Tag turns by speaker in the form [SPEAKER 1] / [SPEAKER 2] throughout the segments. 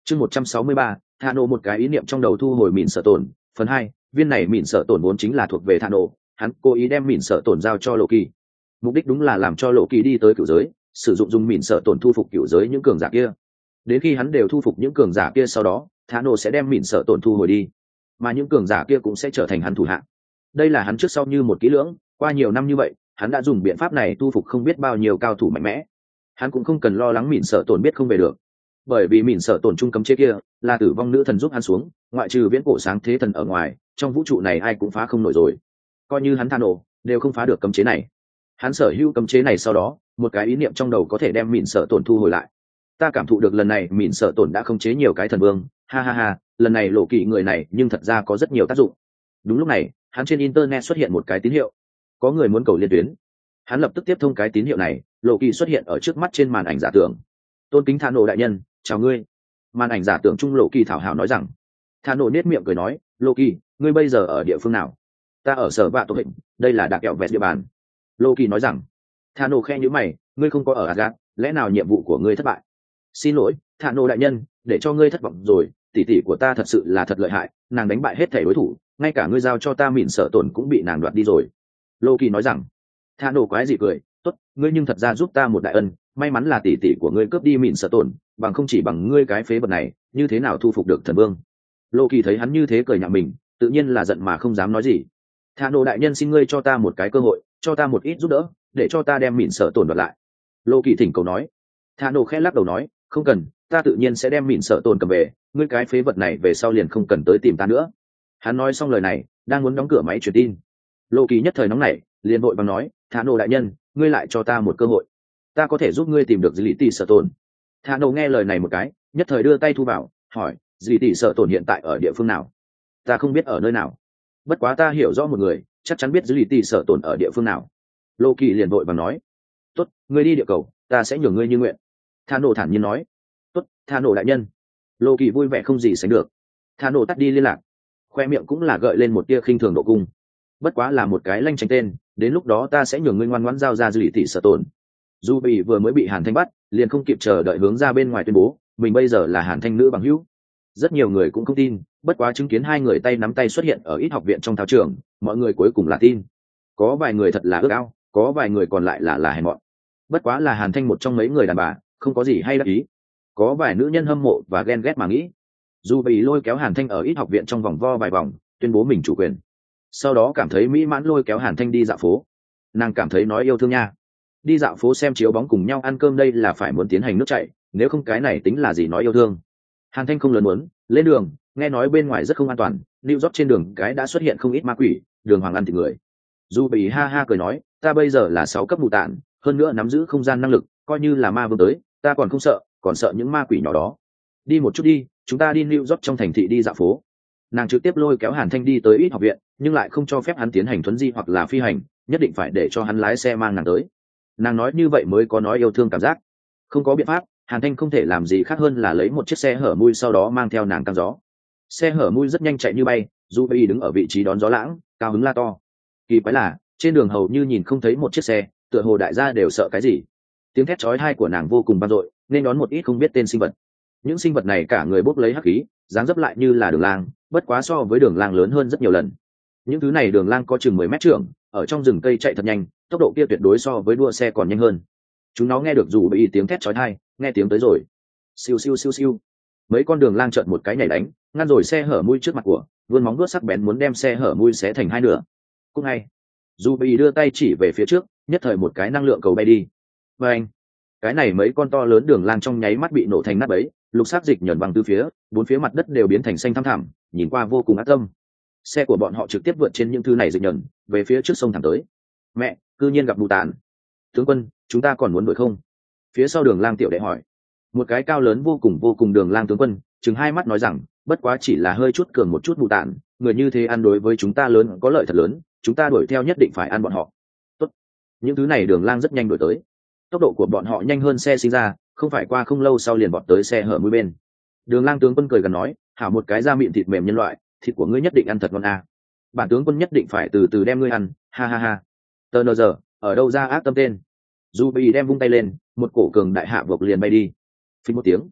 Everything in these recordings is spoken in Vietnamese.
[SPEAKER 1] Chương 163, Thà Nổ một cái ý niệm trong đầu thu hồi mìn sợ tổn. Phần 2, viên này mìn sợ tổn vốn chính là thuộc về Thà Nổ, hắn cố ý đem mìn sợ tổn giao cho Lộ Kỳ. Mục đích đúng là làm cho Lộ Kỳ đi tới cựu giới, sử dụng dùng mìn sợ tổn thu phục cựu giới những cường giả kia. Đến khi hắn đều thu phục những cường giả kia sau đó, Thà Nổ sẽ đem mìn sợ tổn thu hồi đi, mà những cường giả kia cũng sẽ trở thành hắn thủ hạ. Đây là hắn trước sau như một kỹ lưỡng, qua nhiều năm như vậy, hắn đã dùng biện pháp này thu phục không biết bao nhiêu cao thủ mạnh mẽ. Hắn cũng không cần lo lắng mìn sợ tổn biết không về được, bởi vì mìn sợ tổn trung cấm chế kia là tử vong nữ thần giúp hắn xuống, ngoại trừ viễn cổ sáng thế thần ở ngoài, trong vũ trụ này ai cũng phá không nổi rồi. Coi như hắn Thà Nổ đều không phá được cấm chế này. Hắn sở hữu cấm chế này sau đó, một cái ý niệm trong đầu có thể đem mìn sợ tổn thu hồi lại. Ta cảm thụ được lần này mìn sợ tổn đã khống chế nhiều cái thần vương, ha ha ha, lần này Lộ Kỳ người này nhưng thật ra có rất nhiều tác dụng. Đúng lúc này, hắn trên internet xuất hiện một cái tín hiệu, có người muốn cầu liên tuyến. Hắn lập tức tiếp thông cái tín hiệu này, Lộ Kỳ xuất hiện ở trước mắt trên màn ảnh giả tưởng. Tôn kính Thà Nổ đại nhân, chào ngươi. Màn ảnh giả tưởng trung Lộ Kỳ thảo hảo nói rằng. Thà Nổ nét miệng cười nói, Lộ Kỳ, ngươi bây giờ ở địa phương nào? Ta ở sở vạ tổ hình, đây là đặc kẹo vẹt địa bàn. Lộ Kỳ nói rằng. Thà Nổ khe nhíu mày, ngươi không có ở Asgard, lẽ nào nhiệm vụ của ngươi thất bại? Xin lỗi, Thà Nổ đại nhân, để cho ngươi thất vọng rồi, tỷ tỷ của ta thật sự là thật lợi hại, nàng đánh bại hết thảy đối thủ, ngay cả ngươi giao cho ta mịn sợ tổn cũng bị nàng đoạt đi rồi. Lộ Kỳ nói rằng. Thà Nổ quái dị cười, tốt, ngươi nhưng thật ra giúp ta một đại ân, may mắn là tỷ tỷ của ngươi cướp đi mịn sợ tổn, bằng không chỉ bằng ngươi cái phế vật này, như thế nào thu phục được thần vương? Lộ Kỳ thấy hắn như thế cười nhạo mình, tự nhiên là giận mà không dám nói gì. Thà Nổ đại nhân, xin ngươi cho ta một cái cơ hội, cho ta một ít giúp đỡ, để cho ta đem mịn sợ tổn đoạt lại. Lộ Kỳ thỉnh cầu nói. Thà Nổ khẽ lắc đầu nói, không cần, ta tự nhiên sẽ đem mịn sợ tổn cầm về, ngươi cái phế vật này về sau liền không cần tới tìm ta nữa. Hắn nói xong lời này, đang muốn đóng cửa máy truyền tin. Lộ Kỳ nhất thời nóng nảy, liền vội vàng nói, Thà Nổ đại nhân, ngươi lại cho ta một cơ hội, ta có thể giúp ngươi tìm được dư lý tỷ sợ tổn. Thà Nổ nghe lời này một cái, nhất thời đưa tay thu vào, hỏi, dư lý tỷ sợ tổn hiện tại ở địa phương nào? Ta không biết ở nơi nào, bất quá ta hiểu rõ một người, chắc chắn biết dư lý tỷ sợ tổn ở địa phương nào. Lộ Kỳ liền vội vàng nói, tốt, ngươi đi địa cầu, ta sẽ nhường ngươi như nguyện. Thà Nổ thản nhiên nói, tốt, Thà Nổ đại nhân. Lộ Kỳ vui vẻ không gì sánh được. Thà Nổ tắt đi liên lạc, khoe miệng cũng là gợi lên một tia khinh thường độ cung. Bất quá là một cái lanh tranh tên, đến lúc đó ta sẽ nhường ngươi ngoan ngoãn giao ra dư lý tỷ sợ tổn. Dù bị vừa mới bị Hàn Thanh bắt, liền không kịp chờ đợi hướng ra bên ngoài tuyên bố mình bây giờ là Hàn Thanh nữ bằng hữu. Rất nhiều người cũng không tin, bất quá chứng kiến hai người tay nắm tay xuất hiện ở ít học viện trong thao trường, mọi người cuối cùng là tin. Có vài người thật là ước ao, có vài người còn lại là hèn mọn. Bất quá là Hàn Thanh một trong mấy người đàn bà, không có gì hay đắc ý. Có vài nữ nhân hâm mộ và ghen ghét mà nghĩ. Dù bị lôi kéo Hàn Thanh ở ít học viện trong vòng vo vài vòng, tuyên bố mình chủ quyền. Sau đó cảm thấy mỹ mãn lôi kéo Hàn Thanh đi dạo phố. Nàng cảm thấy nói yêu thương nha. Đi dạo phố xem chiếu bóng cùng nhau ăn cơm đây là phải muốn tiến hành nước chảy, nếu không cái này tính là gì nói yêu thương. Hàn Thanh không lớn muốn lên đường, nghe nói bên ngoài rất không an toàn, New York trên đường cái đã xuất hiện không ít ma quỷ, đường hoàng ăn thịt người. Dù bị ha ha cười nói, ta bây giờ là 6 cấp mù tản, hơn nữa nắm giữ không gian năng lực, coi như là ma vương tới, ta còn không sợ, còn sợ những ma quỷ nhỏ đó. Đi một chút đi, chúng ta đi New York trong thành thị đi dạo phố. Nàng trực tiếp lôi kéo Hàn Thanh đi tới ít học viện, nhưng lại không cho phép hắn tiến hành thuấn di hoặc là phi hành, nhất định phải để cho hắn lái xe mang nàng tới. Nàng nói như vậy mới có nói yêu thương cảm giác. Không có biện pháp, Hàn Thanh không thể làm gì khác hơn là lấy một chiếc xe hở mui sau đó mang theo nàng căng gió. Xe hở mui rất nhanh chạy như bay, Du Bay đứng ở vị trí đón gió lãng, cao hứng la to. Kỳ quái là, trên đường hầu như nhìn không thấy một chiếc xe, tựa hồ đại gia đều sợ cái gì. Tiếng thét chói tai của nàng vô cùng vang dội, nên đón một ít không biết tên sinh vật. Những sinh vật này cả người bốc lấy hắc khí, dáng dấp lại như là đường lang, bất quá so với đường lang lớn hơn rất nhiều lần. Những thứ này đường lang có chừng 10 mét trưởng, ở trong rừng cây chạy thật nhanh, tốc độ kia tuyệt đối so với đua xe còn nhanh hơn. Chúng nó nghe được dù bị tiếng thét chói tai, nghe tiếng tới rồi. Siêu siêu siêu siêu. Mấy con đường lang chợt một cái nhảy đánh, ngăn rồi xe hở mui trước mặt của, vươn móng vuốt sắc bén muốn đem xe hở mui xé thành hai nửa. Cũng ngay, dù bị đưa tay chỉ về phía trước, nhất thời một cái năng lượng cầu bay đi. Và anh, cái này mấy con to lớn đường lang trong nháy mắt bị nổ thành nát bấy, lục sắc dịch nhờn bằng từ phía, bốn phía mặt đất đều biến thành xanh thăm thẳm, nhìn qua vô cùng ác tâm. Xe của bọn họ trực tiếp vượt trên những thứ này dịch nhờn, về phía trước sông thẳng tới. Mẹ, cư nhiên gặp mù tàn. Tướng quân, chúng ta còn muốn đuổi không? Phía sau đường lang tiểu đệ hỏi. Một cái cao lớn vô cùng đường lang tướng quân, chừng hai mắt nói rằng, bất quá chỉ là hơi chút cường một chút mù tàn, người như thế ăn đối với chúng ta lớn có lợi thật lớn, chúng ta đuổi theo nhất định phải ăn bọn họ. Tốt. Những thứ này đường lang rất nhanh đuổi tới. Tốc độ của bọn họ nhanh hơn xe sinh ra, không phải qua không lâu sau liền vọt tới xe hở mũi bên. Đường lang tướng quân cười gần nói, hảo một cái da mịn thịt mềm nhân loại, thịt của ngươi nhất định ăn thật ngon à. Bản tướng quân nhất định phải từ từ đem ngươi ăn, ha ha ha. Tờ nờ giờ, ở đâu ra ác tâm tên. Dù bị đem vung tay lên, một cổ cường đại hạ vộc liền bay đi. Phí một tiếng,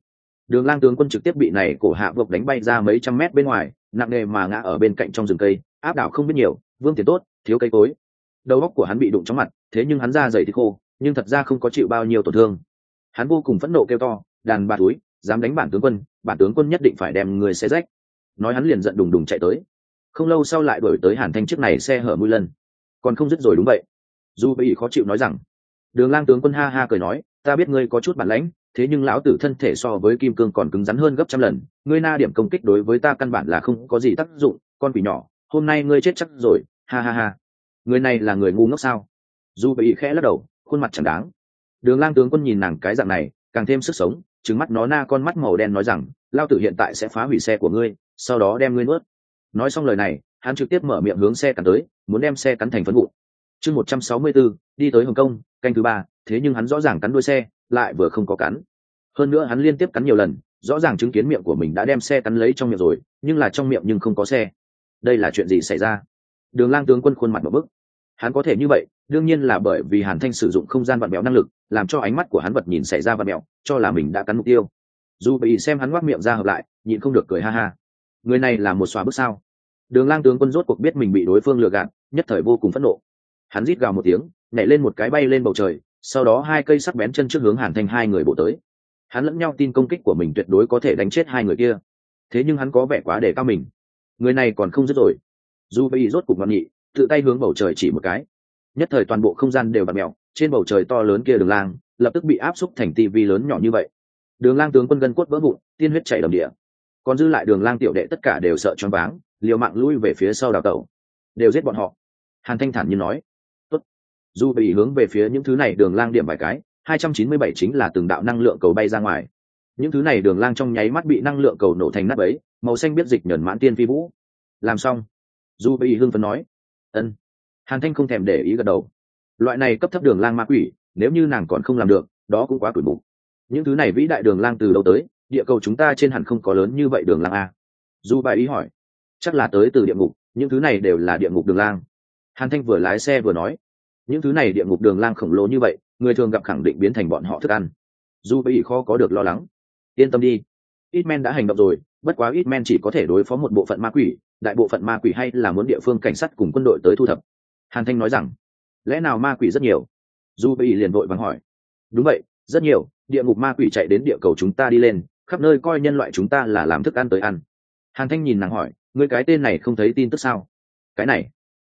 [SPEAKER 1] Đường Lang tướng quân trực tiếp bị này cổ hạ vộc đánh bay ra mấy trăm mét bên ngoài, nặng nề mà ngã ở bên cạnh trong rừng cây, áp đảo không biết nhiều, vương tiền tốt, thiếu cây cối. Đầu óc của hắn bị đụng chóng mặt, thế nhưng hắn da dày thì khô, nhưng thật ra không có chịu bao nhiêu tổn thương. Hắn vô cùng phẫn nộ kêu to, đàn bà túi, dám đánh bản tướng quân nhất định phải đem người xé rách. Nói hắn liền giận đùng đùng chạy tới. Không lâu sau lại đuổi tới Hàn Thanh chiếc này xe hở mũi lần. Còn không dứt rồi đúng vậy. Du Bị khó chịu nói rằng. Đường Lang tướng quân ha ha cười nói, ta biết ngươi có chút bản lãnh, thế nhưng lão tử thân thể so với kim cương còn cứng rắn hơn gấp trăm lần, ngươi na điểm công kích đối với ta căn bản là không có gì tác dụng, con quỷ nhỏ, hôm nay ngươi chết chắc rồi, ha ha ha. Người này là người ngu ngốc sao? Du Bị khẽ lắc đầu, khuôn mặt chẳng đáng. Đường Lang tướng quân nhìn nàng cái dạng này, càng thêm sức sống, trừng mắt nó na con mắt màu đen nói rằng, lão tử hiện tại sẽ phá hủy xe của ngươi, sau đó đem ngươi nuốt. Nói xong lời này, hắn trực tiếp mở miệng hướng xe cắn tới, muốn đem xe cắn thành phấn vụn. Chương 164, đi tới Hồng Kông, canh thứ 3, thế nhưng hắn rõ ràng cắn đuôi xe, lại vừa không có cắn. Hơn nữa hắn liên tiếp cắn nhiều lần, rõ ràng chứng kiến miệng của mình đã đem xe cắn lấy trong miệng rồi, nhưng là trong miệng nhưng không có xe. Đây là chuyện gì xảy ra? Đường Lang tướng quân khuôn mặt một bức. Hắn có thể như vậy, đương nhiên là bởi vì Hàn Thanh sử dụng không gian vặn bẹo năng lực, làm cho ánh mắt của hắn vật nhìn xảy ra vặn bẹo, cho là mình đã cắn mục tiêu. Dù bị xem hắn ngoác miệng ra hợp lại, nhịn không được cười ha ha. Người này là một xóa bức sao? Đường Lang tướng quân rốt cuộc biết mình bị đối phương lừa gạt, nhất thời vô cùng phẫn nộ. Hắn rít gào một tiếng, nhảy lên một cái bay lên bầu trời, sau đó hai cây sắc bén chân trước hướng Hàn Thanh hai người bổ tới. Hắn lẫn nhau tin công kích của mình tuyệt đối có thể đánh chết hai người kia, thế nhưng hắn có vẻ quá đề cao mình. Người này còn không dứt rồi. Dù bị rốt cục ngọn nghị, tự tay hướng bầu trời chỉ một cái, nhất thời toàn bộ không gian đều bạt mèo, trên bầu trời to lớn kia Đường Lang lập tức bị áp xúc thành tivi lớn nhỏ như vậy. Đường Lang tướng quân gân cốt vỡ vụn, tiên huyết chảy đầm địa, còn dư lại Đường Lang tiểu đệ tất cả đều sợ choáng váng, liều mạng lui về phía sau đào tẩu. Đều giết bọn họ. Hàn Thanh thản nhiên nói. Tốt. Dù bị hướng về phía những thứ này Đường Lang điểm vài cái, 297 chính là từng đạo năng lượng cầu bay ra ngoài. Những thứ này Đường Lang trong nháy mắt bị năng lượng cầu nổ thành nát bấy, màu xanh biết dịch nhẫn mãn tiên phi vũ. Làm xong. Dù bị hưng phấn nói. Ân. Hàn Thanh không thèm để ý gật đầu. Loại này cấp thấp Đường Lang ma quỷ, nếu như nàng còn không làm được, đó cũng quá tuổi mục. Những thứ này vĩ đại Đường Lang từ đâu tới, địa cầu chúng ta trên hẳn không có lớn như vậy Đường Lang a. Dù bài ý hỏi. Chắc là tới từ địa ngục, những thứ này đều là địa ngục Đường Lang. Hàn Thanh vừa lái xe vừa nói. Những thứ này địa ngục Đường Lang khổng lồ như vậy, người thường gặp khẳng định biến thành bọn họ thức ăn. Dù bị khó có được lo lắng. Yên tâm đi. Hitman đã hành động rồi, bất quá Hitman chỉ có thể đối phó một bộ phận ma quỷ, đại bộ phận ma quỷ hay là muốn địa phương cảnh sát cùng quân đội tới thu thập. Hàn Thanh nói rằng, lẽ nào ma quỷ rất nhiều? Dù bị liền vội vàng hỏi. Đúng vậy, rất nhiều, địa ngục ma quỷ chạy đến địa cầu chúng ta đi lên, khắp nơi coi nhân loại chúng ta là làm thức ăn tới ăn. Hàn Thanh nhìn nàng hỏi, ngươi cái tên này không thấy tin tức sao? Cái này?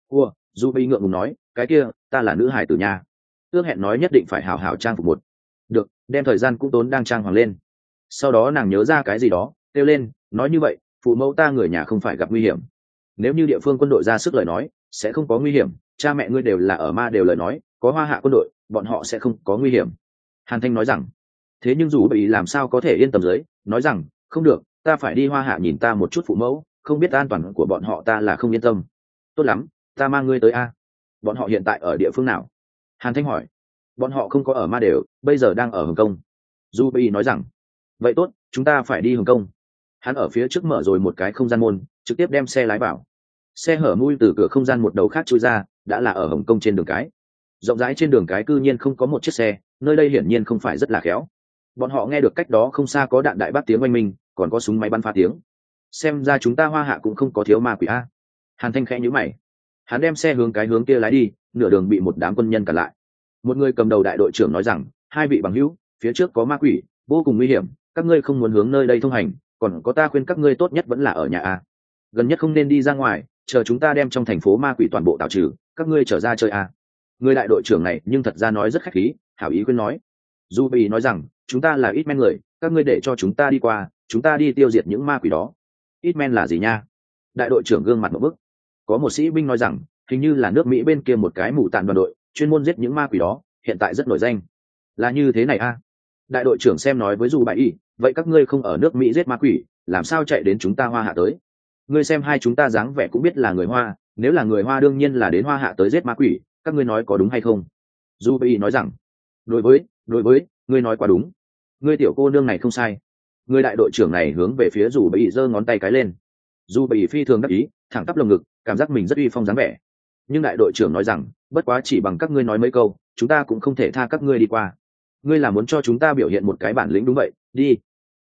[SPEAKER 1] Dù bị ngượng ngùng nói, cái kia, ta là nữ hải tử nha. Ước hẹn nói nhất định phải hào hào trang phục một. Được, đem thời gian cũng tốn đang trang hoàng lên. Sau đó nàng nhớ ra cái gì đó, kêu lên, nói như vậy, phụ mẫu ta người nhà không phải gặp nguy hiểm. Nếu như địa phương quân đội ra sức lời nói, sẽ không có nguy hiểm, cha mẹ ngươi đều là ở ma đều lời nói, có Hoa Hạ quân đội, bọn họ sẽ không có nguy hiểm. Hàn Thanh nói rằng, thế nhưng dù bị làm sao có thể yên tâm dưới, nói rằng, không được, ta phải đi Hoa Hạ nhìn ta một chút phụ mẫu, không biết an toàn của bọn họ ta là không yên tâm. Tốt lắm, ta mang ngươi tới a. Bọn họ hiện tại ở địa phương nào? Hàn Thanh hỏi. Bọn họ không có ở ma đều, bây giờ đang ở Hồng Kông. Du Bi nói rằng, vậy tốt, chúng ta phải đi Hồng Kông. Hắn ở phía trước mở rồi một cái không gian môn, trực tiếp đem xe lái vào. Xe hở mui từ cửa không gian một đầu khác chui ra, đã là ở Hồng Kông trên đường cái. Rộng rãi trên đường cái cư nhiên không có một chiếc xe, nơi đây hiển nhiên không phải rất là khéo. Bọn họ nghe được cách đó không xa có đạn đại bác tiếng oanh minh, còn có súng máy bắn phá tiếng. Xem ra chúng ta Hoa Hạ cũng không có thiếu ma quỷ a. Hàn Thanh khẽ nhíu mày. Hắn đem xe hướng cái hướng kia lái đi, nửa đường bị một đám quân nhân cản lại. Một người cầm đầu đại đội trưởng nói rằng, hai vị bằng hữu, phía trước có ma quỷ, vô cùng nguy hiểm, các ngươi không muốn hướng nơi đây thông hành, còn có ta khuyên các ngươi tốt nhất vẫn là ở nhà a. Gần nhất không nên đi ra ngoài, chờ chúng ta đem trong thành phố ma quỷ toàn bộ tạo trừ, các ngươi trở ra chơi a. Người đại đội trưởng này nhưng thật ra nói rất khách khí, hảo ý khuyên nói. Du Bị nói rằng, chúng ta là ít men người, các ngươi để cho chúng ta đi qua, chúng ta đi tiêu diệt những ma quỷ đó. Ít men là gì nha? Đại đội trưởng gương mặt một bức. Có một sĩ binh nói rằng, hình như là nước Mỹ bên kia một cái mù tàn đoàn đội, chuyên môn giết những ma quỷ đó, hiện tại rất nổi danh. Là như thế này a. Đại đội trưởng xem nói với Du Bại, vậy các ngươi không ở nước Mỹ giết ma quỷ, làm sao chạy đến chúng ta Hoa Hạ tới? Ngươi xem hai chúng ta dáng vẻ cũng biết là người Hoa, nếu là người Hoa đương nhiên là đến Hoa Hạ tới giết ma quỷ, các ngươi nói có đúng hay không? Du Bại nói rằng, đối với, ngươi nói quá đúng. Ngươi tiểu cô nương này không sai. Người đại đội trưởng này hướng về phía Du Bại giơ ngón tay cái lên. Du Bại phi thường đắc ý, thẳng tắp lồng ngực, cảm giác mình rất uy phong dáng vẻ. Nhưng đại đội trưởng nói rằng, bất quá chỉ bằng các ngươi nói mấy câu, chúng ta cũng không thể tha các ngươi đi qua. Ngươi là muốn cho chúng ta biểu hiện một cái bản lĩnh đúng vậy, đi.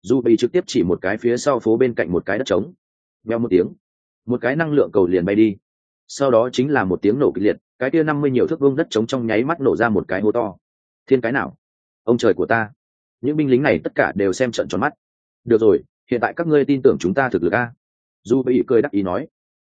[SPEAKER 1] Dù bị trực tiếp chỉ một cái phía sau phố bên cạnh một cái đất trống. Veo một tiếng, một cái năng lượng cầu liền bay đi. Sau đó chính là một tiếng nổ kịch liệt, cái kia 50 nhiều thước vuông đất trống trong nháy mắt nổ ra một cái hố to. Thiên cái nào? Ông trời của ta! Những binh lính này tất cả đều xem trợn tròn mắt. Được rồi, hiện tại các ngươi tin tưởng chúng ta thực lực a? Dù bị cười đắc ý nói.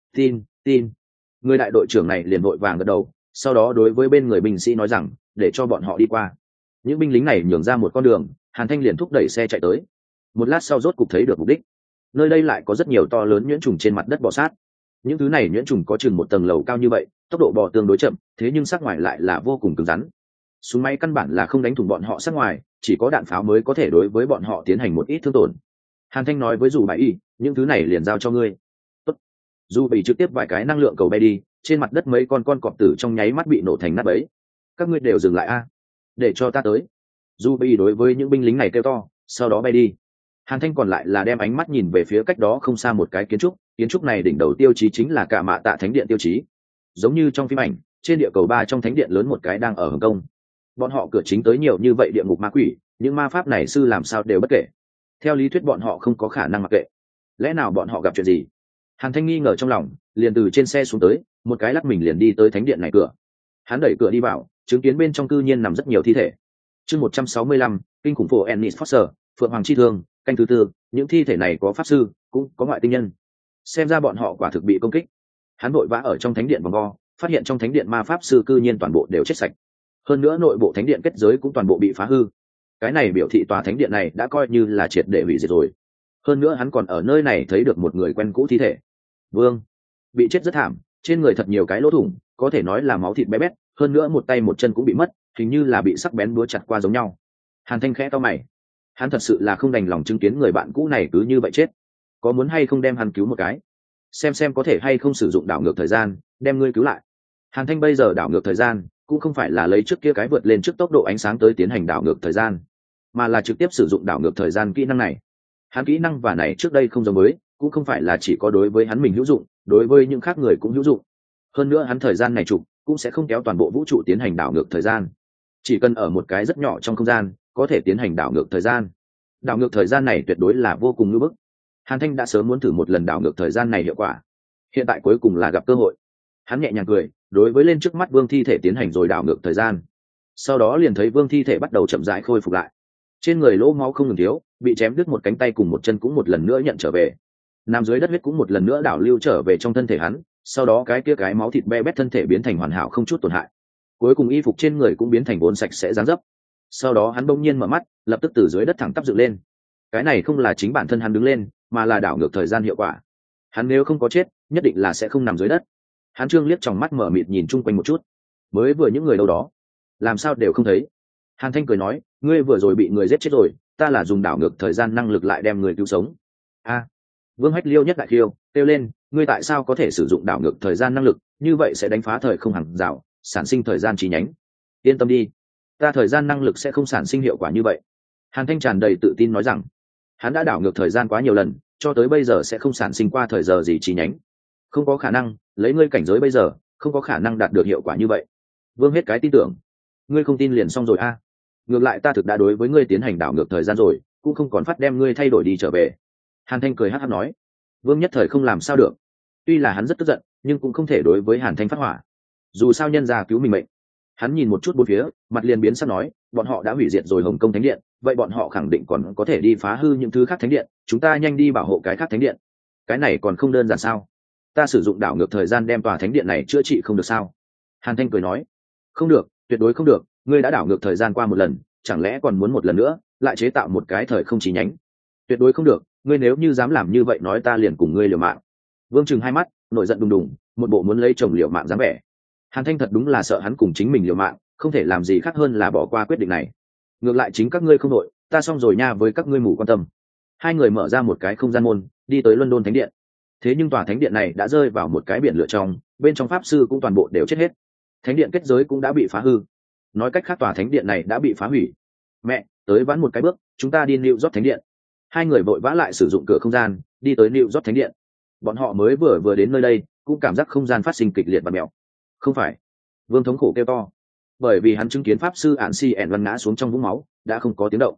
[SPEAKER 1] Tin. Người đại đội trưởng này liền vội vàng gật đầu, sau đó đối với bên người binh sĩ nói rằng, để cho bọn họ đi qua. Những binh lính này nhường ra một con đường, Hàn Thanh liền thúc đẩy xe chạy tới. Một lát sau rốt cục thấy được mục đích. Nơi đây lại có rất nhiều to lớn nhuyễn trùng trên mặt đất bò sát. Những thứ này nhuyễn trùng có chừng một tầng lầu cao như vậy, tốc độ bò tương đối chậm, thế nhưng sắc ngoài lại là vô cùng cứng rắn. Súng máy căn bản là không đánh thủng bọn họ sắc ngoài, chỉ có đạn pháo mới có thể đối với bọn họ tiến hành một ít thương tổn. Hàn Thanh nói với Dù Bãi Y, những thứ này liền giao cho ngươi. Tốt. Dù bị trực tiếp vài cái năng lượng cầu bay đi, trên mặt đất mấy con cọp tử trong nháy mắt bị nổ thành nát bấy. Các ngươi đều dừng lại a, để cho ta tới. Dù bị đối với những binh lính này kêu to, sau đó bay đi. Hàn Thanh còn lại là đem ánh mắt nhìn về phía cách đó không xa một cái kiến trúc này đỉnh đầu tiêu chí chính là Cả Mạ Tạ Thánh Điện tiêu chí. Giống như trong phim ảnh, trên địa cầu 3 trong thánh điện lớn một cái đang ở Hồng Kông. Bọn họ cửa chính tới nhiều như vậy địa ngục ma quỷ, những ma pháp này sư làm sao đều bất kể. Theo lý thuyết bọn họ không có khả năng mặc kệ. Lẽ nào bọn họ gặp chuyện gì? Hàn Thanh nghi ngờ trong lòng, liền từ trên xe xuống tới, một cái lắc mình liền đi tới thánh điện này cửa. Hắn đẩy cửa đi vào, chứng kiến bên trong cư nhiên nằm rất nhiều thi thể. Chương 165, kinh khủng phổ Ennis Foster, Phượng Hoàng chi thương, canh thứ tư, những thi thể này có pháp sư, cũng có ngoại tinh nhân. Xem ra bọn họ quả thực bị công kích. Hắn vội vã ở trong thánh điện vòng vo, phát hiện trong thánh điện ma pháp sư cư nhiên toàn bộ đều chết sạch. Hơn nữa nội bộ thánh điện kết giới cũng toàn bộ bị phá hư. Cái này biểu thị tòa thánh điện này đã coi như là triệt để hủy diệt rồi. Hơn nữa hắn còn ở nơi này thấy được một người quen cũ thi thể. Vương bị chết rất thảm, trên người thật nhiều cái lỗ thủng, có thể nói là máu thịt bé bét, hơn nữa một tay một chân cũng bị mất, hình như là bị sắc bén búa chặt qua giống nhau. Hàn Thanh khẽ cau mày, hắn thật sự là không đành lòng chứng kiến người bạn cũ này cứ như vậy chết. Có muốn hay không đem hắn cứu một cái, xem có thể hay không sử dụng đảo ngược thời gian đem ngươi cứu lại. Hàn Thanh bây giờ đảo ngược thời gian cũng không phải là lấy trước kia cái vượt lên trước tốc độ ánh sáng tới tiến hành đảo ngược thời gian, mà là trực tiếp sử dụng đảo ngược thời gian kỹ năng này. Hắn kỹ năng và này trước đây không giống với, cũng không phải là chỉ có đối với hắn mình hữu dụng, đối với những khác người cũng hữu dụng. Hơn nữa hắn thời gian này trục cũng sẽ không kéo toàn bộ vũ trụ tiến hành đảo ngược thời gian, chỉ cần ở một cái rất nhỏ trong không gian có thể tiến hành đảo ngược thời gian. Đảo ngược thời gian này tuyệt đối là vô cùng ngưỡng bức. Hàn Thanh đã sớm muốn thử một lần đảo ngược thời gian này hiệu quả, hiện tại cuối cùng là gặp cơ hội. Hắn nhẹ nhàng cười, đối với lên trước mắt vương thi thể tiến hành rồi đảo ngược thời gian. Sau đó liền thấy vương thi thể bắt đầu chậm rãi khôi phục lại, trên người lỗ máu không ngừng thiếu, bị chém đứt một cánh tay cùng một chân cũng một lần nữa nhận trở về, nằm dưới đất huyết cũng một lần nữa đảo lưu trở về trong thân thể hắn. Sau đó cái máu thịt be bét thân thể biến thành hoàn hảo không chút tổn hại, cuối cùng y phục trên người cũng biến thành vốn sạch sẽ dáng dấp. Sau đó hắn bỗng nhiên mở mắt, lập tức từ dưới đất thẳng tắp dựng lên. Cái này không là chính bản thân hắn đứng lên, mà là đảo ngược thời gian hiệu quả. Hắn nếu không có chết, nhất định là sẽ không nằm dưới đất. Hắn trương liếc trong mắt mở mịt nhìn chung quanh một chút, mới vừa những người đâu đó làm sao đều không thấy. Hàn Thanh cười nói, ngươi vừa rồi bị người giết chết rồi, ta là dùng đảo ngược thời gian năng lực lại đem người cứu sống. A, Vương Hách Liêu nhất đại khiêu kêu lên, ngươi tại sao có thể sử dụng đảo ngược thời gian năng lực, như vậy sẽ đánh phá thời không hàng rào, sản sinh thời gian chi nhánh. Yên tâm đi, ta thời gian năng lực sẽ không sản sinh hiệu quả như vậy. Hàn Thanh tràn đầy tự tin nói rằng, hắn đã đảo ngược thời gian quá nhiều lần, cho tới bây giờ sẽ không sản sinh qua thời giờ gì chi nhánh. Không có khả năng, lấy ngươi cảnh giới bây giờ không có khả năng đạt được hiệu quả như vậy. Vương hết cái tin tưởng, ngươi không tin liền xong rồi a. Ngược lại ta thực đã đối với ngươi tiến hành đảo ngược thời gian rồi, cũng không còn phát đem ngươi thay đổi đi trở về. Hàn Thanh cười hắc hắc nói. Vương nhất thời không làm sao được, tuy là hắn rất tức giận nhưng cũng không thể đối với Hàn Thanh phát hỏa, dù sao nhân gia cứu mình mệnh. Hắn nhìn một chút bốn phía, mặt liền biến sắc nói, bọn họ đã hủy diệt rồi Hồng Kông thánh điện, vậy bọn họ khẳng định còn có thể đi phá hư những thứ khác thánh điện, chúng ta nhanh đi bảo hộ cái khác thánh điện. Cái này còn không đơn giản sao? Ta sử dụng đảo ngược thời gian đem tòa thánh điện này chữa trị không được sao? Hàn Thanh cười nói, không được, tuyệt đối không được, ngươi đã đảo ngược thời gian qua một lần, chẳng lẽ còn muốn một lần nữa lại chế tạo một cái thời không chi nhánh? Tuyệt đối không được, ngươi nếu như dám làm như vậy nói ta liền cùng ngươi liều mạng. Vương trừng hai mắt, nổi giận đùng đùng, một bộ muốn lấy chồng liều mạng dáng vẻ. Hàn Thanh thật đúng là sợ hắn cùng chính mình liều mạng, không thể làm gì khác hơn là bỏ qua quyết định này. Ngược lại chính các ngươi không đội, ta xong rồi nha với các ngươi mù quan tâm. Hai người mở ra một cái không gian môn, đi tới London thánh điện. Thế nhưng tòa thánh điện này đã rơi vào một cái biển lửa trong, bên trong pháp sư cũng toàn bộ đều chết hết. Thánh điện kết giới cũng đã bị phá hư. Nói cách khác tòa thánh điện này đã bị phá hủy. Mẹ, tới vãn một cái bước, chúng ta đi New York thánh điện. Hai người vội vã lại sử dụng cửa không gian, đi tới New York thánh điện. Bọn họ mới vừa đến nơi đây, cũng cảm giác không gian phát sinh kịch liệt và mèo. Không phải, Vương thống khổ kêu to, bởi vì hắn chứng kiến pháp sư Ản Si ẻn văn ngã xuống trong vũng máu, đã không có tiếng động.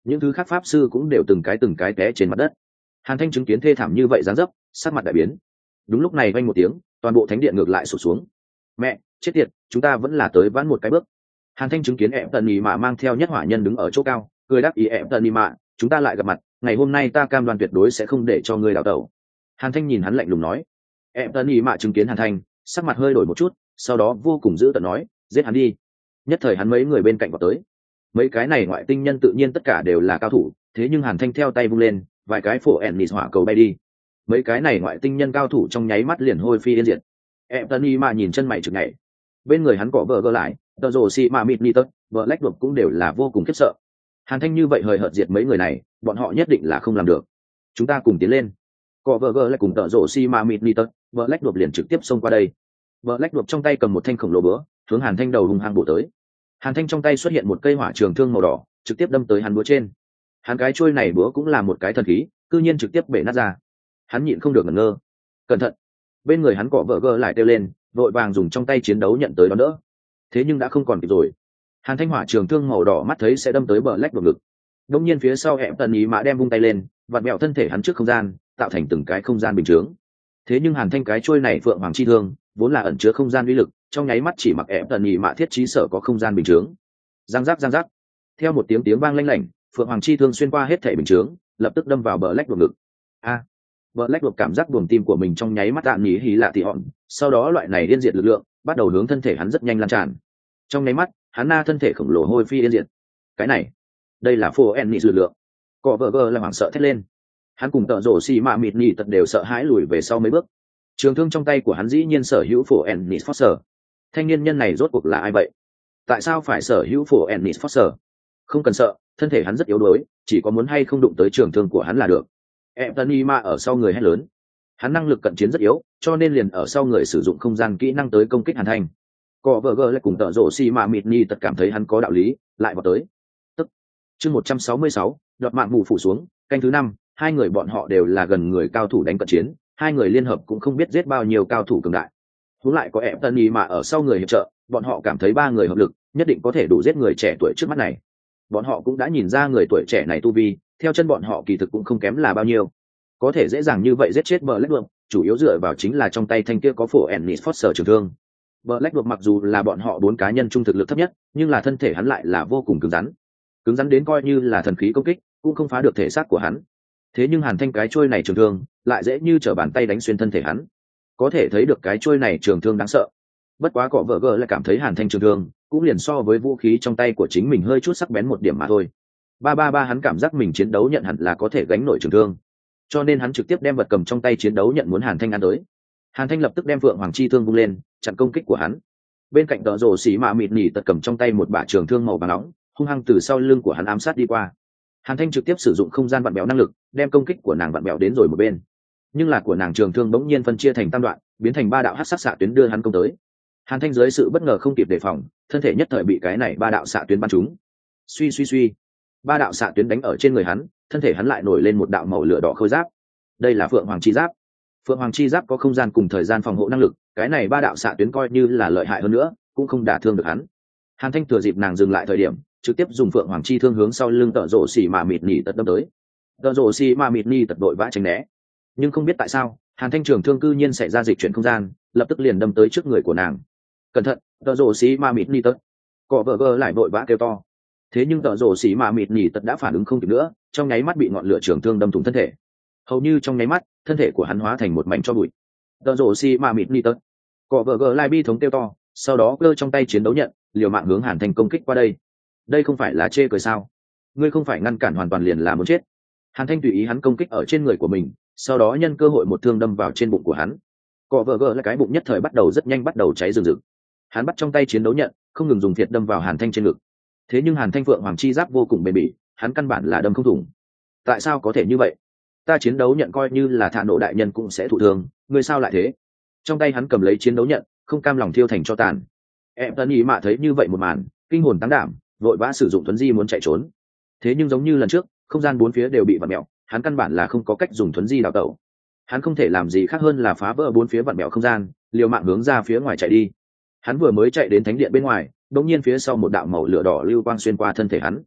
[SPEAKER 1] những thứ khác pháp sư cũng đều từng cái té trên mặt đất. Hàn Thanh chứng kiến thê thảm như vậy dáng dấp, sắc mặt đại biến. Đúng lúc này vang một tiếng, toàn bộ thánh điện ngược lại sụp xuống. Mẹ, chết tiệt, chúng ta vẫn là tới vãn một cái bước. Hàn Thanh chứng kiến em tần nhị mạ mang theo nhất hỏa nhân đứng ở chỗ cao, cười đáp ý em tần nhị mạ, chúng ta lại gặp mặt, ngày hôm nay ta cam đoan tuyệt đối sẽ không để cho ngươi đào tẩu. Hàn Thanh nhìn hắn lạnh lùng nói. Em tần nhị mạ chứng kiến Hàn Thanh, sắc mặt hơi đổi một chút, sau đó vô cùng dữ tợn nói, giết hắn đi. Nhất thời hắn mấy người bên cạnh vào tới. Mấy cái này ngoại tinh nhân tự nhiên tất cả đều là cao thủ, thế nhưng Hàn Thanh theo tay vung lên, vài cái phổ ennis hỏa cầu bay đi. Mấy cái này ngoại tinh nhân cao thủ trong nháy mắt liền hôi phi yên diệt. Em tần nhị mạ nhìn chân mày chực nhảy. Bên người hắn cọ vợ gỡ lại, tờ rồ xì mà mịt ni tớt, vợ lách đột cũng đều là vô cùng khiếp sợ. Hàn Thanh như vậy hời hợt diệt mấy người này, bọn họ nhất định là không làm được. Chúng ta cùng tiến lên. Cọ vợ gỡ lại cùng tờ rồ xì mà mịt ni tớt, vợ lách đột liền trực tiếp xông qua đây. Vợ lách đột trong tay cầm một thanh khổng lồ búa, hướng Hàn Thanh đầu hung hăng bổ tới. Hàn Thanh trong tay xuất hiện một cây hỏa trường thương màu đỏ, trực tiếp đâm tới hắn búa trên. Hắn cái chuôi này búa cũng là một cái thần khí, cư nhiên trực tiếp bể nát ra. Hắn nhịn không được ngẩn ngơ. Cẩn thận! Bên người hắn cọ vợ gỡ lại kêu lên, vội vàng dùng trong tay chiến đấu nhận tới đón đỡ. Thế nhưng đã không còn kịp rồi. Hàn Thanh hỏa trường thương màu đỏ mắt thấy sẽ đâm tới bờ lách đột ngực. Đống nhiên phía sau hẻm tần ý mã đem vung tay lên, vặn mẹo thân thể hắn trước không gian, tạo thành từng cái không gian bình chướng. Thế nhưng Hàn Thanh cái chuôi này phượng hoàng chi thương, vốn là ẩn chứa không gian uy lực, trong nháy mắt chỉ mặc hẻm tần ý mã thiết trí sở có không gian bình chướng. Giang giác giang giác. Theo một tiếng vang lanh lảnh, phượng hoàng chi thương xuyên qua hết thể bình chướng, lập tức đâm vào bờ lách đột ngực. A! Bờ lách đột cảm giác buồng tim của mình trong nháy mắt tạm nghỉ hí lạ tị hòn, sau đó loại này điên diệt lực lượng bắt đầu hướng thân thể hắn rất nhanh lan tràn. Trong nháy mắt, hắn na thân thể khổng lồ hôi phi yên diệt. Cái này, đây là phô en nị lực lượng. Cọ vợ gờ là hoảng sợ thét lên. Hắn cùng tợ rổ xì mạ mịt nhì tật đều sợ hãi lùi về sau mấy bước. Trường thương trong tay của hắn dĩ nhiên sở hữu phổ en nị Foster. Thanh niên nhân này rốt cuộc là ai vậy? Tại sao phải sở hữu phổ en nị Foster? Không cần sợ, thân thể hắn rất yếu đuối, chỉ có muốn hay không đụng tới trường thương của hắn là được. Anthony Ma ở sau người hét lớn. Hắn năng lực cận chiến rất yếu, cho nên liền ở sau người sử dụng không gian kỹ năng tới công kích Hàn Thanh. Cọ vợ gờ lại cùng tợ rổ xì mà mịt nhi tất cảm thấy hắn có đạo lý, lại vào tới. Tức chương 166, đọt mạng mù phủ xuống, canh thứ 5, hai người bọn họ đều là gần người cao thủ đánh cận chiến, hai người liên hợp cũng không biết giết bao nhiêu cao thủ cường đại. Huống lại có Anthony mà ở sau người hiệp trợ, bọn họ cảm thấy ba người hợp lực, nhất định có thể đủ giết người trẻ tuổi trước mắt này. Bọn họ cũng đã nhìn ra người tuổi trẻ này tu vi, theo chân bọn họ kỳ thực cũng không kém là bao nhiêu. Có thể dễ dàng như vậy giết chết Black Dwarf, chủ yếu dựa vào chính là trong tay thanh kia có phổ Ennis Foster trường thương. Black Dwarf mặc dù là bọn họ 4 cá nhân trung thực lực thấp nhất, nhưng là thân thể hắn lại là vô cùng cứng rắn đến coi như là thần khí công kích, cũng không phá được thể xác của hắn. Thế nhưng Hàn Thanh cái chuôi này trường thương, lại dễ như trở bàn tay đánh xuyên thân thể hắn. Có thể thấy được cái chuôi này trường thương đáng sợ. Bất quá cọ vợ gờ lại cảm thấy Hàn Thanh trường thương cũng liền so với vũ khí trong tay của chính mình hơi chút sắc bén một điểm mà thôi. Ba hắn cảm giác mình chiến đấu nhận hẳn là có thể gánh nổi trường thương, cho nên hắn trực tiếp đem vật cầm trong tay chiến đấu nhận muốn Hàn Thanh ăn tới. Hàn Thanh lập tức đem phượng hoàng chi thương vung lên chặn công kích của hắn. Bên cạnh tợ rồ xì mạ mịt nỉ tật cầm trong tay một bả trường thương màu vàng nóng, hung hăng từ sau lưng của hắn ám sát đi qua. Hàn Thanh trực tiếp sử dụng không gian vặn bèo năng lực, đem công kích của nàng vặn bèo đến rồi một bên. Nhưng là của nàng trường thương bỗng nhiên phân chia thành tam đoạn, biến thành 3 đạo hắc sắc xạ tuyến đưa hắn công tới. Hàn Thanh dưới sự bất ngờ không kịp đề phòng, thân thể nhất thời bị cái này 3 đạo xạ tuyến bắn trúng. Suy, 3 đạo xạ tuyến đánh ở trên người hắn, thân thể hắn lại nổi lên một đạo màu lửa đỏ khôi giáp. Đây là phượng hoàng chi giáp. Phượng hoàng chi giáp có không gian cùng thời gian phòng hộ năng lực, cái này 3 đạo xạ tuyến coi như là lợi hại hơn nữa, cũng không đả thương được hắn. Hàn Thanh thừa dịp nàng dừng lại thời điểm, trực tiếp dùng phượng hoàng chi thương hướng sau lưng tợ rồ xì mà mịt nỉ tật đâm tới. Tợ rồ xì mà mịt nỉ tật đội vã tránh né, nhưng không biết tại sao, Hàn Thanh trường thương cư nhiên xảy ra dịch chuyển không gian, lập tức liền đâm tới trước người của nàng. Cẩn thận, tợ rồ xì mà mịt nỉ tật. Cọ vợ gờ lại vội vã kêu to. Thế nhưng tợ rồ xì mà mịt nỉ tật đã phản ứng không kịp nữa, trong nháy mắt bị ngọn lửa trường thương đâm thủng thân thể. Hầu như trong nháy mắt, thân thể của hắn hóa thành một mảnh tro bụi. Tợ rồ xì mà mịt nỉ tật. Cọ vợ gờ lại bi thống kêu to, sau đó cơ trong tay chiến đấu nhận, liều mạng hướng Hàn Thanh công kích qua đây. Đây không phải là chê cười sao? Ngươi không phải ngăn cản hoàn toàn liền là muốn chết. Hàn Thanh tùy ý hắn công kích ở trên người của mình, sau đó nhân cơ hội một thương đâm vào trên bụng của hắn. Cọ vợ gờ là cái bụng nhất thời bắt đầu rất nhanh bắt đầu cháy rừng rực. Hắn bắt trong tay chiến đấu nhận, không ngừng dùng thiệt đâm vào Hàn Thanh trên ngực. Thế nhưng Hàn Thanh phượng hoàng chi giáp vô cùng bền bỉ, hắn căn bản là đâm không thủng. Tại sao có thể như vậy? Ta chiến đấu nhận coi như là thả nộ đại nhân cũng sẽ thụ thương, ngươi sao lại thế? Trong tay hắn cầm lấy chiến đấu nhận, không cam lòng thiêu thành cho tàn. Em tân ý mạ thấy như vậy một màn, kinh hồn tăng đảm, vội vã sử dụng thuấn di muốn chạy trốn. Thế nhưng giống như lần trước, không gian bốn phía đều bị vặn mèo, hắn căn bản là không có cách dùng thuấn di đào tẩu. Hắn không thể làm gì khác hơn là phá vỡ bốn phía vặn mèo không gian, liều mạng hướng ra phía ngoài chạy đi. Hắn vừa mới chạy đến thánh điện bên ngoài, đột nhiên phía sau một đạo màu lửa đỏ lưu quang xuyên qua thân thể hắn.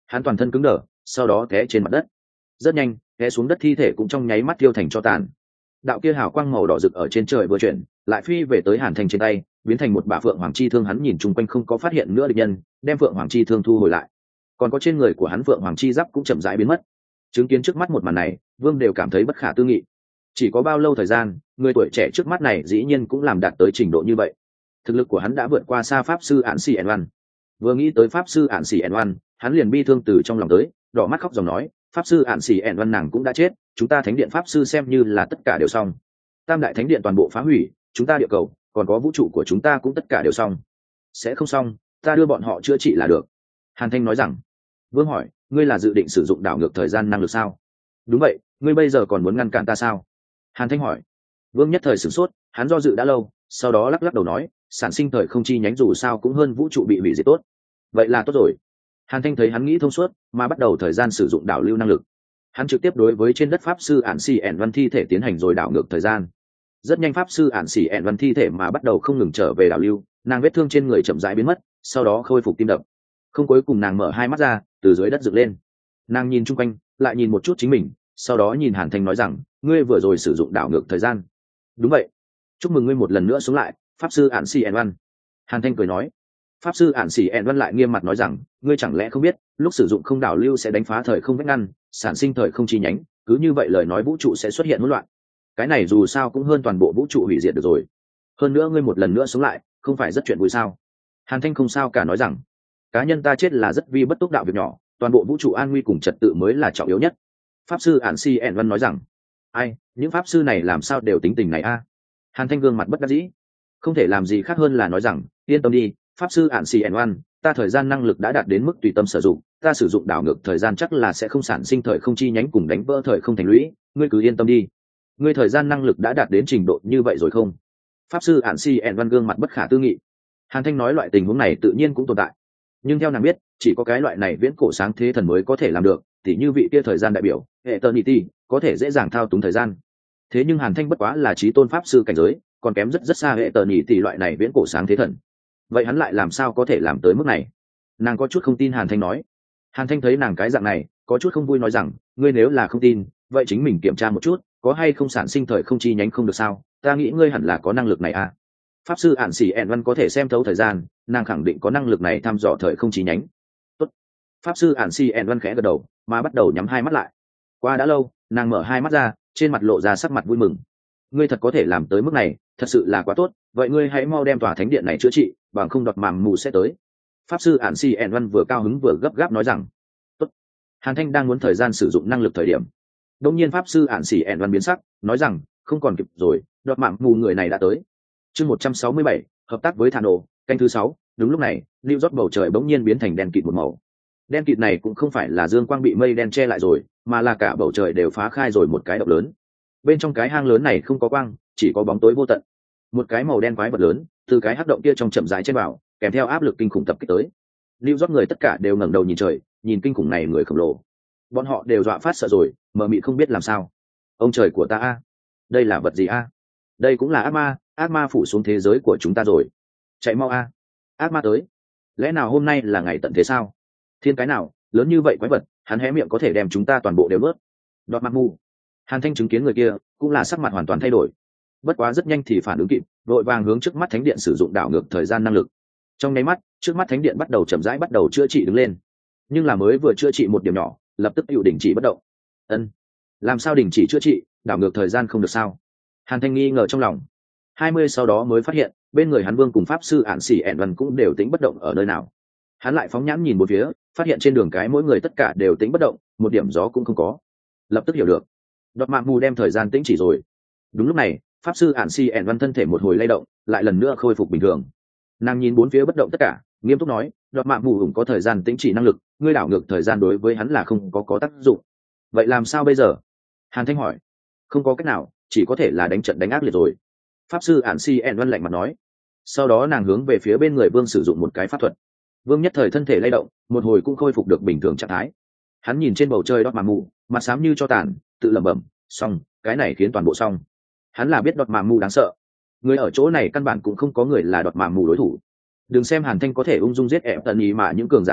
[SPEAKER 1] hắn toàn thân cứng đờ, sau đó té trên mặt đất. Rất nhanh, té xuống đất thi thể cũng trong nháy mắt tiêu thành cho tàn. Đạo kia hào quang màu đỏ rực ở trên trời vừa chuyển, lại phi về tới Hàn Thanh trên tay, biến thành một bả phượng hoàng chi thương. Hắn nhìn chung quanh không có phát hiện nữa địch nhân, đem phượng hoàng chi thương thu hồi lại. Còn có trên người của hắn phượng hoàng chi giáp cũng chậm rãi biến mất. Chứng kiến trước mắt một màn này, Vương đều cảm thấy bất khả tư nghị. Chỉ có bao lâu thời gian, người tuổi trẻ trước mắt này dĩ nhiên cũng làm đạt tới trình độ như vậy. Thực lực của hắn đã vượt qua xa pháp sư Ản Xỉ ẻn Văn. Vừa nghĩ tới pháp sư Ản Xỉ ẻn Văn, hắn liền bi thương từ trong lòng tới, đỏ mắt khóc dòng nói, pháp sư Ản Xỉ ẻn Văn nàng cũng đã chết, chúng ta thánh điện pháp sư xem như là tất cả đều xong. Tam đại thánh điện toàn bộ phá hủy, chúng ta địa cầu còn có vũ trụ của chúng ta cũng tất cả đều xong. Sẽ không xong, ta đưa bọn họ chữa trị là được. Hàn Thanh nói rằng. Vương hỏi, ngươi là dự định sử dụng đảo ngược thời gian năng lực sao? Đúng vậy, ngươi bây giờ còn muốn ngăn cản ta sao? Hàn Thanh hỏi. Vương nhất thời sửng sốt, hắn do dự đã lâu, sau đó lắc lắc đầu nói, sản sinh thời không chi nhánh dù sao cũng hơn vũ trụ bị hủy diệt tốt. Vậy là tốt rồi. Hàn Thanh thấy hắn nghĩ thông suốt, mà bắt đầu thời gian sử dụng đảo lưu năng lực. Hắn trực tiếp đối với trên đất pháp sư Ản Xỉ ẻn Văn thi thể tiến hành rồi đảo ngược thời gian. Rất nhanh pháp sư Ản Xỉ ẻn Văn thi thể mà bắt đầu không ngừng trở về đảo lưu, nàng vết thương trên người chậm rãi biến mất, sau đó khôi phục tim đập. Không, cuối cùng nàng mở hai mắt ra, từ dưới đất dựng lên. Nàng nhìn chung quanh, lại nhìn một chút chính mình, sau đó nhìn Hàn Thanh nói rằng, ngươi vừa rồi sử dụng đảo ngược thời gian. Đúng vậy. Chúc mừng ngươi một lần nữa sống lại, pháp sư Ản Xỉ ẻn Văn. Hàn Thanh cười nói. Pháp sư Ản Xỉ ẻn Văn lại nghiêm mặt nói rằng, ngươi chẳng lẽ không biết, lúc sử dụng không đảo lưu sẽ đánh phá thời không vách ngăn, sản sinh thời không chi nhánh, cứ như vậy lời nói vũ trụ sẽ xuất hiện hỗn loạn. Cái này dù sao cũng hơn toàn bộ vũ trụ hủy diệt được rồi. Hơn nữa ngươi một lần nữa sống lại, không phải rất chuyện vui sao? Hàn Thanh không sao cả nói rằng, cá nhân ta chết là rất vi bất túc đạo việc nhỏ, toàn bộ vũ trụ an nguy cùng trật tự mới là trọng yếu nhất. Pháp sư Ản Xỉ ẻn Văn nói rằng, ai, những pháp sư này làm sao đều tính tình này a? Hàn Thanh gương mặt bất đắc dĩ, không thể làm gì khác hơn là nói rằng, yên tâm đi, pháp sư Ản Xỉ ẻn Văn, ta thời gian năng lực đã đạt đến mức tùy tâm sử dụng, ta sử dụng đảo ngược thời gian chắc là sẽ không sản sinh thời không chi nhánh cùng đánh vỡ thời không thành lũy, ngươi cứ yên tâm đi. Ngươi thời gian năng lực đã đạt đến trình độ như vậy rồi không? Pháp sư Ản Xỉ ẻn Văn gương mặt bất khả tư nghị. Hàn Thanh nói loại tình huống này tự nhiên cũng tồn tại, nhưng theo nàng biết, chỉ có cái loại này viễn cổ sáng thế thần mới có thể làm được, tỉ như vị kia thời gian đại biểu, Eternity, có thể dễ dàng thao túng thời gian. Thế nhưng Hàn Thanh bất quá là chí tôn pháp sư cảnh giới, còn kém rất rất xa Eternity loại này viễn cổ sáng thế thần. Vậy hắn lại làm sao có thể làm tới mức này? Nàng có chút không tin Hàn Thanh nói. Hàn Thanh thấy nàng cái dạng này, có chút không vui nói rằng, ngươi nếu là không tin, vậy chính mình kiểm tra một chút, có hay không sản sinh thời không chi nhánh không được sao? Ta nghĩ ngươi hẳn là có năng lực này à? Pháp sư Ản Xỉ ẻn Văn có thể xem thấu thời gian, nàng khẳng định có năng lực này thăm dò thời không chi nhánh. Tốt. Pháp sư Ản Xỉ ẻn Văn khẽ gật đầu, mà bắt đầu nhắm hai mắt lại. Qua đã lâu, nàng mở hai mắt ra, trên mặt lộ ra sắc mặt vui mừng. Ngươi thật có thể làm tới mức này, thật sự là quá tốt. Vậy ngươi hãy mau đem tòa thánh điện này chữa trị, bằng không đọt màng mù sẽ tới. Pháp sư Ản Xỉ ẻn Văn vừa cao hứng vừa gấp gáp nói rằng. Tốt. Hàn Thanh đang muốn thời gian sử dụng năng lực thời điểm. Đột nhiên pháp sư Ản Xỉ ẻn Văn biến sắc, nói rằng, không còn kịp rồi, đọt màng mù người này đã tới. Chương 167, hợp tác với Thano, canh thứ 6, đúng lúc này, New York bầu trời bỗng nhiên biến thành đen kịt một màu. Đen kịt này cũng không phải là dương quang bị mây đen che lại rồi, mà là cả bầu trời đều phá khai rồi một cái động lớn. Bên trong cái hang lớn này không có quang, chỉ có bóng tối vô tận. Một cái màu đen quái vật lớn, từ cái hắc động kia trong chậm rãi chen vào, kèm theo áp lực kinh khủng tập kích tới. New York người tất cả đều ngẩng đầu nhìn trời, nhìn kinh khủng này người khổng lồ. Bọn họ đều dọa phát sợ rồi, mờ mịt không biết làm sao. Ông trời của ta a, đây là vật gì a? Đây cũng là ác ma phủ xuống thế giới của chúng ta rồi. Chạy mau a, ác ma tới. Lẽ nào hôm nay là ngày tận thế sao? Thiên cái nào lớn như vậy quái vật, hắn hé miệng có thể đem chúng ta toàn bộ đều nuốt. Đọt mặt mù. Hàn Thanh chứng kiến người kia, cũng là sắc mặt hoàn toàn thay đổi. Bất quá rất nhanh thì phản ứng kịp, vội vàng hướng trước mắt thánh điện sử dụng đảo ngược thời gian năng lực. Trong nháy mắt, trước mắt thánh điện bắt đầu chậm rãi bắt đầu chữa trị đứng lên. Nhưng là mới vừa chữa trị một điểm nhỏ, lập tức hữu đình chỉ bất động. Ân, làm sao đình chỉ chữa trị, đảo ngược thời gian không được sao? Hàn Thanh nghi ngờ trong lòng. 20 sau đó mới phát hiện, bên người hắn Vương cùng pháp sư Ản Xỉ ẻn Văn cũng đều tĩnh bất động ở nơi nào. Hắn lại phóng nhãn nhìn một phía, phát hiện trên đường cái mỗi người tất cả đều tĩnh bất động, một điểm gió cũng không có. Lập tức hiểu được, đọt mạng mù đem thời gian tĩnh chỉ rồi. Đúng lúc này, pháp sư Ản Xỉ ẻn Văn thân thể một hồi lay động, lại lần nữa khôi phục bình thường. Nàng nhìn bốn phía bất động tất cả, nghiêm túc nói, đọt mạng mù cũng có thời gian tĩnh chỉ năng lực, ngươi đảo ngược thời gian đối với hắn là không có tác dụng. Vậy làm sao bây giờ? Hàn Thanh hỏi. Không có cách nào, chỉ có thể là đánh trận đánh ác liệt rồi. Pháp sư Ản Xỉ ẻn Văn lạnh mặt nói. Sau đó nàng hướng về phía bên người Vương sử dụng một cái pháp thuật. Vương nhất thời thân thể lay động, một hồi cũng khôi phục được bình thường trạng thái. Hắn nhìn trên bầu trời đọt màng mù, mặt xám như cho tàn, tự lẩm bẩm, xong, cái này khiến toàn bộ xong. Hắn là biết đọt màng mù đáng sợ. Người ở chỗ này căn bản cũng không có người là đọt màng mù đối thủ. Đừng xem Hàn Thanh có thể ung dung giết ẹp tận ý mà những cường giả này,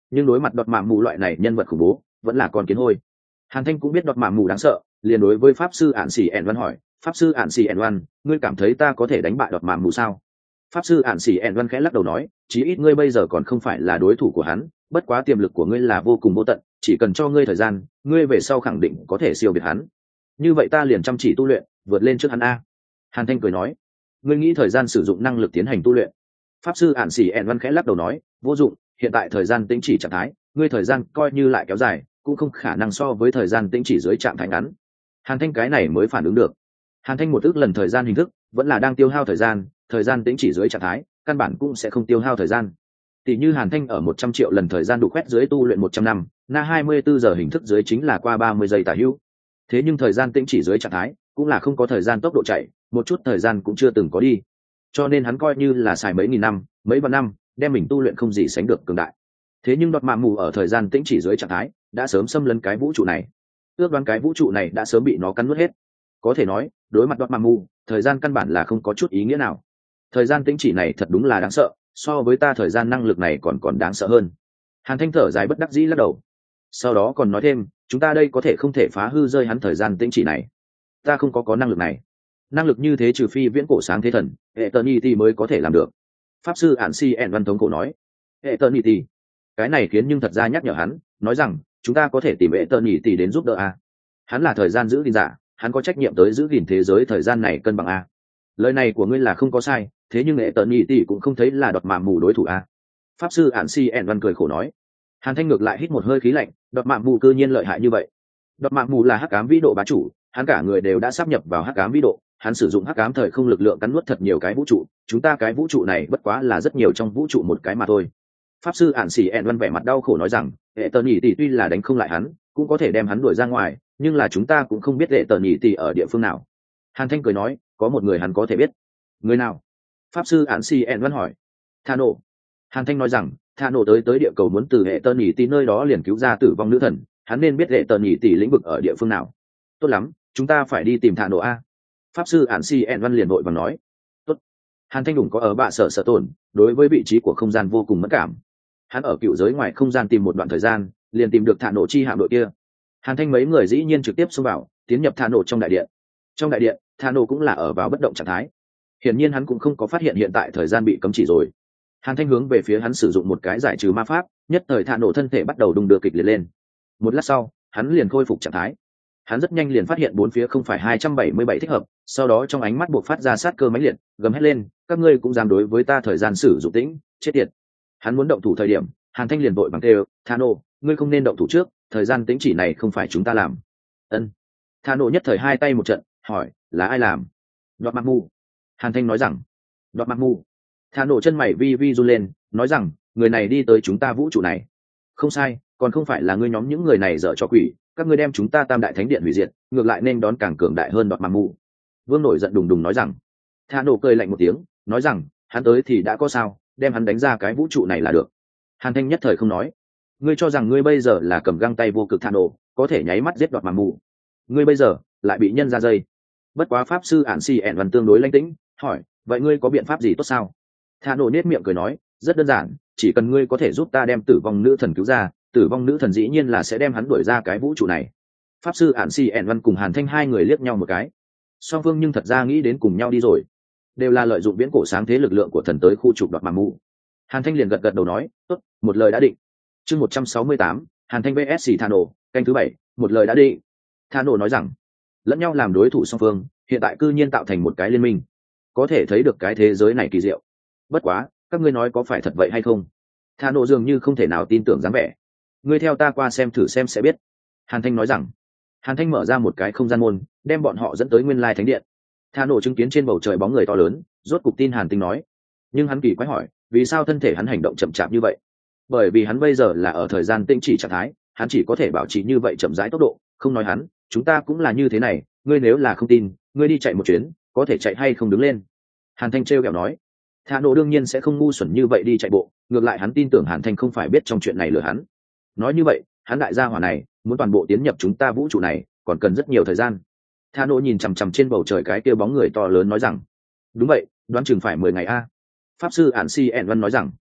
[SPEAKER 1] nhưng đối mặt đọt mạ mù loại này nhân vật khủng bố vẫn là con kiến hôi. Hàn Thanh cũng biết đọt mạ mù đáng sợ, liền đối với pháp sư ạn xỉ ẻn văn hỏi, pháp sư ạn xỉ ẻn văn, ngươi cảm thấy ta có thể đánh bại đọt mạ mù sao? Pháp sư ạn xỉ ẻn văn khẽ lắc đầu nói, chí ít ngươi bây giờ còn không phải là đối thủ của hắn, bất quá tiềm lực của ngươi là vô cùng vô tận, chỉ cần cho ngươi thời gian, ngươi về sau khẳng định có thể siêu việt hắn. Như vậy ta liền chăm chỉ tu luyện, vượt lên trước hắn a. Hàn Thanh cười nói, ngươi nghĩ thời gian sử dụng năng lực tiến hành tu luyện? Pháp sư ạn xỉ ẻn văn khẽ lắc đầu nói, vô dụng, hiện tại thời gian tĩnh chỉ trạng thái, ngươi thời gian coi như lại kéo dài cũng không khả năng so với thời gian tĩnh chỉ dưới trạng thái ngắn. Hàn Thanh cái này mới phản ứng được. Hàn Thanh một ước lần thời gian hình thức vẫn là đang tiêu hao thời gian tĩnh chỉ dưới trạng thái căn bản cũng sẽ không tiêu hao thời gian. Tỷ như Hàn Thanh ở 100 triệu lần thời gian đủ quét dưới tu luyện 100 năm, na 24 giờ hình thức dưới chính là qua 30 giây tả hữu. Thế nhưng thời gian tĩnh chỉ dưới trạng thái cũng là không có thời gian tốc độ chạy, một chút thời gian cũng chưa từng có đi. Cho nên hắn coi như là xài mấy nghìn năm, mấy vạn năm, đem mình tu luyện không gì sánh được cường đại. Thế nhưng đọt mạ mù ở thời gian tĩnh chỉ dưới trạng thái đã sớm xâm lấn cái vũ trụ này, ước đoán cái vũ trụ này đã sớm bị nó cắn nuốt hết. Có thể nói đối mặt đọt mạ mù, thời gian căn bản là không có chút ý nghĩa nào. Thời gian tĩnh chỉ này thật đúng là đáng sợ, so với ta thời gian năng lực này còn đáng sợ hơn. Hàn Thanh thở dài bất đắc dĩ lắc đầu, sau đó còn nói thêm, chúng ta đây có thể không thể phá hư rơi hắn thời gian tĩnh chỉ này. Ta không có năng lực này, năng lực như thế trừ phi viễn cổ sáng thế thần Eternity mới có thể làm được. Pháp sư ản si ẻn văn thống cổ nói, Eternity, cái này khiến nhưng thật ra nhắc nhở hắn, nói rằng chúng ta có thể tìm Eternity đến giúp đỡ a. Hắn là thời gian giữ gìn giả, hắn có trách nhiệm tới giữ gìn thế giới thời gian này cân bằng a. Lời này của ngươi là không có sai, thế nhưng Eternity cũng không thấy là đọt mạ mù đối thủ a. Pháp sư ản si ẻn văn cười khổ nói. Hàn Thanh ngược lại hít một hơi khí lạnh, đọt mạ mù cư nhiên lợi hại như vậy. Đọt mạ mù là hắc ám vĩ độ bá chủ, hắn cả người đều đã sáp nhập vào hắc ám vĩ độ, hắn sử dụng hắc ám thời không lực lượng cắn nuốt thật nhiều cái vũ trụ, chúng ta cái vũ trụ này bất quá là rất nhiều trong vũ trụ một cái mà thôi. Pháp sư ản xỉ ẹn văn vẻ mặt đau khổ nói rằng, hệ tờ nhỉ tỷ tuy là đánh không lại hắn, cũng có thể đem hắn đuổi ra ngoài, nhưng là chúng ta cũng không biết hệ tờ nhỉ tỷ ở địa phương nào. Hàn Thanh cười nói, có một người hắn có thể biết. Người nào? Pháp sư ản xỉ ẹn văn hỏi. Thano. Hàn Thanh nói rằng, Thano tới địa cầu muốn từ hệ tờ nhỉ tỷ nơi đó liền cứu ra tử vong nữ thần, hắn nên biết hệ tờ nhỉ tỷ lĩnh vực ở địa phương nào. Tốt lắm, chúng ta phải đi tìm Thano a. Pháp sư ản xỉ ẹn văn liền vội vàng nói. Tốt. Hàn Thanh đủng có ở bạ sở tổn, đối với vị trí của không gian vô cùng mất cảm. Hắn ở cựu giới ngoài không gian tìm một đoạn thời gian, liền tìm được Thạ Nổ chi hạm đội kia. Hàn Thanh mấy người dĩ nhiên trực tiếp xông vào, tiến nhập Thạ Nổ trong đại điện. Trong đại điện, Thạ Nổ cũng là ở vào bất động trạng thái. Hiển nhiên hắn cũng không có phát hiện hiện tại thời gian bị cấm chỉ rồi. Hàn Thanh hướng về phía hắn sử dụng một cái giải trừ ma pháp, nhất thời Thạ Nổ thân thể bắt đầu đung đưa kịch liệt lên. Một lát sau, hắn liền khôi phục trạng thái. Hắn rất nhanh liền phát hiện bốn phía không phải 277 thích hợp, sau đó trong ánh mắt buộc phát ra sát cơ mãnh liệt, gầm hét lên, các ngươi cũng dám đối với ta thời gian sử dụng tĩnh, chết tiệt. Hắn muốn động thủ thời điểm, Hàn Thanh liền vội bằng kêu, Thano, ngươi không nên động thủ trước, thời gian tĩnh chỉ này không phải chúng ta làm. Ân. Thano nhất thời hai tay một trận, hỏi, là ai làm? Đoạt Mặc Mù. Hàn Thanh nói rằng, Đoạt Mặc Mù. Thano chân mày vi vi run lên, nói rằng, người này đi tới chúng ta vũ trụ này. Không sai, còn không phải là ngươi nhóm những người này dở cho quỷ, các ngươi đem chúng ta Tam Đại Thánh Điện hủy diệt, ngược lại nên đón càng cường đại hơn Đoạt Mặc Mù. Vương nổi giận đùng đùng nói rằng, Thano cười lạnh một tiếng, nói rằng, hắn tới thì đã có sao, đem hắn đánh ra cái vũ trụ này là được. Hàn Thanh nhất thời không nói. Ngươi cho rằng ngươi bây giờ là cầm găng tay vô cực Thano, có thể nháy mắt giết Đoạt Mặc Mù. Ngươi bây giờ lại bị nhân ra dây. Bất quá pháp sư ản si ẻn văn tương đối lãnh tĩnh, hỏi, vậy ngươi có biện pháp gì tốt sao? Thano nết miệng cười nói, rất đơn giản, chỉ cần ngươi có thể giúp ta đem tử vong nữ thần cứu ra, tử vong nữ thần dĩ nhiên là sẽ đem hắn đuổi ra cái vũ trụ này. Pháp sư ản si ẻn văn cùng Hàn Thanh hai người liếc nhau một cái. Song phương nhưng thật ra nghĩ đến cùng nhau đi rồi, đều là lợi dụng viễn cổ sáng thế lực lượng của thần tới khu trục Đoạt Mặc Mù. Hàn Thanh liền gật gật đầu nói, tốt, một lời đã định. Chương 168, Hàn Thanh vs Thano, canh thứ 7, một lời đã định. Thano nói rằng, lẫn nhau làm đối thủ song phương, hiện tại cư nhiên tạo thành một cái liên minh, có thể thấy được cái thế giới này kỳ diệu. Bất quá, các ngươi nói có phải thật vậy hay không? Thano dường như không thể nào tin tưởng dáng vẻ. Ngươi theo ta qua xem thử xem sẽ biết. Hàn Thanh nói rằng. Hàn Thanh mở ra một cái không gian môn, đem bọn họ dẫn tới Nguyên Lai Thánh Điện. Thano chứng kiến trên bầu trời bóng người to lớn, rốt cục tin Hàn Tinh nói. Nhưng hắn kỳ quái hỏi, vì sao thân thể hắn hành động chậm chạp như vậy? Bởi vì hắn bây giờ là ở thời gian tĩnh chỉ trạng thái, hắn chỉ có thể bảo trì như vậy chậm rãi tốc độ, không nói hắn, chúng ta cũng là như thế này, ngươi nếu là không tin, ngươi đi chạy một chuyến, có thể chạy hay không đứng lên. Hàn Thanh trêu ghẹo nói. Thano đương nhiên sẽ không ngu xuẩn như vậy đi chạy bộ, ngược lại hắn tin tưởng Hàn Thanh không phải biết trong chuyện này lừa hắn. Nói như vậy, hắn đại gia hỏa này muốn toàn bộ tiến nhập chúng ta vũ trụ này, còn cần rất nhiều thời gian. Thano nhìn chằm chằm trên bầu trời cái kia bóng người to lớn nói rằng, đúng vậy, đoán chừng phải 10 ngày a. Pháp sư ản si ẻn văn nói rằng,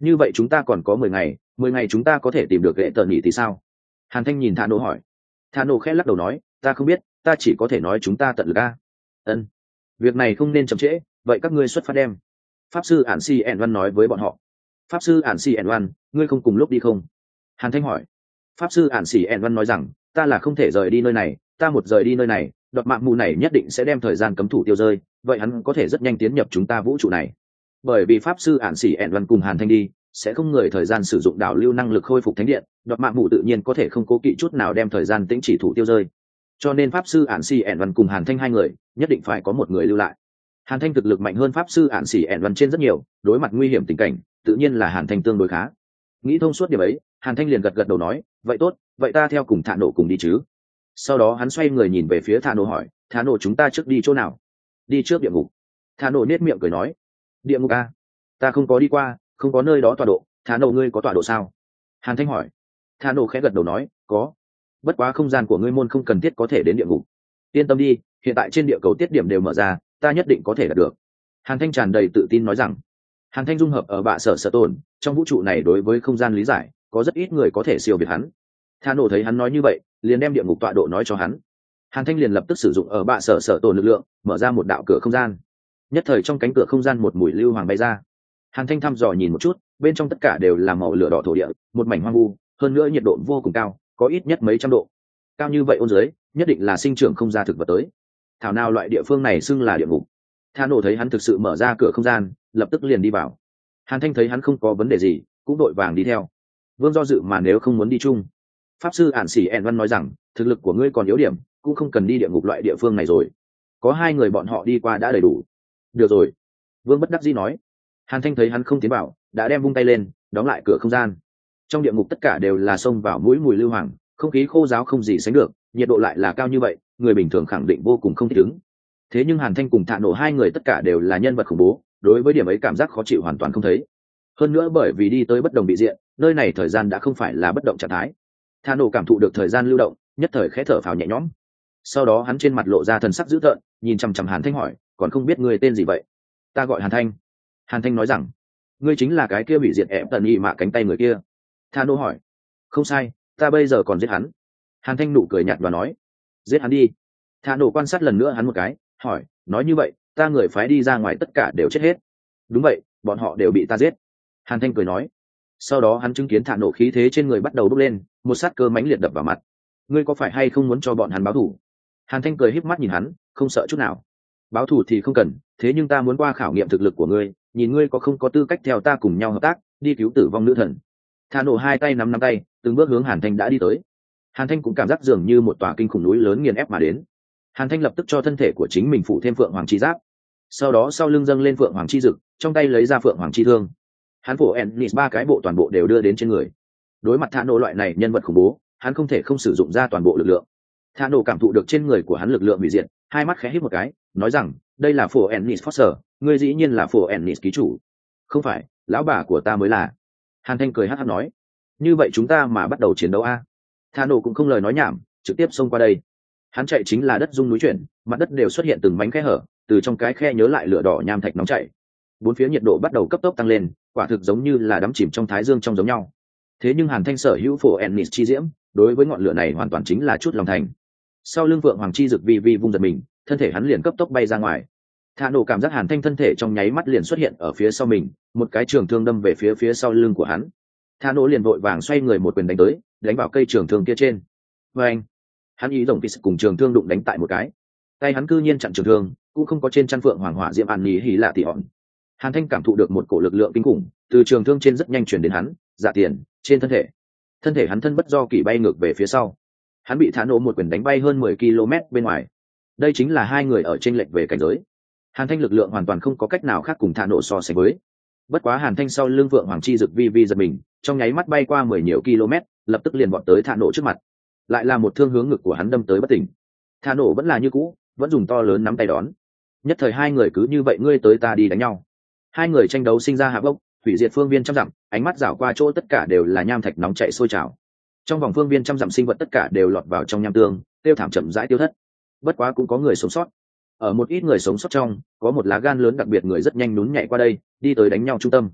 [SPEAKER 1] Như vậy chúng ta còn có 10 ngày, 10 ngày chúng ta có thể tìm được ghệ tờ nhỉ thì sao? Hàn Thanh nhìn Thà Nổ hỏi. Thà Nổ khẽ lắc đầu nói, ta không biết, ta chỉ có thể nói chúng ta tận lực a. Ân, việc này không nên chậm trễ, vậy các ngươi xuất phát đem. Pháp sư ản si ẻn văn nói với bọn họ. Pháp sư ản si ẻn văn, ngươi không cùng lúc đi không? Hàn Thanh hỏi. Pháp sư ản si ẻn văn nói rằng, ta là không thể rời đi nơi này, ta một rời đi nơi này, đọt mạng mù này nhất định sẽ đem thời gian cấm thủ tiêu rơi, vậy hắn có thể rất nhanh tiến nhập chúng ta vũ trụ này. Bởi vì pháp sư ản si ẻn văn cùng Hàn Thanh đi, sẽ không người thời gian sử dụng đảo lưu năng lực khôi phục thánh điện, đọt mạng mù tự nhiên có thể không cố kỵ chút nào đem thời gian tĩnh chỉ thủ tiêu rơi. Cho nên pháp sư ản si ẻn văn cùng Hàn Thanh hai người nhất định phải có một người lưu lại. Hàn Thanh thực lực mạnh hơn pháp sư ản si ẻn văn trên rất nhiều, đối mặt nguy hiểm tình cảnh tự nhiên là Hàn Thanh tương đối khá. Nghĩ thông suốt điểm ấy, Hàn Thanh liền gật gật đầu nói, vậy tốt, vậy ta theo cùng Thạ Nổ cùng đi chứ. Sau đó hắn xoay người nhìn về phía Thạ Nổ hỏi, Thạ Nổ chúng ta trước đi chỗ nào? Đi trước địa ngục. Thạ Nổ nết miệng cười nói, địa ngục à? Ta không có đi qua, không có nơi đó tọa độ. Thạ Nổ ngươi có tọa độ sao? Hàn Thanh hỏi. Thạ Nổ khẽ gật đầu nói, có. Bất quá không gian của ngươi môn không cần thiết có thể đến địa ngục. Yên tâm đi, hiện tại trên địa cầu tiết điểm đều mở ra, ta nhất định có thể đạt được. Hàn Thanh tràn đầy tự tin nói rằng. Hàn Thanh dung hợp ở bạ sở tồn, trong vũ trụ này đối với không gian lý giải có rất ít người có thể siêu việt hắn. Thà Nổ thấy hắn nói như vậy, liền đem địa ngục tọa độ nói cho hắn. Hàn Thanh liền lập tức sử dụng ở bạ sở tồn lực lượng, mở ra một đạo cửa không gian. Nhất thời trong cánh cửa không gian một mùi lưu hoàng bay ra. Hàn Thanh thăm dò nhìn một chút, bên trong tất cả đều là màu lửa đỏ thổ địa, một mảnh hoang vu, hơn nữa nhiệt độ vô cùng cao, có ít nhất mấy trăm độ. Cao như vậy ôn dưới, nhất định là sinh trưởng không ra thực vật tới. Thảo nào loại địa phương này xưng là địa ngục. Thà Nổ thấy hắn thực sự mở ra cửa không gian, lập tức liền đi vào. Hàn Thanh thấy hắn không có vấn đề gì, cũng đội vàng đi theo. Vương do dự mà nếu không muốn đi chung. Pháp sư ản xỉ ẻn văn nói rằng, thực lực của ngươi còn yếu điểm, cũng không cần đi địa ngục loại địa phương này rồi. Có 2 người bọn họ đi qua đã đầy đủ. Được rồi. Vương bất đắc dĩ nói. Hàn Thanh thấy hắn không tiến vào, đã đem vung tay lên, đóng lại cửa không gian. Trong địa ngục tất cả đều là xông vào mũi mùi lưu hoàng, không khí khô ráo không gì sánh được, nhiệt độ lại là cao như vậy, người bình thường khẳng định vô cùng không thích ứng. Thế nhưng Hàn Thanh cùng Thạ Nổ 2 người tất cả đều là nhân vật khủng bố, đối với điểm ấy cảm giác khó chịu hoàn toàn không thấy. Hơn nữa bởi vì đi tới bất đồng bị diện, nơi này thời gian đã không phải là bất động trạng thái. Thạ Nổ cảm thụ được thời gian lưu động, nhất thời khẽ thở phào nhẹ nhõm. Sau đó hắn trên mặt lộ ra thần sắc dữ tợn, nhìn chằm chằm Hàn Thanh hỏi, còn không biết ngươi tên gì vậy? Ta gọi Hàn Thanh. Hàn Thanh nói rằng, ngươi chính là cái kia bị diệt ép tần y mạ cánh tay người kia. Thạ Nổ hỏi, không sai, ta bây giờ còn giết hắn. Hàn Thanh nụ cười nhạt và nói, giết hắn đi. Thạ Nổ quan sát lần nữa hắn một cái, hỏi, nói như vậy ta người phái đi ra ngoài tất cả đều chết hết? Đúng vậy, bọn họ đều bị ta giết. Hàn Thanh cười nói. Sau đó hắn chứng kiến Thạ Nổ khí thế trên người bắt đầu bốc lên, một sát cơ mãnh liệt đập vào mặt. Ngươi có phải hay không muốn cho bọn hắn báo thù? Hàn Thanh cười híp mắt nhìn hắn, không sợ chút nào. Báo thù thì không cần, thế nhưng ta muốn qua khảo nghiệm thực lực của ngươi, nhìn ngươi có không có tư cách theo ta cùng nhau hợp tác đi cứu tử vong nữ thần. Thạ Nổ 2 tay nắm tay, từng bước hướng Hàn Thanh đã đi tới. Hàn Thanh cũng cảm giác dường như một tòa kinh khủng núi lớn nghiền ép mà đến. Hàn Thanh lập tức cho thân thể của chính mình phụ thêm phượng hoàng chi giáp, sau đó sau lưng dâng lên phượng hoàng chi dực, trong tay lấy ra phượng hoàng chi thương. Hắn phổ ennis 3 cái bộ toàn bộ đều đưa đến trên người. Đối mặt Thạ Nổ loại này nhân vật khủng bố, hắn không thể không sử dụng ra toàn bộ lực lượng. Thạ Nổ cảm thụ được trên người của hắn lực lượng hủy diệt, 2 mắt khẽ híp một cái, nói rằng, đây là phổ ennis Foster, ngươi dĩ nhiên là phổ ennis ký chủ. Không phải, lão bà của ta mới là. Hàn Thanh cười hắc hắc nói, như vậy chúng ta mà bắt đầu chiến đấu a. Thạ Nổ cũng không lời nói nhảm, trực tiếp xông qua đây. Hắn chạy chính là đất rung núi chuyển, mặt đất đều xuất hiện từng mảnh khe hở, từ trong cái khe nhớ lại lửa đỏ nham thạch nóng chảy. Bốn phía nhiệt độ bắt đầu cấp tốc tăng lên, quả thực giống như là đắm chìm trong thái dương trong giống nhau. Thế nhưng Hàn Thanh sở hữu phổ ennis chi diễm, đối với ngọn lửa này hoàn toàn chính là chút lòng thành. Sau lưng vượng hoàng chi dực vi vi vung giật mình, thân thể hắn liền cấp tốc bay ra ngoài. Thạ Nổ cảm giác Hàn Thanh thân thể trong nháy mắt liền xuất hiện ở phía sau mình, một cái trường thương đâm về phía sau lưng của hắn. Thạ Nổ liền vội vàng xoay người một quyền đánh tới, đánh vào cây trường thương kia trên. Và anh, hắn ý rồng cùng trường thương đụng đánh tại một cái, tay hắn cư nhiên chặn trường thương, cũng không có trên chăn phượng hoàng hỏa diễm an nhí hí lạ tỉ hòn. Hàn Thanh cảm thụ được một cổ lực lượng kinh khủng từ trường thương trên rất nhanh chuyển đến hắn, dạ tiền trên thân thể hắn thân bất do kỳ bay ngược về phía sau. Hắn bị Thạ Nổ một quyền đánh bay hơn 10 km bên ngoài. Đây chính là 2 người ở trên lệch về cảnh giới. Hàn Thanh lực lượng hoàn toàn không có cách nào khác cùng Thạ Nổ so sánh với. Bất quá Hàn Thanh sau lưng vượng hoàng chi dực vi vi giật mình, trong nháy mắt bay qua 10 nhiều km, lập tức liền vọt tới Thạ Nổ trước mặt. Lại là một thương hướng ngực của hắn đâm tới bất tỉnh. Thạ Nổ vẫn là như cũ, vẫn dùng to lớn nắm tay đón. Nhất thời 2 người cứ như vậy ngươi tới ta đi đánh nhau. 2 người tranh đấu sinh ra hạ bốc, hủy diệt phương viên trăm dặm, ánh mắt rảo qua chỗ tất cả đều là nham thạch nóng chảy sôi trào. Trong vòng phương viên trăm dặm sinh vật tất cả đều lọt vào trong nham tương, tiêu thảm chậm rãi tiêu thất. Bất quá cũng có người sống sót. Ở một ít người sống sót trong, có một lá gan lớn đặc biệt người rất nhanh nhún nhảy qua đây, đi tới đánh nhau trung tâm.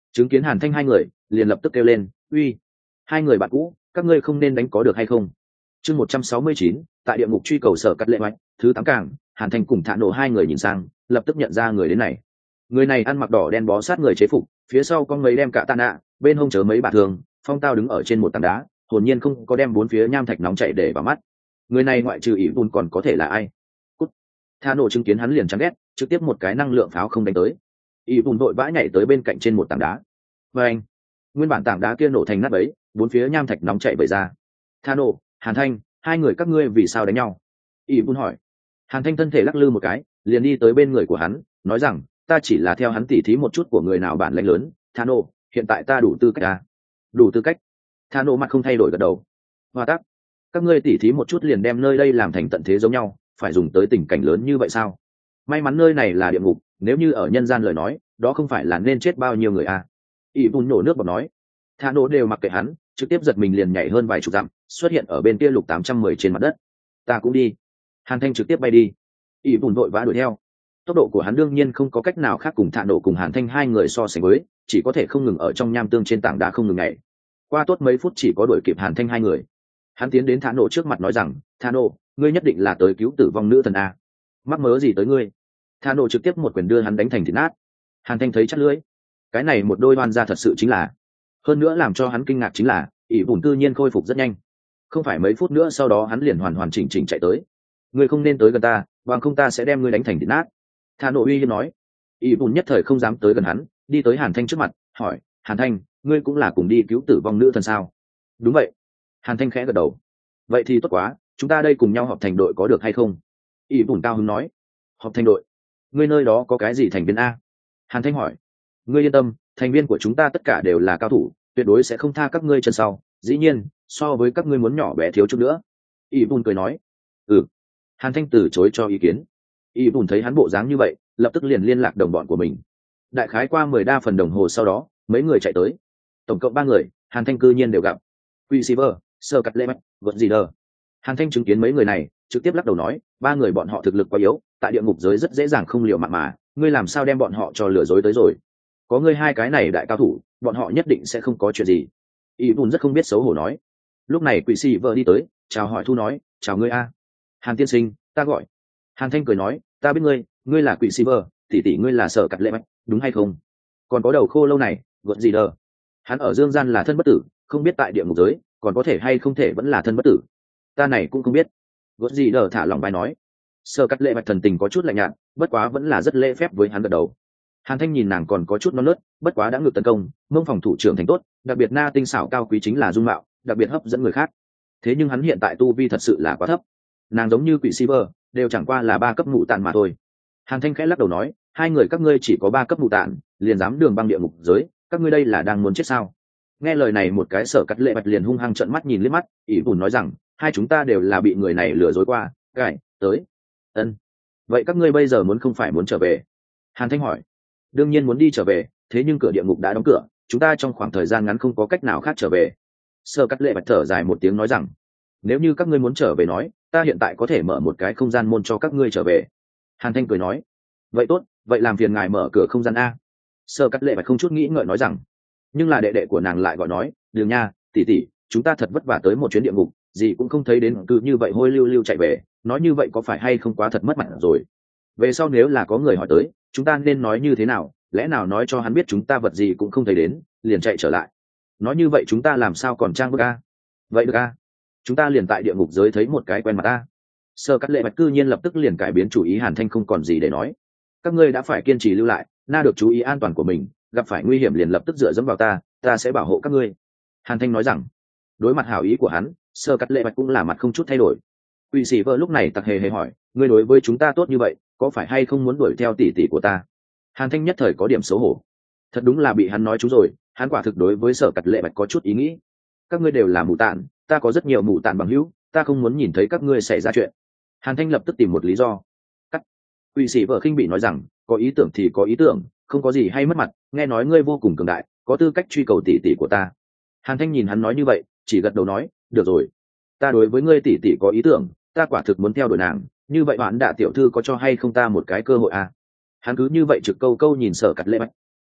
[SPEAKER 1] Chứng kiến Hàn Thanh hai người liền lập tức kêu lên, uy, hai người bạn cũ, các ngươi không nên đánh có được hay không? Chương 169, tại địa ngục truy cầu Sở Cắt Lệ Mạch, thứ 8 càng, Hàn Thanh cùng Thạ Nổ hai người nhìn sang, lập tức nhận ra người đến này. Người này ăn mặc đỏ đen bó sát người chế phục, phía sau con mấy đem cả tạ nạ, bên hông chớ mấy bả thường, phong tao đứng ở trên một tảng đá, hồn nhiên không có đem bốn phía nham thạch nóng chảy để vào mắt. Người này ngoại trừ ỷ bùn còn có thể là ai? Cút. Thạ Nổ chứng kiến hắn liền chán ghét, trực tiếp một cái năng lượng pháo không đánh tới. ỷ bùn vội vã nhảy tới bên cạnh trên một tảng đá. Và anh, nguyên bản tảng đá kia nổ thành nát bấy, bốn phía nham thạch nóng chảy bời ra. Thạ Nổ, Hàn Thanh, hai người các ngươi vì sao đánh nhau? ỷ bùn hỏi. Hàn Thanh thân thể lắc lư một cái, liền đi tới bên người của hắn, nói rằng, ta chỉ là theo hắn tỉ thí một chút của người nào bản lãnh lớn. Thạ Nổ, hiện tại ta đủ tư cách à? Đủ tư cách. Thạ Nổ mặt không thay đổi gật đầu. Hoa tác, các ngươi tỉ thí một chút liền đem nơi đây làm thành tận thế giống nhau, phải dùng tới tình cảnh lớn như vậy sao? May mắn nơi này là địa ngục, nếu như ở nhân gian lời nói, đó không phải là nên chết bao nhiêu người à? ỷ bùn nổ nước bọt nói. Thạ Nổ đều mặc kệ hắn, trực tiếp giật mình liền nhảy hơn vài chục dặm, xuất hiện ở bên kia lục 810 trên mặt đất. Ta cũng đi. Hàn Thanh trực tiếp bay đi. ỷ bùn vội vã đuổi theo. Tốc độ của hắn đương nhiên không có cách nào khác cùng Thạ Nổ cùng Hàn Thanh hai người so sánh với, chỉ có thể không ngừng ở trong nham tương trên tảng đá không ngừng nhảy. Qua tốt mấy phút chỉ có đuổi kịp Hàn Thanh hai người. Hắn tiến đến Thạ Nổ trước mặt nói rằng, Thạ Nổ, ngươi nhất định là tới cứu tử vong nữ thần a. Mắc mớ gì tới ngươi? Thạ Nổ trực tiếp một quyền đưa hắn đánh thành thịt nát. Hàn Thanh thấy chắc lưỡi, cái này một đôi oan gia thật sự chính là. Hơn nữa làm cho hắn kinh ngạc chính là, ỷ bùn tự nhiên khôi phục rất nhanh, không phải mấy phút nữa sau đó hắn liền hoàn hoàn chỉnh chỉnh chạy tới. Ngươi không nên tới gần ta, bằng không ta sẽ đem ngươi đánh thành thịt nát. Thạ Nổ uy hiếp nói. ỷ bùn nhất thời không dám tới gần hắn, đi tới Hàn Thanh trước mặt, hỏi, Hàn Thanh, ngươi cũng là cùng đi cứu tử vong nữ thần sao? Đúng vậy. Hàn Thanh khẽ gật đầu. Vậy thì tốt quá, chúng ta đây cùng nhau họp thành đội có được hay không? ỷ bùn cao hứng nói. Họp thành đội? Ngươi nơi đó có cái gì thành viên a? Hàn Thanh hỏi. Ngươi yên tâm, thành viên của chúng ta tất cả đều là cao thủ, tuyệt đối sẽ không tha các ngươi chân sau, dĩ nhiên so với các ngươi muốn nhỏ bé thiếu chút nữa. ỷ bùn cười nói. Ừ. Hàn Thanh từ chối cho ý kiến. ỷ bùn thấy hắn bộ dáng như vậy, lập tức liền liên lạc đồng bọn của mình. Đại khái qua 10 đa phần đồng hồ sau đó, mấy người chạy tới. Tổng cộng 3 người, Hàn Thanh cư nhiên đều gặp. Quicksilver, Sơ Cắt Lệ Mạch, Gợn gì đờ. Hàn Thanh chứng kiến mấy người này, trực tiếp lắc đầu nói, 3 người bọn họ thực lực quá yếu, tại địa ngục giới rất dễ dàng không liệu mạng mà, ngươi làm sao đem bọn họ cho lừa dối tới rồi? Có ngươi hai cái này đại cao thủ, bọn họ nhất định sẽ không có chuyện gì. ỷ bùn rất không biết xấu hổ nói. Lúc này Quicksilver đi tới, chào hỏi thu nói, chào ngươi a. Hàn tiên sinh, ta gọi. Hàn Thanh cười nói, ta biết ngươi, ngươi là Quicksilver, tỷ tỷ ngươi là Sở Cắt Lệ Mạch, đúng hay không? Còn có đầu khô lâu này, Gợn gì đờ. Hắn ở dương gian là thân bất tử, không biết tại địa ngục giới còn có thể hay không thể vẫn là thân bất tử. Ta này cũng không biết. Gợn gì đờ thả lòng bài nói. Sở Cắt Lệ Mạch thần tình có chút lạnh nhạt, bất quá vẫn là rất lễ phép với hắn gật đầu. Hàn Thanh nhìn nàng còn có chút non nớt, bất quá đã ngược tấn công, mông phòng thủ trưởng thành tốt, đặc biệt na tinh xảo cao quý chính là dung mạo, đặc biệt hấp dẫn người khác. Thế nhưng hắn hiện tại tu vi thật sự là quá thấp. Nàng giống như quỷ Silver, đều chẳng qua là 3 cấp mụ tạn mà thôi. Hàn Thanh khẽ lắc đầu nói, hai người các ngươi chỉ có 3 cấp mụ tạn, liền dám đường băng địa ngục giới, các ngươi đây là đang muốn chết sao? Nghe lời này một cái Sở Cắt Lệ Mạch liền hung hăng trợn mắt nhìn liếc mắt, ỷ bùn nói rằng, hai chúng ta đều là bị người này lừa dối qua, cải, tới. Ân. Vậy các ngươi bây giờ muốn không phải muốn trở về? Hàn Thanh hỏi. Đương nhiên muốn đi trở về, thế nhưng cửa địa ngục đã đóng cửa, chúng ta trong khoảng thời gian ngắn không có cách nào khác trở về. Sở Cắt Lệ Mạch thở dài một tiếng nói rằng, nếu như các ngươi muốn trở về nói, ta hiện tại có thể mở một cái không gian môn cho các ngươi trở về. Hàn Thanh cười nói, vậy tốt, vậy làm phiền ngài mở cửa không gian a. Sở Cắt Lệ Mạch không chút nghĩ ngợi nói rằng, nhưng là đệ đệ của nàng lại gọi nói, đường nha, tỷ tỷ, chúng ta thật vất vả tới một chuyến địa ngục, gì cũng không thấy đến, cứ như vậy hôi lưu lưu chạy về, nói như vậy có phải hay không quá thật mất mặt rồi. Về sau nếu là có người hỏi tới, chúng ta nên nói như thế nào, lẽ nào nói cho hắn biết chúng ta vật gì cũng không thấy đến, liền chạy trở lại. Nói như vậy chúng ta làm sao còn trang bức a? Vậy được a? Chúng ta liền tại địa ngục giới thấy một cái quen mặt a. Sở Cắt Lệ Mạch cư nhiên lập tức liền cải biến chủ ý. Hàn Thanh không còn gì để nói. Các ngươi đã phải kiên trì lưu lại, na được chú ý an toàn của mình, gặp phải nguy hiểm liền lập tức dựa dẫm vào ta, ta sẽ bảo hộ các ngươi. Hàn Thanh nói rằng, đối mặt hảo ý của hắn, Sở Cắt Lệ Mạch cũng là mặt không chút thay đổi. Quỷ sĩ vợ lúc này tặc hề hề hỏi, ngươi đối với chúng ta tốt như vậy, có phải hay không muốn đuổi theo tỷ tỷ của ta? Hàn Thanh nhất thời có điểm xấu hổ. Thật đúng là bị hắn nói trúng rồi, hắn quả thực đối với Sở Cắt Lệ Mạch có chút ý nghĩ. Các ngươi đều là mù tạn, ta có rất nhiều mù tạn bằng hữu, ta không muốn nhìn thấy các ngươi xảy ra chuyện. Hàn Thanh lập tức tìm một lý do. Cắt. Quỷ sĩ vợ khinh bị nói rằng, có ý tưởng thì có ý tưởng, không có gì hay mất mặt, nghe nói ngươi vô cùng cường đại, có tư cách truy cầu tỷ tỷ của ta. Hàn Thanh nhìn hắn nói như vậy, chỉ gật đầu nói, được rồi, ta đối với ngươi tỷ tỷ có ý tưởng, ta quả thực muốn theo đuổi nàng, như vậy bạn đạ tiểu thư có cho hay không ta một cái cơ hội à? Hắn cứ như vậy trực câu câu nhìn Sở Cắt Lệ Mạch.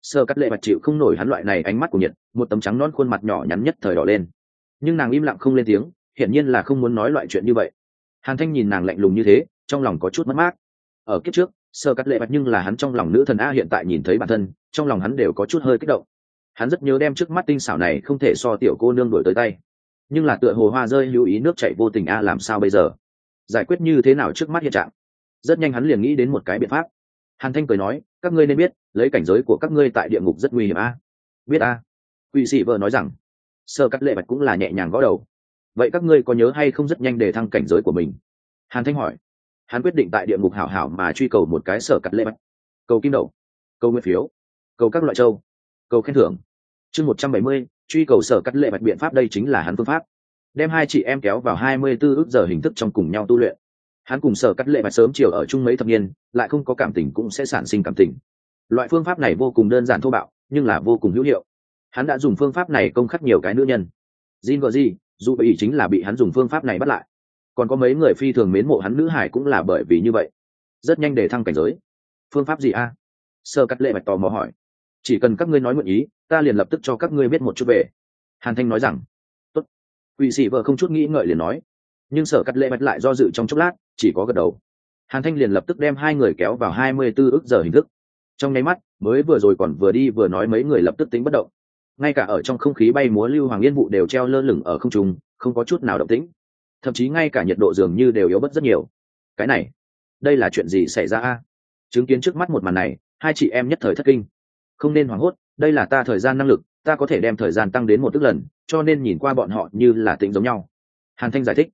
[SPEAKER 1] Sơ cắt lệ bạch chịu không nổi hắn loại này ánh mắt của nhiệt, một tấm trắng non khuôn mặt nhỏ nhắn nhất thời đỏ lên, nhưng nàng im lặng không lên tiếng, hiển nhiên là không muốn nói loại chuyện như vậy. Hàn Thanh nhìn nàng lạnh lùng như thế, trong lòng có chút mất mát. Ở kiếp trước Sơ cắt lệ bạch nhưng là hắn trong lòng nữ thần a, hiện tại nhìn thấy bản thân, trong lòng hắn đều có chút hơi kích động. Hắn rất nhớ đem trước mắt tinh xảo này không thể so tiểu cô nương đuổi tới tay, nhưng là tựa hồ hoa rơi hữu ý nước chảy vô tình a, làm sao bây giờ, giải quyết như thế nào trước mắt hiện trạng. Rất nhanh hắn liền nghĩ đến một cái biện pháp. Hàn Thanh cười nói, các ngươi nên biết lấy cảnh giới của các ngươi tại địa ngục rất nguy hiểm a. Biết a. Quỷ sĩ vợ nói rằng. Sơ cắt lệ bạch cũng là nhẹ nhàng gõ đầu. Vậy các ngươi có nhớ hay không rất nhanh để thăng cảnh giới của mình? Hàn Thanh hỏi. Hắn quyết định tại địa ngục hảo hảo mà truy cầu một cái sở cắt lệ bạch, cầu kim đậu, cầu nguyện phiếu, cầu các loại châu, cầu khen thưởng. Chương 170, truy cầu sở cắt lệ bạch biện pháp, đây chính là hắn phương pháp. Đem hai chị em kéo vào 24 ức giờ hình thức trong cùng nhau tu luyện. Hắn cùng sở cắt lệ bạch sớm chiều ở chung mấy thập niên, lại không có cảm tình cũng sẽ sản sinh cảm tình. Loại phương pháp này vô cùng đơn giản thô bạo, nhưng là vô cùng hữu hiệu. Hắn đã dùng phương pháp này công khắc nhiều cái nữ nhân. Jin vợ gì, dù bởi chính là bị hắn dùng phương pháp này bắt lại. Còn có mấy người phi thường mến mộ hắn nữ hải cũng là bởi vì như vậy. Rất nhanh để thăng cảnh giới. Phương pháp gì a? Sở cắt lệ bạch tò mò hỏi. Chỉ cần các ngươi nói nguyện ý, ta liền lập tức cho các ngươi biết một chút về. Hàn Thanh nói rằng. Tốt. Quỷ sĩ vợ không chút nghĩ ngợi liền nói. Nhưng Sở cắt lệ bạch lại do dự trong chốc lát, chỉ có gật đầu. Hàn Thanh liền lập tức đem hai người kéo vào 24 ức giờ hình thức. Trong nháy mắt, mới vừa rồi còn vừa đi vừa nói mấy người lập tức tính bất động. Ngay cả ở trong không khí bay múa lưu hoàng yên vụ đều treo lơ lửng ở không trung, không có chút nào động tĩnh. Thậm chí ngay cả nhiệt độ dường như đều yếu bớt rất nhiều. Cái này, đây là chuyện gì xảy ra a? Chứng kiến trước mắt một màn này, hai chị em nhất thời thất kinh. Không nên hoảng hốt, đây là ta thời gian năng lực, ta có thể đem thời gian tăng đến 1 tức lần, cho nên nhìn qua bọn họ như là tĩnh giống nhau. Hàn Thanh giải thích.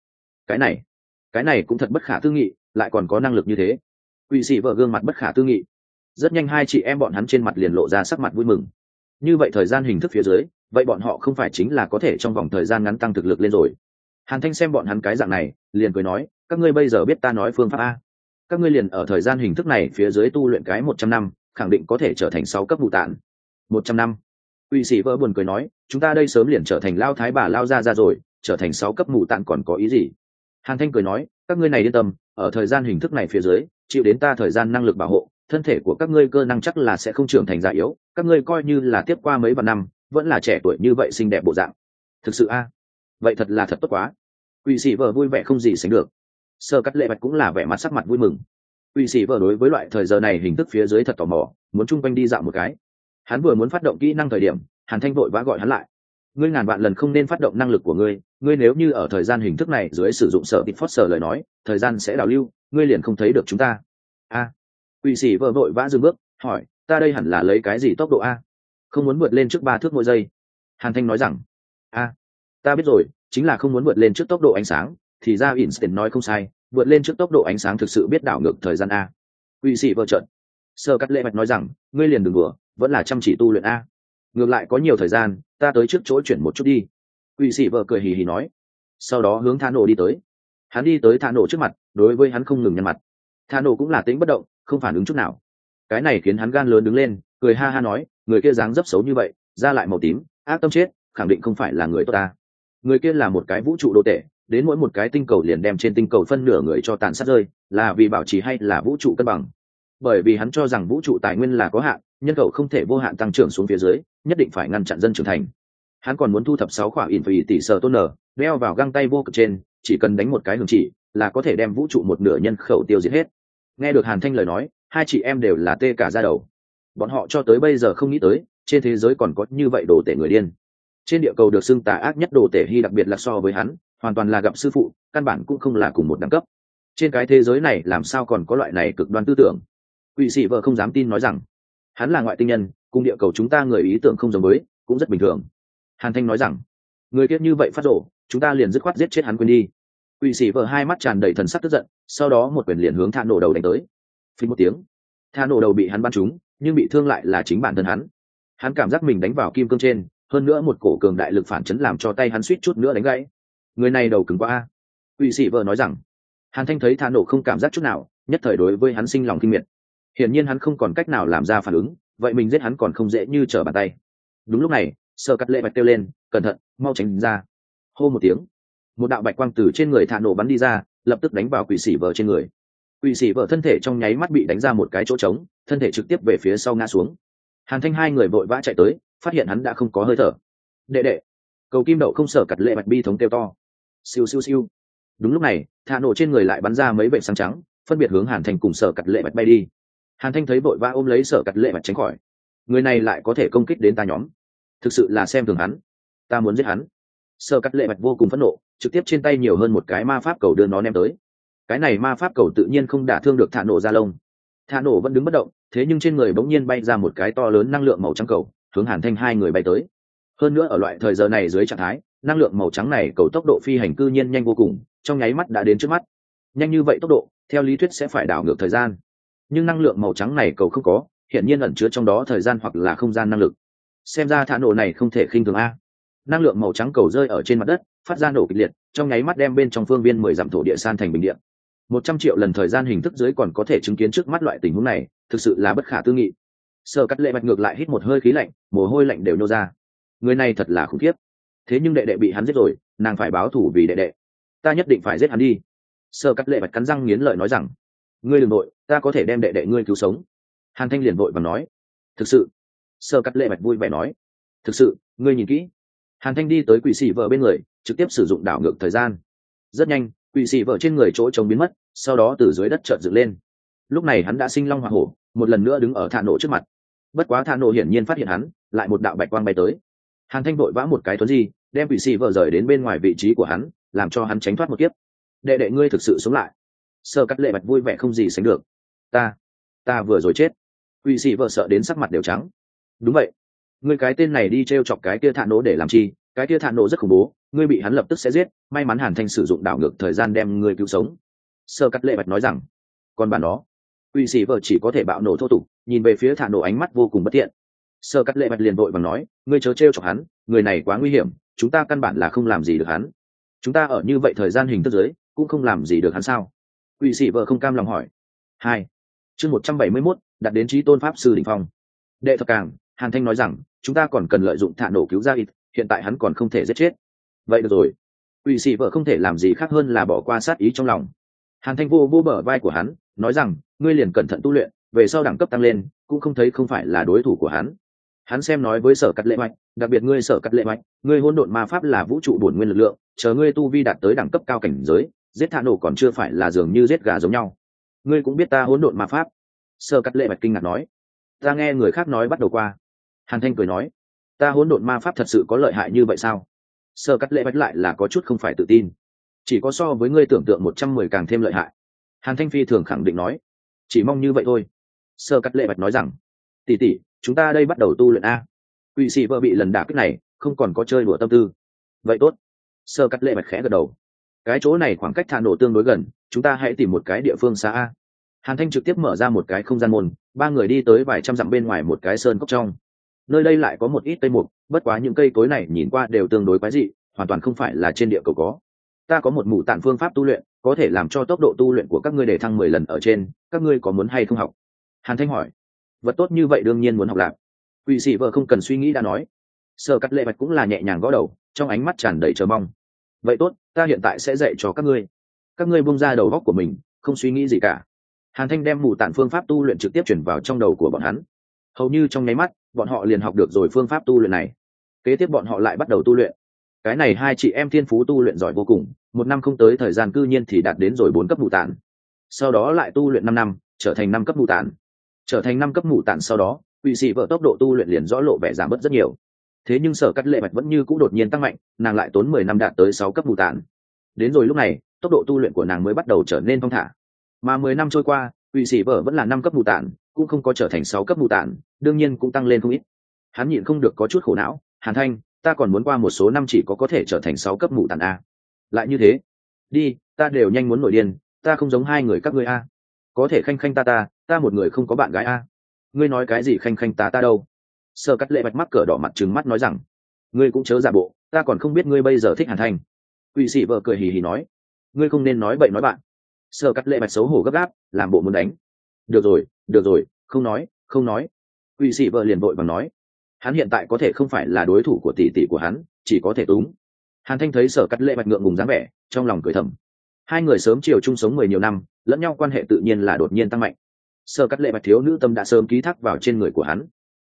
[SPEAKER 1] Cái này cũng thật bất khả tư nghị, lại còn có năng lực như thế. Quỷ sĩ vợ gương mặt bất khả tư nghị. Rất nhanh hai chị em bọn hắn trên mặt liền lộ ra sắc mặt vui mừng. Như vậy thời gian hình thức phía dưới, vậy bọn họ không phải chính là có thể trong vòng thời gian ngắn tăng thực lực lên rồi. Hàn Thanh xem bọn hắn cái dạng này, liền cười nói, các ngươi bây giờ biết ta nói phương pháp a. Các ngươi liền ở thời gian hình thức này phía dưới tu luyện cái 100 năm, khẳng định có thể trở thành 6 cấp vụ tạn. 100 năm. Quỷ sĩ vợ buồn cười nói, chúng ta đây sớm liền trở thành lao thái bà lao ra rồi, trở thành 6 cấp mù tạn còn có ý gì? Hàn Thanh cười nói, các ngươi này yên tâm, ở thời gian hình thức này phía dưới, chịu đến ta thời gian năng lực bảo hộ, thân thể của các ngươi cơ năng chắc là sẽ không trưởng thành già yếu, các ngươi coi như là tiếp qua mấy vạn năm, vẫn là trẻ tuổi như vậy xinh đẹp bộ dạng. Thực sự a? Vậy thật là thật tốt quá. Quỷ sĩ vợ vui vẻ không gì sánh được. Sơ cắt lệ bạch cũng là vẻ mặt sắc mặt vui mừng. Quỷ sĩ vợ đối với loại thời giờ này hình thức phía dưới thật tò mò, muốn chung quanh đi dạo một cái. Hắn vừa muốn phát động kỹ năng thời điểm, Hàn Thanh vội vã gọi hắn lại. Ngươi ngàn vạn lần không nên phát động năng lực của ngươi, ngươi nếu như ở thời gian hình thức này dưới sử dụng sở tịt phót sở lời nói, thời gian sẽ đảo lưu, ngươi liền không thấy được chúng ta. A. Quỷ sĩ vợ vội vã dừng bước, hỏi, ta đây hẳn là lấy cái gì tốc độ a? Không muốn vượt lên trước 3 thước mỗi giây. Hàn Thanh nói rằng, a, ta biết rồi, chính là không muốn vượt lên trước tốc độ ánh sáng, thì ra Einstein nói không sai, vượt lên trước tốc độ ánh sáng thực sự biết đảo ngược thời gian a. Quỷ sĩ vợ trợn. Sơ Cắt Lệ Bạch nói rằng, ngươi liền đừng đùa, vẫn là chăm chỉ tu luyện a. Ngược lại có nhiều thời gian, ta tới trước chỗ chuyển một chút đi. Quỷ sĩ vợ cười hì hì nói. Sau đó hướng Thả Nổ đi tới. Hắn đi tới Thả Nổ trước mặt, đối với hắn không ngừng nhăn mặt. Thả Nổ cũng là tính bất động, không phản ứng chút nào. Cái này khiến hắn gan lớn đứng lên, cười ha ha nói, người kia dáng dấp xấu như vậy, da lại màu tím, ác tâm chết, khẳng định không phải là người tốt ta. Người kia là một cái vũ trụ đồ tể, đến mỗi một cái tinh cầu liền đem trên tinh cầu phân nửa người cho tàn sát rơi, là vì bảo trì hay là vũ trụ cân bằng. Bởi vì hắn cho rằng vũ trụ tài nguyên là có hạn, nhân khẩu không thể vô hạn tăng trưởng xuống phía dưới, nhất định phải ngăn chặn dân trưởng thành. Hắn còn muốn thu thập 6 khỏa tỷ sở tôn nở, đeo vào găng tay vô cực trên, chỉ cần đánh một cái hướng chỉ là có thể đem vũ trụ một nửa nhân khẩu tiêu diệt hết. Nghe được Hàn Thanh lời nói, hai chị em đều là tê cả da đầu. Bọn họ cho tới bây giờ không nghĩ tới trên thế giới còn có như vậy đồ tể người điên. Trên địa cầu được xưng tà ác nhất đồ tể Hy, đặc biệt là so với hắn hoàn toàn là gặp sư phụ, căn bản cũng không là cùng một đẳng cấp. Trên cái thế giới này làm sao còn có loại này cực đoan tư tưởng. Quỷ sĩ vợ không dám tin nói rằng hắn là ngoại tinh nhân, cùng địa cầu chúng ta người ý tưởng không giống với, cũng rất bình thường. Hàn Thanh nói rằng người kiết như vậy phát rổ, chúng ta liền dứt khoát giết chết hắn quên đi. Quỷ sĩ vợ hai mắt tràn đầy thần sắc tức giận, sau đó một quyền liền hướng Thả Nổ đầu đánh tới. Phí một tiếng, Thả Nổ đầu bị hắn bắn trúng, nhưng bị thương lại là chính bản thân hắn. Hắn cảm giác mình đánh vào kim cương trên, hơn nữa một cổ cường đại lực phản chấn làm cho tay hắn suýt chút nữa đánh gãy. Người này đầu cứng quá a. Quỷ sĩ vợ nói rằng. Hàn Thanh thấy Thả Nổ không cảm giác chút nào, nhất thời đối với hắn sinh lòng kinh miệt. Hiển nhiên hắn không còn cách nào làm ra phản ứng, vậy mình giết hắn còn không dễ như trở bàn tay. Đúng lúc này, Sơ Cắt Lệ Bạch kêu lên, cẩn thận, mau tránh ra. Hô một tiếng, một đạo bạch quang từ trên người Thả Nổ bắn đi ra, lập tức đánh vào quỷ sĩ vợ trên người. Quỷ sĩ vợ thân thể trong nháy mắt bị đánh ra một cái chỗ trống, thân thể trực tiếp về phía sau ngã xuống. Hàn Thanh hai người vội vã chạy tới, phát hiện hắn đã không có hơi thở. Đệ đệ, cầu kim đậu không sở cật lệ bạch bi thống kêu to. Siêu siêu siêu. Đúng lúc này, thả nổ trên người lại bắn ra mấy vệt sáng trắng, phân biệt hướng Hàn Thanh cùng sở cật lệ bạch bay đi. Hàn Thanh thấy vội vã ôm lấy sở cật lệ bạch tránh khỏi. Người này lại có thể công kích đến ta nhóm, thực sự là xem thường hắn. Ta muốn giết hắn. Sở cật lệ bạch vô cùng phẫn nộ, trực tiếp trên tay nhiều hơn một cái ma pháp cầu đưa nó ném tới. Cái này ma pháp cầu tự nhiên không đả thương được thả nổ ra lông. Thả nổ vẫn đứng bất động, thế nhưng trên người bỗng nhiên bay ra một cái to lớn năng lượng màu trắng cầu, hướng Hàn Thanh hai người bay tới. Hơn nữa ở loại thời giờ này dưới trạng thái, năng lượng màu trắng này cầu tốc độ phi hành cư nhiên nhanh vô cùng, trong nháy mắt đã đến trước mắt. Nhanh như vậy tốc độ, theo lý thuyết sẽ phải đảo ngược thời gian. Nhưng năng lượng màu trắng này cầu không có, hiện nhiên ẩn chứa trong đó thời gian hoặc là không gian năng lực. Xem ra thả nổ này không thể khinh thường a. Năng lượng màu trắng cầu rơi ở trên mặt đất, phát ra nổ kịch liệt, trong nháy mắt đem bên trong phương viên 10 dặm thổ địa san thành bình địa. 100 triệu lần thời gian hình thức dưới còn có thể chứng kiến trước mắt loại tình huống này, thực sự là bất khả tư nghị. Sở Cắt Lệ Bạch ngược lại hít một hơi khí lạnh, mồ hôi lạnh đều nô ra. Người này thật là khủng khiếp. Thế nhưng đệ đệ bị hắn giết rồi, nàng phải báo thù vì đệ đệ. Ta nhất định phải giết hắn đi. Sở Cắt Lệ Bạch cắn răng nghiến lợi nói rằng, ngươi đừng nội, ta có thể đem đệ đệ ngươi cứu sống. Hàn Thanh liền vội và nói, thực sự. Sở Cắt Lệ Bạch vui vẻ nói, thực sự, ngươi nhìn kỹ. Hàn Thanh đi tới quỷ sĩ vợ bên người, trực tiếp sử dụng đảo ngược thời gian. Rất nhanh, quỷ sĩ vợ trên người chỗ trống biến mất, sau đó từ dưới đất chợt dựng lên. Lúc này hắn đã sinh long hỏa hổ, một lần nữa đứng ở thả nổ trước mặt. Bất quá thả nổ hiển nhiên phát hiện hắn, lại một đạo bạch quang bay tới. Hàn Thanh vội vã một cái thuấn di, đem quỷ sĩ vợ rời đến bên ngoài vị trí của hắn, làm cho hắn tránh thoát một kiếp. Đệ đệ ngươi thực sự sống lại. Sở Cắt Lệ Bạch vui vẻ không gì sánh được. Ta vừa rồi chết. Quỷ sĩ vợ sợ đến sắc mặt đều trắng. Đúng vậy, ngươi cái tên này đi t chọc cái kia thả nổ để làm chi? Cái kia thả nổ rất khủng bố, ngươi bị hắn lập tức sẽ giết. May mắn Hàn Thanh sử dụng đảo ngược thời gian đem ngươi cứu sống. Sở Cắt Lệ Bạch nói rằng, còn bản đó, quỷ sĩ vợ chỉ có thể bạo nổ thô tục, nhìn về phía thả nổ ánh mắt vô cùng bất thiện. Sở Cắt Lệ Bạch liền vội vàng nói, ngươi chớ trêu chọc hắn, người này quá nguy hiểm, chúng ta căn bản là không làm gì được hắn. Chúng ta ở như vậy thời gian hình thức giới cũng không làm gì được hắn sao? Quỷ sĩ vợ không cam lòng hỏi. Chương 171, đặt đến chí tôn pháp sư đỉnh phong. Đệ thập càng, Hàn Thanh nói rằng, chúng ta còn cần lợi dụng thả nổ cứu ra ít, hiện tại hắn còn không thể giết chết. Vậy được rồi. Quỷ sĩ vợ không thể làm gì khác hơn là bỏ qua sát ý trong lòng. Hàn Thanh vô bờ vai của hắn, nói rằng, ngươi liền cẩn thận tu luyện, về sau đẳng cấp tăng lên, cũng không thấy không phải là đối thủ của hắn. Hắn xem nói với Sở Cắt Lệ Bạch, đặc biệt ngươi Sở Cắt Lệ Bạch, ngươi hỗn độn ma pháp là vũ trụ bổn nguyên lực lượng, chờ ngươi tu vi đạt tới đẳng cấp cao cảnh giới, giết thả nổ còn chưa phải là dường như giết gà giống nhau. Ngươi cũng biết ta hỗn độn ma pháp. Sở Cắt Lệ Bạch kinh ngạc nói, ta nghe người khác nói bắt đầu qua. Hàn Thanh cười nói, ta hỗn độn ma pháp thật sự có lợi hại như vậy sao? Sở Cắt Lệ Bạch lại là có chút không phải tự tin, chỉ có so với ngươi tưởng tượng 110 càng thêm lợi hại. Hàn Thanh phi thường khẳng định nói, chỉ mong như vậy thôi. Sở Cắt Lệ Bạch nói rằng, tỷ tỷ, chúng ta đây bắt đầu tu luyện a. Quỷ sĩ vợ bị lần đả kích này, không còn có chơi đùa tâm tư. Vậy tốt. Sở Cắt Lệ Bạch khẽ gật đầu. Cái chỗ này khoảng cách thả nổ tương đối gần, chúng ta hãy tìm một cái địa phương xa a. Hàn Thanh trực tiếp mở ra một cái không gian môn, ba người đi tới vài trăm dặm bên ngoài một cái sơn cốc trong. Nơi đây lại có một ít cây mục, bất quá những cây cối này nhìn qua đều tương đối quái dị, hoàn toàn không phải là trên địa cầu có. Ta có một mụ tản phương pháp tu luyện, có thể làm cho tốc độ tu luyện của các ngươi để thăng 10 lần ở trên, các ngươi có muốn hay không học? Hàn Thanh hỏi. Vật tốt như vậy đương nhiên muốn học lạc. Quỷ sĩ vợ không cần suy nghĩ đã nói. Sở Cắt Lệ Bạch cũng là nhẹ nhàng gõ đầu, trong ánh mắt tràn đầy chờ mong. Vậy tốt, ta hiện tại sẽ dạy cho các ngươi. Các ngươi buông ra đầu óc của mình, không suy nghĩ gì cả. Hàn Thanh đem mù tản phương pháp tu luyện trực tiếp chuyển vào trong đầu của bọn hắn. Hầu như trong nháy mắt, bọn họ liền học được rồi phương pháp tu luyện này. Kế tiếp bọn họ lại bắt đầu tu luyện. Cái này hai chị em thiên phú tu luyện giỏi vô cùng, 1 năm không tới thời gian cư nhiên thì đạt đến rồi 4 cấp mù tản. Sau đó lại tu luyện 5 năm, trở thành 5 cấp mù tản. Trở thành 5 cấp mù tản sau đó, quỷ sĩ vợ tốc độ tu luyện liền rõ lộ vẻ giảm bớt rất nhiều. Thế nhưng Sở Cắt Lệ Bạch vẫn như cũ đột nhiên tăng mạnh, nàng lại tốn 10 năm đạt tới 6 cấp mù tản. Đến rồi lúc này, tốc độ tu luyện của nàng mới bắt đầu trở nên thong thả. Mà 10 năm trôi qua, quỷ sĩ vợ vẫn là 5 cấp mù tản, cũng không có trở thành 6 cấp mù tản, đương nhiên cũng tăng lên không ít. Hắn nhịn không được có chút khổ não, Hàn Thanh, ta còn muốn qua một số năm chỉ có thể trở thành 6 cấp mù tản a. Lại như thế, đi, ta đều nhanh muốn nổi điên, ta không giống hai người các ngươi a. Có thể khanh khanh ta một người không có bạn gái a. Ngươi nói cái gì khanh khanh ta đâu? Sở Cắt Lệ Bạch mắc cỡ đỏ mặt trừng mắt nói rằng, ngươi cũng chớ giả bộ, ta còn không biết ngươi bây giờ thích Hàn Thanh. Quỷ sĩ vợ cười hì hì nói, ngươi không nên nói bậy nói bạn. Sở Cắt Lệ Bạch xấu hổ gấp gáp, làm bộ muốn đánh. Được rồi, không nói. Quỷ sĩ vợ liền vội vàng nói, hắn hiện tại có thể không phải là đối thủ của tỷ tỷ của hắn, chỉ có thể túng. Hàn Thanh thấy Sở Cắt Lệ Bạch ngượng ngùng dáng vẻ, trong lòng cười thầm. Hai người sớm chiều chung sống 10 nhiều năm, lẫn nhau quan hệ tự nhiên là đột nhiên tăng mạnh. Sở Cắt Lệ Bạch thiếu nữ tâm đã sớm ký thác vào trên người của hắn.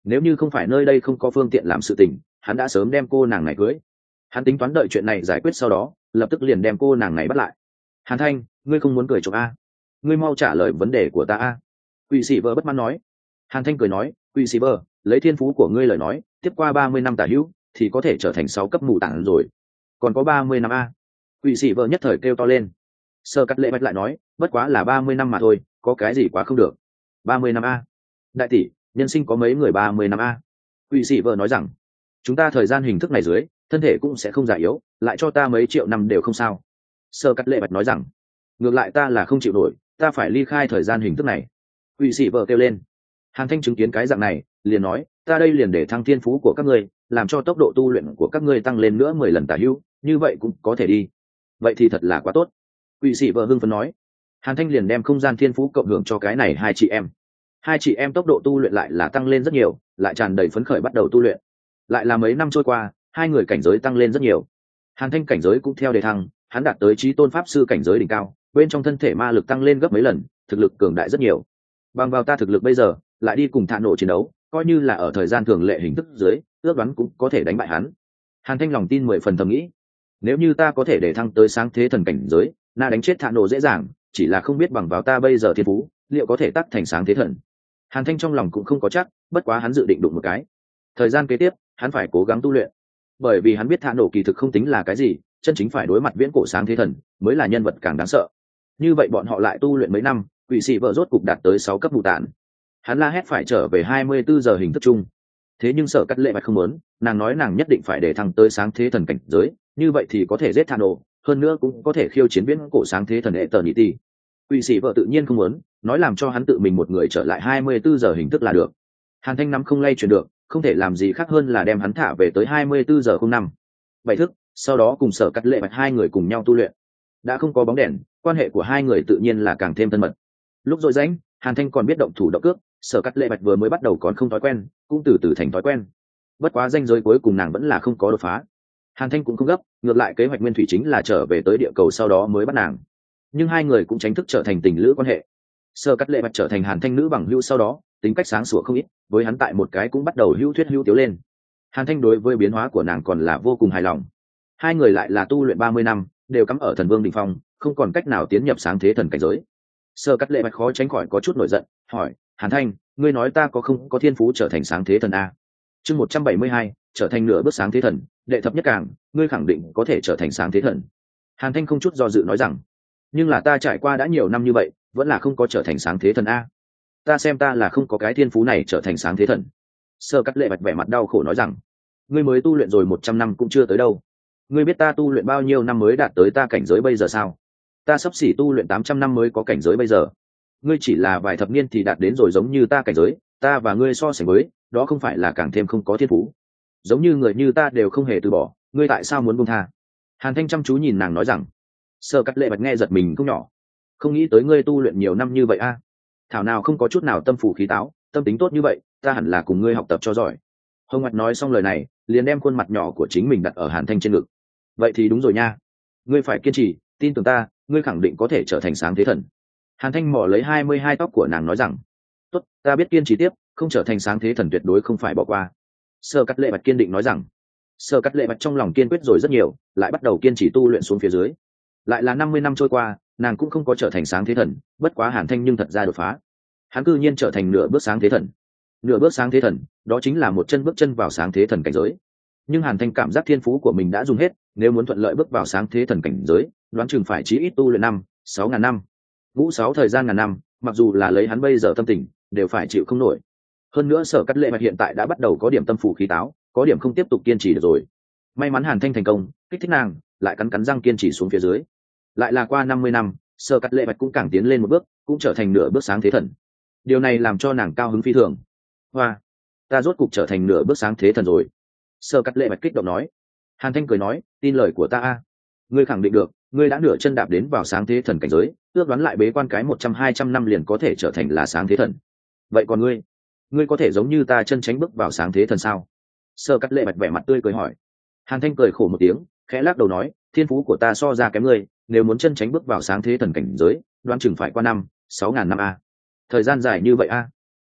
[SPEAKER 1] nếu như không phải nơi đây không có phương tiện làm sự tình, hắn đã sớm đem cô nàng này cưới. Hắn tính toán đợi chuyện này giải quyết sau đó lập tức liền đem cô nàng này bắt lại. Hàn Thanh, ngươi không muốn cười chụp a? Ngươi mau trả lời vấn đề của ta a. Quỷ sĩ vợ bất mãn nói. Hàn Thanh cười nói, quỷ sĩ vợ, lấy thiên phú của ngươi lời nói, tiếp qua 30 năm tả hữu thì có thể trở thành 6 cấp mù tạng rồi. Còn có 30 năm a. Quỷ sĩ vợ nhất thời kêu to lên. Sơ Cắt Lệ Bạch lại nói, bất quá là 30 năm mà thôi, có cái gì quá không được. 30 năm a. Đại tỷ, nhân sinh có mấy người 30 năm a? Quỷ sĩ vợ nói rằng, chúng ta thời gian hình thức này dưới, thân thể cũng sẽ không già yếu, lại cho ta mấy triệu năm đều không sao. Sơ Cắt Lệ Bạch nói rằng, ngược lại ta là không chịu nổi, ta phải ly khai thời gian hình thức này. Quỷ sĩ vợ kêu lên. Hàn Thanh chứng kiến cái dạng này liền nói, ta đây liền để thăng thiên phú của các ngươi, làm cho tốc độ tu luyện của các ngươi tăng lên nữa 10 lần tả hữu, như vậy cũng có thể đi. Vậy thì thật là quá tốt. Quỷ sĩ vợ hưng phấn nói. Hàn Thanh liền đem không gian thiên phú cộng hưởng cho cái này hai chị em. Hai chị em tốc độ tu luyện lại là tăng lên rất nhiều, lại tràn đầy phấn khởi bắt đầu tu luyện. Lại là mấy năm trôi qua, hai người cảnh giới tăng lên rất nhiều. Hàn Thanh cảnh giới cũng theo đề thăng, hắn đạt tới chí tôn pháp sư cảnh giới đỉnh cao, bên trong thân thể ma lực tăng lên gấp mấy lần, thực lực cường đại rất nhiều. Bằng vào ta thực lực bây giờ, lại đi cùng Thạ Nổ chiến đấu, coi như là ở thời gian thường lệ hình thức dưới, ước đoán cũng có thể đánh bại hắn. Hàn Thanh lòng tin 10 phần thầm nghĩ, nếu như ta có thể để thăng tới sáng thế thần cảnh giới, na đánh chết Thạ Nổ dễ dàng, chỉ là không biết bằng vào ta bây giờ thiên phú, liệu có thể tắc thành sáng thế thần. Hàn Thanh trong lòng cũng không có chắc, bất quá hắn dự định đụng một cái. Thời gian kế tiếp, hắn phải cố gắng tu luyện, bởi vì hắn biết Thạ Nổ kỳ thực không tính là cái gì, chân chính phải đối mặt viễn cổ sáng thế thần mới là nhân vật càng đáng sợ. Như vậy bọn họ lại tu luyện mấy năm, quỷ sĩ vợ rốt cục đạt tới 6 cấp mù tản. Hắn la hét phải trở về 24 giờ hình thức chung. Thế nhưng Sở Cắt Lệ Bạch không muốn, nàng nói nàng nhất định phải để thăng tới sáng thế thần cảnh giới, như vậy thì có thể giết Thạ Nổ, hơn nữa cũng có thể khiêu chiến viễn cổ sáng thế thần Eternity. Quỷ sĩ vợ tự nhiên không muốn, nói làm cho hắn tự mình một người trở lại 24 giờ hình thức là được. Hàn Thanh nắm không lay chuyển được, không thể làm gì khác hơn là đem hắn thả về tới 24 giờ 05. Bảy thức, sau đó cùng Sở Cắt Lệ Bạch hai người cùng nhau tu luyện. Đã không có bóng đèn, quan hệ của hai người tự nhiên là càng thêm thân mật. Lúc rỗi rãnh, Hàn Thanh còn biết động thủ động cước, Sở Cắt Lệ Bạch vừa mới bắt đầu còn không thói quen, cũng từ từ thành thói quen. Bất quá ranh giới cuối cùng nàng vẫn là không có đột phá. Hàn Thanh cũng không gấp, ngược lại kế hoạch nguyên thủy chính là trở về tới địa cầu sau đó mới bắt nàng. Nhưng hai người cũng tránh thức trở thành tình lữ quan hệ. Sở Cắt Lệ Bạch trở thành Hàn Thanh nữ bằng hữu sau đó, tính cách sáng sủa không ít, với hắn tại một cái cũng bắt đầu hữu thuyết hữu tiếu lên. Hàn Thanh đối với biến hóa của nàng còn là vô cùng hài lòng. Hai người lại là tu luyện 30 năm, đều cắm ở thần vương đỉnh phong, không còn cách nào tiến nhập sáng thế thần cảnh giới. Sở Cắt Lệ Bạch khó tránh khỏi có chút nổi giận, hỏi, Hàn Thanh, ngươi nói ta có không có thiên phú trở thành sáng thế thần a? Chương 172, trở thành nửa bước sáng thế thần, đệ thập nhất càng, ngươi khẳng định có thể trở thành sáng thế thần. Hàn Thanh không chút do dự nói rằng, nhưng là ta trải qua đã nhiều năm như vậy, vẫn là không có trở thành sáng thế thần a. Ta xem ta là không có cái thiên phú này trở thành sáng thế thần. Sở Cắt Lệ Bạch vẻ mặt đau khổ nói rằng, ngươi mới tu luyện rồi 100 năm cũng chưa tới đâu. Ngươi biết ta tu luyện bao nhiêu năm mới đạt tới ta cảnh giới bây giờ sao? Ta sắp xỉ tu luyện 800 năm mới có cảnh giới bây giờ. Ngươi chỉ là vài thập niên thì đạt đến rồi, giống như ta cảnh giới, ta và ngươi so sánh với, đó không phải là càng thêm không có thiên phú. Giống như người như ta đều không hề từ bỏ, ngươi tại sao muốn buông tha? Hàn Thanh chăm chú nhìn nàng nói rằng. Sở Cắt Lệ Bạch nghe giật mình không nhỏ, không nghĩ tới ngươi tu luyện nhiều năm như vậy a. Thảo nào không có chút nào tâm phủ khí táo, tâm tính tốt như vậy, ta hẳn là cùng ngươi học tập cho giỏi. Hồng Ngoại nói xong lời này, liền đem khuôn mặt nhỏ của chính mình đặt ở Hàn Thanh trên ngực. Vậy thì đúng rồi nha, ngươi phải kiên trì, tin tưởng ta, ngươi khẳng định có thể trở thành sáng thế thần. Hàn Thanh mỏ lấy 22 tóc của nàng nói rằng, tốt, ta biết kiên trì tiếp, không trở thành sáng thế thần tuyệt đối không phải bỏ qua. Sở Cắt Lệ Bạch kiên định nói rằng. Sở Cắt Lệ Bạch trong lòng kiên quyết rồi rất nhiều, lại bắt đầu kiên trì tu luyện xuống phía dưới. Lại là 50 năm trôi qua, nàng cũng không có trở thành sáng thế thần, bất quá Hàn Thanh nhưng thật ra đột phá. Hắn cư nhiên trở thành nửa bước sáng thế thần. Nửa bước sáng thế thần, đó chính là một chân bước chân vào sáng thế thần cảnh giới. Nhưng Hàn Thanh cảm giác thiên phú của mình đã dùng hết, nếu muốn thuận lợi bước vào sáng thế thần cảnh giới, đoán chừng phải chí ít tu luyện 6.000 năm. Ngũ 6 thời gian ngàn năm, mặc dù là lấy hắn bây giờ tâm tình, đều phải chịu không nổi. Hơn nữa Sở Cắt Lệ Bạch hiện tại đã bắt đầu có điểm tâm phủ khí táo, có điểm không tiếp tục kiên trì được rồi. May mắn Hàn Thanh thành công, kích thích nàng, lại cắn răng kiên trì xuống phía dưới. Lại là qua 50 năm, Sở Cắt Lệ Bạch cũng càng tiến lên một bước, cũng trở thành nửa bước sáng thế thần. Điều này làm cho nàng cao hứng phi thường. Hoa, ta rốt cục trở thành nửa bước sáng thế thần rồi. Sở Cắt Lệ Bạch kích động nói. Hàn Thanh cười nói, tin lời của ta a, ngươi khẳng định được, ngươi đã nửa chân đạp đến vào sáng thế thần cảnh giới, ước đoán lại bế quan cái 100-200 năm liền có thể trở thành là sáng thế thần. Vậy còn ngươi có thể giống như ta chân tránh bước vào sáng thế thần sao? Sở Cắt Lệ Bạch vẻ mặt tươi cười hỏi. Hàn Thanh cười khổ một tiếng, khẽ lắc đầu nói, thiên phú của ta so ra kém ngươi, nếu muốn chân tránh bước vào sáng thế thần cảnh giới, đoán chừng phải qua 6.000 năm a. Thời gian dài như vậy a.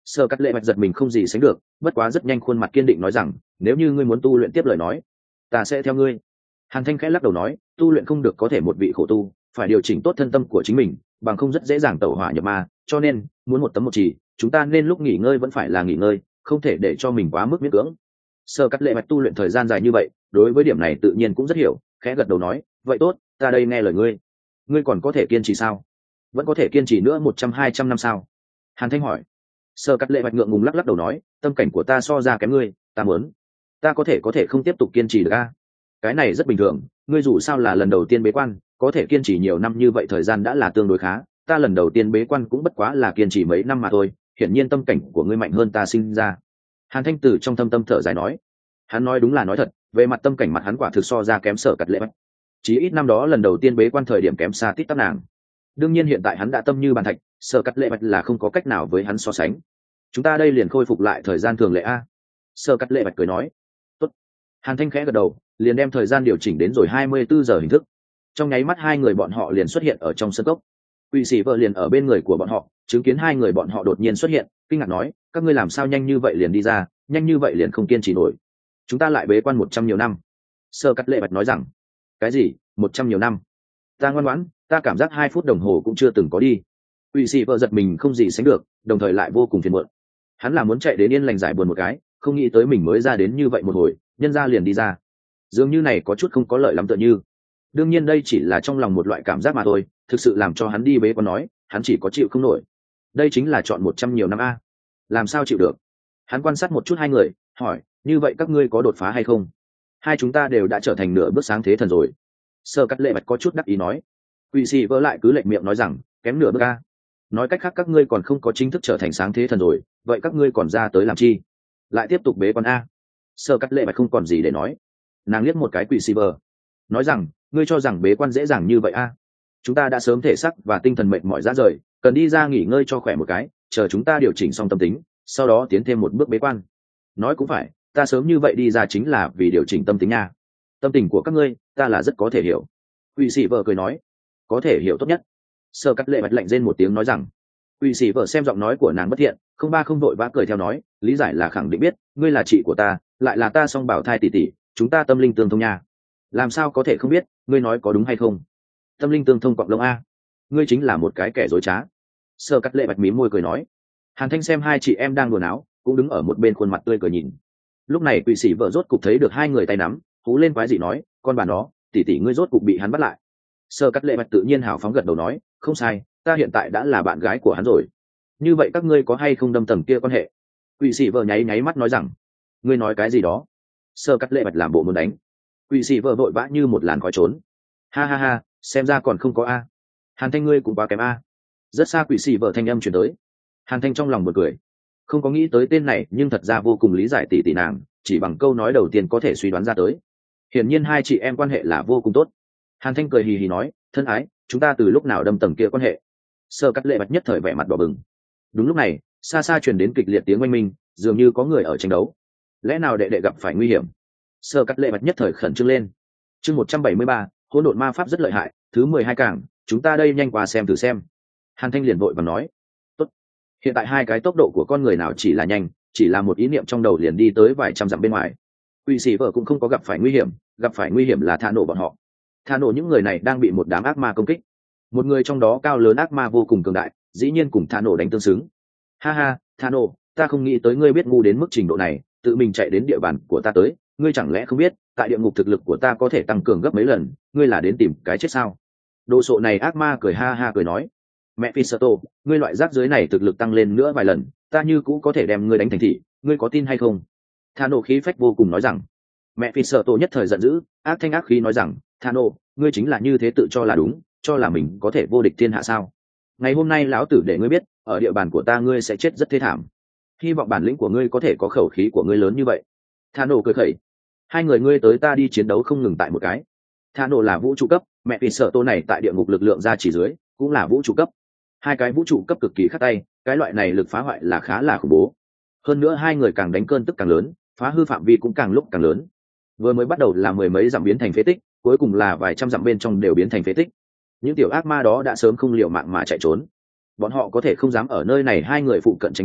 [SPEAKER 1] Sở Cắt Lệ Bạch giật mình không gì sánh được, bất quá rất nhanh khuôn mặt kiên định nói rằng, nếu như ngươi muốn tu luyện tiếp lời nói, ta sẽ theo ngươi. Hàn Thanh khẽ lắc đầu nói, tu luyện không được có thể một vị khổ tu, phải điều chỉnh tốt thân tâm của chính mình, bằng không rất dễ dàng tẩu hỏa nhập ma, cho nên muốn một tấm một chỉ, chúng ta nên lúc nghỉ ngơi vẫn phải là nghỉ ngơi, không thể để cho mình quá mức miễn cưỡng. Sở Cắt Lệ Bạch tu luyện thời gian dài như vậy, đối với điểm này tự nhiên cũng rất hiểu, khẽ gật đầu nói, vậy tốt, ta đây nghe lời ngươi. Ngươi còn có thể kiên trì sao? Vẫn có thể kiên trì nữa 100-200 năm sao? Hàn Thanh hỏi. Sở Cắt Lệ Bạch ngượng ngùng lắc lắc đầu nói, tâm cảnh của ta so ra kém ngươi, ta muốn, ta có thể không tiếp tục kiên trì được a. Cái này rất bình thường, ngươi dù sao là lần đầu tiên bế quan, có thể kiên trì nhiều năm như vậy thời gian đã là tương đối khá, ta lần đầu tiên bế quan cũng bất quá là kiên trì mấy năm mà thôi, hiển nhiên tâm cảnh của ngươi mạnh hơn ta sinh ra. Hàn Thanh từ trong thâm tâm thở dài nói, hắn nói đúng là nói thật, về mặt tâm cảnh mặt hắn quả thực so ra kém Sở Cắt Lệ Bạch. Chí ít năm đó lần đầu tiên bế quan thời điểm kém xa tít tắp nàng. Đương nhiên hiện tại hắn đã tâm như bàn thạch, Sở Cắt Lệ Bạch là không có cách nào với hắn so sánh. Chúng ta đây liền khôi phục lại thời gian thường lệ a. Sở Cắt Lệ Bạch cười nói. Tốt. Hàn Thanh khẽ gật đầu, liền đem thời gian điều chỉnh đến rồi 24 giờ hình thức. Trong nháy mắt hai người bọn họ liền xuất hiện ở trong sân cốc. Quỷ sĩ vợ liền ở bên người của bọn họ, chứng kiến hai người bọn họ đột nhiên xuất hiện, kinh ngạc nói, các ngươi làm sao nhanh như vậy liền đi ra, nhanh như vậy liền không kiên trì nổi. Chúng ta lại bế quan 100 nhiều năm. Sở Cắt Lệ Bạch nói rằng, cái gì 100 nhiều năm? Ta ngoan ngoãn, ta cảm giác 2 phút đồng hồ cũng chưa từng có đi. Quỷ sĩ vợ giật mình không gì sánh được, đồng thời lại vô cùng phiền muộn. Hắn là muốn chạy đến yên lành giải buồn một cái, không nghĩ tới mình mới ra đến như vậy một hồi, nhân ra liền đi ra. Dường như này có chút không có lợi lắm tựa như. Đương nhiên đây chỉ là trong lòng một loại cảm giác mà thôi, thực sự làm cho hắn đi bế quan nói, hắn chỉ có chịu không nổi. Đây chính là chọn 100 nhiều năm a. Làm sao chịu được? Hắn quan sát một chút hai người, hỏi, như vậy các ngươi có đột phá hay không? Hai chúng ta đều đã trở thành nửa bước sáng thế thần rồi. Sở Cắt Lệ Bạch có chút đắc ý nói. Quỷ sĩ vỡ lại cứ lệnh miệng nói rằng, kém nửa bước a. Nói cách khác các ngươi còn không có chính thức trở thành sáng thế thần rồi, vậy các ngươi còn ra tới làm chi? Lại tiếp tục bế quan a. Sở Cắt Lệ Bạch không còn gì để nói. Nàng liếc một cái Quỷ sĩ vỡ, nói rằng, ngươi cho rằng bế quan dễ dàng như vậy a? Chúng ta đã sớm thể xác và tinh thần mệt mỏi ra rời, cần đi ra nghỉ ngơi cho khỏe một cái, chờ chúng ta điều chỉnh xong tâm tính, sau đó tiến thêm một bước bế quan. Nói cũng phải, ta sớm như vậy đi ra chính là vì điều chỉnh tâm tính nha. Tâm tình của các ngươi ta là rất có thể hiểu. Quỷ sĩ vợ cười nói, có thể hiểu tốt nhất. Sở Cắt Lệ Bạch lạnh rên một tiếng nói rằng. Quỷ sĩ vợ xem giọng nói của nàng bất thiện, không ba không đội vã cười theo nói, lý giải là khẳng định biết, ngươi là chị của ta, lại là ta song bảo thai tỷ tỷ, chúng ta tâm linh tương thông nha. Làm sao có thể không biết, ngươi nói có đúng hay không? Tâm linh tương thông cọng lông a. Ngươi chính là một cái kẻ dối trá. Sở Cắt Lệ Bạch mím môi cười nói. Hàn Thanh xem hai chị em đang đùa áo, cũng đứng ở một bên khuôn mặt tươi cười nhìn. Lúc này quỷ sĩ vợ rốt cục thấy được hai người tay nắm, hú lên quái dị nói, con bà nó, tỷ tỷ ngươi rốt cục bị hắn bắt lại. Sở Cắt Lệ Bạch tự nhiên hào phóng gật đầu nói, không sai, ta hiện tại đã là bạn gái của hắn rồi. Như vậy các ngươi có hay không đâm tầng kia quan hệ? Quỷ sĩ vợ nháy nháy mắt nói rằng, ngươi nói cái gì đó? Sở Cắt Lệ Bạch làm bộ muốn đánh. Quỷ sĩ vợ vội vã như một làn khói trốn. Ha ha ha, xem ra còn không có a. Hàn Thanh ngươi cũng quá kém a. Rất xa quỷ sĩ vợ thanh âm truyền tới. Hàn Thanh trong lòng buồn cười, không có nghĩ tới tên này nhưng thật ra vô cùng lý giải tỷ tỷ nàng, chỉ bằng câu nói đầu tiên có thể suy đoán ra tới. Hiển nhiên hai chị em quan hệ là vô cùng tốt. Hàn Thanh cười hì hì nói, thân ái, chúng ta từ lúc nào đâm tầng kia quan hệ? Sở Cắt Lệ Bạch nhất thời vẻ mặt đỏ bừng. Đúng lúc này, xa xa truyền đến kịch liệt tiếng oanh minh, dường như có người ở tranh đấu. Lẽ nào đệ đệ gặp phải nguy hiểm? Sở Cắt Lệ Bạch nhất thời khẩn trương lên. Chương 173, hỗn độn ma pháp rất lợi hại, thứ 12 cảng, chúng ta đây nhanh qua xem thử xem. Hàn Thanh liền vội và nói, tốt. Hiện tại hai cái tốc độ của con người nào chỉ là nhanh, chỉ là một ý niệm trong đầu liền đi tới vài trăm dặm bên ngoài. Quỷ sĩ vợ cũng không có gặp phải nguy hiểm là Thả Nổ bọn họ. Thả Nổ những người này đang bị một đám ác ma công kích. Một người trong đó cao lớn ác ma vô cùng cường đại, dĩ nhiên cùng Thả Nổ đánh tương xứng. Ha ha, Thả Nổ, ta không nghĩ tới ngươi biết ngu đến mức trình độ này, tự mình chạy đến địa bàn của ta tới, ngươi chẳng lẽ không biết, tại địa ngục thực lực của ta có thể tăng cường gấp mấy lần, ngươi là đến tìm cái chết sao? Đồ sộ này ác ma cười ha ha cười nói, mẹ Fisato, ngươi loại rác dưới này thực lực tăng lên nữa vài lần, ta như cũ có thể đem ngươi đánh thành thị, ngươi có tin hay không? Thả Nổ khí phách vô cùng nói rằng. Mẹ Fisato nhất thời giận dữ, ác thanh ác khí nói rằng, Thả Nổ, ngươi chính là như thế tự cho là đúng, cho là mình có thể vô địch thiên hạ sao? Ngày hôm nay lão tử để ngươi biết, ở địa bàn của ta ngươi sẽ chết rất thê thảm. Hy vọng bản lĩnh của ngươi có thể có khẩu khí của ngươi lớn như vậy. Thả Nổ cười khẩy. Hai người ngươi tới ta đi chiến đấu không ngừng tại một cái. Thả Nổ là vũ trụ cấp, mẹ Fisato này tại địa ngục lực lượng ra chỉ dưới, cũng là vũ trụ cấp. Hai cái vũ trụ cấp cực kỳ khắc tay, cái loại này lực phá hoại là khá là khủng bố. Hơn nữa hai người càng đánh cơn tức càng lớn, phá hư phạm vi cũng càng lúc càng lớn. Vừa mới bắt đầu là mười mấy dặm biến thành phế tích, cuối cùng là vài trăm dặm bên trong đều biến thành phế tích. Những tiểu ác ma đó đã sớm không liều mạng mà chạy trốn. Bọn họ có thể không dám ở nơi này hai người phụ cận tranh đấu,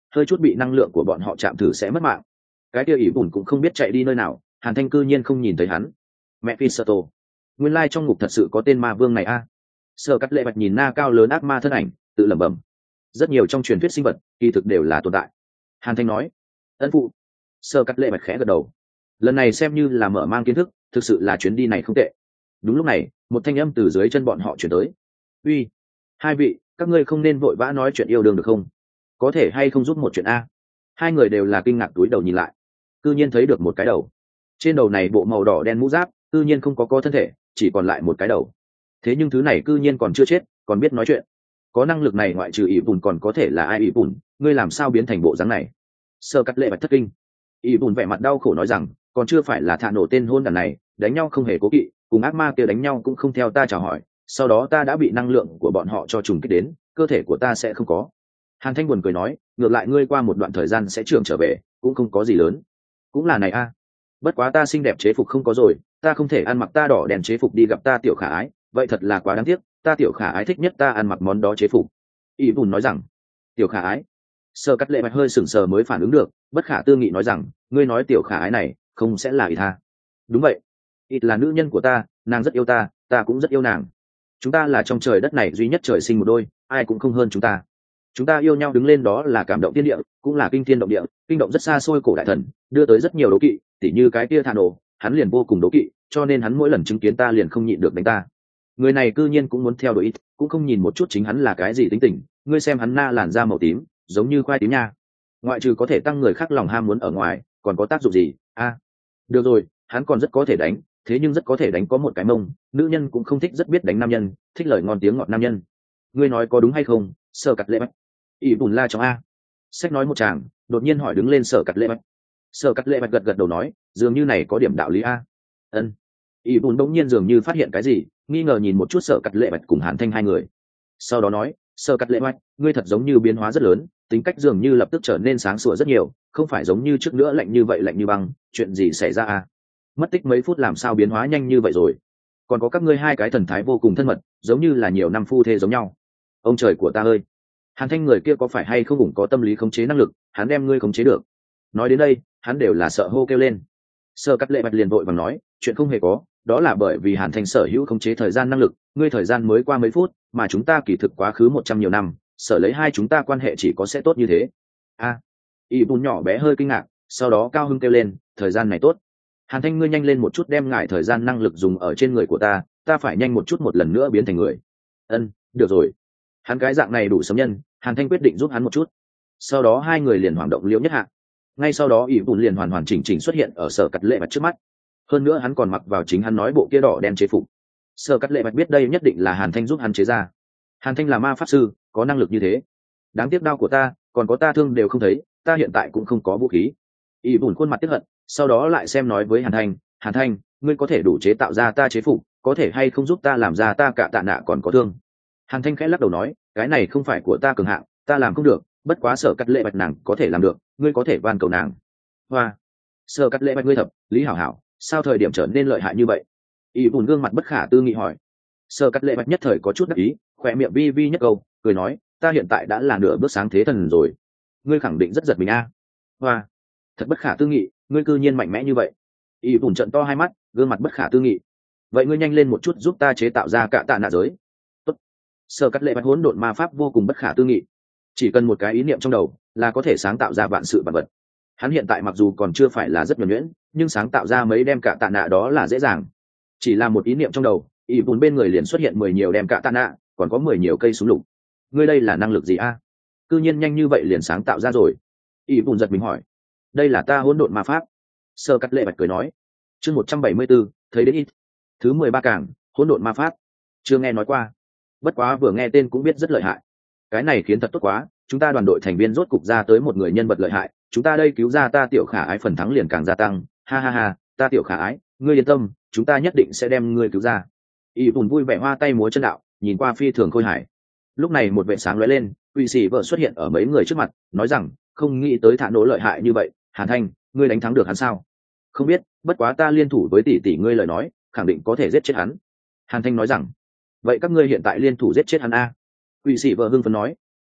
[SPEAKER 1] hơi chút bị năng lượng của bọn họ chạm thử sẽ mất mạng. Cái kia ỷ bùn cũng không biết chạy đi nơi nào, Hàn Thanh cư nhiên không nhìn thấy hắn. Mẹ phi sợ tổ, nguyên lai trong ngục thật sự có tên ma vương này a. Sở Cắt Lệ Bạch nhìn na cao lớn ác ma thân ảnh, tự lẩm bẩm. Rất nhiều trong truyền thuyết sinh vật kỳ thực đều là tồn tại. Hàn Thanh nói. Ân phụ. Sở Cắt Lệ Bạch khẽ gật đầu. Lần này xem như là mở mang kiến thức, thực sự là chuyến đi này không tệ. Đúng lúc này, một thanh âm từ dưới chân bọn họ chuyển tới. Uy, hai vị, các ngươi không nên vội vã nói chuyện yêu đương được không? Có thể hay không giúp một chuyện a? Hai người đều là kinh ngạc túi đầu nhìn lại, cư nhiên thấy được một cái đầu. Trên đầu này bộ màu đỏ đen mũ giáp, cư nhiên không có thân thể, chỉ còn lại một cái đầu. Thế nhưng thứ này cư nhiên còn chưa chết, còn biết nói chuyện. Có năng lực này ngoại trừ ỷ bùn còn có thể là ai ỷ bùn, ngươi làm sao biến thành bộ dáng này? Sơ Cắt Lệ Bạch thất kinh. Ỷ bùn vẻ mặt đau khổ nói rằng, còn chưa phải là thả nổ tên hôn đàn này, đánh nhau không hề cố kỵ, cùng ác ma kia đánh nhau cũng không theo ta chào hỏi, sau đó ta đã bị năng lượng của bọn họ cho trùng kích đến, cơ thể của ta sẽ không có. Hàn Thanh buồn cười nói, ngược lại ngươi qua một đoạn thời gian sẽ trưởng trở về, cũng không có gì lớn. Cũng là này a. Bất quá ta xinh đẹp chế phục không có rồi, ta không thể ăn mặc ta đỏ đèn chế phục đi gặp ta tiểu khả ái, vậy thật là quá đáng tiếc, ta tiểu khả ái thích nhất ta ăn mặc món đó chế phục. Y bùn nói rằng, tiểu khả ái. Sơ Cắt Lệ Bạch hơi sững sờ mới phản ứng được, bất khả tư nghị nói rằng, ngươi nói tiểu khả ái này không sẽ là ít ha? Đúng vậy, ít là nữ nhân của ta, nàng rất yêu ta, ta cũng rất yêu nàng. Chúng ta là trong trời đất này duy nhất trời sinh một đôi, ai cũng không hơn chúng ta. Chúng ta yêu nhau đứng lên đó là cảm động thiên địa, cũng là kinh thiên động địa, kinh động rất xa xôi cổ đại thần, đưa tới rất nhiều đố kỵ, tỉ như cái kia thả nổ, hắn liền vô cùng đố kỵ, cho nên hắn mỗi lần chứng kiến ta liền không nhịn được đánh ta. Người này cư nhiên cũng muốn theo đuổi ít, cũng không nhìn một chút chính hắn là cái gì tính tình, ngươi xem hắn na làn da màu tím, giống như khoai tím nha. Ngoại trừ có thể tăng người khác lòng ham muốn ở ngoài, còn có tác dụng gì? A, được rồi, hắn còn rất có thể đánh, thế nhưng rất có thể đánh có một cái mông, nữ nhân cũng không thích rất biết đánh nam nhân, thích lời ngon tiếng ngọt nam nhân. Ngươi nói có đúng hay không? Sở Cắt Lệ Bạch. ỷ bùn la trong a. Sách nói một chàng, đột nhiên hỏi đứng lên Sở Cắt Lệ Bạch. Sở Cắt Lệ Bạch gật gật đầu nói, dường như này có điểm đạo lý a. Ân. ỷ bùn đống nhiên dường như phát hiện cái gì, nghi ngờ nhìn một chút Sở Cắt Lệ Bạch cùng Hàn Thanh hai người. Sau đó nói, Sở Cắt Lệ Bạch, ngươi thật giống như biến hóa rất lớn, tính cách dường như lập tức trở nên sáng sủa rất nhiều, không phải giống như trước nữa lạnh như vậy lạnh như băng, chuyện gì xảy ra a? Mất tích mấy phút làm sao biến hóa nhanh như vậy rồi? Còn có các ngươi hai cái thần thái vô cùng thân mật, giống như là nhiều năm phu thê giống nhau. Ông trời của ta ơi, Hàn Thanh người kia có phải hay không cũng có tâm lý khống chế năng lực, hắn đem ngươi khống chế được. Nói đến đây, hắn đều là sợ hô kêu lên. Sở Cắt Lệ Bạch liền vội vàng nói, chuyện không hề có, đó là bởi vì Hàn Thanh sở hữu khống chế thời gian năng lực, ngươi thời gian mới qua mấy phút, mà chúng ta kỳ thực quá khứ 100 nhiều năm, sở lấy hai chúng ta quan hệ chỉ có sẽ tốt như thế. A, Y Bùn nhỏ bé hơi kinh ngạc, sau đó cao hưng kêu lên, thời gian này tốt. Hàn Thanh ngươi nhanh lên một chút đem ngại thời gian năng lực dùng ở trên người của ta, ta phải nhanh một chút một lần nữa biến thành người. Ân, được rồi. Hắn cái dạng này đủ sấm nhân, Hàn Thanh quyết định giúp hắn một chút. Sau đó hai người liền hoảng động liễu nhất hạ. Ngay sau đó ỷ bùn liền hoàn hoàn chỉnh chỉnh xuất hiện ở Sở Cắt Lệ Bạch trước mắt. Hơn nữa hắn còn mặc vào chính hắn nói bộ kia đỏ đen chế phục. Sở Cắt Lệ Bạch biết đây nhất định là Hàn Thanh giúp hắn chế ra. Hàn Thanh là ma pháp sư, có năng lực như thế. Đáng tiếc đau của ta, còn có ta thương đều không thấy, ta hiện tại cũng không có vũ khí. ỷ bùn khuôn mặt tức hận, sau đó lại xem nói với Hàn Thanh, ngươi có thể đủ chế tạo ra ta chế phục, có thể hay không giúp ta làm ra ta cả tạ nạ còn có thương. Hàn Thanh khẽ lắc đầu nói, cái này không phải của ta cường hạng, ta làm không được, bất quá Sở Cắt Lệ Bạch nàng có thể làm được, ngươi có thể van cầu nàng. Hoa, Sở Cắt Lệ Bạch ngươi thập, Lý Hảo Hảo, sao thời điểm trở nên lợi hại như vậy? Y bùn gương mặt bất khả tư nghị hỏi. Sở Cắt Lệ Bạch nhất thời có chút đắc ý, khỏe miệng vi vi nhất câu, cười nói, ta hiện tại đã là nửa bước sáng thế thần rồi. Ngươi khẳng định rất giật mình a. Hoa, thật bất khả tư nghị, ngươi cư nhiên mạnh mẽ như vậy. Y bùn trận to hai mắt, gương mặt bất khả tư nghị. Vậy ngươi nhanh lên một chút giúp ta chế tạo ra cả tạ nạ giới. Tốt. Sở Cắt Lệ Bạch hỗn độn ma pháp vô cùng bất khả tư nghị, chỉ cần một cái ý niệm trong đầu là có thể sáng tạo ra vạn sự vạn vật. Hắn hiện tại mặc dù còn chưa phải là rất nhuần nhuyễn, nhưng sáng tạo ra mấy đem cả tạ nạ đó là dễ dàng. Chỉ là một ý niệm trong đầu, ỷ bùn bên người liền xuất hiện 10 nhiều đem cả tạ nạ, còn có 10 nhiều cây súng lục. Ngươi đây là năng lực gì a? Cư nhiên nhanh như vậy liền sáng tạo ra rồi. ỷ bùn giật mình hỏi. Đây là ta hỗn độn ma pháp. Sở Cắt Lệ Bạch cười nói. Chương 174, thấy đến ít. Thứ 13 càng, hỗn độn ma pháp. Chưa nghe nói qua. Bất quá vừa nghe tên cũng biết rất lợi hại. Cái này khiến thật tốt quá, chúng ta đoàn đội thành viên rốt cục ra tới một người nhân vật lợi hại, chúng ta đây cứu ra ta tiểu khả ái phần thắng liền càng gia tăng, ha ha ha, ta tiểu khả ái, ngươi yên tâm, chúng ta nhất định sẽ đem ngươi cứu ra. Y bùn vui vẻ hoa tay múa chân đạo, nhìn qua phi thường khôi hài. Lúc này một vệ sáng lóe lên, quỷ sĩ vợ xuất hiện ở mấy người trước mặt, nói rằng, không nghĩ tới thả nổ lợi hại như vậy, Hàn Thanh, ngươi đánh thắng được hắn sao? Không biết, bất quá ta liên thủ với tỷ tỷ ngươi lời nói, khẳng định có thể giết chết hắn. Hàn Thanh nói rằng, vậy các ngươi hiện tại liên thủ giết chết hắn a? Quỷ sĩ vợ hưng phấn nói,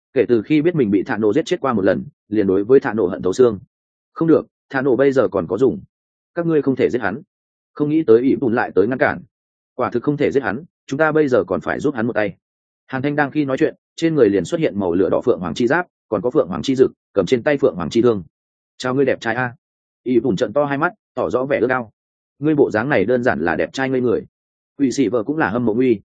[SPEAKER 1] kể từ khi biết mình bị thạ nổ giết chết qua một lần, liền đối với thạ nổ hận thấu xương. Không được, thạ nổ bây giờ còn có dùng, các ngươi không thể giết hắn. Không nghĩ tới ỷ bùn lại tới ngăn cản. Quả thực không thể giết hắn, chúng ta bây giờ còn phải giúp hắn một tay. Hàn Thanh đang khi nói chuyện, trên người liền xuất hiện màu lửa đỏ phượng hoàng chi giáp, còn có phượng hoàng chi dực, cầm trên tay phượng hoàng chi thương. Chào ngươi đẹp trai a. ỷ bùn trợn to hai mắt, tỏ rõ vẻ ước ao. Ngươi bộ dáng này đơn giản là đẹp trai ngây người. Quỷ sĩ vợ cũng là hâm mộ nguy.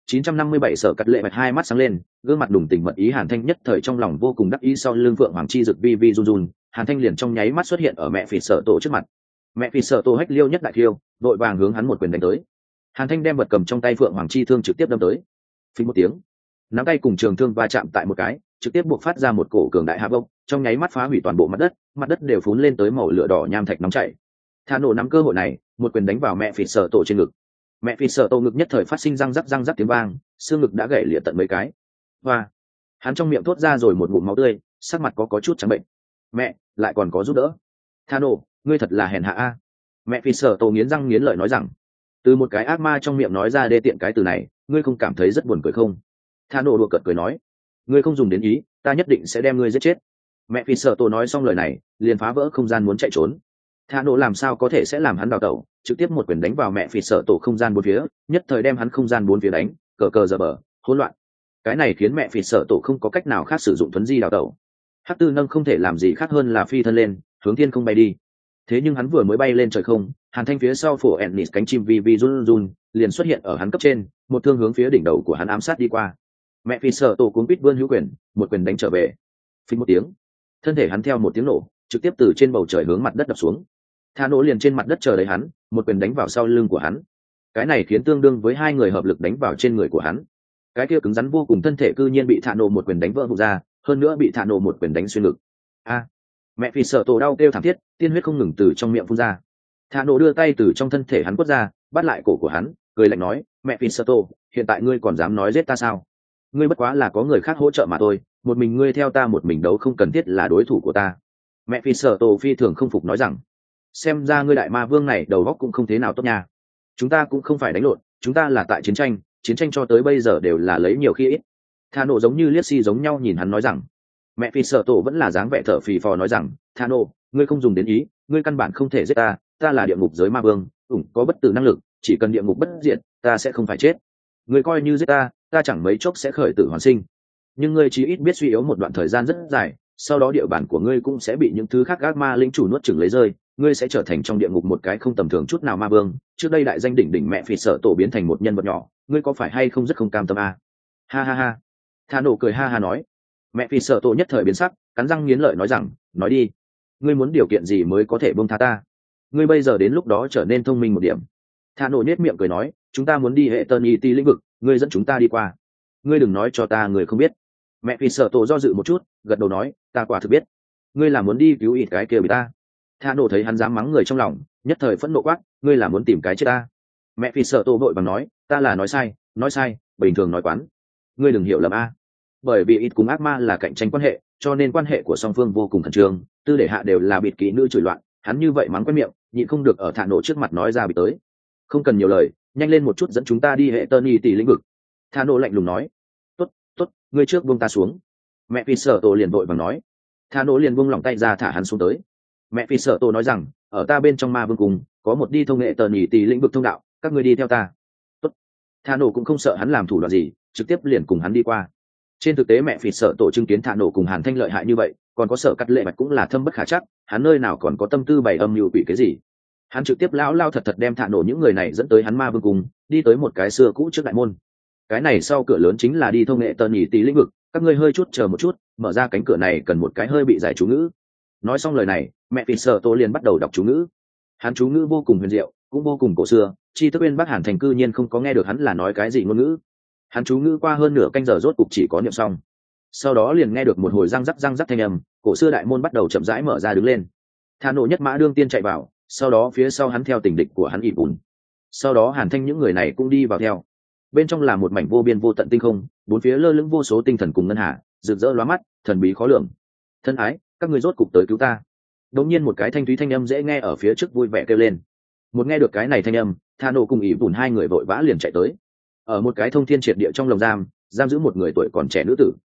[SPEAKER 1] 957 Sở Cắt Lệ bạch hai mắt sáng lên, gương mặt đùng tình mật ý. Hàn Thanh nhất thời trong lòng vô cùng đắc ý, sau lưng phượng hoàng chi dực vi vi run run, Hàn Thanh liền trong nháy mắt xuất hiện ở mẹ phỉ Sở Tổ trước mặt. Mẹ phỉ Sở Tổ hách liêu nhất đại khiêu, đội vàng hướng hắn một quyền đánh tới. Hàn Thanh đem vật cầm trong tay phượng hoàng chi thương trực tiếp đâm tới. Phình một tiếng, nắm tay cùng trường thương va chạm tại một cái, trực tiếp buộc phát ra một cổ cường đại hạ bốc, trong nháy mắt phá hủy toàn bộ mặt đất đều phún lên tới màu lửa đỏ nham thạch nóng chảy. Thà nổ nắm cơ hội này, một quyền đánh vào mẹ phỉ Sở Tổ trên ngực. Mẹ phỉ Sở Tổ ngực nhất thời phát sinh răng rắc tiếng vang, xương ngực đã gãy liệt tận mấy cái. Và hắn trong miệng thốt ra rồi một ngụm máu tươi, sắc mặt có chút trắng bệnh. Mẹ, lại còn có giúp đỡ. Thà nổ, ngươi thật là hèn hạ a. Mẹ phỉ Sở Tổ nghiến răng nghiến lợi nói rằng, từ một cái ác ma trong miệng nói ra đê tiện cái từ này, ngươi không cảm thấy rất buồn cười không? Thà nổ đùa cợt cười nói, ngươi không dùng đến ý, ta nhất định sẽ đem ngươi giết chết. Mẹ phỉ Sở Tổ nói xong lời này, liền phá vỡ không gian muốn chạy trốn. Thà nổ làm sao có thể sẽ làm hắn đào tẩu, trực tiếp một quyền đánh vào mẹ phỉ Sở Tổ không gian bốn phía, nhất thời đem hắn không gian bốn phía đánh cờ giờ bờ hỗn loạn. Cái này khiến mẹ phỉ Sở Tổ không có cách nào khác sử dụng thuấn di đào tẩu. Hắc Tư Nâng không thể làm gì khác hơn là phi thân lên, hướng thiên không bay đi. Thế nhưng hắn vừa mới bay lên trời không, Hàn Thanh phía sau phổ Ennis cánh chim vi run run, liền xuất hiện ở hắn cấp trên, một thương hướng phía đỉnh đầu của hắn ám sát đi qua. Mẹ phỉ Sở Tổ cuống quýt vươn hữu quyền, một quyền đánh trở về. Phình một tiếng, thân thể hắn theo một tiếng nổ, trực tiếp từ trên bầu trời hướng mặt đất đập xuống. Thà nổ liền trên mặt đất chờ đấy hắn, một quyền đánh vào sau lưng của hắn. Cái này khiến tương đương với hai người hợp lực đánh vào trên người của hắn. Cái kia cứng rắn vô cùng thân thể cư nhiên bị thà nổ một quyền đánh vỡ vụn ra, hơn nữa bị thà nổ một quyền đánh xuyên ngực. A! Mẹ phỉ Sở Tổ đau kêu thảm thiết, tiên huyết không ngừng từ trong miệng phun ra. Thà nổ đưa tay từ trong thân thể hắn quất ra, bắt lại cổ của hắn, cười lạnh nói, mẹ phỉ Sở Tổ, hiện tại ngươi còn dám nói giết ta sao? Ngươi bất quá là có người khác hỗ trợ mà thôi, một mình ngươi theo ta một mình đấu không cần thiết là đối thủ của ta. Mẹ phỉ Sở Tổ phi thường không phục nói rằng, xem ra ngươi đại ma vương này đầu óc cũng không thế nào tốt nha. Chúng ta cũng không phải đánh lộn, chúng ta là tại chiến tranh cho tới bây giờ đều là lấy nhiều khi ít. Thà nổ giống như liếc xi giống nhau nhìn hắn nói rằng, mẹ phỉ Sở Tổ vẫn là dáng vẻ thở phì phò nói rằng, Thà nổ, ngươi không dùng đến ý, ngươi căn bản không thể giết ta, ta là địa ngục giới ma vương, có bất tử năng lực, chỉ cần địa ngục bất diệt, ta sẽ không phải chết. Ngươi coi như giết ta, ta chẳng mấy chốc sẽ khởi tử hoàn sinh. Nhưng ngươi chỉ ít biết suy yếu một đoạn thời gian rất dài, sau đó địa bàn của ngươi cũng sẽ bị những thứ khác ác ma linh chủ nuốt chửng lấy rơi, ngươi sẽ trở thành trong địa ngục một cái không tầm thường chút nào ma vương. Trước đây đại danh đỉnh đỉnh mẹ phỉ Sở Tổ biến thành một nhân vật nhỏ, ngươi có phải hay không rất không cam tâm à? Ha ha ha. Thà nổ cười ha ha nói. Mẹ phỉ Sở Tổ nhất thời biến sắc, cắn răng nghiến lợi nói rằng, nói đi, ngươi muốn điều kiện gì mới có thể buông tha ta? Ngươi bây giờ đến lúc đó trở nên thông minh một điểm. Thà nổ nhếch miệng cười nói, chúng ta muốn đi hệ Eternity lĩnh vực, ngươi dẫn chúng ta đi qua. Ngươi đừng nói cho ta người không biết. Mẹ phỉ Sở Tổ do dự một chút, gật đầu nói, ta quả thực biết. Ngươi là muốn đi cứu ít cái kia bị ta. Thà nổ thấy hắn dám mắng người trong lòng, nhất thời phẫn nộ quát, ngươi là muốn tìm cái chết ta. Mẹ phỉ Sở Tổ vội bằng nói, ta là nói sai, bình thường nói quán. Ngươi đừng hiểu lầm a. Bởi vì ít cùng ác ma là cạnh tranh quan hệ, cho nên quan hệ của song phương vô cùng khẩn trương, tư để hạ đều là bịt kỹ nữ chửi loạn, hắn như vậy mắng quen miệng, nhịn không được ở Thà nổ trước mặt nói ra bị tới. Không cần nhiều lời, nhanh lên một chút dẫn chúng ta đi hệ Eternity lĩnh vực. Thà nổ lạnh lùng nói, tốt, ngươi trước buông ta xuống. Mẹ phỉ Sở Tổ liền vội bằng nói. Thà nổ liền buông lỏng tay ra thả hắn xuống tới. Mẹ phỉ Sở Tổ nói rằng, ở ta bên trong ma vương cùng có một đi thông nghệ Eternity lĩnh vực thông đạo, các ngươi đi theo ta. Tốt. Thà nổ cũng không sợ hắn làm thủ đoạn gì, trực tiếp liền cùng hắn đi qua. Trên thực tế mẹ phỉ Sở Tổ chứng kiến Thà nổ cùng Hàn Thanh lợi hại như vậy, còn có Sở Cắt Lệ bạch cũng là thâm bất khả trắc, hắn nơi nào còn có tâm tư bày âm mưu quỷ cái gì. Hắn trực tiếp lao thật đem Thà nổ những người này dẫn tới hắn ma vương cùng, đi tới một cái xưa cũ trước đại môn. Cái này sau cửa lớn chính là đi thông nghệ Eternity lĩnh vực, các ngươi hơi chút chờ một chút, mở ra cánh cửa này cần một cái hơi bị giải chú ngữ. Nói xong lời này, mẹ phỉ Sở Tổ liền bắt đầu đọc chú ngữ. Hắn chú ngữ vô cùng huyền diệu, cũng vô cùng cổ xưa, tri thức bên Bắc Hàn Thành cư nhiên không có nghe được hắn là nói cái gì ngôn ngữ. Hắn chú ngữ qua hơn nửa canh giờ rốt cục chỉ có niệm xong. Sau đó liền nghe được một hồi răng rắc thanh âm, cổ xưa đại môn bắt đầu chậm rãi mở ra đứng lên. Thà nổ nhất mã đương tiên chạy vào, sau đó phía sau hắn theo tình địch của hắn ỷ bùn. Sau đó Hàn Thanh những người này cũng đi vào theo. Bên trong là một mảnh vô biên vô tận tinh không, bốn phía lơ lửng vô số tinh thần cùng ngân hà, rực rỡ lóa mắt, thần bí khó lường. Thân ái, các ngươi rốt cục tới cứu ta. Đột nhiên một cái thanh thúy thanh âm dễ nghe ở phía trước vui vẻ kêu lên. Một nghe được cái này thanh âm, Thà nổ cùng ỷ bùn hai người vội vã liền chạy tới. Ở một cái thông thiên triệt địa trong lồng giam giữ một người tuổi còn trẻ nữ tử.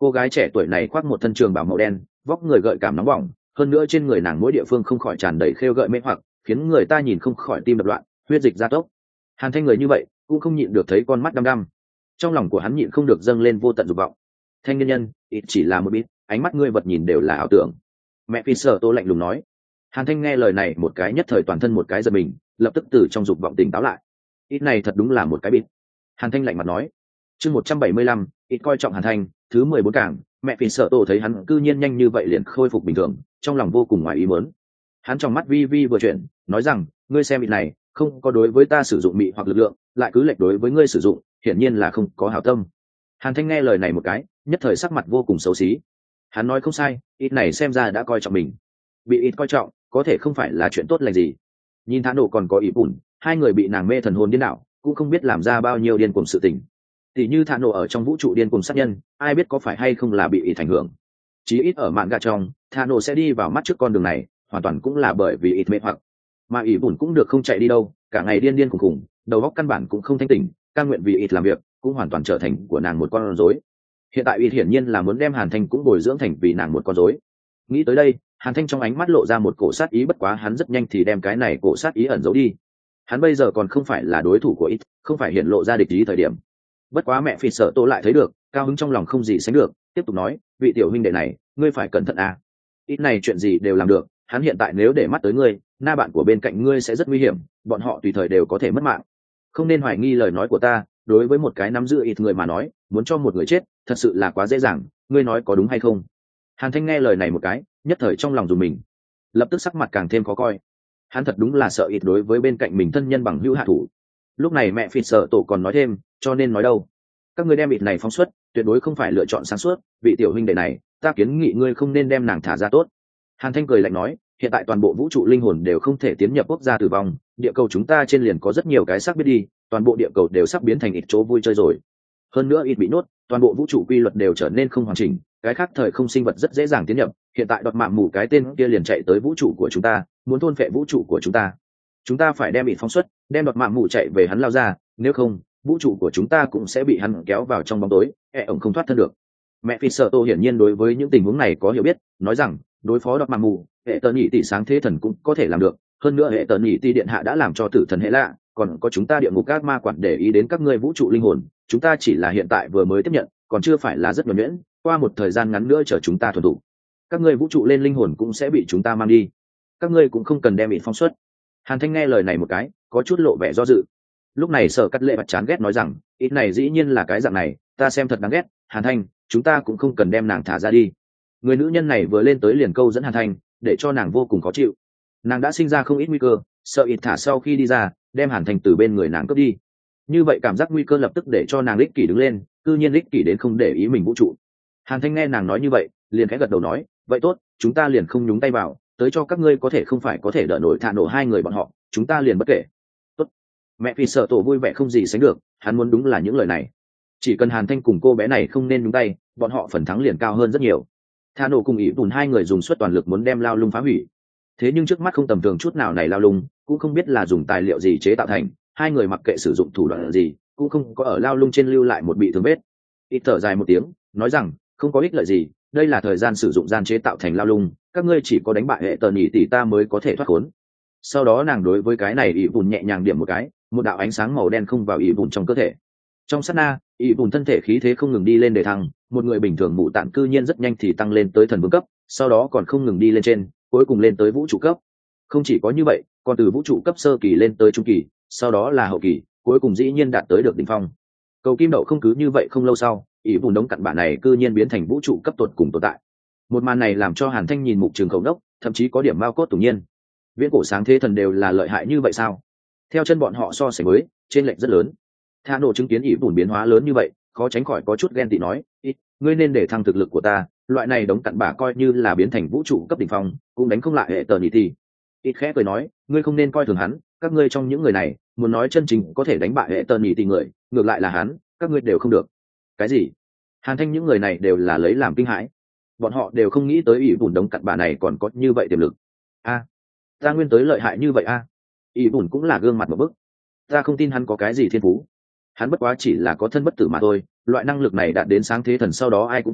[SPEAKER 1] Cô gái trẻ tuổi này khoác một thân trường bào màu đen, vóc người gợi cảm nóng bỏng, hơn nữa trên người nàng mỗi địa phương không khỏi tràn đầy khêu gợi mê hoặc, khiến người ta nhìn không khỏi tim đập loạn, huyết dịch gia tốc. Hàn Thanh người như vậy cũng không nhịn được thấy con mắt đăm đăm, trong lòng của hắn nhịn không được dâng lên vô tận dục vọng. Thanh niên nhân, ít chỉ là một bít, ánh mắt ngươi vật nhìn đều là ảo tưởng. Mẹ phi sợ tô lạnh lùng nói. Hàn Thanh nghe lời này một cái nhất thời toàn thân một cái giật mình, lập tức từ trong dục vọng tỉnh táo lại. Ít này thật đúng là một cái bít. Hàn Thanh lạnh mặt nói. Chương 175, ít coi trọng Hàn Thanh, thứ 14 cảng. Mẹ phi sợ tô thấy hắn cư nhiên nhanh như vậy liền khôi phục bình thường, trong lòng vô cùng ngoài ý muốn. Hắn trong mắt vi vi vừa chuyển, nói rằng, ngươi xem ít này, không có đối với ta sử dụng mị hoặc lực lượng, lại cứ lệch đối với ngươi sử dụng, hiển nhiên là không có hảo tâm. Hàn Thanh nghe lời này một cái, nhất thời sắc mặt vô cùng xấu xí. Hắn nói không sai, ít này xem ra đã coi trọng mình. Bị ít coi trọng, có thể không phải là chuyện tốt lành gì. Nhìn Thả Nổ còn có ý bùn, hai người bị nàng mê thần hồn điên đảo, cũng không biết làm ra bao nhiêu điên cuồng sự tình. Tỷ như Thả Nổ ở trong vũ trụ điên cuồng sát nhân, ai biết có phải hay không là bị ít ảnh hưởng. Chí ít ở mạn gà trong, Thả Nổ sẽ đi vào mắt trước con đường này, hoàn toàn cũng là bởi vì ít mê hoặc. Mà ý bùn cũng được không chạy đi đâu, cả ngày điên điên khùng khùng, đầu óc căn bản cũng không thanh tỉnh, cam nguyện vì ít làm việc, cũng hoàn toàn trở thành của nàng một con rối. Hiện tại ít hiển nhiên là muốn đem Hàn Thanh cũng bồi dưỡng thành vì nàng một con rối. Nghĩ tới đây, Hàn Thanh trong ánh mắt lộ ra một cổ sát ý, bất quá hắn rất nhanh thì đem cái này cổ sát ý ẩn giấu đi. Hắn bây giờ còn không phải là đối thủ của ít, không phải hiện lộ ra địch ý thời điểm. Bất quá mẹ phi sợ tô lại thấy được, cao hứng trong lòng không gì sánh được, tiếp tục nói, vị tiểu huynh đệ này, ngươi phải cẩn thận à. Ít này chuyện gì đều làm được, hắn hiện tại nếu để mắt tới ngươi, na bạn của bên cạnh ngươi sẽ rất nguy hiểm, bọn họ tùy thời đều có thể mất mạng. Không nên hoài nghi lời nói của ta, đối với một cái nắm giữ ít người mà nói, muốn cho một người chết, thật sự là quá dễ dàng, ngươi nói có đúng hay không? Hàn Thanh nghe lời này một cái, nhất thời trong lòng dùng mình, lập tức sắc mặt càng thêm khó coi. Hắn thật đúng là sợ ít đối với bên cạnh mình thân nhân bằng hữu hạ thủ. Lúc này mẹ phi sợ tổ còn nói thêm, cho nên nói đâu, các ngươi đem ít này phóng xuất, tuyệt đối không phải lựa chọn sáng suốt, vị tiểu huynh đệ này, ta kiến nghị ngươi không nên đem nàng thả ra tốt. Hàn Thanh cười lạnh nói, hiện tại toàn bộ vũ trụ linh hồn đều không thể tiến nhập quốc gia tử vong, địa cầu chúng ta trên liền có rất nhiều cái xác biết đi, toàn bộ địa cầu đều sắp biến thành ít chỗ vui chơi rồi. Hơn nữa ít bị nốt, toàn bộ vũ trụ quy luật đều trở nên không hoàn chỉnh, cái khác thời không sinh vật rất dễ dàng tiến nhập, hiện tại đọt mạng mù cái tên kia liền chạy tới vũ trụ của chúng ta, muốn thôn phệ vũ trụ của chúng ta phải đem ít phóng xuất, đem đọt mạng mù chạy về hắn lao ra, nếu không vũ trụ của chúng ta cũng sẽ bị hắn kéo vào trong bóng tối, ổng không thoát thân được. Mẹ phi sợ tô hiển nhiên đối với những tình huống này có hiểu biết, nói rằng đối phó đọt mạng mù, hệ tờ nhị tỷ sáng thế thần cũng có thể làm được, hơn nữa hệ tờ nhị tỷ điện hạ đã làm cho tử thần hệ lạ, còn có chúng ta địa ngục các ma quản để ý đến các ngươi vũ trụ linh hồn, chúng ta chỉ là hiện tại vừa mới tiếp nhận, còn chưa phải là rất nhuần nhuyễn, qua một thời gian ngắn nữa chờ chúng ta thuần thủ, các ngươi vũ trụ lên linh hồn cũng sẽ bị chúng ta mang đi, các ngươi cũng không cần đem bị phóng xuất. Hàn Thanh nghe lời này một cái, có chút lộ vẻ do dự. Lúc này Sở Cắt Lệ mặt chán ghét nói rằng, ít này dĩ nhiên là cái dạng này, ta xem thật đáng ghét. Hàn Thanh, chúng ta cũng không cần đem nàng thả ra đi. Người nữ nhân này vừa lên tới liền câu dẫn Hàn Thanh, để cho nàng vô cùng khó chịu. Nàng đã sinh ra không ít nguy cơ, sợ ít thả sau khi đi ra, đem Hàn Thanh từ bên người nàng cướp đi. Như vậy cảm giác nguy cơ lập tức để cho nàng ích kỷ đứng lên, cư nhiên ích kỷ đến không để ý mình vũ trụ. Hàn Thanh nghe nàng nói như vậy, liền khẽ gật đầu nói, vậy tốt, chúng ta liền không nhúng tay vào, tới cho các ngươi có thể không phải có thể đỡ nổi Thả Nổ hai người bọn họ, chúng ta liền bất kể. Tốt. Mẹ phi sợ tổ vui vẻ không gì sánh được, hắn muốn đúng là những lời này. Chỉ cần Hàn Thanh cùng cô bé này không nên nhúng tay, bọn họ phần thắng liền cao hơn rất nhiều. Thả Nổ cùng Ý Bùn hai người dùng suất toàn lực muốn đem lao lung phá hủy. Thế nhưng trước mắt không tầm thường chút nào này lao lung, cũng không biết là dùng tài liệu gì chế tạo thành, hai người mặc kệ sử dụng thủ đoạn gì, cũng không có ở lao lung trên lưu lại một bị thương vết. Ít thở dài một tiếng, nói rằng, không có ích lợi gì, đây là thời gian sử dụng gian chế tạo thành lao lung, các ngươi chỉ có đánh bại hệ tờ nhị tỷ ta mới có thể thoát khốn. Sau đó nàng đối với cái này Ý Bùn nhẹ nhàng điểm một cái, một đạo ánh sáng màu đen không vào Ý Bùn trong cơ thể. Trong sát na, Ý Bùn thân thể khí thế không ngừng đi lên đề thăng, một người bình thường mụ tạng cư nhiên rất nhanh thì tăng lên tới thần vương cấp, sau đó còn không ngừng đi lên trên, cuối cùng lên tới vũ trụ cấp. Không chỉ có như vậy, còn từ vũ trụ cấp sơ kỳ lên tới trung kỳ, sau đó là hậu kỳ, cuối cùng dĩ nhiên đạt tới được đỉnh phong. Cầu kim đậu không cứ như vậy không lâu sau, Ý Bùn đống cặn bã này cư nhiên biến thành vũ trụ cấp tột cùng tồn tại. Một màn này làm cho Hàn Thanh nhìn mục trường khẩu đốc, thậm chí có điểm mao cốt tủng nhiên. Viễn cổ sáng thế thần đều là lợi hại như vậy sao? Theo chân bọn họ so sánh với, trên lệnh rất lớn. Thả Nổ chứng kiến Ý Bùn biến hóa lớn như vậy, khó tránh khỏi có chút ghen tị nói, ít, ngươi nên để thăng thực lực của ta, loại này đống cặn bã coi như là biến thành vũ trụ cấp đỉnh phong, cũng đánh không lại hệ tờ nhị tỷ. Ít khẽ cười nói, ngươi không nên coi thường hắn, các ngươi trong những người này, muốn nói chân chính có thể đánh bại hệ tờ nhị tỷ người, ngược lại là hắn, các ngươi đều không được. Cái gì? Hàn Thanh những người này đều là lấy làm kinh hãi, bọn họ đều không nghĩ tới Ý Bùn đống cặn bã này còn có như vậy tiềm lực. A, ta nguyên tới lợi hại như vậy a? Ý Bùn cũng là gương mặt một bức, ta không tin hắn có cái gì thiên phú, hắn bất quá chỉ là có thân bất tử mà thôi, loại năng lực này đạt đến sáng thế thần sau đó ai cũng có,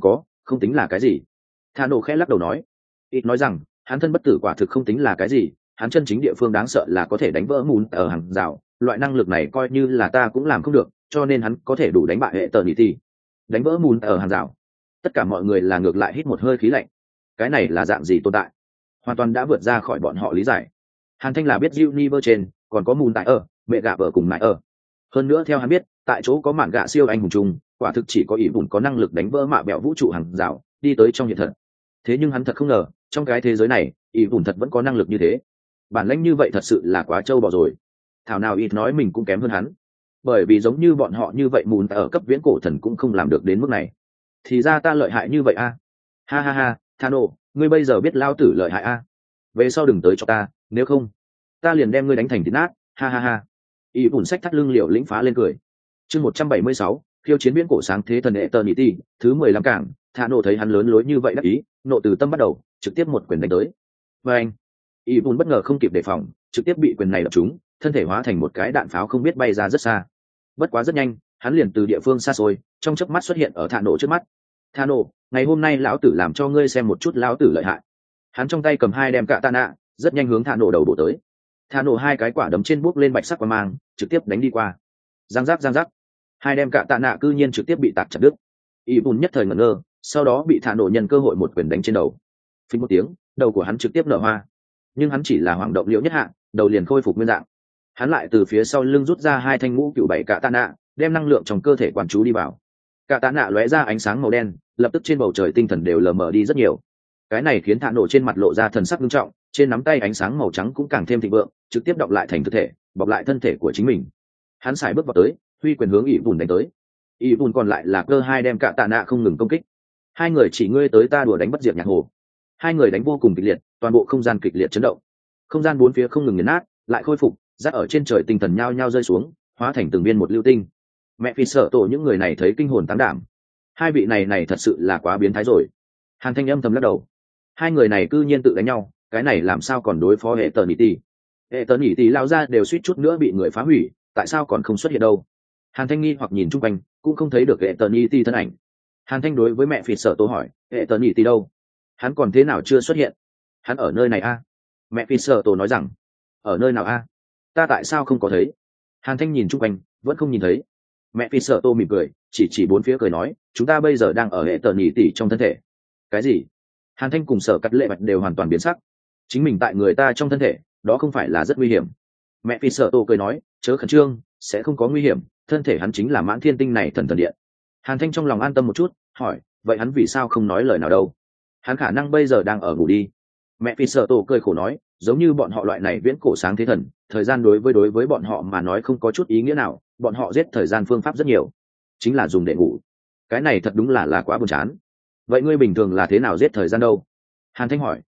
[SPEAKER 1] không tính là cái gì. Thà nổ khẽ lắc đầu nói. Ít nói rằng hắn thân bất tử quả thực không tính là cái gì, hắn chân chính địa phương đáng sợ là có thể đánh vỡ mùn ở hàng rào, loại năng lực này coi như là ta cũng làm không được, cho nên hắn có thể đủ đánh bại hệ tờ nhị ti. Đánh vỡ mùn ở hàng rào. Tất cả mọi người là ngược lại hít một hơi khí lạnh. Cái này là dạng gì tồn tại, hoàn toàn đã vượt ra khỏi bọn họ lý giải. Hàn Thanh là biết Universe trên còn có mùn tại ở mẹ gạ vợ cùng mãi ở, hơn nữa theo hắn biết tại chỗ có mạn gạ siêu anh hùng chung, quả thực chỉ có ỷ bùn có năng lực đánh vỡ mạ bẹo vũ trụ hàng rào đi tới trong hiện thực. Thế nhưng hắn thật không ngờ trong cái thế giới này ỷ bùn thật vẫn có năng lực như thế. Bản lĩnh như vậy thật sự là quá trâu bò rồi. Thảo nào ít nói mình cũng kém hơn hắn, bởi vì giống như bọn họ như vậy mùn ở cấp viễn cổ thần cũng không làm được đến mức này. Thì ra ta lợi hại như vậy a. Ha ha ha, Thano, ngươi bây giờ biết lao tử lợi hại a. Về sau đừng tới cho ta, nếu không ta liền đem ngươi đánh thành thịt nát. Ha ha ha. Y bùn sách thắt lưng liều lĩnh phá lên cười. Chương 176, khiêu chiến viễn cổ sáng thế thần Eternity, thứ 15 cảng. Thano thấy hắn lớn lối như vậy đắc ý, nộ từ tâm bắt đầu, trực tiếp một quyền đánh tới. Và anh, Y bùn bất ngờ không kịp đề phòng, trực tiếp bị quyền này đập trúng, thân thể hóa thành một cái đạn pháo không biết bay ra rất xa. Bất quá rất nhanh, hắn liền từ địa phương xa xôi, trong chớp mắt xuất hiện ở Thano trước mắt. Thano, ngày hôm nay lão tử làm cho ngươi xem một chút lão tử lợi hại. Hắn trong tay cầm hai đem cạ tạ nạ, rất nhanh hướng Thano đầu bổ tới. Thano hai cái quả đấm trên bước lên bạch sắc quang mang, trực tiếp đánh đi qua. Giang giác, hai đem cạ tạ nạ cư nhiên trực tiếp bị tạc chặt đứt. Y bùn nhất thời ngẩn ngơ, sau đó bị Thano nhân cơ hội một quyền đánh trên đầu. Phình một tiếng, đầu của hắn trực tiếp nở hoa. Nhưng hắn chỉ là hoảng động liễu nhất hạ, đầu liền khôi phục nguyên dạng. Hắn lại từ phía sau lưng rút ra hai thanh ngũ cựu bảy cạ tạ nạ, đem năng lượng trong cơ thể quán chú đi vào. Cạ tạ nạ lóe ra ánh sáng màu đen, lập tức trên bầu trời tinh thần đều lờ mờ đi rất nhiều. Cái này khiến Thạ Nổ trên mặt lộ ra thần sắc nghiêm trọng, trên nắm tay ánh sáng màu trắng cũng càng thêm thịnh vượng, trực tiếp đọc lại thành thực thể, bọc lại thân thể của chính mình. Hắn xài bước vào tới, huy quyền hướng ỷ bùn đánh tới. Ỷ bùn còn lại là cơ hai đem cạ tạ nạ không ngừng công kích. Hai người chỉ ngươi tới ta đùa đánh bất diệt nhạc hồ. Hai người đánh vô cùng kịch liệt, toàn bộ không gian kịch liệt chấn động. Không gian bốn phía không ngừng nghiền nát, lại khôi phục, rác ở trên trời tinh thần nhao nhao rơi xuống, hóa thành từng viên một lưu tinh. Mẹ phi sợ tổ những người này thấy kinh hồn táng đảm. Hai vị này thật sự là quá biến thái rồi. Hàn Thanh âm thầm lắc đầu. Hai người này cư nhiên tự đánh nhau, cái này làm sao còn đối phó hệ tờ nhị tỷ. Hệ tờ nhị tỷ lao ra đều suýt chút nữa bị người phá hủy, tại sao còn không xuất hiện đâu. Hàn Thanh nghi hoặc nhìn chung quanh, cũng không thấy được hệ tờ nhị tỷ thân ảnh. Hàn Thanh đối với mẹ phi sợ tổ hỏi, hệ tờ nhị tỷ đâu? Hắn còn thế nào chưa xuất hiện? Hắn ở nơi này a? Mẹ phi sợ tổ nói rằng, ở nơi nào a? Ta tại sao không có thấy? Hàn Thanh nhìn chung quanh, vẫn không nhìn thấy. Mẹ phi sợ tô mỉm cười, chỉ bốn phía cười nói, chúng ta bây giờ đang ở hệ tờ nhị tỷ trong thân thể. Cái gì? Hàn Thanh cùng Sở Cắt Lệ Bạch đều hoàn toàn biến sắc. Chính mình tại người ta trong thân thể, đó không phải là rất nguy hiểm? Mẹ phi sợ tô cười nói, chớ khẩn trương, sẽ không có nguy hiểm, thân thể hắn chính là Mãn Thiên Tinh này thần thần điện. Hàn Thanh trong lòng an tâm một chút, hỏi, vậy hắn vì sao không nói lời nào đâu? Hắn khả năng bây giờ đang ở ngủ đi. Mẹ phi sợ tô cười khổ nói, giống như bọn họ loại này viễn cổ sáng thế thần, thời gian đối với bọn họ mà nói không có chút ý nghĩa nào, bọn họ giết thời gian phương pháp rất nhiều, chính là dùng để ngủ. Cái này thật đúng là quá buồn chán. Vậy ngươi bình thường là thế nào giết thời gian đâu? Hàn Thanh hỏi.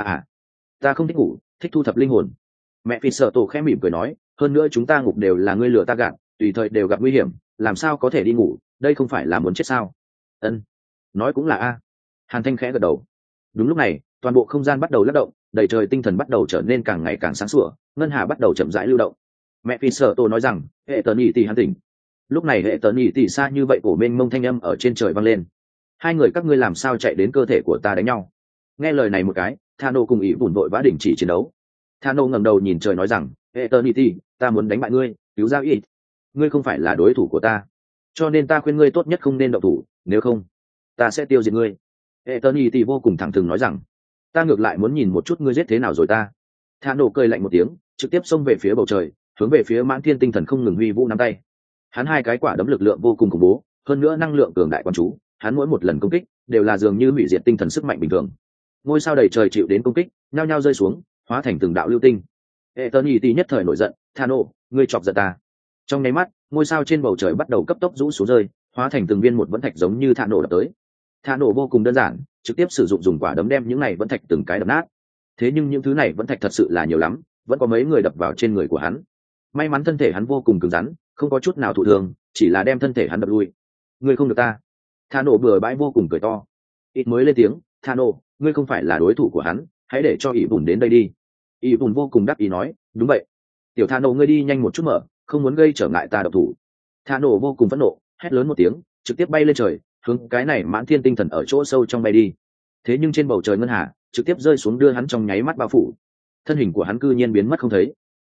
[SPEAKER 1] Ta không thích ngủ, thích thu thập linh hồn. Mẹ phi sợ tổ khẽ mỉm cười nói, hơn nữa chúng ta ngục đều là ngươi lừa ta gạt, tùy thời đều gặp nguy hiểm, làm sao có thể đi ngủ, đây không phải là muốn chết sao? Ân, nói cũng là a. Hàn Thanh khẽ gật đầu. Đúng lúc này, toàn bộ không gian bắt đầu lắc động, đầy trời tinh thần bắt đầu trở nên càng ngày càng sáng sủa, ngân hà bắt đầu chậm rãi lưu động. Mẹ phi sợ tổ nói rằng, hệ tờ nhị tỷ hắn tỉnh. Lúc này hệ tờ nhị tỷ xa như vậy cổ mênh mông thanh âm ở trên trời vang lên. Hai người các ngươi làm sao chạy đến cơ thể của ta đánh nhau? Nghe lời này một cái, Thano cùng ý bùn vội vã đình chỉ chiến đấu. Thano ngẩng đầu nhìn trời nói rằng, hệ tờ nhị tỷ, ta muốn đánh bại ngươi, cứu ra ít. Ngươi không phải là đối thủ của ta, cho nên ta khuyên ngươi tốt nhất không nên động thủ, nếu không ta sẽ tiêu diệt ngươi. Hệ tờ nhị tỷ vô cùng thẳng thừng nói rằng, ta ngược lại muốn nhìn một chút ngươi giết thế nào rồi ta. Thano cười lạnh một tiếng, trực tiếp xông về phía bầu trời, hướng về phía Mãn Thiên Tinh thần không ngừng huy vũ nắm tay. Hắn hai cái quả đấm lực lượng vô cùng khủng bố, hơn nữa năng lượng cường đại quan chú, hắn mỗi một lần công kích đều là dường như hủy diệt tinh thần sức mạnh bình thường. Ngôi sao đầy trời chịu đến công kích, nhao nhao rơi xuống, hóa thành từng đạo lưu tinh. Eternity nhất thời nổi giận, Thano, ngươi chọc giận ta. Trong nháy mắt, ngôi sao trên bầu trời bắt đầu cấp tốc rũ xuống rơi, hóa thành từng viên một vẫn thạch giống như Thano đập tới. Thano vô cùng đơn giản, trực tiếp sử dụng dùng quả đấm đem những này vẫn thạch từng cái đập nát. Thế nhưng những thứ này vẫn thạch thật sự là nhiều lắm, vẫn có mấy người đập vào trên người của hắn. May mắn thân thể hắn vô cùng cứng rắn, không có chút nào thụ thương, chỉ là đem thân thể hắn đập lui. Ngươi không được ta. Thano bừa bãi vô cùng cười to. Ít mới lên tiếng, Thano, ngươi không phải là đối thủ của hắn, hãy để cho ỷ bùn đến đây đi. Ỷ bùn vô cùng đắc ý nói, đúng vậy. Tiểu Thano, ngươi đi nhanh một chút mở, không muốn gây trở ngại ta độc thủ. Thano vô cùng phẫn nộ, hét lớn một tiếng, trực tiếp bay lên trời, hướng cái này mãn thiên tinh thần ở chỗ sâu trong bay đi. Thế nhưng trên bầu trời ngân hà trực tiếp rơi xuống đưa hắn trong nháy mắt bao phủ, thân hình của hắn cư nhiên biến mất không thấy.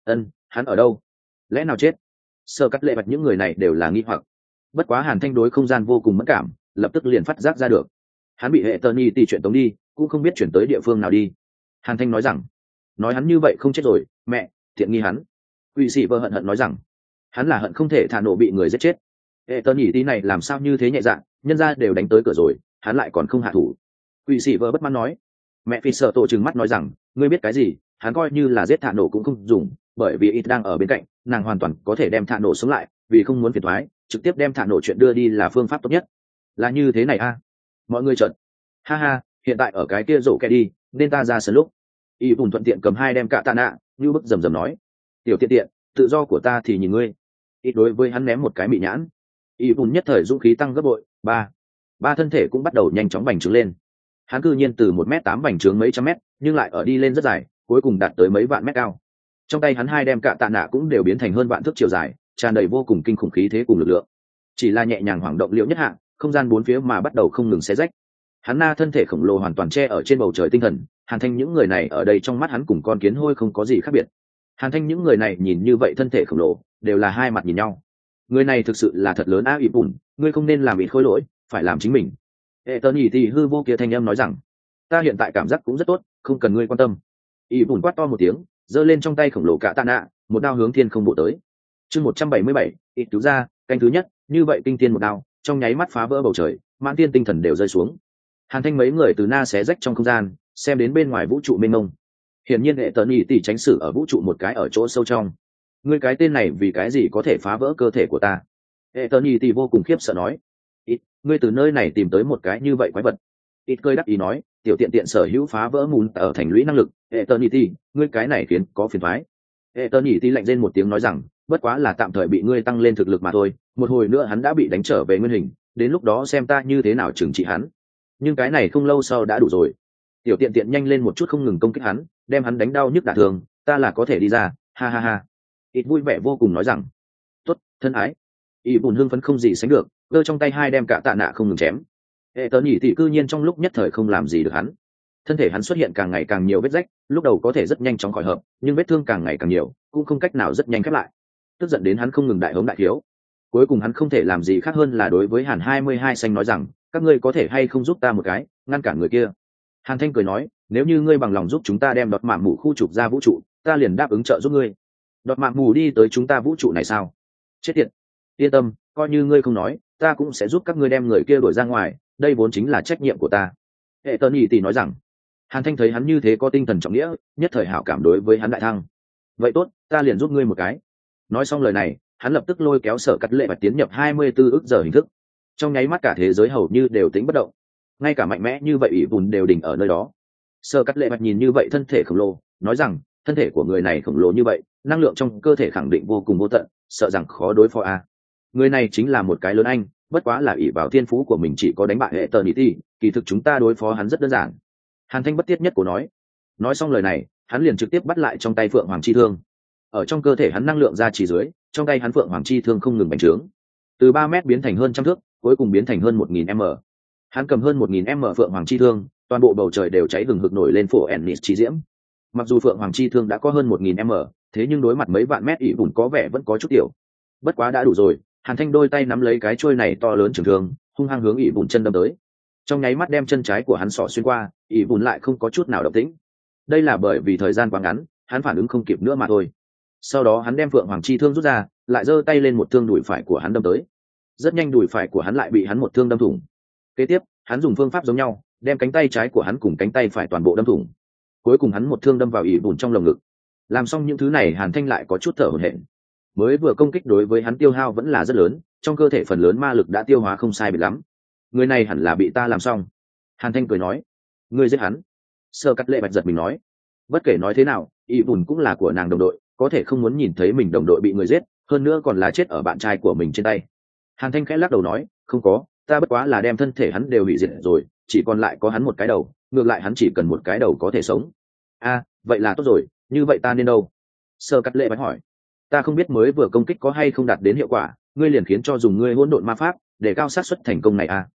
[SPEAKER 1] Hắn ở đâu? Lẽ nào chết? Sơ Cắt Lệ Bạch những người này đều là nghi hoặc. Bất quá Hàn Thanh đối không gian vô cùng mẫn cảm, lập tức liền phát giác ra được. Hắn bị hệ tơ ni tỷ chuyển tống đi, cũng không biết chuyển tới địa phương nào đi. Hàn Thanh nói rằng, nói hắn như vậy không chết rồi, mẹ, thiện nghi hắn. Quỷ sĩ vợ hận hận nói rằng, hắn là hận không thể thả nổ bị người giết chết. Hệ tơ ni tỷ này làm sao như thế nhẹ dạ, nhân ra đều đánh tới cửa rồi, hắn lại còn không hạ thủ. Quỷ sĩ vợ bất mãn nói. Mẹ phi sợ tổ trừng mắt nói rằng, ngươi biết cái gì, hắn coi như là giết thả nổ cũng không dùng, bởi vì ít đang ở bên cạnh, nàng hoàn toàn có thể đem thả nổ sống lại, vì không muốn phiền toái, trực tiếp đem thả nổ chuyện đưa đi là phương pháp tốt nhất. Là như thế này a? Mọi người chợt, ha ha, hiện tại ở cái kia rổ kẹ đi, nên ta ra sân lúc. Y Bùn thuận tiện cầm hai đem cạ tạ nạ, như bức rầm rầm nói, tiểu tiện tiện, tự do của ta thì nhìn ngươi. Ít đối với hắn ném một cái mị nhãn. Y Bùn nhất thời dũng khí tăng gấp bội, ba thân thể cũng bắt đầu nhanh chóng bành trướng lên. Hắn cư nhiên từ 1m8 bành trướng mấy trăm mét, nhưng lại ở đi lên rất dài, cuối cùng đạt tới mấy vạn mét cao. Trong tay hắn hai đem cạ tạ nạ cũng đều biến thành hơn vạn thước chiều dài, tràn đầy vô cùng kinh khủng khí thế cùng lực lượng. Chỉ là nhẹ nhàng hoảng động liễu nhất hạ, không gian bốn phía mà bắt đầu không ngừng xé rách. Hắn na thân thể khổng lồ hoàn toàn che ở trên bầu trời tinh thần. Hàn Thanh những người này ở đây trong mắt hắn cùng con kiến hôi không có gì khác biệt. Hàn Thanh những người này nhìn như vậy thân thể khổng lồ, đều là hai mặt nhìn nhau. Người này thực sự là thật lớn a ỉ bùn, ngươi không nên làm ít khối lỗi, phải làm chính mình. Hệ tờ nhỉ thì hư vô kia thanh âm nói rằng, ta hiện tại cảm giác cũng rất tốt, không cần ngươi quan tâm. ỉ bùn quát to một tiếng, giơ lên trong tay khổng lồ cả tạ nạ, một đao hướng thiên không bộ tới. Chương 177, ít cứu ra, canh thứ nhất, như vậy kinh thiên một đao, trong nháy mắt phá vỡ bầu trời, mãn tiên tinh thần đều rơi xuống. Hàn Thanh mấy người từ na xé rách trong không gian, xem đến bên ngoài vũ trụ mênh mông. Hiển nhiên hệ tần nhị tỷ tránh xử ở vũ trụ một cái ở chỗ sâu trong. Ngươi cái tên này vì cái gì có thể phá vỡ cơ thể của ta? Hệ tần nhị tỷ vô cùng khiếp sợ nói. Ít, ngươi từ nơi này tìm tới một cái như vậy quái vật. Ít cười đắc ý nói, tiểu tiện tiện sở hữu phá vỡ mùn ở thành lũy năng lực. Hệ tần nhị tỷ, ngươi cái này khiến có phiền toái. Hệ tần nhị tỷ lạnh rên một tiếng nói rằng, bất quá là tạm thời bị ngươi tăng lên thực lực mà thôi, một hồi nữa hắn đã bị đánh trở về nguyên hình, đến lúc đó xem ta như thế nào trừng trị hắn. Nhưng cái này không lâu sau đã đủ rồi. Tiểu tiện tiện nhanh lên một chút không ngừng công kích hắn, đem hắn đánh đau nhức đả thương, ta là có thể đi ra, ha ha ha. Ít vui vẻ vô cùng nói rằng, tốt, thân ái. Ý bùn hưng phấn không gì sánh được, giơ trong tay hai đem cả tạ nạ không ngừng chém. Hệ tớ nhỉ tỷ cư nhiên trong lúc nhất thời không làm gì được hắn. Thân thể hắn xuất hiện càng ngày càng nhiều vết rách, lúc đầu có thể rất nhanh chóng khỏi hợp, nhưng vết thương càng ngày càng nhiều, cũng không cách nào rất nhanh khép lại. Tức giận đến hắn không ngừng đại hống đại thiếu. Cuối cùng hắn không thể làm gì khác hơn là đối với Hàn 22 xanh nói rằng, các ngươi có thể hay không giúp ta một cái, ngăn cản người kia. Hàn Thanh cười nói, nếu như ngươi bằng lòng giúp chúng ta đem đọt mạm mù khu trục ra vũ trụ, ta liền đáp ứng trợ giúp ngươi. Đọt mạm mù đi tới chúng ta vũ trụ này sao? Chết tiệt. Yên tâm, coi như ngươi không nói, ta cũng sẽ giúp các ngươi đem người kia đuổi ra ngoài, đây vốn chính là trách nhiệm của ta. Hệ tần nhị tỷ nói rằng. Hàn Thanh thấy hắn như thế có tinh thần trọng nghĩa, nhất thời hảo cảm đối với hắn đại thăng. Vậy tốt, ta liền giúp ngươi một cái. Nói xong lời này, hắn lập tức lôi kéo Sở Cắt Lệ Bạch tiến nhập 24 ức giờ hình thức. Trong nháy mắt cả thế giới hầu như đều tính bất động, ngay cả mạnh mẽ như vậy ỷ bùn đều đỉnh ở nơi đó. Sở Cắt Lệ Bạch nhìn như vậy thân thể khổng lồ, nói rằng, thân thể của người này khổng lồ như vậy, năng lượng trong cơ thể khẳng định vô cùng vô tận, sợ rằng khó đối phó a. Người này chính là một cái lớn anh, bất quá là ỷ vào thiên phú của mình chỉ có đánh bại hệ tờ nỉ ti, kỳ thực chúng ta đối phó hắn rất đơn giản. Hàn Thanh bất tiết nhất của nói xong lời này, hắn liền trực tiếp bắt lại trong tay Phượng Hoàng chi thương. Ở trong cơ thể hắn năng lượng ra chỉ dưới, trong tay hắn Phượng Hoàng chi thương không ngừng bành trướng, từ 3 mét biến thành hơn trăm thước, cuối cùng biến thành hơn 1000 m. Hắn cầm hơn 1000 m Phượng Hoàng chi thương, toàn bộ bầu trời đều cháy hừng hực nổi lên phổ ennis chi diễm. Mặc dù Phượng Hoàng chi thương đã có hơn 1000 m, thế nhưng đối mặt mấy vạn mét ỷ bùn có vẻ vẫn có chút tiểu. Bất quá đã đủ rồi. Hàn Thanh đôi tay nắm lấy cái chuôi này to lớn trường thương, hung hăng hướng ỷ bùn chân đâm tới. Trong nháy mắt đem chân trái của hắn xỏ xuyên qua, ỷ bùn lại không có chút nào động tĩnh. Đây là bởi vì thời gian quá ngắn, hắn phản ứng không kịp nữa mà thôi. Sau đó hắn đem Phượng Hoàng chi thương rút ra, lại giơ tay lên một thương đùi phải của hắn đâm tới. Rất nhanh đùi phải của hắn lại bị hắn một thương đâm thủng. Kế tiếp, hắn dùng phương pháp giống nhau, đem cánh tay trái của hắn cùng cánh tay phải toàn bộ đâm thủng. Cuối cùng hắn một thương đâm vào ỷ bùn trong lồng ngực. Làm xong những thứ này, Hàn Thanh lại có chút thở hổn hển. Mới vừa công kích đối với hắn tiêu hao vẫn là rất lớn, trong cơ thể phần lớn ma lực đã tiêu hóa không sai biệt lắm. Người này hẳn là bị ta làm xong. Hàn Thanh cười nói, ngươi giết hắn. Sơ Cắt Lệ Bạch giật mình nói, bất kể nói thế nào, ỷ bùn cũng là của nàng đồng đội, có thể không muốn nhìn thấy mình đồng đội bị người giết, hơn nữa còn là chết ở bạn trai của mình trên tay. Hàn Thanh khẽ lắc đầu nói, không có, ta bất quá là đem thân thể hắn đều hủy diệt rồi, chỉ còn lại có hắn một cái đầu, ngược lại hắn chỉ cần một cái đầu có thể sống. A, vậy là tốt rồi, như vậy ta nên đâu? Sơ Cắt Lệ Bạch hỏi. Ta không biết mới vừa công kích có hay không đạt đến hiệu quả, ngươi liền khiến cho dùng ngươi hỗn độn ma pháp để cao xác suất thành công này a.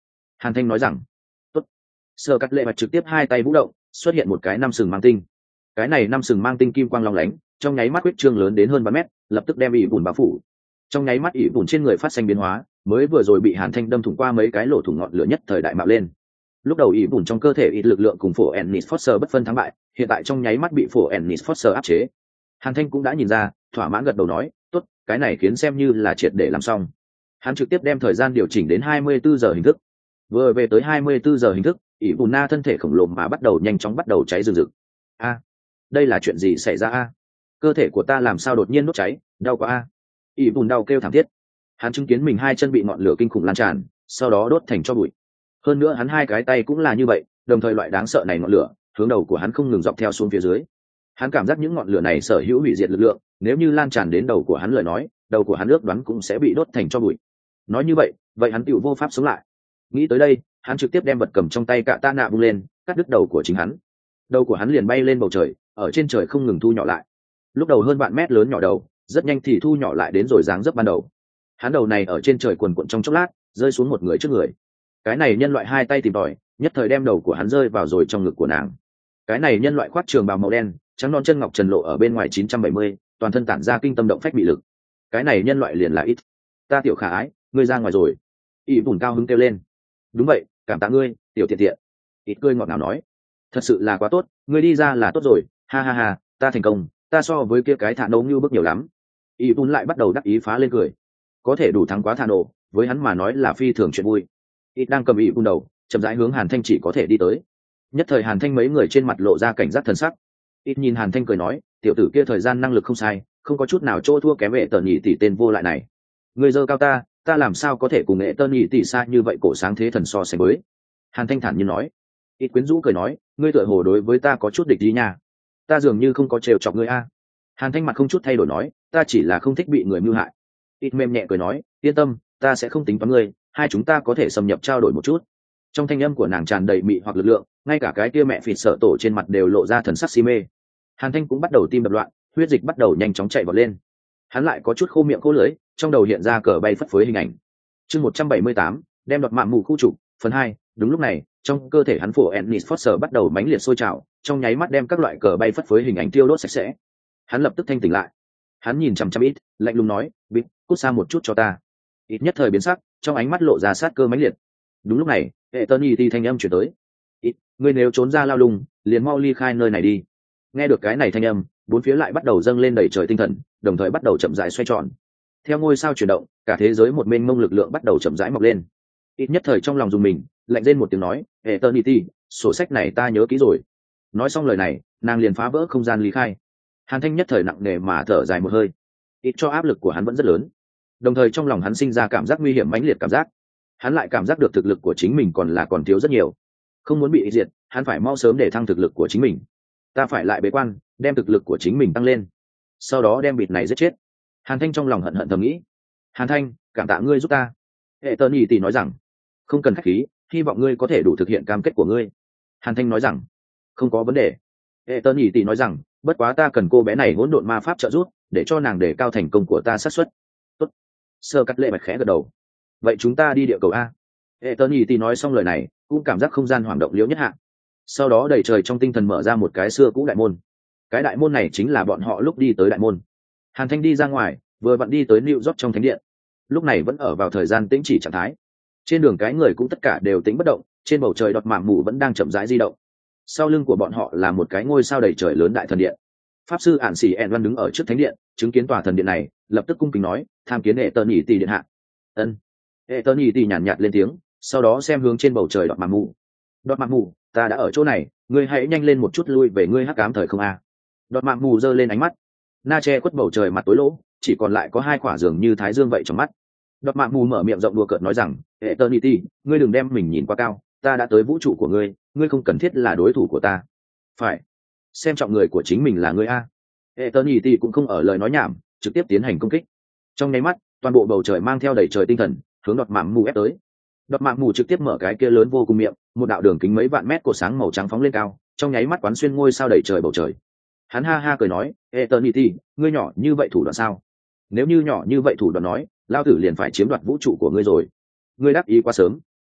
[SPEAKER 1] Hàn Thanh nói rằng. Tốt. Sở Cắt Lệ Bạch trực tiếp hai tay vũ động, xuất hiện một cái năm sừng mang tinh. Cái này năm sừng mang tinh kim quang long lánh, trong nháy mắt huyết trương lớn đến hơn 3 mét, lập tức đem ỷ bùn bao phủ. Trong nháy mắt ỷ bùn trên người phát sinh biến hóa, mới vừa rồi bị Hàn Thanh đâm thủng qua mấy cái lỗ thủng ngọn lửa nhất thời đại mạo lên. Lúc đầu ỷ bùn trong cơ thể ít lực lượng cùng phổ Ennis Foster bất phân thắng bại, hiện tại trong nháy mắt bị phổ Ennis Foster áp chế. Hàn Thanh cũng đã nhìn ra, thỏa mãn gật đầu nói, tốt, cái này khiến xem như là triệt để làm xong. Hắn trực tiếp đem thời gian điều chỉnh đến 24 giờ hình thức. Vừa về tới 24 giờ hình thức, ỷ bùn na thân thể khổng lồ mà bắt đầu nhanh chóng bắt đầu cháy rừng rực. A, đây là chuyện gì xảy ra a? Cơ thể của ta làm sao đột nhiên đốt cháy, đau quá a. ỷ bùn đau kêu thảm thiết. Hắn chứng kiến mình hai chân bị ngọn lửa kinh khủng lan tràn, sau đó đốt thành tro bụi. Hơn nữa hắn hai cái tay cũng là như vậy, đồng thời loại đáng sợ này ngọn lửa hướng đầu của hắn không ngừng dọc theo xuống phía dưới. Hắn cảm giác những ngọn lửa này sở hữu hủy diệt lực lượng, nếu như lan tràn đến đầu của hắn lời nói, đầu của hắn ước đoán cũng sẽ bị đốt thành tro bụi. Nói như vậy hắn tựu vô pháp sống lại. Nghĩ tới đây, hắn trực tiếp đem vật cầm trong tay cạ tạ nạ vung lên, cắt đứt đầu của chính hắn. Đầu của hắn liền bay lên bầu trời, ở trên trời không ngừng thu nhỏ lại. Lúc đầu hơn vạn mét lớn nhỏ đầu, rất nhanh thì thu nhỏ lại đến rồi dáng dấp ban đầu. Hắn đầu này ở trên trời quần quận trong chốc lát, rơi xuống một người trước người. Cái này nhân loại hai tay tìm tòi, nhất thời đem đầu của hắn rơi vào rồi trong ngực của nàng. Cái này nhân loại khoác trường bào màu đen, trắng non chân ngọc trần lộ ở bên ngoài 970, toàn thân tản ra kinh tâm động phách bị lực. Cái này nhân loại liền là ít. Ta tiểu khả ái, ngươi ra ngoài rồi. ỷ bùn cao hứng kêu lên. Đúng vậy, cảm tạ ngươi, tiểu thiện thiện. Ít cười ngọt ngào nói. Thật sự là quá tốt, ngươi đi ra là tốt rồi, ha ha ha, ta thành công, ta so với kia cái thả nấu như bước nhiều lắm. ỷ bùn lại bắt đầu đắc ý phá lên cười. Có thể đủ thắng quá thả nổ, với hắn mà nói là phi thường chuyện vui. Ít đang cầm ỷ bùn đầu, chậm rãi hướng Hàn Thanh chỉ có thể đi tới. Nhất thời Hàn Thanh mấy người trên mặt lộ ra cảnh giác thần sắc. Ít nhìn Hàn Thanh cười nói, tiểu tử kia thời gian năng lực không sai, không có chút nào chỗ thua kém vệ tờ nhị tỷ tên vô lại này. Người dơ cao ta làm sao có thể cùng nghệ tơ nhị tỷ xa như vậy cổ sáng thế thần so sánh với. Hàn Thanh thản nhiên nói. Ít quyến rũ cười nói, ngươi tựa hồ đối với ta có chút địch gì nha. Ta dường như không có trêu chọc ngươi a. Hàn Thanh mặt không chút thay đổi nói, ta chỉ là không thích bị người mưu hại. Ít mềm nhẹ cười nói, yên tâm, ta sẽ không tính toán ngươi, hai chúng ta có thể xâm nhập trao đổi một chút. Trong thanh âm của nàng tràn đầy mị hoặc lực lượng, ngay cả cái kia mẹ phịt sợ tổ trên mặt đều lộ ra thần sắc si mê. Hàn Thanh cũng bắt đầu tim đập loạn, huyết dịch bắt đầu nhanh chóng chạy bọt lên. Hắn lại có chút khô miệng khô lưỡi, trong đầu hiện ra cờ bay phất phới hình ảnh. Chương 178, đem đoạt mạng mù khu trục, phần 2. Đúng lúc này, trong cơ thể hắn phổ Ennis Foster bắt đầu mãnh liệt sôi trào, trong nháy mắt đem các loại cờ bay phất phới hình ảnh tiêu đốt sạch sẽ. Hắn lập tức thanh tỉnh lại. Hắn nhìn chằm chằm ít, lạnh lùng nói, "Bịt, cút xa một chút cho ta." Ít nhất thời biến sắc, trong ánh mắt lộ ra sát cơ mãnh liệt. Đúng lúc này, hệ Tony thì thanh âm chuyển tới. "Ít, ngươi nếu trốn ra lao lung, liền mau ly khai nơi này đi." Nghe được cái này thanh âm, bốn phía lại bắt đầu dâng lên đầy trời tinh thần, đồng thời bắt đầu chậm rãi xoay tròn. Theo ngôi sao chuyển động, cả thế giới một mênh mông lực lượng bắt đầu chậm rãi mọc lên. Ít nhất thời trong lòng dùng mình, lạnh lên một tiếng nói, "Eternity, sổ sách này ta nhớ kỹ rồi." Nói xong lời này, nàng liền phá vỡ không gian ly khai. Hàn Thanh nhất thời nặng nề mà thở dài một hơi. Ít cho áp lực của hắn vẫn rất lớn, đồng thời trong lòng hắn sinh ra cảm giác nguy hiểm mãnh liệt cảm giác. Hắn lại cảm giác được thực lực của chính mình còn thiếu rất nhiều, không muốn bị diệt, hắn phải mau sớm để thăng thực lực của chính mình. Ta phải lại bế quan, đem thực lực của chính mình tăng lên, sau đó đem bịt này giết chết. Hàn Thanh trong lòng hận hận thầm nghĩ. Hàn Thanh, cảm tạ ngươi giúp ta. Hệ Tơn Nhị Tỷ nói rằng, không cần khách khí, hy vọng ngươi có thể đủ thực hiện cam kết của ngươi. Hàn Thanh nói rằng, không có vấn đề. Hệ Tơn Nhị Tỷ nói rằng, bất quá ta cần cô bé này hỗn độn ma pháp trợ giúp, để cho nàng đề cao thành công của ta xác suất. Tốt. Sơ Cắt Lệ Bạch khẽ gật đầu. Vậy chúng ta đi địa cầu a. Hệ Tơn Nhị Tỷ nói xong lời này, cũng cảm giác không gian hoảng động liễu nhất hạ. Sau đó đầy trời trong tinh thần mở ra một cái xưa cũ đại môn. Cái đại môn này chính là bọn họ lúc đi tới đại môn. Hàn Thanh đi ra ngoài, vừa vặn đi tới New York trong thánh điện. Lúc này vẫn ở vào thời gian tĩnh chỉ trạng thái. Trên đường cái người cũng tất cả đều tĩnh bất động, trên bầu trời đọt màng mù vẫn đang chậm rãi di động. Sau lưng của bọn họ là một cái ngôi sao đầy trời lớn đại thần điện. Pháp sư Ản Sĩ En Văn đứng ở trước thánh điện, chứng kiến tòa thần điện này, lập tức cung kính nói, tham kiến Hệ Tơn Nhị Tỷ điện hạ. Ân. Hệ Tơn Nhị Tỷ nhàn nhạt lên tiếng, sau đó xem hướng trên bầu trời đọt màng mù. Đọt màng mù, ta đã ở chỗ này, ngươi hãy nhanh lên một chút lui về ngươi hắc ám thời không a. Đọt màng mù giơ lên ánh mắt. Na che khuất bầu trời mặt tối lỗ, chỉ còn lại có hai quả giường như thái dương vậy trong mắt. Đọt màng mù mở miệng rộng đùa cợt nói rằng, Eternity, ngươi đừng đem mình nhìn quá cao, ta đã tới vũ trụ của ngươi, ngươi không cần thiết là đối thủ của ta. Phải, xem trọng người của chính mình là ngươi a. Eternity cũng không ở lời nói nhảm, trực tiếp tiến hành công kích. Trong nháy mắt, toàn bộ bầu trời mang theo đầy trời tinh thần, hướng đọt màng mù ép tới. Đọt màng mù trực tiếp mở cái kia lớn vô cùng miệng, một đạo đường kính mấy vạn mét cột sáng màu trắng phóng lên cao, trong nháy mắt quán xuyên ngôi sao đầy trời bầu trời. Hắn ha ha cười nói, Eternity, ngươi nhỏ như vậy thủ đoạn sao? Nếu như nhỏ như vậy thủ đoạn nói, lao tử liền phải chiếm đoạt vũ trụ của ngươi rồi. Ngươi đáp ý quá sớm,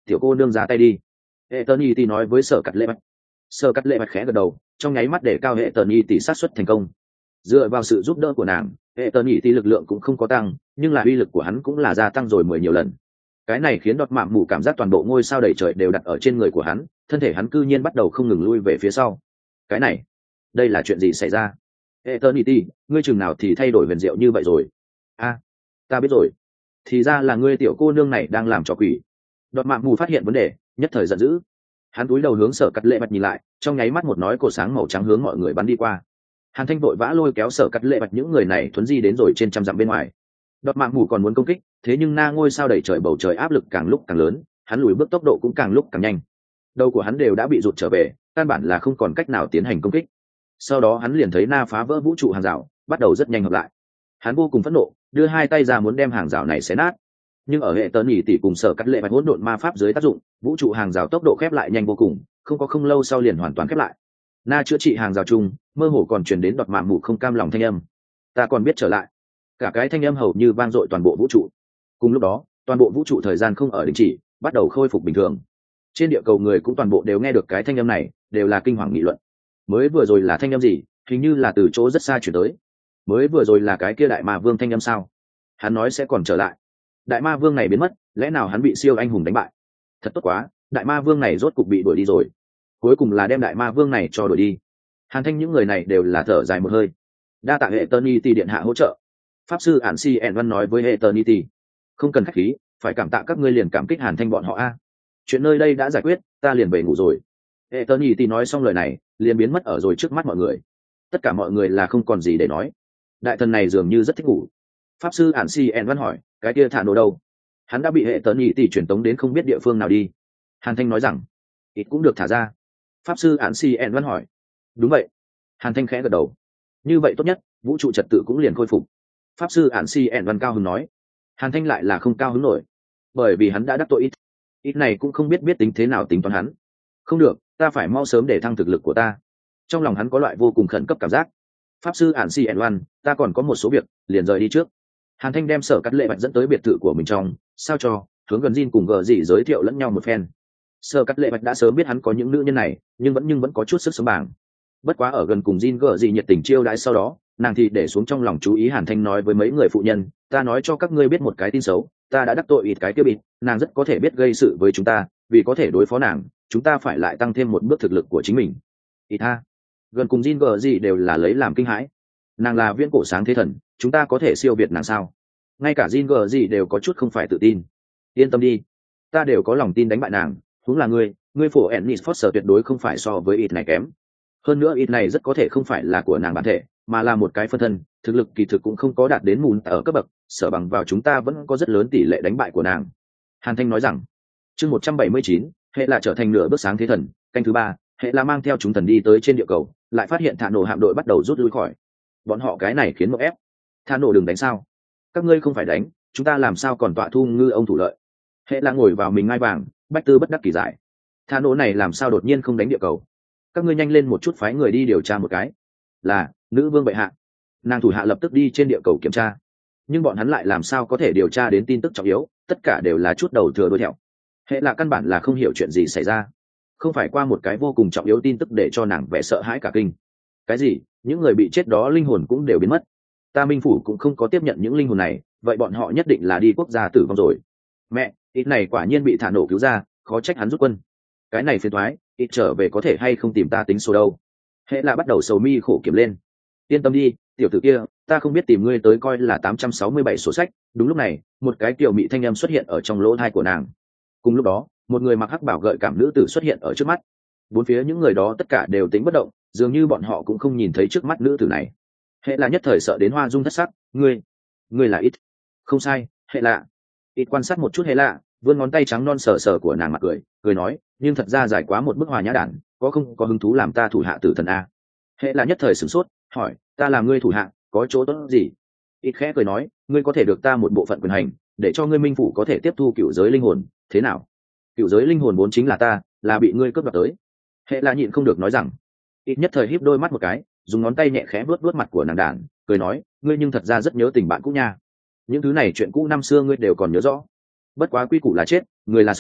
[SPEAKER 1] tiểu cô nương ra tay đi. Hệ tần y tỷ nói với sở cắt lệ bạch. Sở cắt lệ bạch khẽ gật đầu, trong nháy mắt để cao hệ tần y tỷ sát xuất thành công. Dựa vào sự giúp đỡ của nàng, hệ tần y tỷ lực lượng cũng không có tăng, nhưng là uy lực của hắn cũng là gia tăng rồi 10 nhiều lần. Cái này khiến đọt mạm mù cảm giác toàn bộ ngôi sao đầy trời đều đặt ở trên người của hắn, thân thể hắn cư nhiên bắt đầu không ngừng lui về phía sau. Cái này, đây là chuyện gì xảy ra? Eternity, ngươi chừng nào thì thay đổi huyền diệu như vậy rồi? A, ta biết rồi, thì ra là ngươi tiểu cô nương này đang làm trò quỷ. Đọt mạm mù phát hiện vấn đề, nhất thời giận dữ. Hắn cúi đầu hướng sở cắt lệ bạch nhìn lại, trong nháy mắt một nói cột sáng màu trắng hướng mọi người bắn đi qua. Hàn Thanh vội vã lôi kéo sở cắt lệ bạch, những người này thuấn di đến rồi trên trăm dặm bên ngoài. Đọt mạm mù còn muốn công kích, thế nhưng na ngôi sao đầy trời bầu trời áp lực càng lúc càng lớn, hắn lùi bước tốc độ cũng càng lúc càng nhanh. Đầu của hắn đều đã bị rụt trở về, căn bản là không còn cách nào tiến hành công kích. Sau đó hắn liền thấy na phá vỡ vũ trụ hàng rào, bắt đầu rất nhanh hợp lại. Hắn vô cùng phẫn nộ, đưa hai tay ra muốn đem hàng rào này xé nát. Nhưng ở hệ tấn nhỉ tỷ cùng sở cắt lệ bạch hỗn độn ma pháp dưới tác dụng, vũ trụ hàng rào tốc độ khép lại nhanh vô cùng, không lâu sau liền hoàn toàn khép lại. Na chữa trị hàng rào chung, mơ hồ còn truyền đến đọt mạm mù không cam lòng thanh âm. Ta còn biết trở lại. Cả cái thanh âm hầu như vang dội toàn bộ vũ trụ. Cùng lúc đó, toàn bộ vũ trụ thời gian không ở đình chỉ, bắt đầu khôi phục bình thường. Trên địa cầu người cũng toàn bộ đều nghe được cái thanh âm này, đều là kinh hoàng nghị luận. Mới vừa rồi là thanh âm gì? Hình như là từ chỗ rất xa chuyển tới. Mới vừa rồi là cái kia đại ma vương thanh âm sao? Hắn nói sẽ còn trở lại. Đại ma vương này biến mất, lẽ nào hắn bị siêu anh hùng đánh bại? Thật tốt quá, đại ma vương này rốt cục bị đuổi đi rồi. Cuối cùng là đem đại ma vương này cho đuổi đi. Hàn Thanh những người này đều là thở dài một hơi. Đa tạ hệ Eternity điện hạ hỗ trợ. Pháp sư ản si ẻn văn nói với hệ Eternity. Không cần khách khí, phải cảm tạ các ngươi liền cảm kích Hàn Thanh bọn họ a. Chuyện nơi đây đã giải quyết, ta liền về ngủ rồi. Hệ Eternity nói xong lời này, liền biến mất ở rồi trước mắt mọi người. Tất cả mọi người là không còn gì để nói. Đại thần này dường như rất thích ngủ. Pháp sư ản si ẻn văn hỏi, cái kia thả nổ đâu? Hắn đã bị hệ Eternity truyền tống đến không biết địa phương nào đi. Hàn Thanh nói rằng, ít cũng được thả ra. Pháp sư ản si ẻn văn hỏi, đúng vậy. Hàn Thanh khẽ gật đầu. Như vậy tốt nhất, vũ trụ trật tự cũng liền khôi phục. Pháp sư ản si ẻn văn cao hứng nói. Hàn Thanh lại là không cao hứng nổi, bởi vì hắn đã đắc tội ít. Ít này cũng không biết tính thế nào tính toán hắn. Không được, ta phải mau sớm để thăng thực lực của ta. Trong lòng hắn có loại vô cùng khẩn cấp cảm giác. Pháp sư ản si ẻn văn, ta còn có một số việc, liền rời đi trước. Hàn Thanh đem sở cắt lệ bạch dẫn tới biệt thự của mình trong, sao cho hướng gần Jin cùng gờ dị giới thiệu lẫn nhau một phen. Sở cắt lệ bạch đã sớm biết hắn có những nữ nhân này, nhưng vẫn có chút sức sống bảng. Bất quá ở gần cùng Jin gờ dị nhiệt tình chiêu đãi sau đó, nàng thì để xuống trong lòng chú ý. Hàn Thanh nói với mấy người phụ nhân, ta nói cho các ngươi biết một cái tin xấu, ta đã đắc tội ít cái kia bịt, nàng rất có thể biết gây sự với chúng ta, vì có thể đối phó nàng, chúng ta phải lại tăng thêm một bước thực lực của chính mình. Ít ha, gần cùng Jin gờ dị đều là lấy làm kinh hãi. Nàng là viễn cổ sáng thế thần, chúng ta có thể siêu việt nàng sao? Ngay cả Jin gờ dị đều có chút không phải tự tin. Yên tâm đi, ta đều có lòng tin đánh bại nàng. Huống là ngươi phổ Ennis Foster tuyệt đối không phải so với ít này kém. Hơn nữa ít này rất có thể không phải là của nàng bản thể, mà là một cái phân thân, thực lực kỳ thực cũng không có đạt đến mùn ở cấp bậc, sở bằng vào chúng ta vẫn có rất lớn tỷ lệ đánh bại của nàng. Hàn Thanh nói rằng, chương 179, hệ là trở thành nửa bước sáng thế thần, canh thứ 3, hệ là mang theo chúng thần đi tới trên địa cầu, lại phát hiện thả nổ hạm đội bắt đầu rút lui khỏi. Bọn họ cái này khiến một ép. Thả nổ đừng đánh sao? Các ngươi không phải đánh, chúng ta làm sao còn tọa thu ngư ông thủ lợi? Hệ là ngồi vào mình ngai vàng, bách tư bất đắc kỳ giải. Thả nổ này làm sao đột nhiên không đánh địa cầu? Các ngươi nhanh lên một chút phái người đi điều tra một cái. Là nữ vương bệ hạ. Nàng thủ hạ lập tức đi trên địa cầu kiểm tra, nhưng bọn hắn lại làm sao có thể điều tra đến tin tức trọng yếu? Tất cả đều là chút đầu thừa đuôi thẹo. Hệ là căn bản là không hiểu chuyện gì xảy ra, không phải qua một cái vô cùng trọng yếu tin tức để cho nàng vẻ sợ hãi cả kinh. Cái gì? Những người bị chết đó linh hồn cũng đều biến mất. Ta minh phủ cũng không có tiếp nhận những linh hồn này, vậy bọn họ nhất định là đi quốc gia tử vong rồi. Mẹ, ít này quả nhiên bị thả nổ cứu ra, khó trách hắn rút quân. Cái này phiền thoái, ít trở về có thể hay không tìm ta tính số đâu. Hệ là bắt đầu sầu mi khổ kiểm lên. Yên tâm đi, tiểu tử kia, ta không biết tìm ngươi tới coi là 867 sổ sách. Đúng lúc này, một cái tiểu mị thanh âm xuất hiện ở trong lỗ tai của nàng. Cùng lúc đó, một người mặc hắc bảo gợi cảm nữ tử xuất hiện ở trước mắt. Bốn phía những người đó tất cả đều tính bất động, dường như bọn họ cũng không nhìn thấy trước mắt nữ tử này. Hệ là nhất thời sợ đến hoa dung thất sắc. Ngươi là ít. Không sai, hệ lạ. Ít quan sát một chút hệ lạ, vươn ngón tay trắng non sờ sờ của nàng, mặt cười nói, nhưng thật ra dài quá một bức hòa nhã đản, có hứng thú làm ta thủ hạ tử thần a? Hệ là nhất thời sửng sốt, hỏi, ta làm ngươi thủ hạ có chỗ tốt gì? Ít khẽ cười nói, ngươi có thể được ta một bộ phận quyền hành, để cho ngươi minh phủ có thể tiếp thu cựu giới linh hồn, thế nào? Cựu giới linh hồn vốn chính là ta, là bị ngươi cướp đoạt tới. Hệ là nhịn không được nói rằng. Ít nhất thời híp đôi mắt một cái, dùng ngón tay nhẹ khẽ vuốt mặt của nàng đản, cười nói, ngươi nhưng thật ra rất nhớ tình bạn cũ nha. Những thứ này chuyện cũ năm xưa ngươi đều còn nhớ rõ. Bất quá quy củ là chết, người là sống,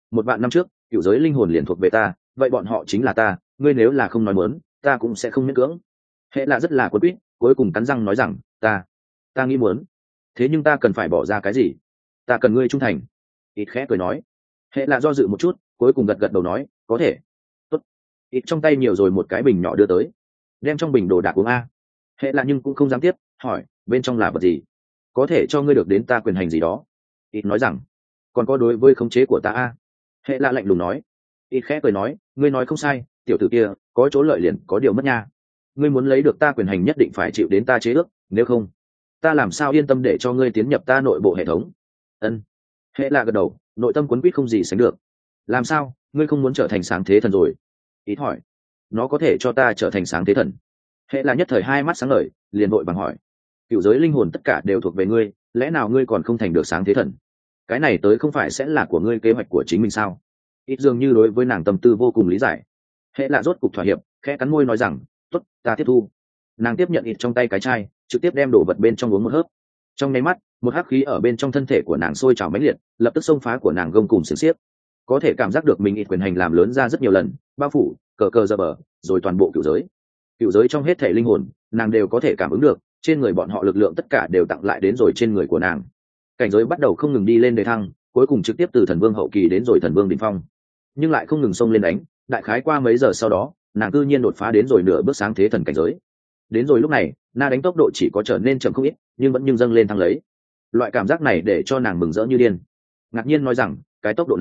[SPEAKER 1] 1 vạn năm trước cựu giới linh hồn liền thuộc về ta, vậy bọn họ chính là ta, ngươi nếu là không nói muốn, ta cũng sẽ không miễn cưỡng. Hệ là rất là quấn quýt, cuối cùng cắn răng nói rằng, ta nghĩ muốn, thế nhưng ta cần phải bỏ ra cái gì? Ta cần ngươi trung thành. Ít khẽ cười nói. Hệ là do dự một chút, cuối cùng gật gật đầu nói, có thể. Tốt. Ít trong tay nhiều rồi một cái bình nhỏ đưa tới, đem trong bình đồ đạc uống a. Hệ là nhưng cũng không dám tiếp, hỏi, bên trong là vật gì? Có thể cho ngươi được đến ta quyền hành gì đó. Ít nói rằng, còn có đối với khống chế của ta a. Hệ là lạnh lùng nói. Ít khẽ cười nói, ngươi nói không sai, tiểu tử kia có chỗ lợi liền có điều mất nha. Ngươi muốn lấy được ta quyền hành nhất định phải chịu đến ta chế ước, nếu không ta làm sao yên tâm để cho ngươi tiến nhập ta nội bộ hệ thống. Ân. Hệ là gật đầu, nội tâm quấn quýt không gì sánh được. Làm sao, ngươi không muốn trở thành sáng thế thần rồi? Ít hỏi. Nó có thể cho ta trở thành sáng thế thần. Hệ là nhất thời hai mắt sáng ngời, liền vội bằng hỏi, cựu giới linh hồn tất cả đều thuộc về ngươi, lẽ nào ngươi còn không thành được sáng thế thần? Cái này tới không phải sẽ là của ngươi kế hoạch của chính mình sao? Ít dường như đối với nàng tâm tư vô cùng lý giải. Hệ là rốt cục thỏa hiệp, khẽ cắn môi nói rằng, tốt, ta tiếp thu. Nàng tiếp nhận ít trong tay cái chai, trực tiếp đem đồ vật bên trong uống một hớp. Trong nháy mắt, một hắc khí ở bên trong thân thể của nàng sôi trào mãnh liệt, lập tức xông phá của nàng gông cùng xiềng xiếc. Có thể cảm giác được mình ít quyền hành làm lớn ra rất nhiều lần, bao phủ cờ cờ giờ bờ, rồi toàn bộ cựu giới. Cựu giới trong hết thể linh hồn, nàng đều có thể cảm ứng được, trên người bọn họ lực lượng tất cả đều tặng lại đến rồi trên người của nàng. Cảnh giới bắt đầu không ngừng đi lên đề thăng, cuối cùng trực tiếp từ thần vương hậu kỳ đến rồi thần vương đỉnh phong, nhưng lại không ngừng xông lên đánh. Đại khái qua mấy giờ sau đó, nàng cư nhiên đột phá đến rồi nửa bước sáng thế thần cảnh giới. Đến rồi lúc này, na đánh tốc độ chỉ có trở nên chậm không ít, nhưng vẫn dâng lên thăng lấy. Loại cảm giác này để cho nàng mừng rỡ như điên, ngạc nhiên nói rằng, cái tốc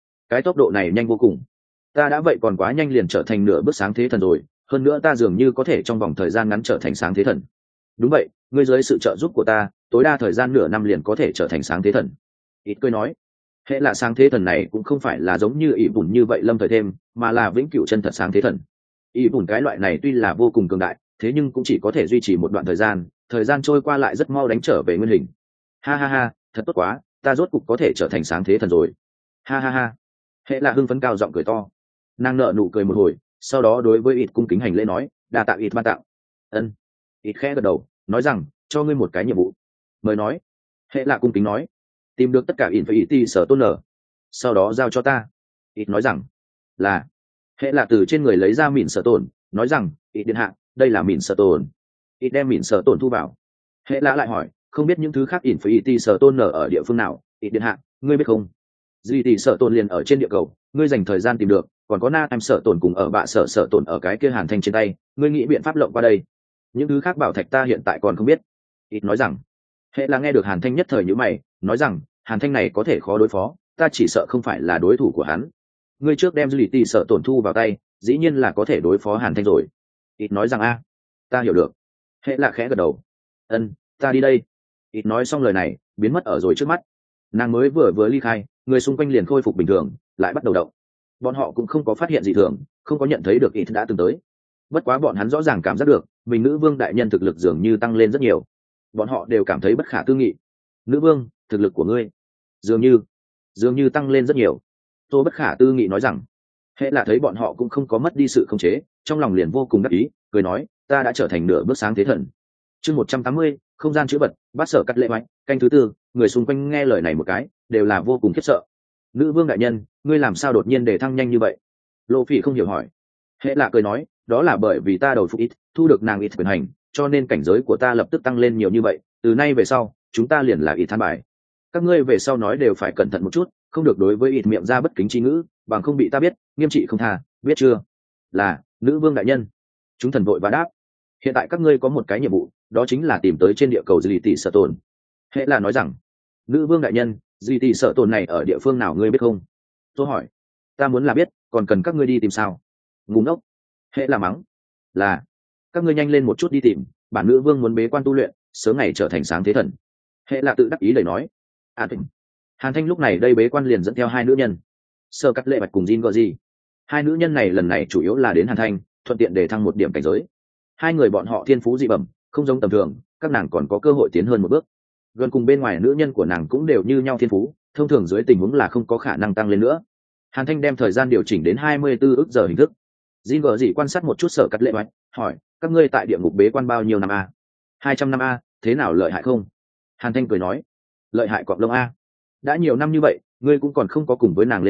[SPEAKER 1] độ này nhanh vô cùng. Ta đã vậy còn quá nhanh liền trở thành nửa bước sáng thế thần rồi, hơn nữa ta dường như có thể trong vòng thời gian ngắn trở thành sáng thế thần. Đúng vậy, ngươi dưới sự trợ giúp của ta, tối đa thời gian nửa năm liền có thể trở thành sáng thế thần. Ít cười nói. Hệ là sáng thế thần này cũng không phải là giống như ỷ bùn như vậy lâm thời thêm, mà là vĩnh cửu chân thật sáng thế thần. Ỷ bùn cái loại này tuy là vô cùng cường đại, thế nhưng cũng chỉ có thể duy trì một đoạn thời gian trôi qua lại rất mau đánh trở về nguyên hình. Ha ha ha, thật tốt quá, ta rốt cục có thể trở thành sáng thế thần rồi. Ha ha ha. Hệ là hưng phấn cao giọng cười to. Nàng nở nụ cười một hồi, sau đó đối với ít cung kính hành lễ nói, đa tạ ít ban tặng. Ân. Ít khẽ gật đầu, nói rằng, cho ngươi một cái nhiệm vụ. Mời nói. Hệ là cung kính nói, tìm được tất cả in phải ti sở tôn nở, sau đó giao cho ta. Ít nói rằng, là. Hệ là từ trên người lấy ra mịn sở tổn, nói rằng, ít điện hạ, đây là mịn sở tổn. Ít đem mịn sở tổn thu vào. Hệ là lại hỏi, không biết những thứ khác in phải ti sở tôn nở ở địa phương nào? Ít điện hạ, ngươi biết không? Gì thì sở tổn liền ở trên địa cầu, ngươi dành thời gian tìm được, còn có na em sở tổn cùng ở bạ sở tổn ở cái kia hàn thanh trên tay, ngươi nghĩ biện pháp lộng qua đây. Những thứ khác bảo thạch ta hiện tại còn không biết. Ít nói rằng. Hệ là nghe được hàn thanh nhất thời nhíu mày, nói rằng, hàn thanh này có thể khó đối phó, ta chỉ sợ không phải là đối thủ của hắn. Ngươi trước đem dư lì tì sợ tổn thu vào tay, dĩ nhiên là có thể đối phó hàn thanh rồi. Ít nói rằng a, ta hiểu được. Hệ là khẽ gật đầu. Ân, ta đi đây. Ít nói xong lời này, biến mất ở rồi trước mắt. Nàng mới vừa ly khai, người xung quanh liền khôi phục bình thường, lại bắt đầu động. Bọn họ cũng không có phát hiện gì thường, không có nhận thấy được ít đã từng tới. Bất quá bọn hắn rõ ràng cảm giác được, mình nữ vương đại nhân thực lực dường như tăng lên rất nhiều. Bọn họ đều cảm thấy bất khả tư nghị. Nữ vương, thực lực của ngươi dường như tăng lên rất nhiều. Tô bất khả tư nghị nói rằng. Hệ là thấy bọn họ cũng không có mất đi sự khống chế, trong lòng liền vô cùng đắc ý, cười nói, ta đã trở thành nửa bước sáng thế thần. Chương 180, không gian chữ vật, bát sở cắt lệ mạnh, canh thứ tư. Người xung quanh nghe lời này một cái, đều là vô cùng khiếp sợ. Nữ vương đại nhân, ngươi làm sao đột nhiên đề thăng nhanh như vậy? Lộ Phỉ không hiểu hỏi. Hệ là cười nói, đó là bởi vì ta đầu phục ít, thu được nàng ít quyền hành, cho nên cảnh giới của ta lập tức tăng lên nhiều như vậy. Từ nay về sau, chúng ta liền là ít than bài. Các ngươi về sau nói đều phải cẩn thận một chút, không được đối với ít miệng ra bất kính chi ngữ, bằng không bị ta biết, nghiêm trị không tha, biết chưa? Là, nữ vương đại nhân. Chúng thần vội và đáp. Hiện tại các ngươi có một cái nhiệm vụ, đó chính là tìm tới trên địa cầu Dì Tỷ Sở Tồn. Hệ là nói rằng, nữ vương đại nhân, Dì Tỷ Sở Tồn này ở địa phương nào ngươi biết không? Tôi hỏi, ta muốn là biết, còn cần các ngươi đi tìm sao? Ngu ngốc. Hệ là mắng. Là, các ngươi nhanh lên một chút đi tìm, bản nữ vương muốn bế quan tu luyện, sớm ngày trở thành sáng thế thần. Hệ là tự đắc ý lời nói. Hàn Thanh lúc này đây bế quan liền dẫn theo hai nữ nhân, Sơ Cắt Lệ Bạch cùng Jin Goji. Hai nữ nhân này lần này chủ yếu là đến Hàn Thanh, thuận tiện để thăng một điểm cảnh giới. Hai người bọn họ thiên phú dị bẩm, không giống tầm thường, các nàng còn có cơ hội tiến hơn một bước. Gần cùng bên ngoài nữ nhân của nàng cũng đều như nhau thiên phú, thông thường dưới tình huống là không có khả năng tăng lên nữa. Hàn Thanh đem thời gian điều chỉnh đến 24 ức giờ hình thức. Jin Goji quan sát một chút Sở Cắt Lệ Bạch, hỏi, các ngươi tại địa ngục bế quan bao nhiêu năm a? 200 năm a, thế nào lợi hại không? Hàn Thanh cười nói, lợi hại cọp lông a. Đã nhiều năm như vậy, ngươi cũng còn không có cùng với nàng lên giường,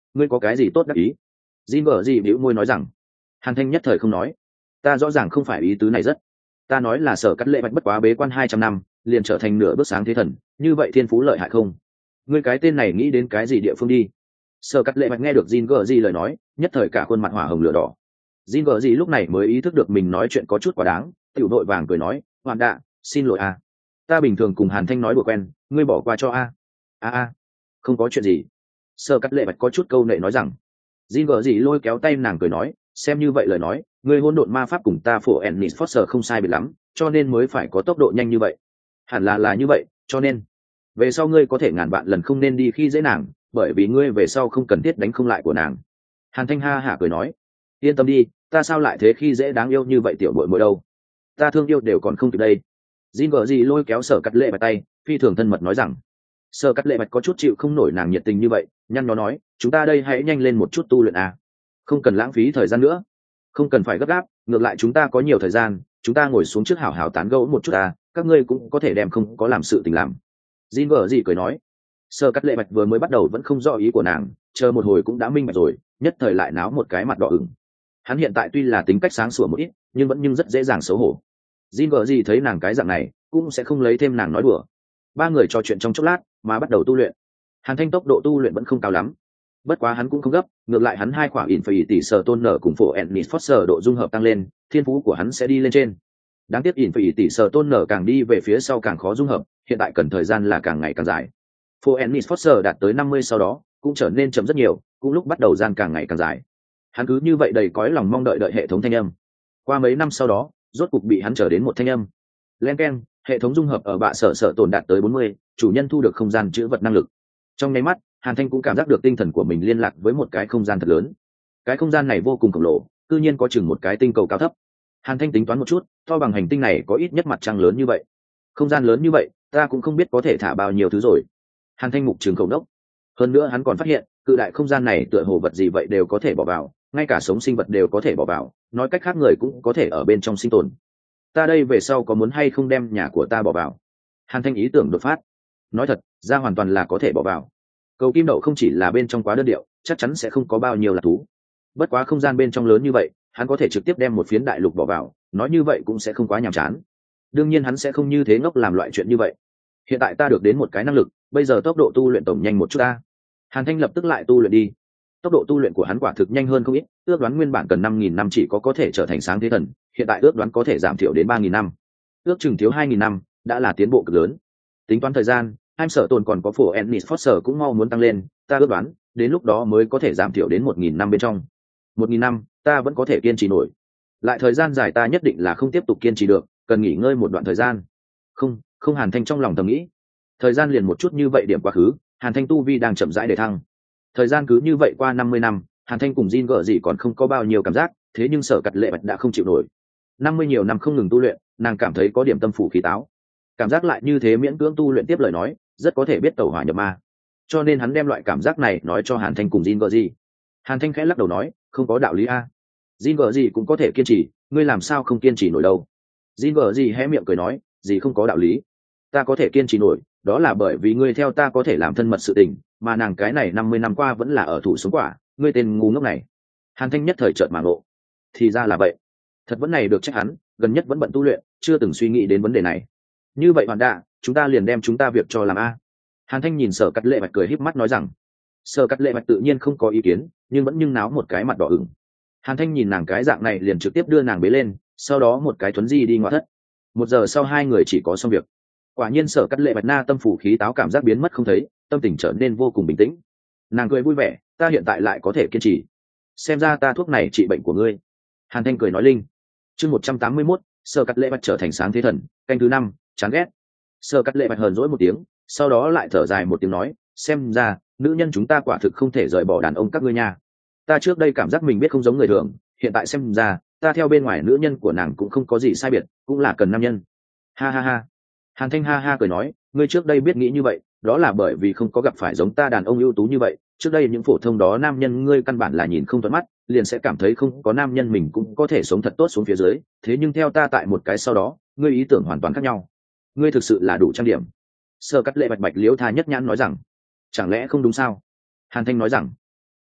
[SPEAKER 1] ngươi có cái gì tốt đắc ý? Jin vợ gì bĩu môi nói rằng. Hàn Thanh nhất thời không nói. Ta rõ ràng không phải ý tứ này rất. Ta nói là Sở Cắt Lệ Bạch bất quá bế quan 200 năm, liền trở thành nửa bước sáng thế thần, như vậy thiên phú lợi hại không? Ngươi cái tên này nghĩ đến cái gì địa phương đi? Sở Cắt Lệ Bạch nghe được Jin vợ gì lời nói, nhất thời cả khuôn mặt hỏa hồng lửa đỏ. Jin vợ gì lúc này mới ý thức được mình nói chuyện có chút quá đáng, tiểu đội vàng cười nói, "Hoàn đạ, xin lỗi a. Ta bình thường cùng Hàn Thanh nói đùa quen, ngươi bỏ qua cho a." "A, không có chuyện gì." Sở Cắt Lệ Bạch có chút câu nệ nói rằng. Jin vợ gì lôi kéo tay nàng cười nói, xem như vậy lời nói, ngươi hỗn độn ma pháp cùng ta phổ Ennis Foster không sai biệt lắm, cho nên mới phải có tốc độ nhanh như vậy. Hẳn là như vậy, cho nên về sau ngươi có thể ngàn vạn lần không nên đi khi dễ nàng, bởi vì ngươi về sau không cần thiết đánh không lại của nàng. Hàn Thanh ha hả cười nói, yên tâm đi, ta sao lại thế khi dễ đáng yêu như vậy tiểu muội muội đâu, ta thương yêu đều còn không kịp đây. Jin vợ gì lôi kéo Sở Cắt Lệ Bạch tay, phi thường thân mật nói rằng. Sở Cắt Lệ Bạch có chút chịu không nổi nàng nhiệt tình như vậy, nhăn nhó nói, chúng ta đây hãy nhanh lên một chút tu luyện à. Không cần lãng phí thời gian nữa. Không cần phải gấp gáp, ngược lại chúng ta có nhiều thời gian, chúng ta ngồi xuống trước hảo hảo tán gẫu một chút à, các ngươi cũng có thể đem không có làm sự tình làm. Jin vợ gì cười nói. Sở Cắt Lệ Bạch vừa mới bắt đầu vẫn không rõ ý của nàng, chờ một hồi cũng đã minh bạch rồi, nhất thời lại náo một cái mặt đỏ ửng. Hắn hiện tại tuy là tính cách sáng sủa một ít, nhưng vẫn rất dễ dàng xấu hổ. Jin vợ gì thấy nàng cái dạng này, cũng sẽ không lấy thêm nàng nói đùa. Ba người trò chuyện trong chốc lát, mà bắt đầu tu luyện. Hàn Thanh tốc độ tu luyện vẫn không cao lắm, bất quá hắn cũng không gấp, ngược lại hắn hai quả ỉn phải tỷ sở tôn nở cùng phổ Ennis Foster độ dung hợp tăng lên, thiên phú của hắn sẽ đi lên trên. Đáng tiếc ỉn phải tỷ sở tôn nở càng đi về phía sau càng khó dung hợp, hiện tại cần thời gian là càng ngày càng dài. Phổ Ennis Foster đạt tới 50 sau đó, cũng trở nên chậm rất nhiều, cũng lúc bắt đầu gian càng ngày càng dài. Hắn cứ như vậy đầy cõi lòng mong đợi hệ thống thanh âm. Qua mấy năm sau đó, rốt cục bị hắn trở đến một thanh âm. Len keng, hệ thống dung hợp ở bạ sở tồn đạt tới 40, chủ nhân thu được không gian chữ vật năng lực. Trong nháy mắt, Hàn Thanh cũng cảm giác được tinh thần của mình liên lạc với một cái không gian thật lớn. Cái không gian này vô cùng khổng lồ, tự nhiên có chừng một cái tinh cầu cao thấp. Hàn Thanh tính toán một chút, to bằng hành tinh này có ít nhất mặt trăng lớn như vậy. Không gian lớn như vậy, ta cũng không biết có thể thả bao nhiêu thứ rồi. Hàn Thanh mục trường khẩu đốc. Hơn nữa hắn còn phát hiện, cự đại không gian này tựa hồ vật gì vậy đều có thể bỏ vào, ngay cả sống sinh vật đều có thể bỏ vào, nói cách khác người cũng có thể ở bên trong sinh tồn. Ta đây về sau có muốn hay không đem nhà của ta bỏ vào? Hàn Thanh ý tưởng đột phát. Nói thật, ra hoàn toàn là có thể bỏ vào. Cầu kim đậu không chỉ là bên trong quá đơn điệu, chắc chắn sẽ không có bao nhiêu là thú. Bất quá không gian bên trong lớn như vậy, hắn có thể trực tiếp đem một phiến đại lục bỏ vào, nói như vậy cũng sẽ không quá nhàm chán. Đương nhiên hắn sẽ không như thế ngốc làm loại chuyện như vậy. Hiện tại ta được đến một cái năng lực, bây giờ tốc độ tu luyện tổng nhanh một chút ta. Hàn Thanh lập tức lại tu luyện đi. Tốc độ tu luyện của hắn quả thực nhanh hơn không ít, ước đoán nguyên bản cần 5.000 năm chỉ có thể trở thành sáng thế thần, hiện tại ước đoán có thể giảm thiểu đến 3.000 năm. Ước chừng thiếu 2.000 năm, đã là tiến bộ cực lớn. Tính toán thời gian, Em Sở Tồn còn có phổ Ennis Foster cũng mau muốn tăng lên, ta ước đoán, đến lúc đó mới có thể giảm thiểu đến 1.000 năm bên trong. 1.000 năm, ta vẫn có thể kiên trì nổi. Lại thời gian dài ta nhất định là không tiếp tục kiên trì được, cần nghỉ ngơi một đoạn thời gian. Không Hàn Thanh trong lòng thầm nghĩ. Thời gian liền một chút như vậy điểm quá khứ, Hàn Thanh tu vi đang chậm rãi để thăng. Thời gian cứ như vậy qua 50 năm, Hàn Thanh cùng Jin gở gì còn không có bao nhiêu cảm giác, thế nhưng Sở Cắt Lệ Bạch đã không chịu nổi. 50 nhiều năm không ngừng tu luyện, nàng cảm thấy có điểm tâm phủ khí táo. Cảm giác lại như thế miễn cưỡng tu luyện tiếp lời nói, rất có thể biết tẩu hỏa nhập ma. Cho nên hắn đem loại cảm giác này nói cho Hàn Thanh cùng Jin gở gì. Hàn Thanh khẽ lắc đầu nói, không có đạo lý a. Jin gở gì cũng có thể kiên trì, ngươi làm sao không kiên trì nổi đâu? Jin gở gì hé miệng cười nói, gì không có đạo lý. Ta có thể kiên trì nổi, đó là bởi vì ngươi theo ta có thể làm thân mật sự tình, mà nàng cái này 50 năm qua vẫn là ở thủ sống quả, ngươi tên ngu ngốc này. Hàn Thanh nhất thời chợt mà ngộ, thì ra là vậy. Thật vẫn này được trách hắn, gần nhất vẫn bận tu luyện, chưa từng suy nghĩ đến vấn đề này. Như vậy Hoàn Đạ, chúng ta liền đem chúng ta việc cho làm a. Hàn Thanh nhìn Sở Cắt Lệ Bạch cười híp mắt nói rằng. Sở Cắt Lệ Bạch tự nhiên không có ý kiến, nhưng vẫn náo một cái mặt đỏ ửng. Hàn Thanh nhìn nàng cái dạng này liền trực tiếp đưa nàng bế lên, sau đó một cái thuấn di đi ngoại thất. 1 giờ sau hai người chỉ có xong việc. Quả nhiên Sở Cắt Lệ Bạch na tâm phủ khí táo cảm giác biến mất không thấy, tâm tình trở nên vô cùng bình tĩnh. Nàng cười vui vẻ, ta hiện tại lại có thể kiên trì. Xem ra ta thuốc này trị bệnh của ngươi. Hàn Thanh cười nói linh. Chương 181, Sở Cắt Lệ Bạch trở thành sáng thế thần, canh thứ 5, chán ghét. Sở Cắt Lệ Bạch hờn dỗi một tiếng, sau đó lại thở dài một tiếng nói, xem ra nữ nhân chúng ta quả thực không thể rời bỏ đàn ông các ngươi nha. Ta trước đây cảm giác mình biết không giống người thường, hiện tại xem ra ta theo bên ngoài nữ nhân của nàng cũng không có gì sai biệt, cũng là cần nam nhân. Ha ha ha. Hàn Thanh ha ha cười nói, ngươi trước đây biết nghĩ như vậy, đó là bởi vì không có gặp phải giống ta đàn ông ưu tú như vậy. Trước đây những phổ thông đó nam nhân ngươi căn bản là nhìn không thuận mắt, liền sẽ cảm thấy không có nam nhân mình cũng có thể sống thật tốt xuống phía dưới. Thế nhưng theo ta tại một cái sau đó, ngươi ý tưởng hoàn toàn khác nhau. Ngươi thực sự là đủ trang điểm. Sở Cắt Lệ Bạch liễu tha nhất nhãn nói rằng, chẳng lẽ không đúng sao? Hàn Thanh nói rằng,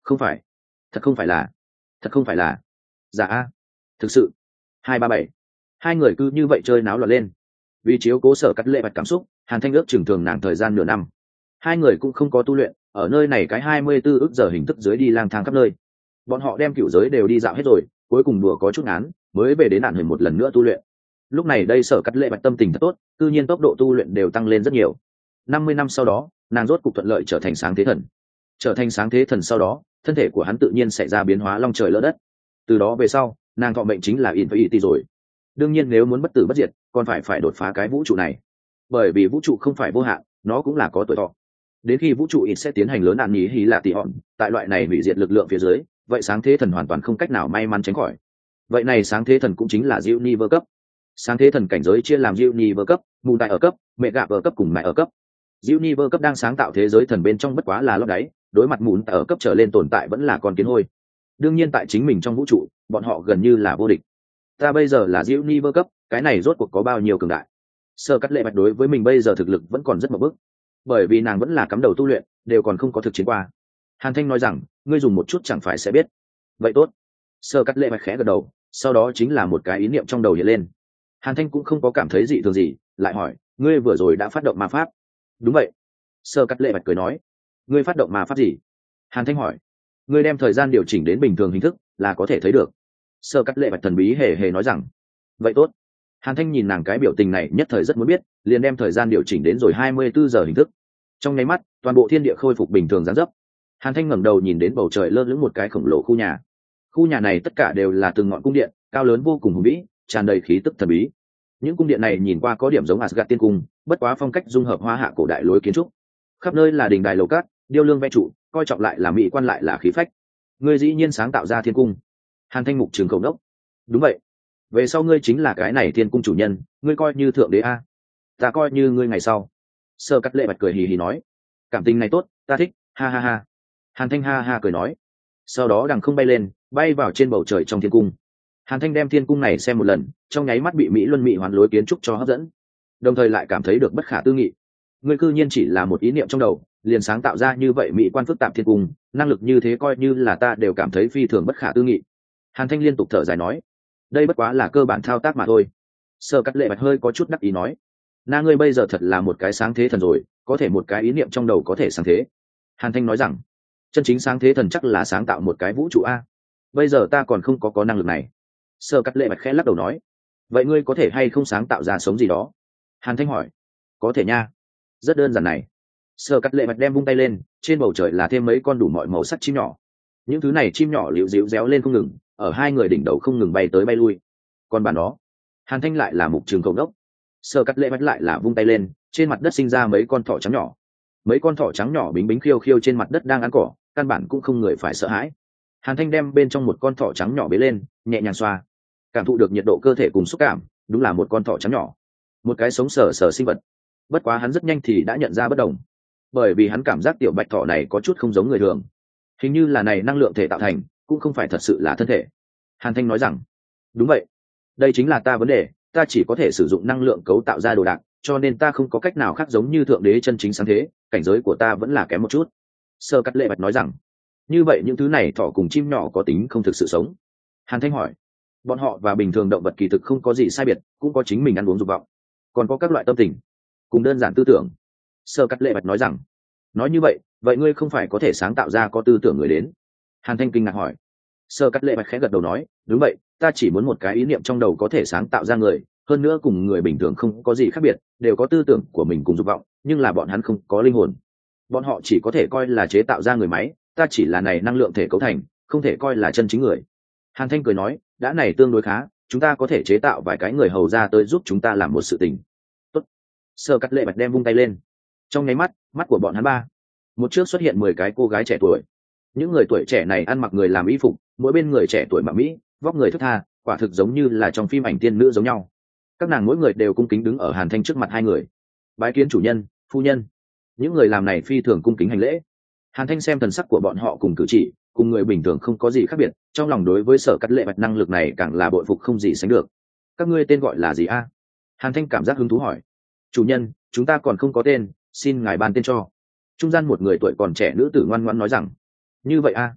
[SPEAKER 1] Không phải, thật không phải là, thật không phải là. Dạ a, thực sự. 237. Hai người cứ như vậy chơi náo loạn lên. Vì chiếu cố Sở Cắt Lệ Bạch cảm xúc, Hàn Thanh ước chừng thường nàng thời gian nửa năm. Hai người cũng không có tu luyện, ở nơi này cái 24 ức giờ hình thức dưới đi lang thang khắp nơi. Bọn họ đem cựu giới đều đi dạo hết rồi, cuối cùng đùa có chút ngán, mới về đến nạn hình một lần nữa tu luyện. Lúc này đây Sở Cắt Lệ Bạch tâm tình thật tốt, tự nhiên tốc độ tu luyện đều tăng lên rất nhiều. 50 năm sau đó, nàng rốt cục thuận lợi trở thành sáng thế thần. Trở thành sáng thế thần sau đó, thân thể của hắn tự nhiên xảy ra biến hóa long trời lỡ đất. Từ đó về sau, nàng thọ mệnh chính là Infinity rồi. Đương nhiên nếu muốn bất tử bất diệt, còn phải đột phá cái vũ trụ này. Bởi vì vũ trụ không phải vô hạn, nó cũng là có tuổi thọ. Đến khi vũ trụ ít sẽ tiến hành lớn nạn nhí hí là tỷ hòn, tại loại này hủy diệt lực lượng phía dưới, vậy sáng thế thần hoàn toàn không cách nào may mắn tránh khỏi. Vậy này sáng thế thần cũng chính là Universe cấp. Sáng thế thần cảnh giới chia làm Universe cấp, mù đại ở cấp, mẹ gạ ở cấp cùng mẹ ở cấp. Universe cấp đang sáng tạo thế giới thần bên trong bất quá là lót đáy, đối mặt mùn ở cấp trở lên tồn tại vẫn là con kiến hôi. Đương nhiên tại chính mình trong vũ trụ, bọn họ gần như là vô địch. Ta bây giờ là Universe cấp, cái này rốt cuộc có bao nhiêu cường đại? Sơ Cắt Lệ Bạch đối với mình bây giờ thực lực vẫn còn rất mập bức, bởi vì nàng vẫn là cắm đầu tu luyện, đều còn không có thực chiến qua. Hàn Thanh nói rằng, ngươi dùng một chút chẳng phải sẽ biết. Vậy tốt. Sơ Cắt Lệ Bạch khẽ gật đầu, sau đó chính là một cái ý niệm trong đầu hiện lên. Hàn Thanh cũng không có cảm thấy dị thường gì, lại hỏi, ngươi vừa rồi đã phát động ma pháp? Đúng vậy. Sơ Cắt Lệ Bạch cười nói, ngươi phát động ma pháp gì? Hàn Thanh hỏi, ngươi đem thời gian điều chỉnh đến bình thường hình thức là có thể thấy được. Sơ Cắt Lệ Bạch thần bí hề hề nói rằng, vậy tốt. Hàn Thanh nhìn nàng cái biểu tình này nhất thời rất muốn biết, liền đem thời gian điều chỉnh đến rồi 24 giờ hình thức. Trong nháy mắt, toàn bộ thiên địa khôi phục bình thường dáng dấp. Hàn Thanh ngẩng đầu nhìn đến bầu trời lơ lửng một cái khổng lồ khu nhà. Khu nhà này tất cả đều là từng ngọn cung điện, cao lớn vô cùng hùng vĩ, tràn đầy khí tức thần bí. Những cung điện này nhìn qua có điểm giống Asgard tiên cung, bất quá phong cách dung hợp hoa hạ cổ đại lối kiến trúc. Khắp nơi là đình đài lầu cát, điêu lương vẽ trụ, coi trọng lại là mỹ quan lại là khí phách. Ngươi dĩ nhiên sáng tạo ra thiên cung. Hàn Thanh mục trường khẩu đốc. Đúng vậy. Về sau ngươi chính là cái này thiên cung chủ nhân, ngươi coi như thượng đế a. Ta coi như ngươi ngày sau. Sơ Cắt Lệ Bạch cười hì hì nói, cảm tình này tốt, ta thích, ha ha ha. Hàn Thanh ha ha cười nói, sau đó đằng không bay lên, bay vào trên bầu trời trong thiên cung. Hàn Thanh đem thiên cung này xem một lần, trong nháy mắt bị mỹ luân mỹ hoán lối kiến trúc cho hấp dẫn, đồng thời lại cảm thấy được bất khả tư nghị. Ngươi cư nhiên chỉ là một ý niệm trong đầu, liền sáng tạo ra như vậy mỹ quan phức tạp thiên cung, năng lực như thế coi như là ta đều cảm thấy phi thường bất khả tư nghị. Hàn Thanh liên tục thở dài nói, đây bất quá là cơ bản thao tác mà thôi. Sơ Cắt Lệ Bạch hơi có chút đắc ý nói, na ngươi bây giờ thật là một cái sáng thế thần rồi, có thể một cái ý niệm trong đầu có thể sáng thế. Hàn Thanh nói rằng, chân chính sáng thế thần chắc là sáng tạo một cái vũ trụ a. Bây giờ ta còn không có năng lực này. Sơ Cắt Lệ Bạch khẽ lắc đầu nói, vậy ngươi có thể hay không sáng tạo ra sống gì đó? Hàn Thanh hỏi, có thể nha, rất đơn giản này. Sơ Cắt Lệ Bạch đem vung tay lên, trên bầu trời là thêm mấy con đủ mọi màu sắc chim nhỏ. Những thứ này chim nhỏ liễu díu réo lên không ngừng, ở hai người đỉnh đầu không ngừng bay tới bay lui. Còn bản đó, Hàn Thanh lại là mục trường cầu đốc. Sơ Cắt Lệ Bạch lại là vung tay lên, trên mặt đất sinh ra mấy con thỏ trắng nhỏ. Mấy con thỏ trắng nhỏ bính bính khiêu khiêu trên mặt đất đang ăn cỏ, căn bản cũng không người phải sợ hãi. Hàn Thanh đem bên trong một con thỏ trắng nhỏ bế lên, nhẹ nhàng xoa, cảm thụ được nhiệt độ cơ thể cùng xúc cảm, đúng là một con thỏ trắng nhỏ, một cái sống sờ sờ sinh vật. Bất quá hắn rất nhanh thì đã nhận ra bất đồng, bởi vì hắn cảm giác tiểu bạch thỏ này có chút không giống người thường, hình như là này năng lượng thể tạo thành, cũng không phải thật sự là thân thể. Hàn Thanh nói rằng, đúng vậy, đây chính là ta vấn đề, ta chỉ có thể sử dụng năng lượng cấu tạo ra đồ đạc, cho nên ta không có cách nào khác giống như thượng đế chân chính sáng thế, cảnh giới của ta vẫn là kém một chút. Sơ Cắt Lệ Bạch nói rằng, như vậy những thứ này thỏ cùng chim nhỏ có tính không thực sự sống? Hàn Thanh hỏi, bọn họ và bình thường động vật kỳ thực không có gì sai biệt, cũng có chính mình ăn uống dục vọng, còn có các loại tâm tình cùng đơn giản tư tưởng. Sơ Cắt Lệ Bạch nói rằng, nói như vậy, vậy ngươi không phải có thể sáng tạo ra có tư tưởng người đến? Hàn Thanh kinh ngạc hỏi. Sơ Cắt Lệ Bạch khẽ gật đầu nói, đúng vậy, ta chỉ muốn một cái ý niệm trong đầu có thể sáng tạo ra người, hơn nữa cùng người bình thường không có gì khác biệt, đều có tư tưởng của mình cùng dục vọng, nhưng là bọn hắn không có linh hồn. Bọn họ chỉ có thể coi là chế tạo ra người máy, ta chỉ là này năng lượng thể cấu thành, không thể coi là chân chính người. Hàn Thanh cười nói, đã này tương đối khá, chúng ta có thể chế tạo vài cái người hầu ra tới giúp chúng ta làm một sự tình. Tốt. Sơ Cắt Lệ Bạch đem vung tay lên, trong nháy mắt, mắt của bọn hắn ba, một trước xuất hiện 10 cái cô gái trẻ tuổi. Những người tuổi trẻ này ăn mặc người làm y phục, mỗi bên người trẻ tuổi mà mỹ, vóc người thướt tha, quả thực giống như là trong phim ảnh tiên nữ giống nhau. Các nàng mỗi người đều cung kính đứng ở Hàn Thanh trước mặt hai người, bái kiến chủ nhân, phu nhân. Những người làm này phi thường cung kính hành lễ. Hàn Thanh xem thần sắc của bọn họ cùng cử chỉ, cùng người bình thường không có gì khác biệt, trong lòng đối với Sở Cắt Lệ Bạch năng lực này càng là bội phục không gì sánh được. Các ngươi tên gọi là gì a? Hàn Thanh cảm giác hứng thú hỏi. Chủ nhân, chúng ta còn không có tên, xin ngài ban tên cho. Trung gian một người tuổi còn trẻ nữ tử ngoan ngoãn nói rằng, như vậy a?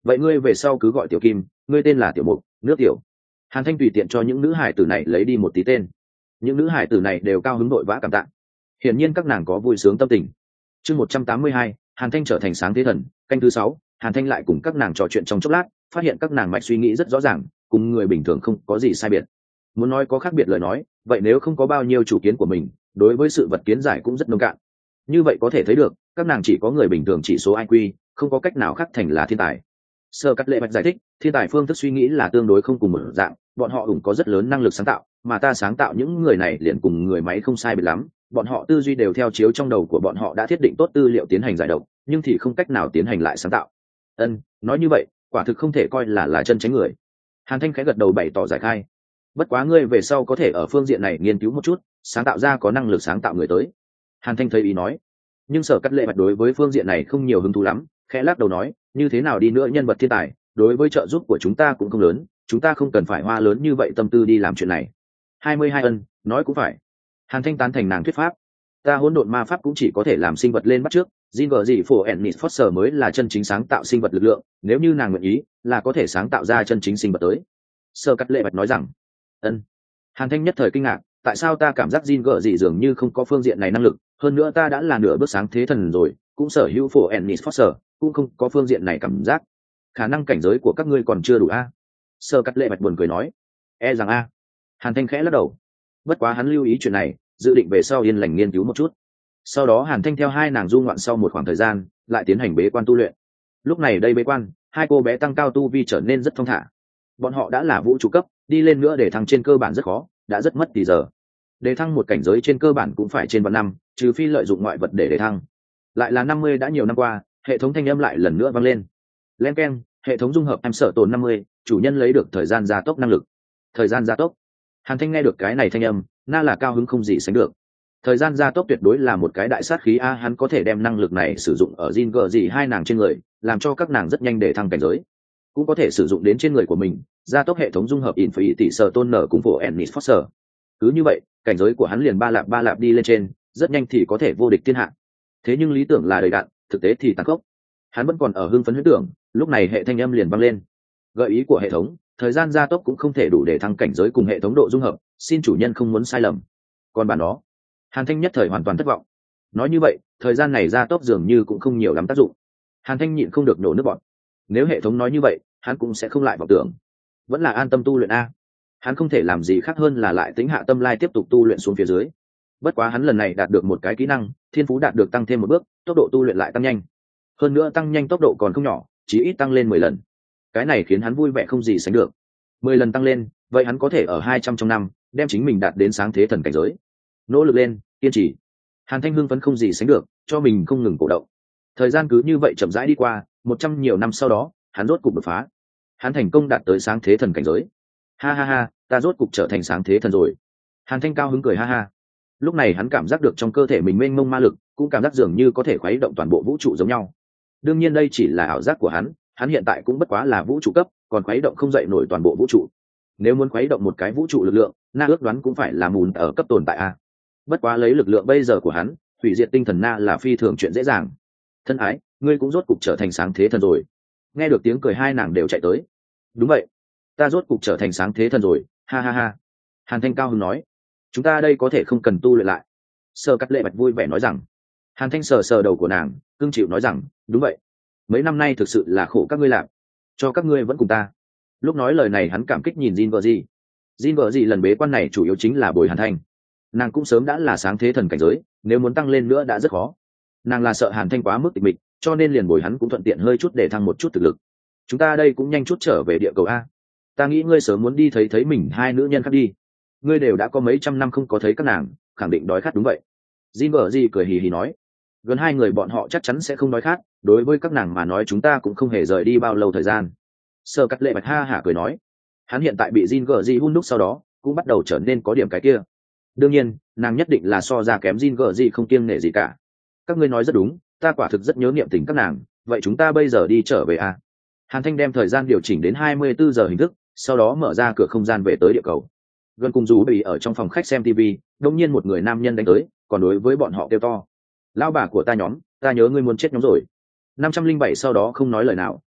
[SPEAKER 1] vậy ngươi về sau cứ gọi tiểu kim, ngươi tên là tiểu mục, nước tiểu. Hàn Thanh tùy tiện cho những nữ hải tử này lấy đi một tí tên. Những nữ hải tử này đều cao hứng đội vã cảm tạ. Hiển nhiên các nàng có vui sướng tâm tình. Chương 182, Hàn Thanh trở thành sáng thế thần, canh thứ 6, Hàn Thanh lại cùng các nàng trò chuyện trong chốc lát, phát hiện các nàng mạch suy nghĩ rất rõ ràng, cùng người bình thường không có gì sai biệt. Muốn nói có khác biệt lời nói, vậy nếu không có bao nhiêu chủ kiến của mình, đối với sự vật kiến giải cũng rất nông cạn. Như vậy có thể thấy được, các nàng chỉ có người bình thường chỉ số IQ, không có cách nào khác thành là thiên tài. Sơ Cắt Lệ Bạch giải thích, thiên tài phương thức suy nghĩ là tương đối không cùng một dạng, bọn họ cũng có rất lớn năng lực sáng tạo, mà ta sáng tạo những người này liền cùng người máy không sai biệt lắm, bọn họ tư duy đều theo chiếu trong đầu của bọn họ đã thiết định tốt tư liệu tiến hành giải độc, nhưng thì không cách nào tiến hành lại sáng tạo. Nói như vậy, quả thực không thể coi là chân tránh người. Hàn Thanh khẽ gật đầu bày tỏ giải khai. Bất quá ngươi về sau có thể ở phương diện này nghiên cứu một chút, sáng tạo ra có năng lực sáng tạo người tới. Hàn Thanh thấy ý nói, nhưng Sở Cắt Lệ Bạch đối với phương diện này không nhiều hứng thú lắm, khẽ lắc đầu nói, như thế nào đi nữa nhân vật thiên tài, đối với trợ giúp của chúng ta cũng không lớn, chúng ta không cần phải hoa lớn như vậy tâm tư đi làm chuyện này. 22 nói cũng phải. Hàn Thanh tán thành nàng thuyết pháp. Ta hỗn độn ma pháp cũng chỉ có thể làm sinh vật lên bắt trước, Jin gì phổ Ennis Foster mới là chân chính sáng tạo sinh vật lực lượng, nếu như nàng nguyện ý, là có thể sáng tạo ra chân chính sinh vật tới. Sở Cắt Lệ Bạch nói rằng, Hàn Thanh nhất thời kinh ngạc, tại sao ta cảm giác Jin gì dường như không có phương diện này năng lực, hơn nữa ta đã là nửa bước sáng thế thần rồi, cũng sở hữu phổ Ennis Foster, cũng không có phương diện này cảm giác. Khả năng cảnh giới của các ngươi còn chưa đủ a. Sở Cắt Lệ Bạch buồn cười nói, rằng a. Hàn Thanh khẽ lắc đầu. Bất quá hắn lưu ý chuyện này, dự định về sau yên lành nghiên cứu một chút. Sau đó Hàn Thanh theo hai nàng du ngoạn sau một khoảng thời gian, lại tiến hành bế quan tu luyện. Lúc này đây bế quan, hai cô bé tăng cao tu vi trở nên rất thong thả. Bọn họ đã là vũ trụ cấp, đi lên nữa để thăng trên cơ bản rất khó, đã rất mất thì giờ. Để thăng một cảnh giới trên cơ bản cũng phải trên vạn năm, trừ phi lợi dụng ngoại vật để thăng. Lại là 50 đã nhiều năm qua, hệ thống thanh âm lại lần nữa vang lên. Len keng, hệ thống dung hợp em sở tồn 50, chủ nhân lấy được thời gian gia tốc năng lực. Thời gian gia tốc. Hàn Thanh nghe được cái này thanh âm, na là cao hứng không gì sánh được. Thời gian gia tốc tuyệt đối là một cái đại sát khí a, hắn có thể đem năng lực này sử dụng ở Jin gì hai nàng trên người, làm cho các nàng rất nhanh để thăng cảnh giới. Cũng có thể sử dụng đến trên người của mình, gia tốc hệ thống dung hợp Infinity Sở Tôn nở cùng phổ Ennis Foster. Cứ như vậy, cảnh giới của hắn liền ba lạp đi lên trên, rất nhanh thì có thể vô địch thiên hạ. Thế nhưng lý tưởng là đầy đạn, thực tế thì tàn khốc. Hắn vẫn còn ở hưng phấn huyết tưởng, lúc này hệ thanh âm liền vang lên. Gợi ý của hệ thống, thời gian gia tốc cũng không thể đủ để thăng cảnh giới cùng hệ thống độ dung hợp, xin chủ nhân không muốn sai lầm. Còn bản đó, Hàn Thanh nhất thời hoàn toàn thất vọng. Nói như vậy, thời gian này gia tốc dường như cũng không nhiều lắm tác dụng. Hàn Thanh nhịn không được nổ nước bọt. Nếu hệ thống nói như vậy, hắn cũng sẽ không lại vọng tưởng. Vẫn là an tâm tu luyện a. Hắn không thể làm gì khác hơn là lại tính hạ tâm lai tiếp tục tu luyện xuống phía dưới. Bất quá hắn lần này đạt được một cái kỹ năng, thiên phú đạt được tăng thêm một bước, tốc độ tu luyện lại tăng nhanh. Hơn nữa tăng nhanh tốc độ còn không nhỏ, chỉ ít tăng lên 10 lần. Cái này khiến hắn vui vẻ không gì sánh được. 10 lần tăng lên, vậy hắn có thể ở 200 trong năm, đem chính mình đạt đến sáng thế thần cảnh giới. Nỗ lực lên, kiên trì. Hàn Thanh hưng phấn không gì sánh được, cho mình không ngừng cổ động. Thời gian cứ như vậy chậm rãi đi qua, 100 nhiều năm sau đó, hắn rốt cục đột phá. Hắn thành công đạt tới sáng thế thần cảnh giới. Ha ha ha, ta rốt cục trở thành sáng thế thần rồi. Hàn Thanh cao hứng cười ha ha. Lúc này hắn cảm giác được trong cơ thể mình mênh mông ma lực, cũng cảm giác dường như có thể khuấy động toàn bộ vũ trụ giống nhau. Đương nhiên đây chỉ là ảo giác của hắn hiện tại cũng bất quá là vũ trụ cấp, còn khuấy động không dậy nổi toàn bộ vũ trụ. Nếu muốn khuấy động một cái vũ trụ lực lượng, na ước đoán cũng phải là mùn ở cấp tồn tại a. Bất quá lấy lực lượng bây giờ của hắn, hủy diệt tinh thần na là phi thường chuyện dễ dàng. Thân ái, ngươi cũng rốt cục trở thành sáng thế thần rồi. Nghe được tiếng cười hai nàng đều chạy tới. Đúng vậy, ta rốt cục trở thành sáng thế thần rồi, ha ha ha. Hàn Thanh cao hứng nói, chúng ta đây có thể không cần tu luyện lại. Sở Cắt Lệ Bạch vui vẻ nói rằng. Hàn Thanh sờ sờ đầu của nàng, cưng chịu nói rằng, đúng vậy, mấy năm nay thực sự là khổ các ngươi làm, cho các ngươi vẫn cùng ta. Lúc nói lời này hắn cảm kích nhìn Jin vợ gì lần bế quan này chủ yếu chính là bồi Hàn Thanh. Nàng cũng sớm đã là sáng thế thần cảnh giới, nếu muốn tăng lên nữa đã rất khó. Nàng là sợ Hàn Thanh quá mức tịch mịch, cho nên liền bồi hắn cũng thuận tiện hơi chút để thăng một chút thực lực. Chúng ta đây cũng nhanh chút trở về địa cầu a. Ta nghĩ ngươi sớm muốn đi thấy mình hai nữ nhân khác đi. Ngươi đều đã có mấy trăm năm không có thấy các nàng, khẳng định đói khát đúng vậy. Jin vợ gì cười hì hì nói, gần hai người bọn họ chắc chắn sẽ không đói khát, đối với các nàng mà nói chúng ta cũng không hề rời đi bao lâu thời gian. Sở Cắt Lệ Bạch ha hả cười nói, hắn hiện tại bị Jin gì hun đúc sau đó, cũng bắt đầu trở nên có điểm cái kia. Đương nhiên, nàng nhất định là so ra kém Jin gì không kiêng nể gì cả. Các ngươi nói rất đúng, ta quả thực rất nhớ niệm tình các nàng, vậy chúng ta bây giờ đi trở về à? Hàn Thanh đem thời gian điều chỉnh đến 24 giờ hình thức, sau đó mở ra cửa không gian về tới địa cầu. Gần cùng dù bị ở trong phòng khách xem TV, đột nhiên một người nam nhân đánh tới, còn đối với bọn họ kêu to, lão bà của ta nhóm, ta nhớ ngươi muốn chết nhóm rồi. 507 sau đó không nói lời nào,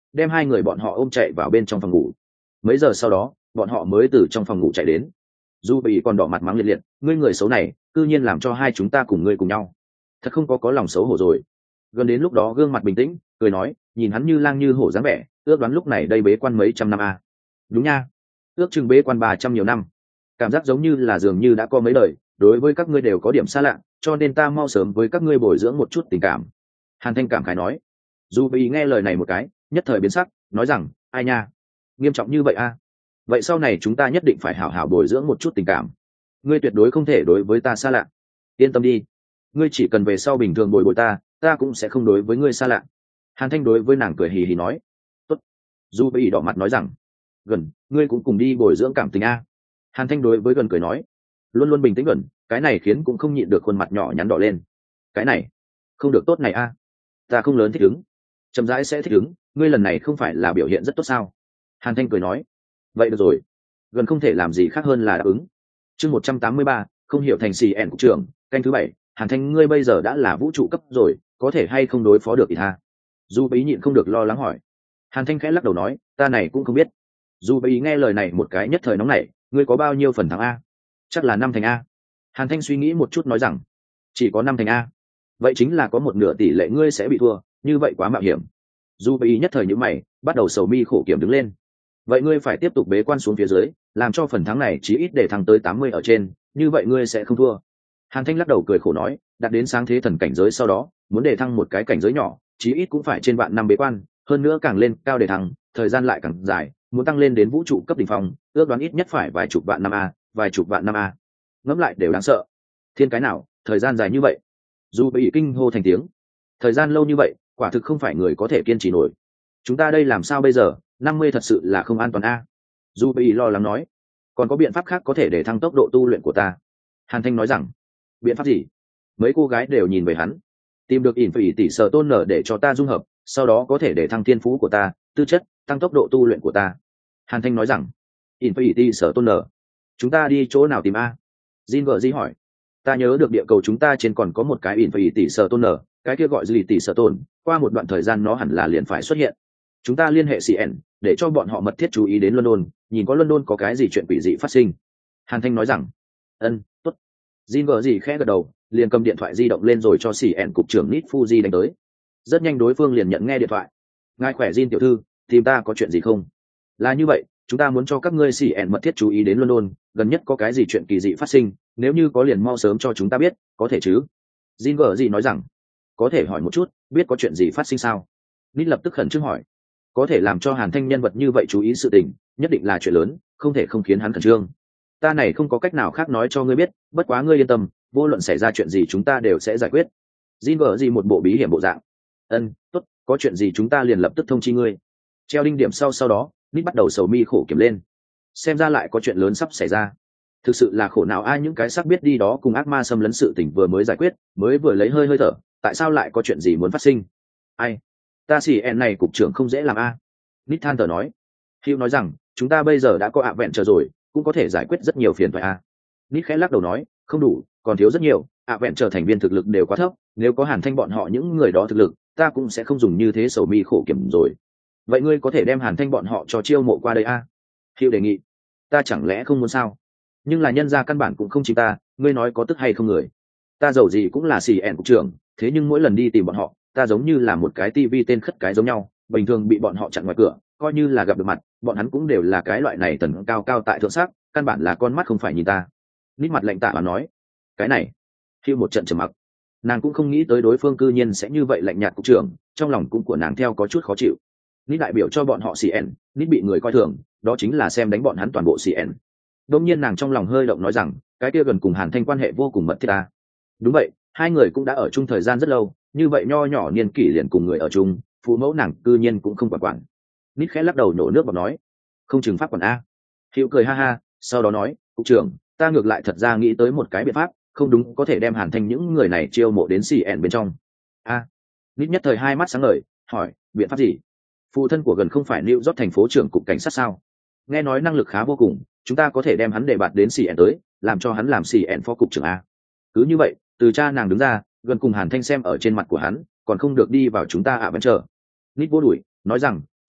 [SPEAKER 1] đem hai người bọn họ ôm chạy vào bên trong phòng ngủ. Mấy giờ sau đó bọn họ mới từ trong phòng ngủ chạy đến. Du bị còn đỏ mặt mắng liệt liệt, ngươi người xấu này cư nhiên làm cho hai chúng ta cùng ngươi cùng nhau, thật không có lòng xấu hổ rồi. Gần đến lúc đó gương mặt bình tĩnh cười nói, nhìn hắn như lang như hổ dáng vẻ, ước đoán lúc này đây bế quan mấy trăm năm à. Đúng nha, ước chừng bế quan 300 nhiều năm, cảm giác giống như là dường như đã có mấy đời, đối với các ngươi đều có điểm xa lạ, cho nên ta mau sớm với các ngươi bồi dưỡng một chút tình cảm. Hàn Thanh cảm khái nói. Du bị nghe lời này một cái nhất thời biến sắc, nói rằng, ai nha, nghiêm trọng như vậy à? Vậy sau này chúng ta nhất định phải hảo hảo bồi dưỡng một chút tình cảm, ngươi tuyệt đối không thể đối với ta xa lạ. Yên tâm đi, ngươi chỉ cần về sau bình thường bồi bồi ta, ta cũng sẽ không đối với ngươi xa lạ. Hàn Thanh đối với nàng cười hì hì nói. Tốt. Du bị đỏ mặt nói rằng, Gần, ngươi cũng cùng đi bồi dưỡng cảm tình a. Hàn Thanh đối với Gần cười nói. Luôn luôn bình tĩnh Gần, cái này khiến cũng không nhịn được khuôn mặt nhỏ nhắn đỏ lên. Cái này không được tốt này a. Ta không lớn thích ứng, chậm rãi sẽ thích ứng, ngươi lần này không phải là biểu hiện rất tốt sao? Hàn Thanh cười nói. Vậy được rồi. Gần không thể làm gì khác hơn là đáp ứng. Chương 183, không hiểu thành xì ẻn cục trưởng, canh thứ 7. Hàn Thanh, ngươi bây giờ đã là vũ trụ cấp rồi, có thể hay không đối phó được thì tha? Du Bí nhịn không được lo lắng hỏi. Hàn Thanh khẽ lắc đầu nói, ta này cũng không biết. Du Bí nghe lời này một cái nhất thời nóng nảy, ngươi có bao nhiêu phần thắng a? Chắc là 5 thành a. Hàn Thanh suy nghĩ một chút nói rằng, chỉ có 5 thành a. Vậy chính là có một nửa tỷ lệ ngươi sẽ bị thua, như vậy quá mạo hiểm. Du Bí nhất thời nhíu mày, bắt đầu sầu mi khổ kiểm đứng lên. Vậy ngươi phải tiếp tục bế quan xuống phía dưới, làm cho phần thắng này chí ít để thăng tới 80 ở trên, như vậy ngươi sẽ không thua. Hàn Thanh lắc đầu cười khổ nói, đạt đến sáng thế thần cảnh giới sau đó, muốn để thăng một cái cảnh giới nhỏ, chí ít cũng phải trên vạn năm bế quan, hơn nữa càng lên cao để thăng, thời gian lại càng dài, muốn tăng lên đến vũ trụ cấp đỉnh phong, ước đoán ít nhất phải vài chục vạn năm a, vài chục vạn năm a. Ngẫm lại đều đáng sợ. Thiên cái nào, thời gian dài như vậy. Dù bị kinh hô thành tiếng. Thời gian lâu như vậy, quả thực không phải người có thể kiên trì nổi. Chúng ta đây làm sao bây giờ, 50 thật sự là không an toàn a. Dù bị lo lắng nói, còn có biện pháp khác có thể để thăng tốc độ tu luyện của ta. Hàn Thanh nói rằng, biện pháp gì? Mấy cô gái đều nhìn về hắn. Tìm được ỉn phải tỷ sở tôn nở để cho ta dung hợp, sau đó có thể để thăng thiên phú của ta, tư chất, tăng tốc độ tu luyện của ta. Hàn Thanh nói rằng, ỉn phải tỷ sở tôn nở, chúng ta đi chỗ nào tìm a? Jin vợ Di hỏi. Ta nhớ được địa cầu chúng ta trên còn có một cái ỉn phải tỷ sở tôn nở, cái kia gọi gì tỷ sở tôn, qua một đoạn thời gian nó hẳn là liền phải xuất hiện. Chúng ta liên hệ CN để cho bọn họ mật thiết chú ý đến London, nhìn có London có cái gì chuyện quỷ dị phát sinh. Hàn Thanh nói rằng, tốt. Jin vợ gì khẽ gật đầu, liền cầm điện thoại di động lên rồi cho CN cục trưởng Nit Fuji đánh tới. Rất nhanh đối phương liền nhận nghe điện thoại. Ngài khỏe Jin tiểu thư, tìm ta có chuyện gì không? Là như vậy, chúng ta muốn cho các ngươi CN mật thiết chú ý đến London, gần nhất có cái gì chuyện kỳ dị phát sinh, nếu như có liền mau sớm cho chúng ta biết, có thể chứ? Jin vợ gì nói rằng, có thể hỏi một chút, biết có chuyện gì phát sinh sao? Nit lập tức khẩn trương hỏi. Có thể làm cho Hàn Thanh nhân vật như vậy chú ý sự tình, nhất định là chuyện lớn, không thể không khiến hắn khẩn trương. Ta này không có cách nào khác nói cho ngươi biết, bất quá ngươi yên tâm, vô luận xảy ra chuyện gì chúng ta đều sẽ giải quyết. Jin vợ gì một bộ bí hiểm bộ dạng. Tốt, có chuyện gì chúng ta liền lập tức thông chi ngươi. Treo đinh điểm sau đó, Nít bắt đầu sầu mi khổ kiểm lên. Xem ra lại có chuyện lớn sắp xảy ra. Thực sự là khổ não ai những cái sắc biết đi đó cùng ác ma xâm lấn sự tình vừa mới giải quyết, mới vừa lấy hơi thở, tại sao lại có chuyện gì muốn phát sinh? Ai? Ta xì en này cục trưởng không dễ làm a. Nít than thở nói. Hugh nói rằng, chúng ta bây giờ đã có ạ vẹn chờ rồi, cũng có thể giải quyết rất nhiều phiền phải a. Nít khẽ lắc đầu nói, không đủ, còn thiếu rất nhiều, ạ vẹn chờ thành viên thực lực đều quá thấp, nếu có Hàn Thanh bọn họ những người đó thực lực, ta cũng sẽ không dùng như thế sầu mi khổ kiểm rồi. Vậy ngươi có thể đem Hàn Thanh bọn họ cho chiêu mộ qua đây a? Hugh đề nghị. Ta chẳng lẽ không muốn sao? Nhưng là nhân gia căn bản cũng không chính ta, ngươi nói có tức hay không người? Ta giàu gì cũng là xì ẻn cục trưởng, thế nhưng mỗi lần đi tìm bọn họ, ta giống như là một cái tivi tên khất cái giống nhau, bình thường bị bọn họ chặn ngoài cửa, coi như là gặp được mặt, bọn hắn cũng đều là cái loại này tần cao cao tại thượng sắc, căn bản là con mắt không phải nhìn ta. Nít mặt lạnh tạ mà nói, cái này, khi một trận trầm mặc, nàng cũng không nghĩ tới đối phương cư nhiên sẽ như vậy lạnh nhạt cục trưởng, trong lòng cũng của nàng theo có chút khó chịu. Nít đại biểu cho bọn họ CN, Nít bị người coi thường, đó chính là xem đánh bọn hắn toàn bộ CN. Đương nhiên nàng trong lòng hơi động nói rằng, cái kia gần cùng Hàn Thanh quan hệ vô cùng mật thiết ta. Đúng vậy, hai người cũng đã ở chung thời gian rất lâu, như vậy nho nhỏ niên kỷ liền cùng người ở chung, phụ mẫu nàng cư nhiên cũng không quản. Nít khẽ lắc đầu nổ nước và nói, không chừng pháp quản a. Hiệu cười ha ha, sau đó nói, cục trưởng, ta ngược lại thật ra nghĩ tới một cái biện pháp, không đúng có thể đem Hàn Thanh những người này chiêu mộ đến CN bên trong. A. Nít nhất thời hai mắt sáng ngời, hỏi, biện pháp gì? Phụ thân của gần không phải New York thành phố trưởng cục cảnh sát sao? Nghe nói năng lực khá vô cùng, chúng ta có thể đem hắn đề bạt đến CN tới, làm cho hắn làm CN phó cục trưởng a. Cứ như vậy, từ cha nàng đứng ra, gần cùng Hàn Thanh xem ở trên mặt của hắn, còn không được đi vào chúng ta vẫn chờ. Nít vô đuổi, nói rằng,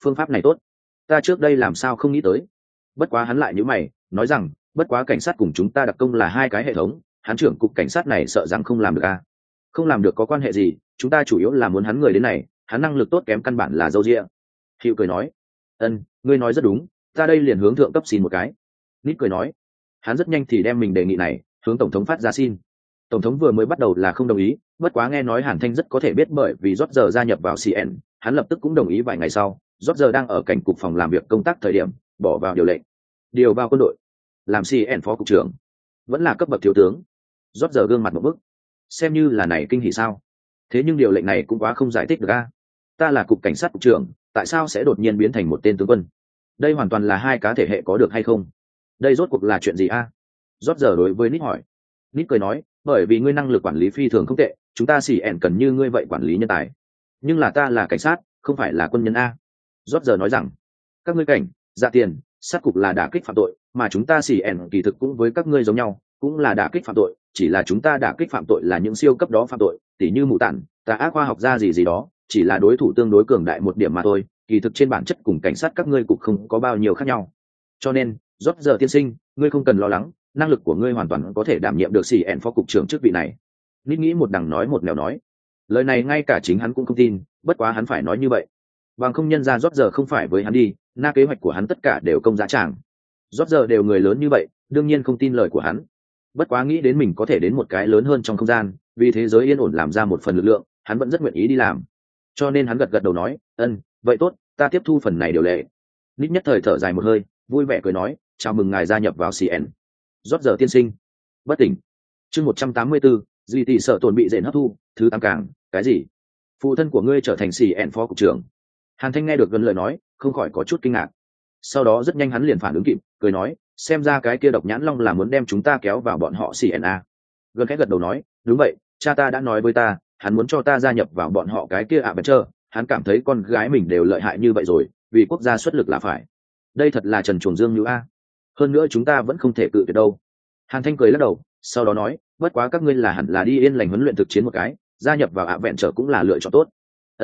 [SPEAKER 1] phương pháp này tốt, ta trước đây làm sao không nghĩ tới. Bất quá hắn lại nhíu mày nói rằng, bất quá cảnh sát cùng chúng ta đặc công là hai cái hệ thống, hắn trưởng cục cảnh sát này sợ rằng không làm được à. Không làm được có quan hệ gì, chúng ta chủ yếu là muốn hắn người đến này, hắn năng lực tốt kém căn bản là dâu dịa. Hiệu cười nói, ngươi nói rất đúng, ta đây liền hướng thượng cấp xin một cái. Nít cười nói, hắn rất nhanh thì đem mình đề nghị này hướng tổng thống phát ra xin. Tổng thống vừa mới bắt đầu là không đồng ý, bất quá nghe nói Hàn Thanh rất có thể biết bởi vì rót giờ gia nhập vào CN, hắn lập tức cũng đồng ý. Vài ngày sau, rót giờ đang ở cảnh cục phòng làm việc công tác thời điểm, bỏ vào điều lệnh, điều vào quân đội, làm CN phó cục trưởng, vẫn là cấp bậc thiếu tướng. Rót giờ gương mặt một bức, xem như là này kinh hỉ sao? Thế nhưng điều lệnh này cũng quá không giải thích được a. Ta là cục cảnh sát cục trưởng, tại sao sẽ đột nhiên biến thành một tên tướng quân? Đây hoàn toàn là hai cá thể hệ có được hay không? Đây rốt cuộc là chuyện gì a? Rót giờ đối với Nít hỏi. Nít cười nói, bởi vì ngươi năng lực quản lý phi thường không tệ, chúng ta xỉ ẻn cần như ngươi vậy quản lý nhân tài. Nhưng là ta là cảnh sát, không phải là quân nhân a. Rót giờ nói rằng, các ngươi cảnh, dạ tiền, sát cục là đả kích phạm tội, mà chúng ta xỉ ẻn kỳ thực cũng với các ngươi giống nhau, cũng là đả kích phạm tội, chỉ là chúng ta đả kích phạm tội là những siêu cấp đó phạm tội, tỉ như mù tản, tà ác khoa học gia gì đó, chỉ là đối thủ tương đối cường đại một điểm mà thôi, kỳ thực trên bản chất cùng cảnh sát các ngươi cục không có bao nhiêu khác nhau. Cho nên, rót giờ tiên sinh, ngươi không cần lo lắng, năng lực của ngươi hoàn toàn có thể đảm nhiệm được CN phó cục trưởng chức vị này. Nít nghĩ một đằng nói một nẻo nói, lời này ngay cả chính hắn cũng không tin, bất quá hắn phải nói như vậy, bằng không nhân ra rót giờ không phải với hắn đi, na kế hoạch của hắn tất cả đều công giá tràng. Rót giờ đều người lớn như vậy, đương nhiên không tin lời của hắn. Bất quá nghĩ đến mình có thể đến một cái lớn hơn trong không gian, vì thế giới yên ổn làm ra một phần lực lượng, hắn vẫn rất nguyện ý đi làm. Cho nên hắn gật gật đầu nói, vậy tốt, ta tiếp thu phần này điều lệ. Nít nhất thời thở dài một hơi, vui vẻ cười nói, chào mừng ngài gia nhập vào CN. Rót giờ tiên sinh. Bất tỉnh. Chương 184, duy tỷ sợ tổn bị dện hấp thu, thứ 8 càng, cái gì? Phụ thân của ngươi trở thành CN phó cục trưởng. Hàn Thanh nghe được gần lời nói, không khỏi có chút kinh ngạc. Sau đó rất nhanh hắn liền phản ứng kịp, cười nói, xem ra cái kia độc nhãn long là muốn đem chúng ta kéo vào bọn họ CNA. Gần khẽ gật đầu nói, đúng vậy, cha ta đã nói với ta, hắn muốn cho ta gia nhập vào bọn họ cái kia ạ bật trơ, hắn cảm thấy con gái mình đều lợi hại như vậy rồi, vì quốc gia xuất lực là phải. Đây thật là trần chuồng dương như a. Hơn nữa chúng ta vẫn không thể cự tuyệt đâu. Hàn Thanh cười lắc đầu, sau đó nói, bất quá các ngươi là hẳn là đi yên lành huấn luyện thực chiến một cái, gia nhập vào ạ vẹn trở cũng là lựa chọn tốt.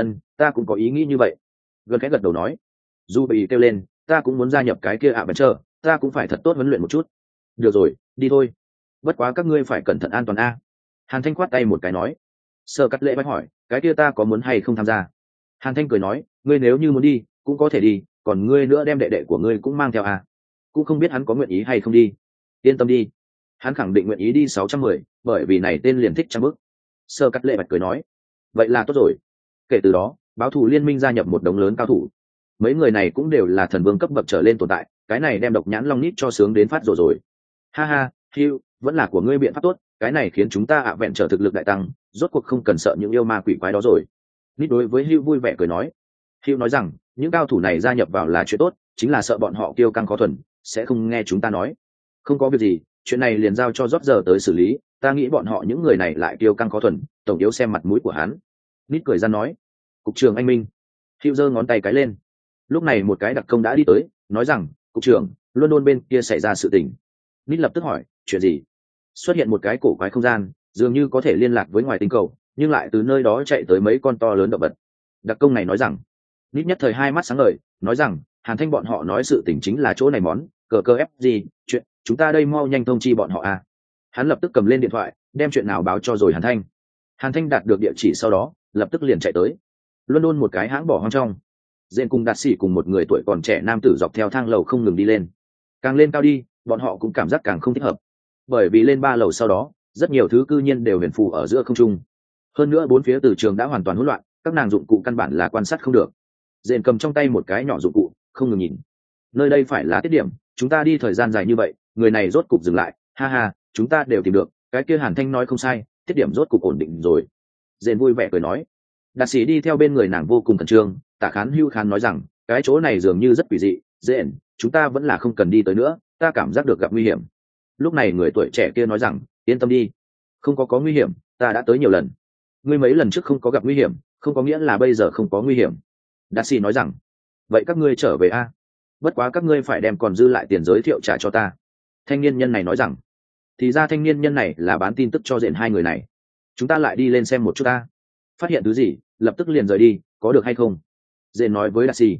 [SPEAKER 1] Ta cũng có ý nghĩ như vậy. Gần khẽ gật đầu nói, dù bị kêu lên, ta cũng muốn gia nhập cái kia ạ vẹn trở, ta cũng phải thật tốt huấn luyện một chút. Được rồi, đi thôi. Bất quá các ngươi phải cẩn thận an toàn a. Hàn Thanh khoát tay một cái nói. Sơ Cắt Lệ bách hỏi, cái kia ta có muốn hay không tham gia? Hàn Thanh cười nói, ngươi nếu như muốn đi, cũng có thể đi, còn ngươi nữa đem đệ đệ của ngươi cũng mang theo à? Cũng không biết hắn có nguyện ý hay không đi. Yên tâm đi, hắn khẳng định nguyện ý đi 610, bởi vì này tên liền thích trang bức. Sơ Cắt Lệ bạch cười nói, vậy là tốt rồi. Kể từ đó, báo thù liên minh gia nhập một đống lớn cao thủ. Mấy người này cũng đều là thần vương cấp bậc trở lên tồn tại, cái này đem độc nhãn long nít cho sướng đến phát rồi. Ha ha, Hugh, vẫn là của ngươi biện pháp tốt, cái này khiến chúng ta ạ vẹn trở thực lực đại tăng, rốt cuộc không cần sợ những yêu ma quỷ quái đó rồi. Nít đối với Hugh vui vẻ cười nói. Hugh nói rằng, những cao thủ này gia nhập vào là chuyện tốt, chính là sợ bọn họ kiêu căng khó thuần, sẽ không nghe chúng ta nói. Không có việc gì, chuyện này liền giao cho rót giờ tới xử lý, ta nghĩ bọn họ những người này lại kiêu căng khó thuần, tổng yếu xem mặt mũi của hắn. Nít cười ra nói. Cục trưởng anh Minh. Hugh giơ ngón tay cái lên. Lúc này một cái đặc công đã đi tới, nói rằng, cục trưởng, London bên kia xảy ra sự tình. Nít lập tức hỏi, chuyện gì? Xuất hiện một cái cổ quái không gian, dường như có thể liên lạc với ngoài tinh cầu, nhưng lại từ nơi đó chạy tới mấy con to lớn động vật. Đặc công này nói rằng, Nít nhất thời hai mắt sáng ngời, nói rằng, Hàn Thanh bọn họ nói sự tình chính là chỗ này món, cờ ép gì, chuyện, chúng ta đây mau nhanh thông chi bọn họ à. Hắn lập tức cầm lên điện thoại, đem chuyện nào báo cho rồi Hàn Thanh. Hàn Thanh đạt được địa chỉ sau đó, lập tức liền chạy tới. London một cái hãng bỏ hoang trong. Dện cùng Đạt Sĩ cùng một người tuổi còn trẻ nam tử dọc theo thang lầu không ngừng đi lên. Càng lên cao đi, bọn họ cũng cảm giác càng không thích hợp. Bởi vì lên 3 lầu sau đó, rất nhiều thứ cư nhiên đều huyền phù ở giữa không trung. Hơn nữa bốn phía từ trường đã hoàn toàn hỗn loạn, các nàng dụng cụ căn bản là quan sát không được. Dện cầm trong tay một cái nhỏ dụng cụ, không ngừng nhìn. Nơi đây phải là tiết điểm, chúng ta đi thời gian dài như vậy, người này rốt cục dừng lại, ha ha, chúng ta đều tìm được, cái kia Hàn Thanh nói không sai, tiết điểm rốt cục ổn định rồi. Dện vui vẻ cười nói. Đạt Sĩ đi theo bên người nàng vô cùng khẩn trương, Tạ Khán Hưu Khán nói rằng, cái chỗ này dường như rất quỷ dị, Dện, chúng ta vẫn là không cần đi tới nữa, ta cảm giác được gặp nguy hiểm. Lúc này người tuổi trẻ kia nói rằng, yên tâm đi, không có nguy hiểm, ta đã tới nhiều lần. Ngươi mấy lần trước không có gặp nguy hiểm, không có nghĩa là bây giờ không có nguy hiểm. Đạt Sĩ nói rằng, vậy các ngươi trở về a, bất quá các ngươi phải đem còn dư lại tiền giới thiệu trả cho ta. Thanh niên nhân này nói rằng, thì ra thanh niên nhân này là bán tin tức cho Dện hai người này. Chúng ta lại đi lên xem một chút ta, phát hiện thứ gì lập tức liền rời đi, có được hay không? Dện nói với Đạt Sĩ.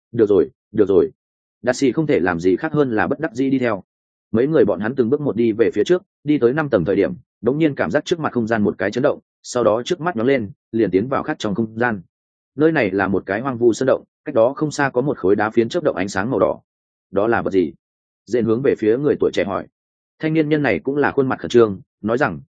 [SPEAKER 1] được rồi được rồi. Đạt sĩ không thể làm gì khác hơn là bất đắc dĩ đi theo. Mấy người bọn hắn từng bước một đi về phía trước, đi tới 5 tầng thời điểm đống nhiên cảm giác trước mặt không gian một cái chấn động, sau đó trước mắt nhóng lên liền tiến vào khác trong không gian. Nơi này là một cái hoang vu sơn động, cách đó không xa có một khối đá phiến chớp động ánh sáng màu đỏ. Đó là vật gì? Dện hướng về phía người tuổi trẻ hỏi. Thanh niên nhân này cũng là khuôn mặt khẩn trương, nói rằng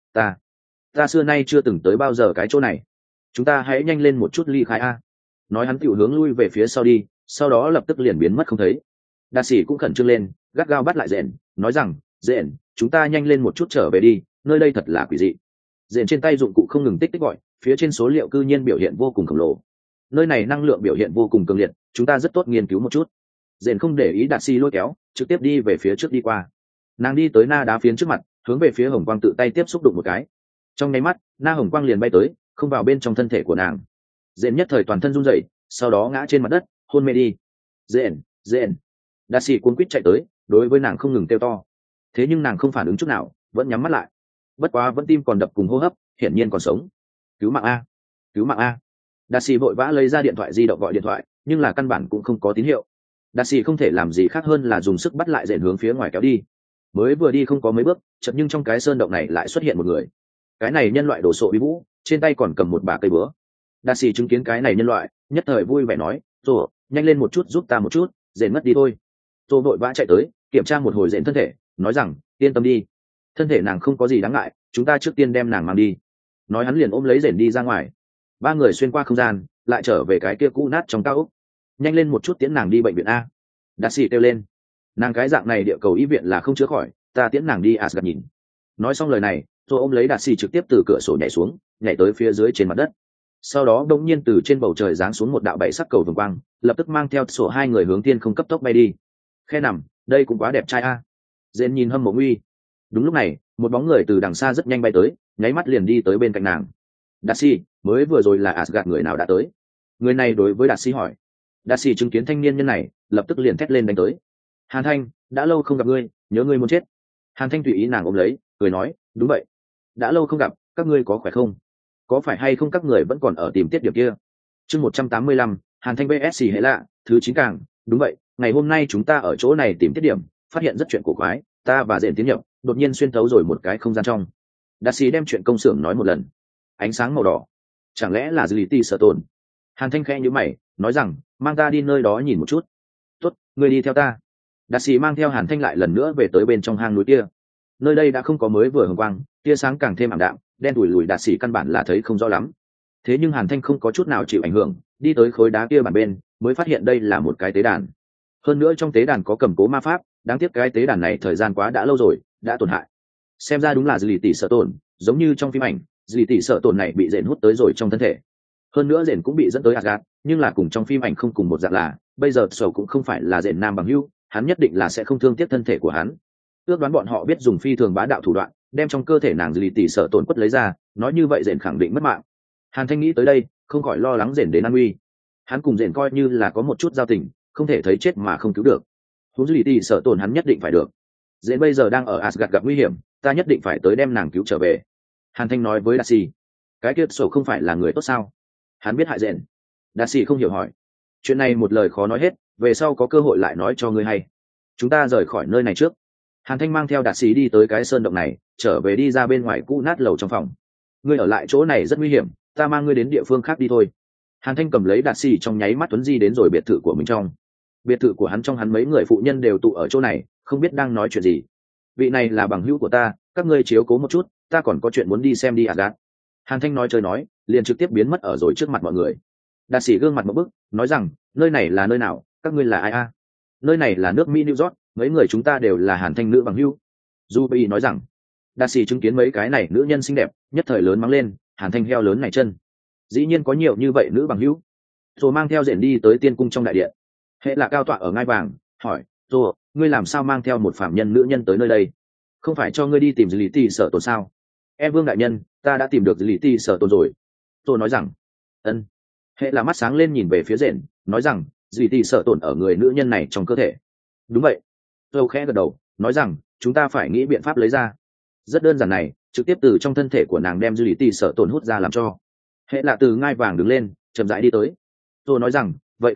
[SPEAKER 1] ta xưa nay chưa từng tới bao giờ cái chỗ này, chúng ta hãy nhanh lên một chút ly khai a. Nói hắn tiểu hướng lui về phía sau đi, sau đó lập tức liền biến mất không thấy. Đa sĩ cũng khẩn trương lên, gắt gao bắt lại Dện, nói rằng Dện, chúng ta nhanh lên một chút trở về đi, nơi đây thật là quỷ dị. Dện trên tay dụng cụ không ngừng tích tích gọi, phía trên số liệu cư nhiên biểu hiện vô cùng khổng lồ. Nơi này năng lượng biểu hiện vô cùng cường liệt, chúng ta rất tốt nghiên cứu một chút. Dện không để ý Đạt sĩ lôi kéo, trực tiếp đi về phía trước đi qua. Nàng đi tới na đá phiến trước mặt, hướng về phía hồng quang tự tay tiếp xúc đụng một cái. Trong nháy mắt, na hồng quang liền bay tới, không vào bên trong thân thể của nàng. Dện nhất thời toàn thân run rẩy, sau đó ngã trên mặt đất, hôn mê đi. Dện. Đạt sĩ cuống quýt chạy tới, đối với nàng không ngừng kêu to. Thế nhưng nàng không phản ứng chút nào, vẫn nhắm mắt lại. Bất quá vẫn tim còn đập cùng hô hấp, hiển nhiên còn sống. Cứu mạng a, cứu mạng a. Đạt sĩ vội vã lấy ra điện thoại di động gọi điện thoại, nhưng là căn bản cũng không có tín hiệu. Đạt sĩ không thể làm gì khác hơn là dùng sức bắt lại Dện hướng phía ngoài kéo đi. Mới vừa đi không có mấy bước, chợt nhưng trong cái sơn động này lại xuất hiện một người. Cái này nhân loại đồ sộ bí vũ, trên tay còn cầm một bả cây búa. Đạt sĩ chứng kiến cái này nhân loại, nhất thời vui vẻ nói, "Rồi, nhanh lên một chút giúp ta một chút, Dện mất đi thôi." Tôi vội vã chạy tới, kiểm tra một hồi Dện thân thể, nói rằng, "Yên tâm đi, thân thể nàng không có gì đáng ngại, chúng ta trước tiên đem nàng mang đi." Nói hắn liền ôm lấy Dện đi ra ngoài. Ba người xuyên qua không gian, lại trở về cái kia cũ nát trong cao ốc. "Nhanh lên một chút tiễn nàng đi bệnh viện a." Đạt sĩ kêu lên. "Nàng cái dạng này địa cầu y viện là không chữa khỏi, ta tiễn nàng đi Asgard nhìn." Nói xong lời này, tôi ôm lấy Đạt sĩ trực tiếp từ cửa sổ nhảy xuống, nhảy tới phía dưới trên mặt đất. Sau đó đột nhiên từ trên bầu trời giáng xuống một đạo bảy sắc cầu vồng quang, lập tức mang theo sổ hai người hướng tiên không cấp tốc bay đi. Khe nằm, đây cũng quá đẹp trai a. Dện nhìn hâm mộ nguy. Đúng lúc này, một bóng người từ đằng xa rất nhanh bay tới, nháy mắt liền đi tới bên cạnh nàng. Đạt sĩ, mới vừa rồi là Asgard người nào đã tới? Người này đối với Đạt sĩ hỏi. Đạt sĩ chứng kiến thanh niên nhân này, lập tức liền thét lên đánh tới. Hàn Thanh, đã lâu không gặp ngươi, nhớ ngươi muốn chết. Hàn Thanh tùy ý nàng ôm lấy, cười nói, đúng vậy. Đã lâu không gặp, các ngươi có khỏe không? Có phải hay không các người vẫn còn ở tìm tiết điểm kia? Chương 185, Hàn Thanh BSC hệ lạ, thứ 9 càng, đúng vậy, ngày hôm nay chúng ta ở chỗ này tìm tiết điểm, phát hiện rất chuyện cổ quái, ta và Dện tiến nhập, đột nhiên xuyên thấu rồi một cái không gian trong. Đạt sĩ đem chuyện công xưởng nói một lần. Ánh sáng màu đỏ, chẳng lẽ là Dliti Sở Tồn? Hàn Thanh khẽ nhíu mày, nói rằng, mang ta đi nơi đó nhìn một chút. Tốt, ngươi đi theo ta. Đạt sĩ mang theo Hàn Thanh lại lần nữa về tới bên trong hang núi kia. Nơi đây đã không có mới vừa hồng quang, tia sáng càng thêm ảm đạm, đen đủi lùi. Đạt sĩ căn bản là thấy không rõ lắm. Thế nhưng Hàn Thanh không có chút nào chịu ảnh hưởng, đi tới khối đá kia bàn bên, mới phát hiện đây là một cái tế đàn. Hơn nữa trong tế đàn có cầm cố ma pháp, đáng tiếc cái tế đàn này thời gian quá đã lâu rồi, đã tổn hại. Xem ra đúng là Dliti Sở Tồn, giống như trong phim ảnh, Dliti Sở Tồn này bị Dện hút tới rồi trong thân thể. Hơn nữa Dện cũng bị dẫn tới Asgard, nhưng là cùng trong phim ảnh không cùng một dạng là, bây giờ Sở cũng không phải là Dện nam bằng hữu, hắn nhất định là sẽ không thương tiếc thân thể của hắn. Ước đoán bọn họ biết dùng phi thường bá đạo thủ đoạn, đem trong cơ thể nàng Dliti Sở Tồn quất lấy ra, nói như vậy Dện khẳng định mất mạng. Hàn Thanh nghĩ tới đây, không khỏi lo lắng Dện đến an nguy. Hắn cùng Dện coi như là có một chút giao tình, không thể thấy chết mà không cứu được. Huống Dliti Sở Tồn hắn nhất định phải được. Dện bây giờ đang ở Asgard gặp nguy hiểm, ta nhất định phải tới đem nàng cứu trở về. Hàn Thanh nói với Đạt sĩ. Cái kia Sở không phải là người tốt sao? Hắn biết hại Dện. Đạt sĩ không hiểu hỏi. Chuyện này một lời khó nói hết, về sau có cơ hội lại nói cho ngươi hay. Chúng ta rời khỏi nơi này trước. Hàn Thanh mang theo Đạt sĩ đi tới cái sơn động này, trở về đi ra bên ngoài cũ nát lầu trong phòng. Ngươi ở lại chỗ này rất nguy hiểm, ta mang ngươi đến địa phương khác đi thôi. Hàn Thanh cầm lấy Đạt sĩ trong nháy mắt tuấn di đến rồi biệt thự của mình trong. Biệt thự của hắn trong hắn mấy người phụ nhân đều tụ ở chỗ này, không biết đang nói chuyện gì. Vị này là bằng hữu của ta, các ngươi chiếu cố một chút, ta còn có chuyện muốn đi xem đi Asgard. Hàn Thanh nói chơi nói, liền trực tiếp biến mất ở rồi trước mặt mọi người. Đạt sĩ gương mặt một bức, nói rằng, nơi này là nơi nào, các ngươi là ai a? Nơi này là nước Mỹ New York, mấy người chúng ta đều là Hàn Thanh nữ bằng hữu. Ruby nói rằng. Đạt sĩ chứng kiến mấy cái này nữ nhân xinh đẹp, nhất thời lớn mắng lên, Hàn Thanh heo lớn này chân. Dĩ nhiên có nhiều như vậy nữ bằng hữu. Rồi mang theo Dện đi tới tiên cung trong đại điện. Hệ là cao tọa ở ngai vàng, hỏi, rồi, ngươi làm sao mang theo một phạm nhân nữ nhân tới nơi đây? Không phải cho ngươi đi tìm Dliti Sở Tồn sao? Em vương đại nhân, ta đã tìm được Dliti Sở Tồn rồi. Tôi nói rằng, ân. Hệ là mắt sáng lên nhìn về phía Dện, nói rằng, Dliti Sở Tồn ở người nữ nhân này trong cơ thể. Đúng vậy. Tôi khẽ gật đầu, nói rằng, chúng ta phải nghĩ biện pháp lấy ra. Rất đơn giản này, trực tiếp từ trong thân thể của nàng đem Dliti Sở Tồn hút ra làm cho. Hệ là từ ngai vàng đứng lên, chậm rãi đi tới. Tôi nói rằng, vậy không được,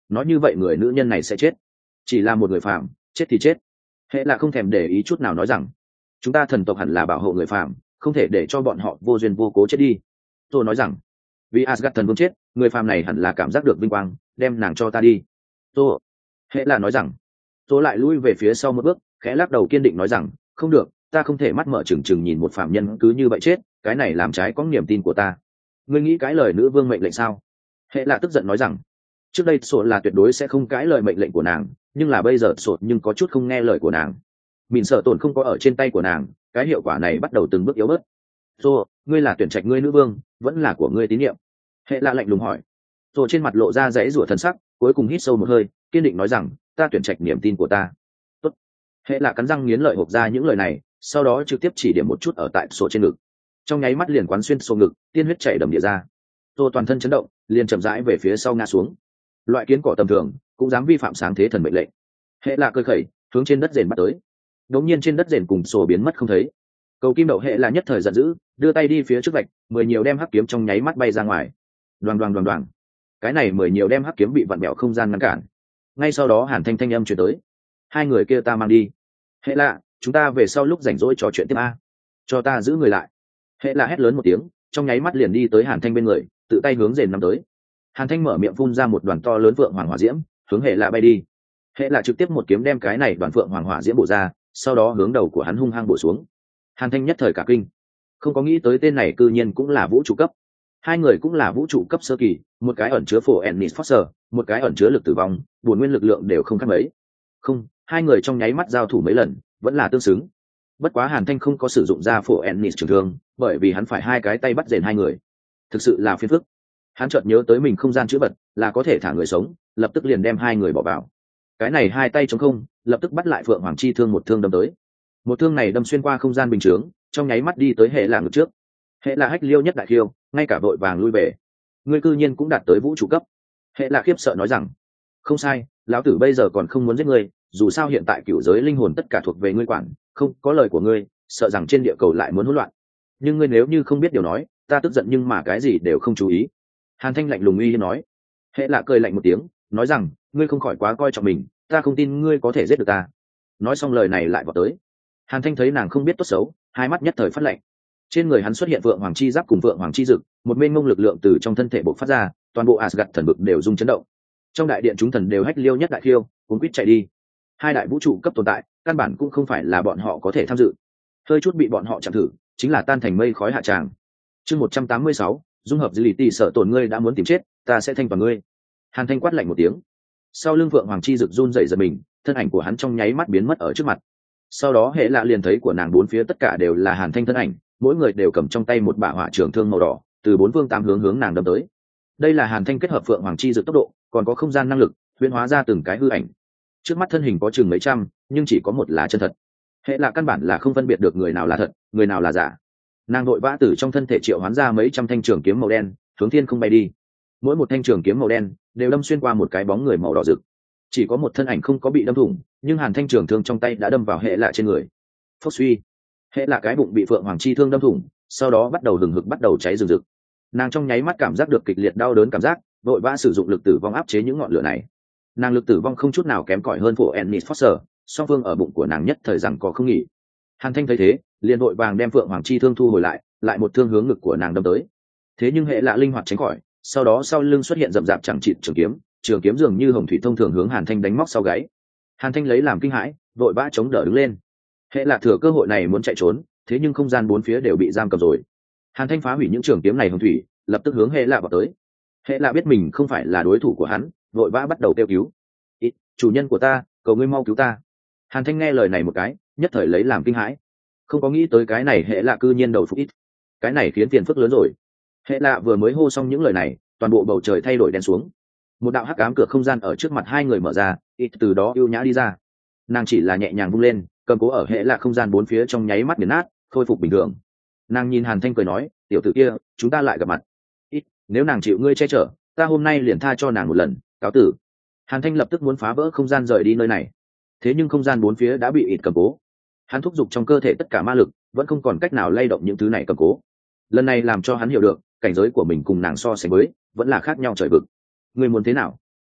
[SPEAKER 1] nói như vậy người nữ nhân này sẽ chết. Chỉ là một người phạm, chết thì chết. Hệ là không thèm để ý chút nào nói rằng chúng ta thần tộc hẳn là bảo hộ người phạm, không thể để cho bọn họ vô duyên vô cố chết đi. Tôi nói rằng vì Asgard thần vương chết, người phàm này hẳn là cảm giác được vinh quang, đem nàng cho ta đi. Tôi hệ là nói rằng tôi lại lui về phía sau một bước, khẽ lắc đầu kiên định nói rằng không được, ta không thể mắt mở trừng trừng nhìn một phạm nhân cứ như vậy chết, cái này làm trái có niềm tin của ta. Ngươi nghĩ cái lời nữ vương mệnh lệnh sao? Hệ là tức giận nói rằng trước đây sổ là tuyệt đối sẽ không cãi lời mệnh lệnh của nàng, nhưng là bây giờ sổ nhưng có chút không nghe lời của nàng. Mìn sợ tổn không có ở trên tay của nàng, cái hiệu quả này bắt đầu từng bước yếu bớt. Rồi, ngươi là tuyển trạch ngươi nữ vương, vẫn là của ngươi tín nhiệm. Hệ là lạnh lùng hỏi. Rồi trên mặt lộ ra dãy rủa thần sắc, cuối cùng hít sâu một hơi, kiên định nói rằng ta tuyển trạch niềm tin của ta. Tốt. Hệ là cắn răng nghiến lợi hộc ra những lời này, sau đó trực tiếp chỉ điểm một chút ở tại sổ trên ngực. Trong nháy mắt liền quán xuyên sổ ngực, tiên huyết chảy đầm địa ra. Rồi toàn thân chấn động, liền chậm rãi về phía sau ngã xuống. Loại kiến cỏ tầm thường cũng dám vi phạm sáng thế thần mệnh lệnh. Hệ là cơi khẩy, hướng trên đất rền bắt tới. Đống nhiên trên đất rền cùng sổ biến mất không thấy. Cầu kim đậu hệ là nhất thời giận dữ, đưa tay đi phía trước vạch, 10 nhiều đem hắc kiếm trong nháy mắt bay ra ngoài. Đoàng đoàng đoàng đoàng. Cái này 10 nhiều đem hắc kiếm bị vặn bẹo không gian ngăn cản. Ngay sau đó Hàn Thanh thanh âm truyền tới. Hai người kia ta mang đi. Hệ lạ, chúng ta về sau lúc rảnh rỗi trò chuyện tiếp a. Cho ta giữ người lại. Hệ lạ hét lớn một tiếng, trong nháy mắt liền đi tới Hàn Thanh bên người, tự tay hướng rền nắm tới. Hàn Thanh mở miệng phun ra một đoàn to lớn vượng hoàng hỏa diễm, hướng hệ lạ bay đi. Hệ lạ trực tiếp một kiếm đem cái này đoàn vượng hoàng hỏa diễm bổ ra, sau đó hướng đầu của hắn hung hăng bổ xuống. Hàn Thanh nhất thời cả kinh, không có nghĩ tới tên này cư nhiên cũng là vũ trụ cấp. Hai người cũng là vũ trụ cấp sơ kỳ, một cái ẩn chứa phổ Ennis Foster, một cái ẩn chứa lực tử vong, buồn nguyên lực lượng đều không khác mấy. Không, hai người trong nháy mắt giao thủ mấy lần, vẫn là tương xứng. Bất quá Hàn Thanh không có sử dụng ra phổ Ennis trường thương, bởi vì hắn phải hai cái tay bắt rền hai người. Thực sự là phiền phức. Hắn chợt nhớ tới mình không gian chữ vật, là có thể thả người sống, lập tức liền đem hai người bỏ vào. Cái này hai tay trống không, lập tức bắt lại Phượng Hoàng Chi thương một thương đâm tới. Một thương này đâm xuyên qua không gian bình chướng, trong nháy mắt đi tới hệ là ngực trước. Hệ là hách liêu nhất đại khiêu, ngay cả vội vàng lui về. Ngươi cư nhiên cũng đạt tới vũ trụ cấp. Hệ là khiếp sợ nói rằng không sai, lão tử bây giờ còn không muốn giết ngươi, dù sao hiện tại cửu giới linh hồn tất cả thuộc về ngươi quản, không có lời của ngươi, sợ rằng trên địa cầu lại muốn hỗn loạn. Nhưng ngươi nếu như không biết điều nói, ta tức giận nhưng mà cái gì đều không chú ý. Hàn Thanh lạnh lùng uy hiếp nói. Hệ là cười lạnh một tiếng, nói rằng ngươi không khỏi quá coi trọng mình, ta không tin ngươi có thể giết được ta. Nói xong lời này lại vào tới. Hàn Thanh thấy nàng không biết tốt xấu, hai mắt nhất thời phát lạnh. Trên người hắn xuất hiện vượng hoàng chi giáp cùng vượng hoàng chi dực, một mênh mông lực lượng từ trong thân thể bộc phát ra, toàn bộ Asgard thần vực đều rung chấn động. Trong đại điện chúng thần đều hách liêu nhất đại khiêu, cuống quýt chạy đi. Hai đại vũ trụ cấp tồn tại, căn bản cũng không phải là bọn họ có thể tham dự. Hơi chút bị bọn họ chạm thử, chính là tan thành mây khói hạ tràng. Chương 186, dung hợp dư lý tỷ sợ tổn ngươi đã muốn tìm chết, ta sẽ thanh toàn ngươi. Hàn Thanh quát lạnh một tiếng. Sau lưng vượng hoàng chi dực run rẩy giật mình, thân ảnh của hắn trong nháy mắt biến mất ở trước mặt. Sau đó hệ lạ liền thấy của nàng bốn phía tất cả đều là Hàn Thanh thân ảnh, mỗi người đều cầm trong tay một bả hỏa trường thương màu đỏ, từ bốn phương tám hướng hướng nàng đâm tới. Đây là Hàn Thanh kết hợp phượng hoàng chi dược tốc độ, còn có không gian năng lực, huyễn hóa ra từng cái hư ảnh. Trước mắt thân hình có chừng mấy trăm, nhưng chỉ có một là chân thật. Hệ lạ căn bản là không phân biệt được người nào là thật, người nào là giả. Nàng vội vã từ trong thân thể triệu hoán ra mấy trăm thanh trường kiếm màu đen, hướng thiên không bay đi. Mỗi một thanh trường kiếm màu đen đều đâm xuyên qua một cái bóng người màu đỏ rực. Chỉ có một thân ảnh không có bị đâm thủng, nhưng Hàn Thanh trường thương trong tay đã đâm vào hệ lạ trên người. Phốc suy, hệ lạ cái bụng bị phượng hoàng chi thương đâm thủng, sau đó bắt đầu hừng hực bắt đầu cháy rừng rực. Nàng trong nháy mắt cảm giác được kịch liệt đau đớn cảm giác, vội vã sử dụng lực tử vong áp chế những ngọn lửa này. Nàng lực tử vong không chút nào kém cỏi hơn của Ennis Foster, song phương ở bụng của nàng nhất thời rằng có không nghỉ. Hàn Thanh thấy thế, liền vội vàng đem phượng hoàng chi thương thu hồi lại, lại một thương hướng ngực của nàng đâm tới. Thế nhưng hệ lạ linh hoạt tránh khỏi, sau đó sau lưng xuất hiện rậm rạp chẳng chịt trường kiếm dường như hồng thủy thông thường hướng Hàn Thanh đánh móc sau gáy. Hàn Thanh lấy làm kinh hãi, vội vã chống đỡ đứng lên. Hệ lạ thừa cơ hội này muốn chạy trốn, thế nhưng không gian bốn phía đều bị giam cầm rồi. Hàn Thanh phá hủy những trường kiếm này hồng thủy, lập tức hướng hệ lạ vào tới. Hệ lạ biết mình không phải là đối thủ của hắn, vội vã bắt đầu kêu cứu. Chủ nhân của ta, cầu ngươi mau cứu ta. Hàn Thanh nghe lời này một cái, nhất thời lấy làm kinh hãi, không có nghĩ tới cái này hệ lạ cư nhiên đầu phục ít. Cái này khiến phiền phức lớn rồi. Hệ lạ vừa mới hô xong những lời này, toàn bộ bầu trời thay đổi đen xuống. Một đạo hắc ám cửa không gian ở trước mặt hai người mở ra, ít từ đó ưu nhã đi ra. Nàng chỉ là nhẹ nhàng vung lên, cầm cố ở hệ lạ không gian bốn phía trong nháy mắt nghiền nát, khôi phục bình thường. Nàng nhìn Hàn Thanh cười nói, tiểu tử kia, chúng ta lại gặp mặt. Ít, nếu nàng chịu ngươi che chở, ta hôm nay liền tha cho nàng một lần, cáo tử. Hàn Thanh lập tức muốn phá vỡ không gian rời đi nơi này, thế nhưng không gian bốn phía đã bị ít cầm cố. Hắn thúc giục trong cơ thể tất cả ma lực, vẫn không còn cách nào lay động những thứ này cầm cố. Lần này làm cho hắn hiểu được, cảnh giới của mình cùng nàng so sánh với, vẫn là khác nhau trời vực. Ngươi muốn thế nào?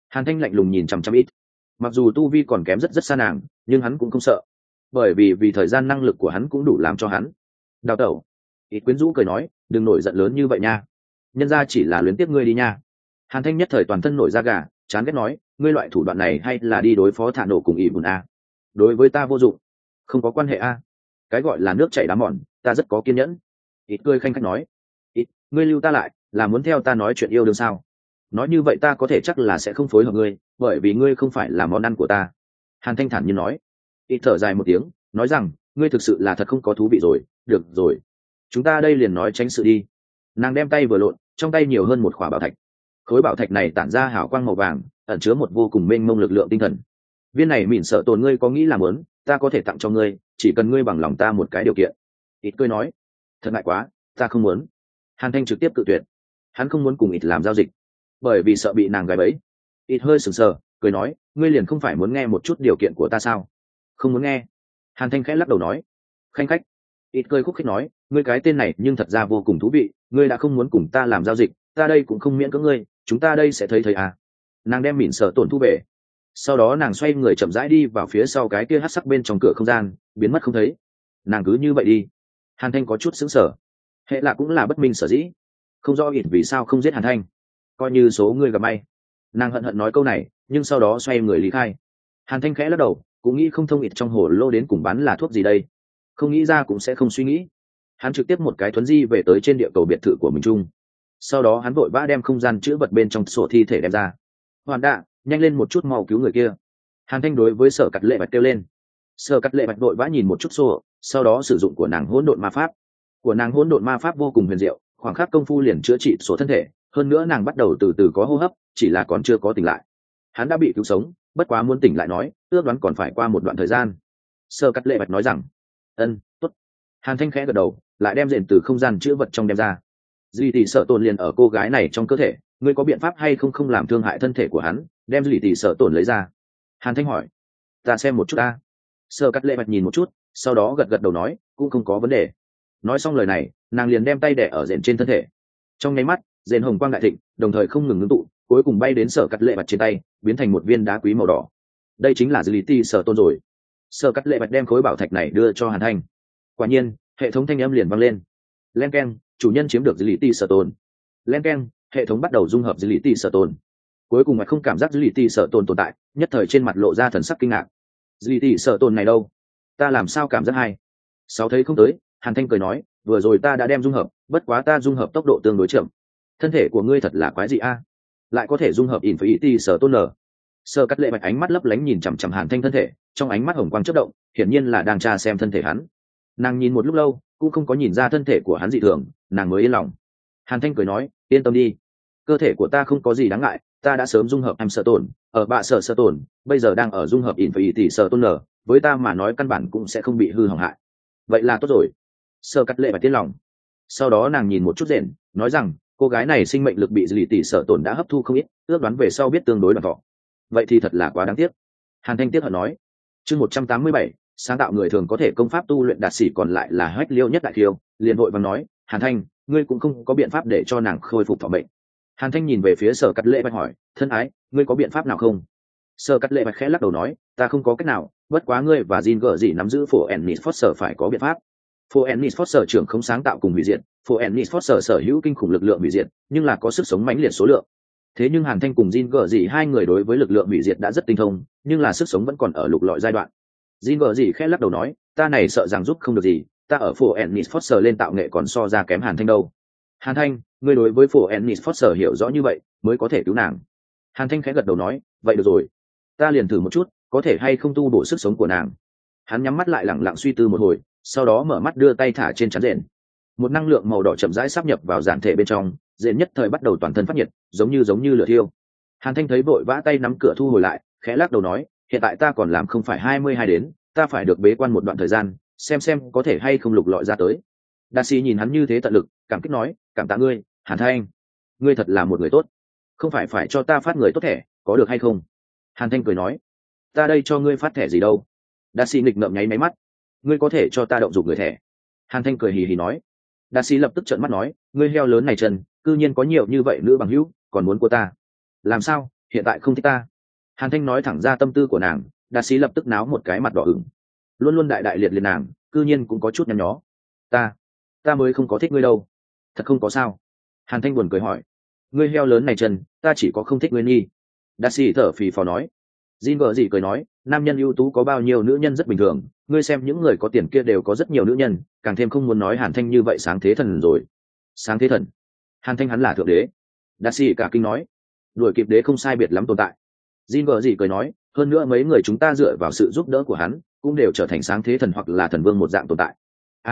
[SPEAKER 1] Hàn Thanh lạnh lùng nhìn chằm chằm ít, mặc dù tu vi còn kém rất rất xa nàng, nhưng hắn cũng không sợ, bởi vì thời gian năng lực của hắn cũng đủ làm cho hắn đào tẩu. Ít quyến rũ cười nói, đừng nổi giận lớn như vậy nha, nhân ra chỉ là luyến tiếc ngươi đi nha. Hàn Thanh nhất thời toàn thân nổi da gà, chán ghét nói, ngươi loại thủ đoạn này hay là đi đối phó thả nổ cùng ỷ bùn a, đối với ta vô dụng, không có quan hệ a, cái gọi là nước chảy đá mòn, ta rất có kiên nhẫn. Ít cười khanh khách nói, ít, ngươi lưu ta lại là muốn theo ta nói chuyện yêu đương sao? Nói như vậy ta có thể chắc là sẽ không phối hợp ngươi, bởi vì ngươi không phải là món ăn của ta. Hàn Thanh thản nhiên nói. Ít thở dài một tiếng, nói rằng, ngươi thực sự là thật không có thú vị rồi, được rồi, chúng ta đây liền nói tránh sự đi. Nàng đem tay vừa lộn, trong tay nhiều hơn một khỏa bảo thạch. Khối bảo thạch này tản ra hào quang màu vàng, ẩn chứa một vô cùng mênh mông lực lượng tinh thần. Viên này mịn sợ tồn ngươi có nghĩ là muốn, ta có thể tặng cho ngươi, chỉ cần ngươi bằng lòng ta một cái điều kiện. Ít cười nói, thật ngại quá, ta không muốn. Hàn Thanh trực tiếp cự tuyệt, hắn không muốn cùng ít làm giao dịch, bởi vì sợ bị nàng gài bẫy. Ít hơi sừng sờ, cười nói, ngươi liền không phải muốn nghe một chút điều kiện của ta sao? Không muốn nghe. Hàn Thanh khẽ lắc đầu nói, khanh khách. Ít cười khúc khích nói, ngươi cái tên này nhưng thật ra vô cùng thú vị, ngươi đã không muốn cùng ta làm giao dịch, ta đây cũng không miễn cưỡng ngươi, chúng ta đây sẽ thấy à. Nàng đem mịn sợ tổn thu về, sau đó nàng xoay người chậm rãi đi vào phía sau cái kia hắc sắc bên trong cửa không gian, biến mất không thấy. Nàng cứ như vậy đi. Hàn Thanh có chút sững sờ, hệ là cũng là bất minh sở dĩ, không rõ ít vì sao không giết Hàn Thanh, coi như số người gặp may. Nàng hận hận nói câu này, nhưng sau đó xoay người lý khai. Hàn Thanh khẽ lắc đầu, cũng nghĩ không thông ít trong hồ lô đến cùng bán là thuốc gì đây, không nghĩ ra cũng sẽ không suy nghĩ. Hắn trực tiếp một cái thuấn di về tới trên địa cầu biệt thự của mình chung, sau đó hắn vội vã đem không gian chữ vật bên trong sổ thi thể đem ra. Hoàn đạ, nhanh lên một chút, mau cứu người kia. Hàn Thanh đối với Sở Cắt Lệ Bạch kêu lên. Sở Cắt Lệ Bạch vội vã nhìn một chút sổ, sau đó sử dụng của nàng hỗn độn ma pháp. Của nàng hỗn độn ma pháp vô cùng huyền diệu, khoảng khắc công phu liền chữa trị số thân thể, hơn nữa nàng bắt đầu từ từ có hô hấp, chỉ là còn chưa có tỉnh lại. Hắn đã bị cứu sống, bất quá muốn tỉnh lại nói, ước đoán còn phải qua một đoạn thời gian. Sở Cắt Lệ Bạch nói rằng, tốt. Hàn Thanh khẽ gật đầu, lại đem rèn từ không gian chữ vật trong đem ra. Dì tỷ sợ tổn liền ở cô gái này trong cơ thể, ngươi có biện pháp hay không không làm thương hại thân thể của hắn? Đem dì tỷ sợ tổn lấy ra. Hàn Thanh hỏi, ta xem một chút ta. Sở Cắt Lệ Bạch nhìn một chút, sau đó gật gật đầu nói, cũng không có vấn đề. Nói xong lời này, nàng liền đem tay đẻ ở rèn trên thân thể. Trong nháy mắt, rèn hồng quang đại thịnh, đồng thời không ngừng ngưng tụ, cuối cùng bay đến Sở Cắt Lệ Bạch trên tay, biến thành một viên đá quý màu đỏ. Đây chính là dì tỷ sợ tổn rồi. Sở Cắt Lệ Bạch đem khối bảo thạch này đưa cho Hàn Thanh. Quả nhiên, hệ thống thanh âm liền vang lên. Len keng, chủ nhân chiếm được dữ liệu sở tồn. Len keng, hệ thống bắt đầu dung hợp dữ liệu sở tồn. Cuối cùng lại không cảm giác dữ liệu sở tồn tồn tại, nhất thời trên mặt lộ ra thần sắc kinh ngạc. Dữ liệu sở tồn này đâu? Ta làm sao cảm giác hay? Sáu thấy không tới, Hàn Thanh cười nói, vừa rồi ta đã đem dung hợp, bất quá ta dung hợp tốc độ tương đối chậm. Thân thể của ngươi thật là quái dị a, lại có thể dung hợp Infinity sở tôn nở. Sở Cắt Lệ Bạch ánh mắt lấp lánh nhìn chằm chằm Hàn Thanh thân thể, trong ánh mắt hồng quang chớp động, hiển nhiên là đang tra xem thân thể hắn. Nàng nhìn một lúc lâu, cũng không có nhìn ra thân thể của hắn dị thường, nàng mới yên lòng. Hàn Thanh cười nói, yên tâm đi, cơ thể của ta không có gì đáng ngại, ta đã sớm dung hợp em sợ tổn ở bạ sở tổn, bây giờ đang ở dung hợp Infinity sở tôn nở, với ta mà nói căn bản cũng sẽ không bị hư hỏng hại. Vậy là tốt rồi. Sở Cắt Lệ Bạch tiến lòng. Sau đó nàng nhìn một chút rèn, nói rằng, cô gái này sinh mệnh lực bị dì tỷ sở tổn đã hấp thu không ít, ước đoán về sau biết tương đối bằng thọ. Vậy thì thật là quá đáng tiếc. Hàn Thanh tiếc hận nói. Chương 187, sáng tạo người thường có thể công pháp tu luyện đạt sĩ, còn lại là Hách Liêu nhất đại khiêu, liền vội vàng nói, Hàn Thanh, ngươi cũng không có biện pháp để cho nàng khôi phục thọ mệnh. Hàn Thanh nhìn về phía Sở Cắt Lệ Bạch hỏi, thân ái, ngươi có biện pháp nào không? Sở Cắt Lệ Bạch khẽ lắc đầu nói, ta không có cách nào, bất quá ngươi và Jin gở gì nắm giữ phổ Ennis Foster phải có biện pháp. Phổ Ennis Foster trưởng không sáng tạo cùng hủy diệt, phổ Ennis Foster sở hữu kinh khủng lực lượng hủy diệt, nhưng là có sức sống mãnh liệt số lượng. Thế nhưng Hàn Thanh cùng Jin gở gì hai người đối với lực lượng hủy diệt đã rất tinh thông, nhưng là sức sống vẫn còn ở lục lọi giai đoạn. Jin gở gì khẽ lắc đầu nói, ta này sợ rằng giúp không được gì, ta ở phổ Ennis Foster lên tạo nghệ còn so ra kém Hàn Thanh đâu. Hàn Thanh, ngươi đối với phổ Ennis Foster hiểu rõ như vậy, mới có thể cứu nàng. Hàn Thanh khẽ gật đầu nói, vậy được rồi, ta liền thử một chút, có thể hay không tu bổ sức sống của nàng. Hắn nhắm mắt lại lẳng lặng suy tư một hồi, sau đó mở mắt đưa tay thả trên trán rền. Một năng lượng màu đỏ chậm rãi sáp nhập vào giản thể bên trong, rền nhất thời bắt đầu toàn thân phát nhiệt, giống như lửa thiêu. Hàn Thanh thấy vội vã tay nắm cửa thu hồi lại, khẽ lắc đầu nói, hiện tại ta còn làm không phải 22 đến, ta phải được bế quan một đoạn thời gian, xem có thể hay không lục lọi ra tới. Đa sĩ nhìn hắn như thế tận lực, cảm kích nói, cảm tạ ngươi, Hàn Thanh, ngươi thật là một người tốt, không phải cho ta phát người tốt thẻ, có được hay không? Hàn Thanh cười nói, ta đây cho ngươi phát thẻ gì đâu. Đa sĩ nghịch ngợm nháy máy mắt, ngươi có thể cho ta động dụng người thẻ. Hàn Thanh cười hì hì nói. Đa sĩ lập tức trợn mắt nói, ngươi heo lớn này chân, cư nhiên có nhiều như vậy nữ bằng hữu, còn muốn của ta. Làm sao, hiện tại không thích ta. Hàn Thanh nói thẳng ra tâm tư của nàng, Đạt Sĩ lập tức náo một cái mặt đỏ ửng. Luôn luôn đại đại liệt liệt nàng, cư nhiên cũng có chút nhăn nhó. Ta mới không có thích ngươi đâu. Thật không có sao? Hàn Thanh buồn cười hỏi. Ngươi heo lớn này chân, ta chỉ có không thích ngươi nghi. Đạt Sĩ thở phì phò nói. Jin vợ gì cười nói, nam nhân ưu tú có bao nhiêu nữ nhân rất bình thường, ngươi xem những người có tiền kia đều có rất nhiều nữ nhân, càng thêm không muốn nói Hàn Thanh như vậy sáng thế thần rồi. Sáng thế thần? Hàn Thanh hắn là thượng đế. Đạt Sĩ cả kinh nói. Đuổi kịp đế không sai biệt lắm tồn tại. Jin vợ gì cười nói, hơn nữa mấy người chúng ta dựa vào sự giúp đỡ của hắn cũng đều trở thành sáng thế thần hoặc là thần vương một dạng tồn tại.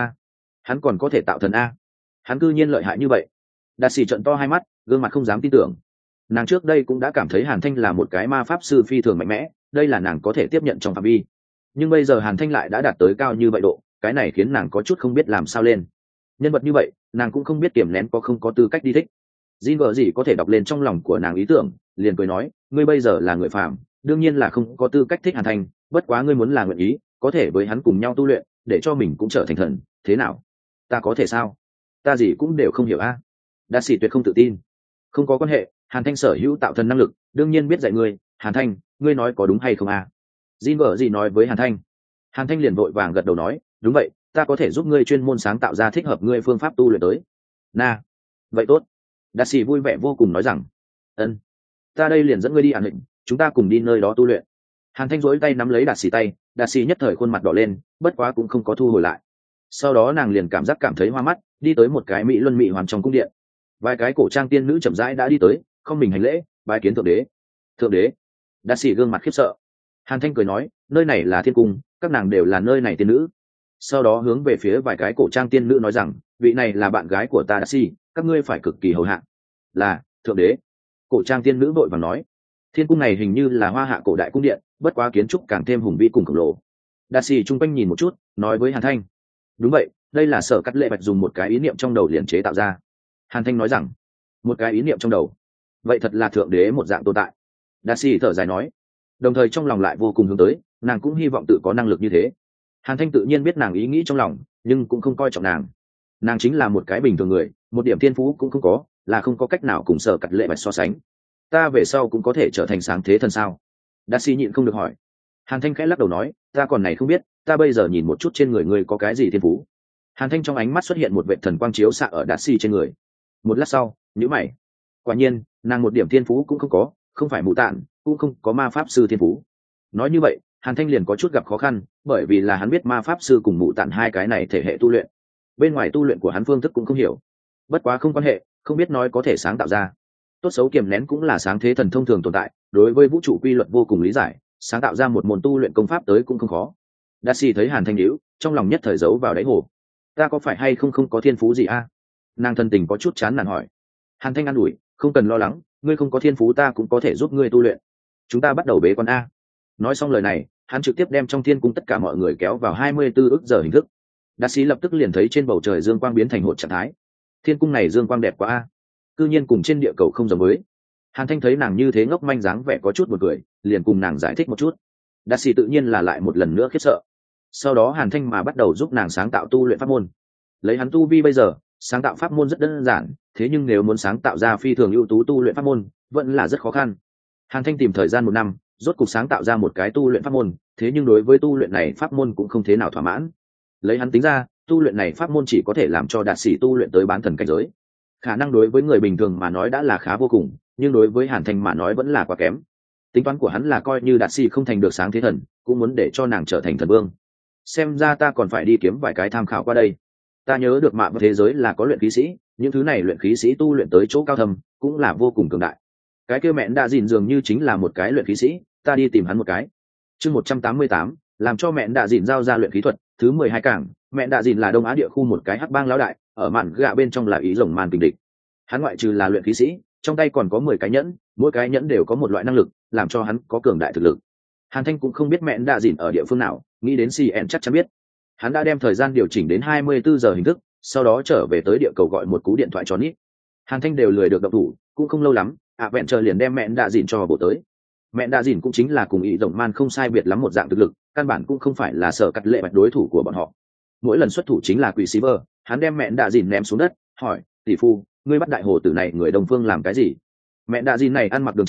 [SPEAKER 1] Hắn còn có thể tạo thần a? Hắn cư nhiên lợi hại như vậy? Đạt Sĩ trợn to hai mắt, gương mặt không dám tin tưởng. Nàng trước đây cũng đã cảm thấy Hàn Thanh là một cái ma pháp sư phi thường mạnh mẽ, đây là nàng có thể tiếp nhận trong phạm vi. Nhưng bây giờ Hàn Thanh lại đã đạt tới cao như vậy độ, cái này khiến nàng có chút không biết làm sao lên. Nhân vật như vậy, nàng cũng không biết kiềm nén có không có tư cách đi thích. Jin vợ gì có thể đọc lên trong lòng của nàng ý tưởng, liền cười nói, ngươi bây giờ là người phàm, đương nhiên là không có tư cách thích Hàn Thanh, bất quá ngươi muốn là nguyện ý, có thể với hắn cùng nhau tu luyện, để cho mình cũng trở thành thần, thế nào? Ta có thể sao? Ta gì cũng đều không hiểu a. Đạt Sĩ tuyệt không tự tin. Không có quan hệ, Hàn Thanh sở hữu tạo thần năng lực, đương nhiên biết dạy ngươi. Hàn Thanh, ngươi nói có đúng hay không a? Jin vợ gì nói với Hàn Thanh. Hàn Thanh liền vội vàng gật đầu nói, đúng vậy, ta có thể giúp ngươi chuyên môn sáng tạo ra thích hợp ngươi phương pháp tu luyện tới. Na, vậy tốt. Đạt Sĩ vui vẻ vô cùng nói rằng, ân, ta đây liền dẫn ngươi đi An Hịnh, chúng ta cùng đi nơi đó tu luyện. Hàn Thanh duỗi tay nắm lấy Đạt Sĩ tay, Đạt Sĩ nhất thời khuôn mặt đỏ lên, bất quá cũng không có thu hồi lại. Sau đó nàng liền cảm thấy hoa mắt, đi tới một cái mỹ luân mỹ hoàn trong cung điện. Vài cái cổ trang tiên nữ chậm rãi đã đi tới, không mình hành lễ, bái kiến thượng đế. Thượng đế? Đạt Sĩ gương mặt khiếp sợ. Hàn Thanh cười nói, nơi này là thiên cung, các nàng đều là nơi này tiên nữ. Sau đó hướng về phía vài cái cổ trang tiên nữ nói rằng, vị này là bạn gái của ta Đạt Sĩ, các ngươi phải cực kỳ hầu hạ. Là thượng đế. Cổ trang tiên nữ vội vàng nói, thiên cung này hình như là hoa hạ cổ đại cung điện, bất quá kiến trúc càng thêm hùng vĩ cùng khổng lồ. Đạt Sĩ chung quanh nhìn một chút, nói với Hàn Thanh, đúng vậy, đây là Sở Cắt Lệ Bạch dùng một cái ý niệm trong đầu liền chế tạo ra. Hàn Thanh nói rằng, một cái ý niệm trong đầu, vậy thật là thượng đế một dạng tồn tại. Đạt Sĩ thở dài nói, đồng thời trong lòng lại vô cùng hướng tới, nàng cũng hy vọng tự có năng lực như thế. Hàn Thanh tự nhiên biết nàng ý nghĩ trong lòng, nhưng cũng không coi trọng nàng. Nàng chính là một cái bình thường người, một điểm thiên phú cũng không có, là không có cách nào cùng Sở Cắt Lệ Bạch so sánh. Ta về sau cũng có thể trở thành sáng thế thần sao? Đạt Sĩ nhịn không được hỏi. Hàn Thanh khẽ lắc đầu nói, ta còn này không biết, ta bây giờ nhìn một chút trên người ngươi có cái gì thiên phú. Hàn Thanh trong ánh mắt xuất hiện một vệt thần quang chiếu xạ ở Đạt Sĩ trên người. Một lát sau, nhíu mày. Quả nhiên, nàng một điểm thiên phú cũng không có, không phải mù tạn, cũng không có ma pháp sư thiên phú. Nói như vậy, Hàn Thanh liền có chút gặp khó khăn, bởi vì là hắn biết ma pháp sư cùng mù tạn hai cái này thể hệ tu luyện. Bên ngoài tu luyện của hắn phương thức cũng không hiểu. Bất quá không quan hệ, không biết nói có thể sáng tạo ra. Tốt xấu kiềm nén cũng là sáng thế thần thông thường tồn tại, đối với vũ trụ quy luật vô cùng lý giải, sáng tạo ra một môn tu luyện công pháp tới cũng không khó. Đạt Sĩ thấy Hàn Thanh nhíu, trong lòng nhất thời giấu vào đáy hồ. Ta có phải hay không có thiên phú gì a? Nàng thân tình có chút chán nản hỏi. Hàn Thanh an ủi, không cần lo lắng, ngươi không có thiên phú ta cũng có thể giúp ngươi tu luyện. Chúng ta bắt đầu bế quan a. Nói xong lời này, hắn trực tiếp đem trong thiên cung tất cả mọi người kéo vào 24 ức giờ hình thức. Đạt Sĩ lập tức liền thấy trên bầu trời dương quang biến thành hột trạng thái. Thiên cung này dương quang đẹp quá a, cư nhiên cùng trên địa cầu không giống với. Hàn Thanh thấy nàng như thế ngốc manh dáng vẻ có chút buồn cười, liền cùng nàng giải thích một chút. Đạt Sĩ tự nhiên là lại một lần nữa khiếp sợ. Sau đó Hàn Thanh mà bắt đầu giúp nàng sáng tạo tu luyện pháp môn. Lấy hắn tu vi bây giờ, sáng tạo pháp môn rất đơn giản, thế nhưng nếu muốn sáng tạo ra phi thường ưu tú tu luyện pháp môn, vẫn là rất khó khăn. Hàn Thanh tìm thời gian 1 năm, rốt cục sáng tạo ra một cái tu luyện pháp môn, thế nhưng đối với tu luyện này pháp môn cũng không thế nào thỏa mãn. Lấy hắn tính ra, tu luyện này pháp môn chỉ có thể làm cho Đạt Sĩ tu luyện tới bán thần cảnh giới. Khả năng đối với người bình thường mà nói đã là khá vô cùng, nhưng đối với Hàn Thanh mà nói vẫn là quá kém. Tính toán của hắn là coi như Đạt Sĩ không thành được sáng thế thần, cũng muốn để cho nàng trở thành thần vương. Xem ra ta còn phải đi kiếm vài cái tham khảo qua đây. Ta nhớ được mạng thế giới là có luyện khí sĩ, những thứ này luyện khí sĩ tu luyện tới chỗ cao thâm cũng là vô cùng cường đại. Cái kia mẹn đạ dìn dường như chính là một cái luyện khí sĩ, ta đi tìm hắn một cái. Chương 188, làm cho mẹn đạ dìn giao ra luyện khí thuật. Thứ 12 cảng, mẹn đạ dìn là Đông Á địa khu một cái hắc bang lão đại, ở mạn gạ bên trong là ý rồng màn kình địch. Hắn ngoại trừ là luyện khí sĩ, trong tay còn có 10 cái nhẫn, mỗi cái nhẫn đều có một loại năng lực, làm cho hắn có cường đại thực lực. Hàn Thanh cũng không biết mẹn đạ dìn ở địa phương nào, nghĩ đến CN chắc chắn biết. Hắn đã đem thời gian điều chỉnh đến 24 giờ hình thức, sau đó trở về tới địa cầu gọi một cú điện thoại cho Nít. Hàn Thanh đều lười được động thủ, cũng không lâu lắm, vẹn chờ liền đem mẹn đạ dìn cho bộ tới. Mẹn đạ dìn cũng chính là cùng ý rồng man không sai biệt lắm một dạng thực lực, căn bản cũng không phải là Sở Cắt Lệ Bạch đối thủ của bọn họ. Mỗi lần xuất thủ chính là quỷ Silver, hắn đem mẹn đạ dìn ném xuống đất, hỏi, tỷ phu, ngươi bắt đại hồ tử này người Đông Phương làm cái gì? Mẹn đạ dìn này ăn mặc đường trang,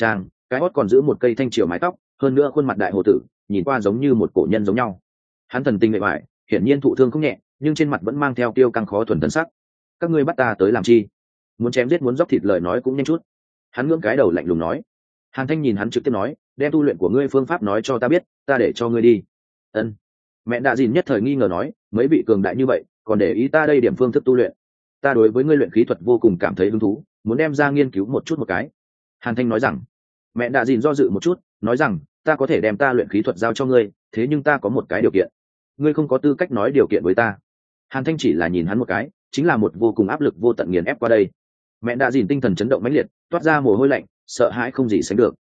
[SPEAKER 1] cái hót còn giữ một cây thanh triều mái tóc, hơn nữa khuôn mặt đại hồ tử, nhìn qua giống như một cổ nhân giống nhau. Hắn thần tình mệt mỏi, hiển nhiên thụ thương không nhẹ, nhưng trên mặt vẫn mang theo tiêu căng khó thuần thần sắc. Các ngươi bắt ta tới làm chi? Muốn chém giết muốn dốc thịt lời nói cũng nhanh chút. Hắn ngưỡng cái đầu lạnh lùng nói. Hàn Thanh nhìn hắn trực tiếp nói, đem tu luyện của ngươi phương pháp nói cho ta biết, ta để cho ngươi đi. Ân. Mẹ Đạ Dìn nhất thời nghi ngờ nói, mấy vị cường đại như vậy, còn để ý ta đây điểm phương thức tu luyện. Ta đối với ngươi luyện khí thuật vô cùng cảm thấy hứng thú, muốn đem ra nghiên cứu một chút một cái. Hàn Thanh nói rằng. Mẹ Đạ Dìn do dự một chút, nói rằng, ta có thể đem ta luyện khí thuật giao cho ngươi, thế nhưng ta có một cái điều kiện. Ngươi không có tư cách nói điều kiện với ta. Hàn Thanh chỉ là nhìn hắn một cái, chính là một vô cùng áp lực vô tận nghiền ép qua đây. Mẹ Đạ Dìn tinh thần chấn động mãnh liệt, toát ra mồ hôi lạnh, sợ hãi không gì sánh được.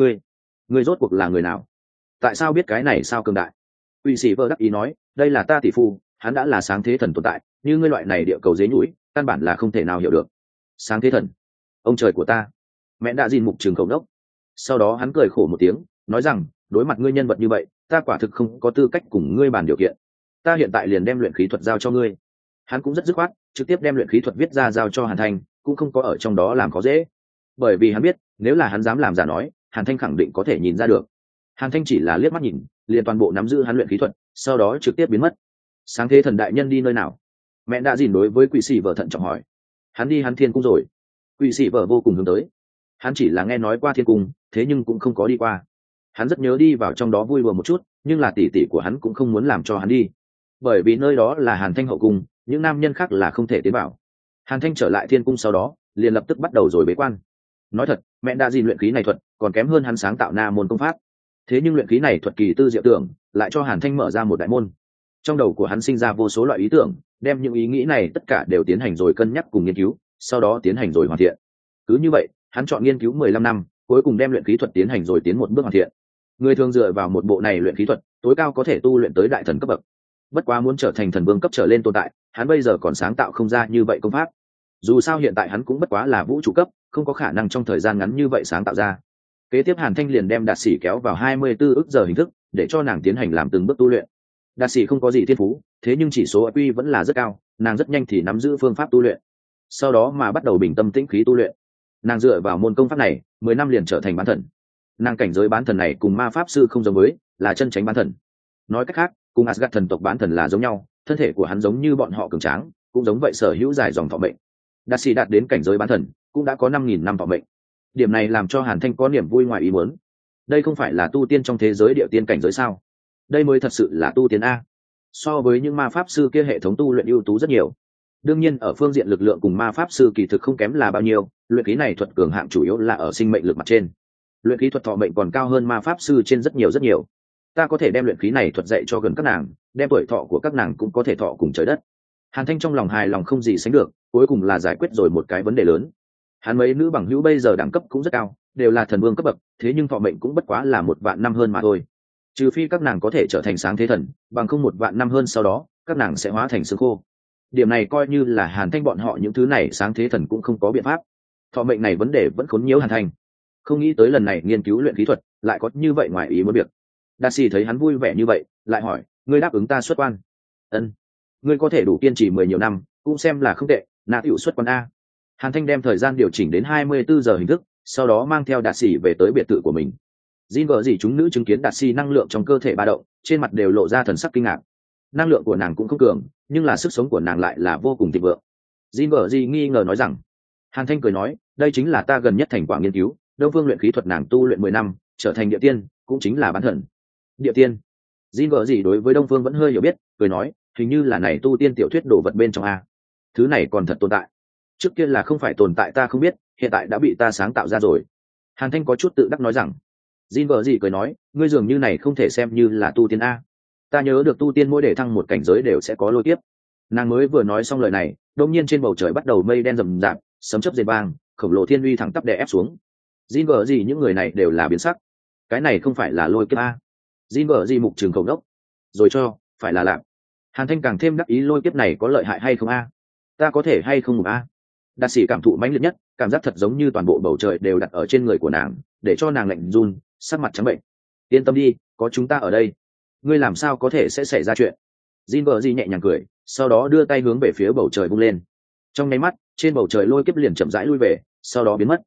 [SPEAKER 1] Ngươi rốt cuộc là người nào? Tại sao biết cái này sao cường đại? Uy sĩ vợ đắc ý nói, đây là ta tỷ phu, hắn đã là sáng thế thần tồn tại, như ngươi loại này địa cầu dế nhũi, căn bản là không thể nào hiểu được. Sáng thế thần, ông trời của ta. Mẹ Đạ Dìn mục trường khẩu đốc. Sau đó hắn cười khổ một tiếng, nói rằng, đối mặt ngươi nhân vật như vậy, ta quả thực không có tư cách cùng ngươi bàn điều kiện. Ta hiện tại liền đem luyện khí thuật giao cho ngươi. Hắn cũng rất dứt khoát, trực tiếp đem luyện khí thuật viết ra giao cho Hàn Thanh, cũng không có ở trong đó làm khó dễ. Bởi vì hắn biết, nếu là hắn dám làm giả nói, Hàn Thanh khẳng định có thể nhìn ra được. Hàn Thanh chỉ là liếc mắt nhìn, liền toàn bộ nắm giữ hắn luyện khí thuật, sau đó trực tiếp biến mất. Sáng thế thần đại nhân đi nơi nào? Mẹ Đạ Dìn đối với quỷ sĩ vợ thận trọng hỏi. Hắn đi hắn thiên cung rồi. Quỷ sĩ vợ vô cùng hướng tới. Hắn chỉ là nghe nói qua thiên cung, thế nhưng cũng không có đi qua. Hắn rất nhớ đi vào trong đó vui đùa một chút, nhưng là tỷ tỷ của hắn cũng không muốn làm cho hắn đi, bởi vì nơi đó là Hàn Thanh hậu cung, những nam nhân khác là không thể tiến vào. Hàn Thanh trở lại thiên cung sau đó, liền lập tức bắt đầu rồi bế quan. Nói thật, mẹ Đạ Dìn luyện khí này thuật còn kém hơn hắn sáng tạo na môn công pháp. Thế nhưng luyện khí này thuật kỳ tư diệu tưởng, lại cho Hàn Thanh mở ra một đại môn. Trong đầu của hắn sinh ra vô số loại ý tưởng, đem những ý nghĩ này tất cả đều tiến hành rồi cân nhắc cùng nghiên cứu, sau đó tiến hành rồi hoàn thiện. Cứ như vậy, hắn chọn nghiên cứu 15 năm, cuối cùng đem luyện khí thuật tiến hành rồi tiến một bước hoàn thiện. Người thường dựa vào một bộ này luyện khí thuật, tối cao có thể tu luyện tới đại thần cấp bậc. Bất quá muốn trở thành thần vương cấp trở lên tồn tại, hắn bây giờ còn sáng tạo không ra như vậy công pháp. Dù sao hiện tại hắn cũng bất quá là vũ trụ cấp, không có khả năng trong thời gian ngắn như vậy sáng tạo ra. Kế tiếp Hàn Thanh liền đem Đạt Sĩ kéo vào 24 ức giờ hình thức, để cho nàng tiến hành làm từng bước tu luyện. Đạt Sĩ không có gì thiên phú, thế nhưng chỉ số IQ vẫn là rất cao, nàng rất nhanh thì nắm giữ phương pháp tu luyện. Sau đó mà bắt đầu bình tâm tĩnh khí tu luyện. Nàng dựa vào môn công pháp này, 10 năm liền trở thành bán thần. Nàng cảnh giới bán thần này cùng ma pháp sư không giống với, là chân chính bán thần. Nói cách khác, cùng Asgard thần tộc bán thần là giống nhau, thân thể của hắn giống như bọn họ cường tráng, cũng giống vậy sở hữu dài dòng thọ mệnh. Đạt Sĩ đạt đến cảnh giới bán thần, cũng đã có 5.000 năm thọ mệnh. Điểm này làm cho Hàn Thanh có niềm vui ngoài ý muốn. Đây không phải là tu tiên trong thế giới địa tiên cảnh giới sao? Đây mới thật sự là tu tiên a. So với những ma pháp sư kia hệ thống tu luyện ưu tú rất nhiều. Đương nhiên ở phương diện lực lượng cùng ma pháp sư kỳ thực không kém là bao nhiêu, luyện khí này thuật cường hạng chủ yếu là ở sinh mệnh lực mặt trên. Luyện khí thuật thọ mệnh còn cao hơn ma pháp sư trên rất nhiều rất nhiều. Ta có thể đem luyện khí này thuật dạy cho gần các nàng, đem tuổi thọ của các nàng cũng có thể thọ cùng trời đất. Hàn Thanh trong lòng hài lòng không gì sánh được, cuối cùng là giải quyết rồi một cái vấn đề lớn. Hắn mấy nữ bằng hữu bây giờ đẳng cấp cũng rất cao, đều là thần vương cấp bậc, thế nhưng thọ mệnh cũng bất quá là 1.000 năm hơn mà thôi. Trừ phi các nàng có thể trở thành sáng thế thần, bằng không 1.000 năm hơn sau đó, các nàng sẽ hóa thành xương khô. Điểm này coi như là Hàn Thanh bọn họ những thứ này sáng thế thần cũng không có biện pháp. Thọ mệnh này vấn đề vẫn khốn nhiễu Hàn Thanh. Không nghĩ tới lần này nghiên cứu luyện khí thuật lại có như vậy ngoài ý muốn việc. Đạt Sĩ thấy hắn vui vẻ như vậy, lại hỏi, ngươi đáp ứng ta xuất quan? Ân. Ngươi có thể đủ kiên trì 10 nhiều năm, cũng xem là không tệ, nạ hữu xuất quan a. Hàn Thanh đem thời gian điều chỉnh đến 24 giờ hình thức, sau đó mang theo Đạt Sĩ về tới biệt thự của mình. Jin vợ gì chúng nữ chứng kiến Đạt Sĩ năng lượng trong cơ thể ba động, trên mặt đều lộ ra thần sắc kinh ngạc. Năng lượng của nàng cũng không cường, nhưng là sức sống của nàng lại là vô cùng thịnh vượng. Jin vợ gì nghi ngờ nói rằng. Hàn Thanh cười nói, đây chính là ta gần nhất thành quả nghiên cứu, Đông Phương luyện khí thuật nàng tu luyện 10 năm, trở thành địa tiên, cũng chính là bán thần. Địa tiên? Jin vợ gì đối với Đông Phương vẫn hơi hiểu biết, cười nói, hình như là này tu tiên tiểu thuyết đồ vật bên trong a. Thứ này còn thật tồn tại. Trước kia là không phải tồn tại ta không biết, hiện tại đã bị ta sáng tạo ra rồi. Hàn Thanh có chút tự đắc nói rằng. Jin vợ gì cười nói, ngươi dường như này không thể xem như là tu tiên a. Ta nhớ được tu tiên mỗi để thăng một cảnh giới đều sẽ có lôi kiếp. Nàng mới vừa nói xong lời này, đột nhiên trên bầu trời bắt đầu mây đen rầm rạp, sấm chớp rền vang, khổng lồ thiên uy thẳng tắp đè ép xuống. Jin vợ gì những người này đều là biến sắc. Cái này không phải là lôi kiếp a? Jin vợ gì mục trường khẩu đốc. Rồi cho, phải là làm. Hàn Thanh càng thêm đắc ý lôi kiếp này có lợi hại hay không a? Ta có thể hay không một a? Đạt Sĩ cảm thụ mãnh liệt nhất, cảm giác thật giống như toàn bộ bầu trời đều đặt ở trên người của nàng, để cho nàng lạnh run, sắc mặt trắng bệnh. Yên tâm đi, có chúng ta ở đây. Ngươi làm sao có thể sẽ xảy ra chuyện? Jin vợ gì nhẹ nhàng cười, sau đó đưa tay hướng về phía bầu trời vung lên. Trong nháy mắt, trên bầu trời lôi kiếp liền chậm rãi lui về, sau đó biến mất.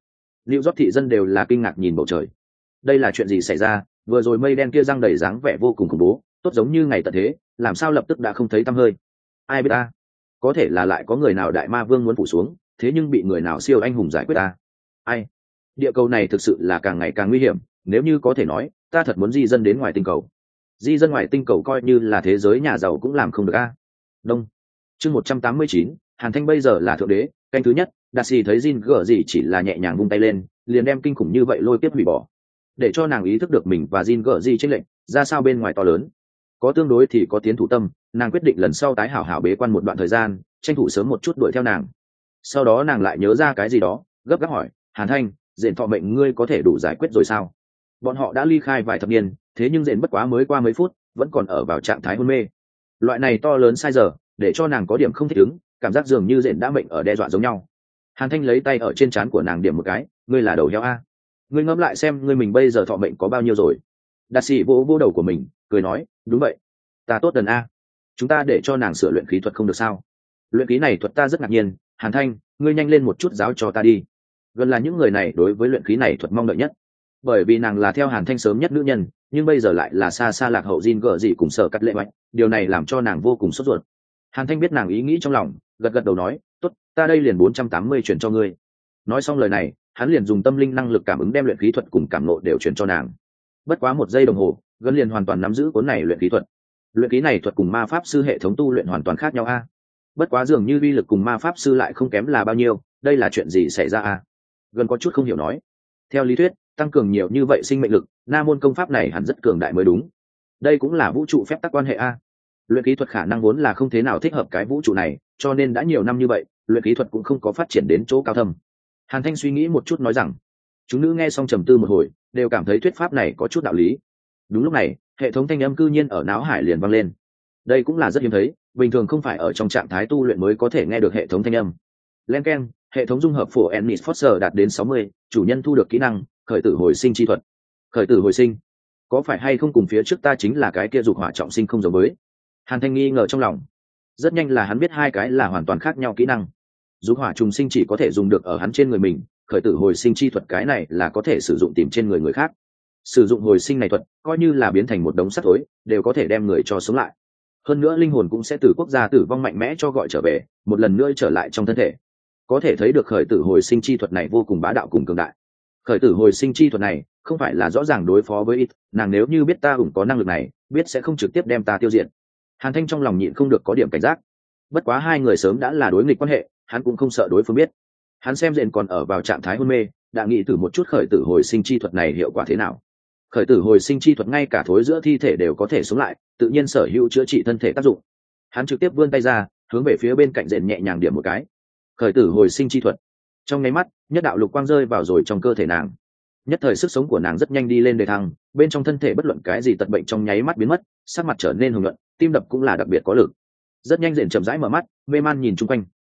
[SPEAKER 1] New York thị dân đều là kinh ngạc nhìn bầu trời. Đây là chuyện gì xảy ra? Vừa rồi mây đen kia răng đầy dáng vẻ vô cùng khủng bố, tốt giống như ngày tận thế, làm sao lập tức đã không thấy tăm hơi? Ai biết ta? Có thể là lại có người nào đại ma vương muốn phủ xuống, thế nhưng bị người nào siêu anh hùng giải quyết ta? Ai? Địa cầu này thực sự là càng ngày càng nguy hiểm, nếu như có thể nói, ta thật muốn di dân đến ngoài tinh cầu. Di dân ngoài tinh cầu coi như là thế giới nhà giàu cũng làm không được a. Đông. Chương 189, Hàn Thanh bây giờ là thượng đế, canh thứ nhất, Darcy thấy Jin gở gì chỉ là nhẹ nhàng vung tay lên, liền đem kinh khủng như vậy lôi tiếp hủy bỏ. Để cho nàng ý thức được mình và Jin gở gì chênh lệnh, ra sao bên ngoài to lớn. Có tương đối thì có tiến thủ tâm, nàng quyết định lần sau tái hảo hảo bế quan một đoạn thời gian, tranh thủ sớm một chút đuổi theo nàng. Sau đó nàng lại nhớ ra cái gì đó, gấp gáp hỏi, Hàn Thanh, Dện thọ mệnh ngươi có thể đủ giải quyết rồi sao? Bọn họ đã ly khai vài thập niên, thế nhưng Dện bất quá mới qua mấy phút, vẫn còn ở vào trạng thái hôn mê. Loại này to lớn sai giờ, để cho nàng có điểm không thích ứng, cảm giác dường như Dện đã mệnh ở đe dọa giống nhau. Hàn Thanh lấy tay ở trên trán của nàng điểm một cái, ngươi là đầu heo a. Ngươi ngẫm lại xem ngươi mình bây giờ thọ mệnh có bao nhiêu rồi. Darcy vỗ vỗ đầu của mình, cười nói, đúng vậy, ta tốt đần a. Chúng ta để cho nàng sửa luyện khí thuật không được sao? Luyện khí này thuật ta rất ngạc nhiên, Hàn Thanh, ngươi nhanh lên một chút giáo cho ta đi. Gần là những người này đối với luyện khí này thuật mong đợi nhất, bởi vì nàng là theo Hàn Thanh sớm nhất nữ nhân, nhưng bây giờ lại là xa xa lạc hậu Jin gở gì cùng sở cắt lệ mạnh, điều này làm cho nàng vô cùng sốt ruột. Hàn Thanh biết nàng ý nghĩ trong lòng, gật gật đầu nói, tốt, ta đây liền 480 chuyển cho ngươi. Nói xong lời này, hắn liền dùng tâm linh năng lực cảm ứng đem luyện khí thuật cùng cảm nộ đều chuyển cho nàng. Bất quá 1 giây đồng hồ, gần liền hoàn toàn nắm giữ cuốn này luyện khí thuật. Luyện khí này thuật cùng ma pháp sư hệ thống tu luyện hoàn toàn khác nhau a. Bất quá dường như uy lực cùng ma pháp sư lại không kém là bao nhiêu, đây là chuyện gì xảy ra a? Gần có chút không hiểu nói. Theo lý thuyết, tăng cường nhiều như vậy sinh mệnh lực, na môn công pháp này hẳn rất cường đại mới đúng. Đây cũng là vũ trụ phép tắc quan hệ a. Luyện khí thuật khả năng vốn là không thế nào thích hợp cái vũ trụ này, cho nên đã nhiều năm như vậy, luyện khí thuật cũng không có phát triển đến chỗ cao thâm. Hàn Thanh suy nghĩ một chút nói rằng, chúng nữ nghe xong trầm tư một hồi, đều cảm thấy thuyết pháp này có chút đạo lý. Đúng lúc này, hệ thống thanh âm cư nhiên ở não hải liền vang lên. Đây cũng là rất hiếm thấy, bình thường không phải ở trong trạng thái tu luyện mới có thể nghe được hệ thống thanh âm. Len keng, hệ thống dung hợp phổ Ennis Foster đạt đến 60, chủ nhân thu được kỹ năng khởi tử hồi sinh chi thuật. Khởi tử hồi sinh, có phải hay không cùng phía trước ta chính là cái kia dục hỏa trọng sinh không giống với? Hàn Thanh nghi ngờ trong lòng. Rất nhanh là hắn biết hai cái là hoàn toàn khác nhau kỹ năng. Dục hỏa trùng sinh chỉ có thể dùng được ở hắn trên người mình, khởi tử hồi sinh chi thuật cái này là có thể sử dụng tìm trên người người khác. Sử dụng hồi sinh này thuật, coi như là biến thành một đống sắt thối, đều có thể đem người cho sống lại. Hơn nữa linh hồn cũng sẽ từ quốc gia tử vong mạnh mẽ cho gọi trở về, một lần nữa trở lại trong thân thể. Có thể thấy được khởi tử hồi sinh chi thuật này vô cùng bá đạo cùng cường đại. Khởi tử hồi sinh chi thuật này không phải là rõ ràng đối phó với ít, nàng nếu như biết ta ủng có năng lực này, biết sẽ không trực tiếp đem ta tiêu diệt. Hàn Thanh trong lòng nhịn không được có điểm cảnh giác. Bất quá hai người sớm đã là đối nghịch quan hệ, hắn cũng không sợ đối phương biết. Hắn xem Dện còn ở vào trạng thái hôn mê, đã nghĩ thử một chút khởi tử hồi sinh chi thuật này hiệu quả thế nào. Khởi tử hồi sinh chi thuật ngay cả thối giữa thi thể đều có thể sống lại, tự nhiên sở hữu chữa trị thân thể tác dụng. Hắn trực tiếp vươn tay ra, hướng về phía bên cạnh Dện nhẹ nhàng điểm một cái. Khởi tử hồi sinh chi thuật. Trong nháy mắt, nhất đạo lục quang rơi vào rồi trong cơ thể nàng. Nhất thời sức sống của nàng rất nhanh đi lên đề thăng, bên trong thân thể bất luận cái gì tật bệnh trong nháy mắt biến mất, sắc mặt trở nên hồng nhuận, tim đập cũng là đặc biệt có lực. Rất nhanh Dện chậm rãi mở mắt, mê man nhìn chung quanh.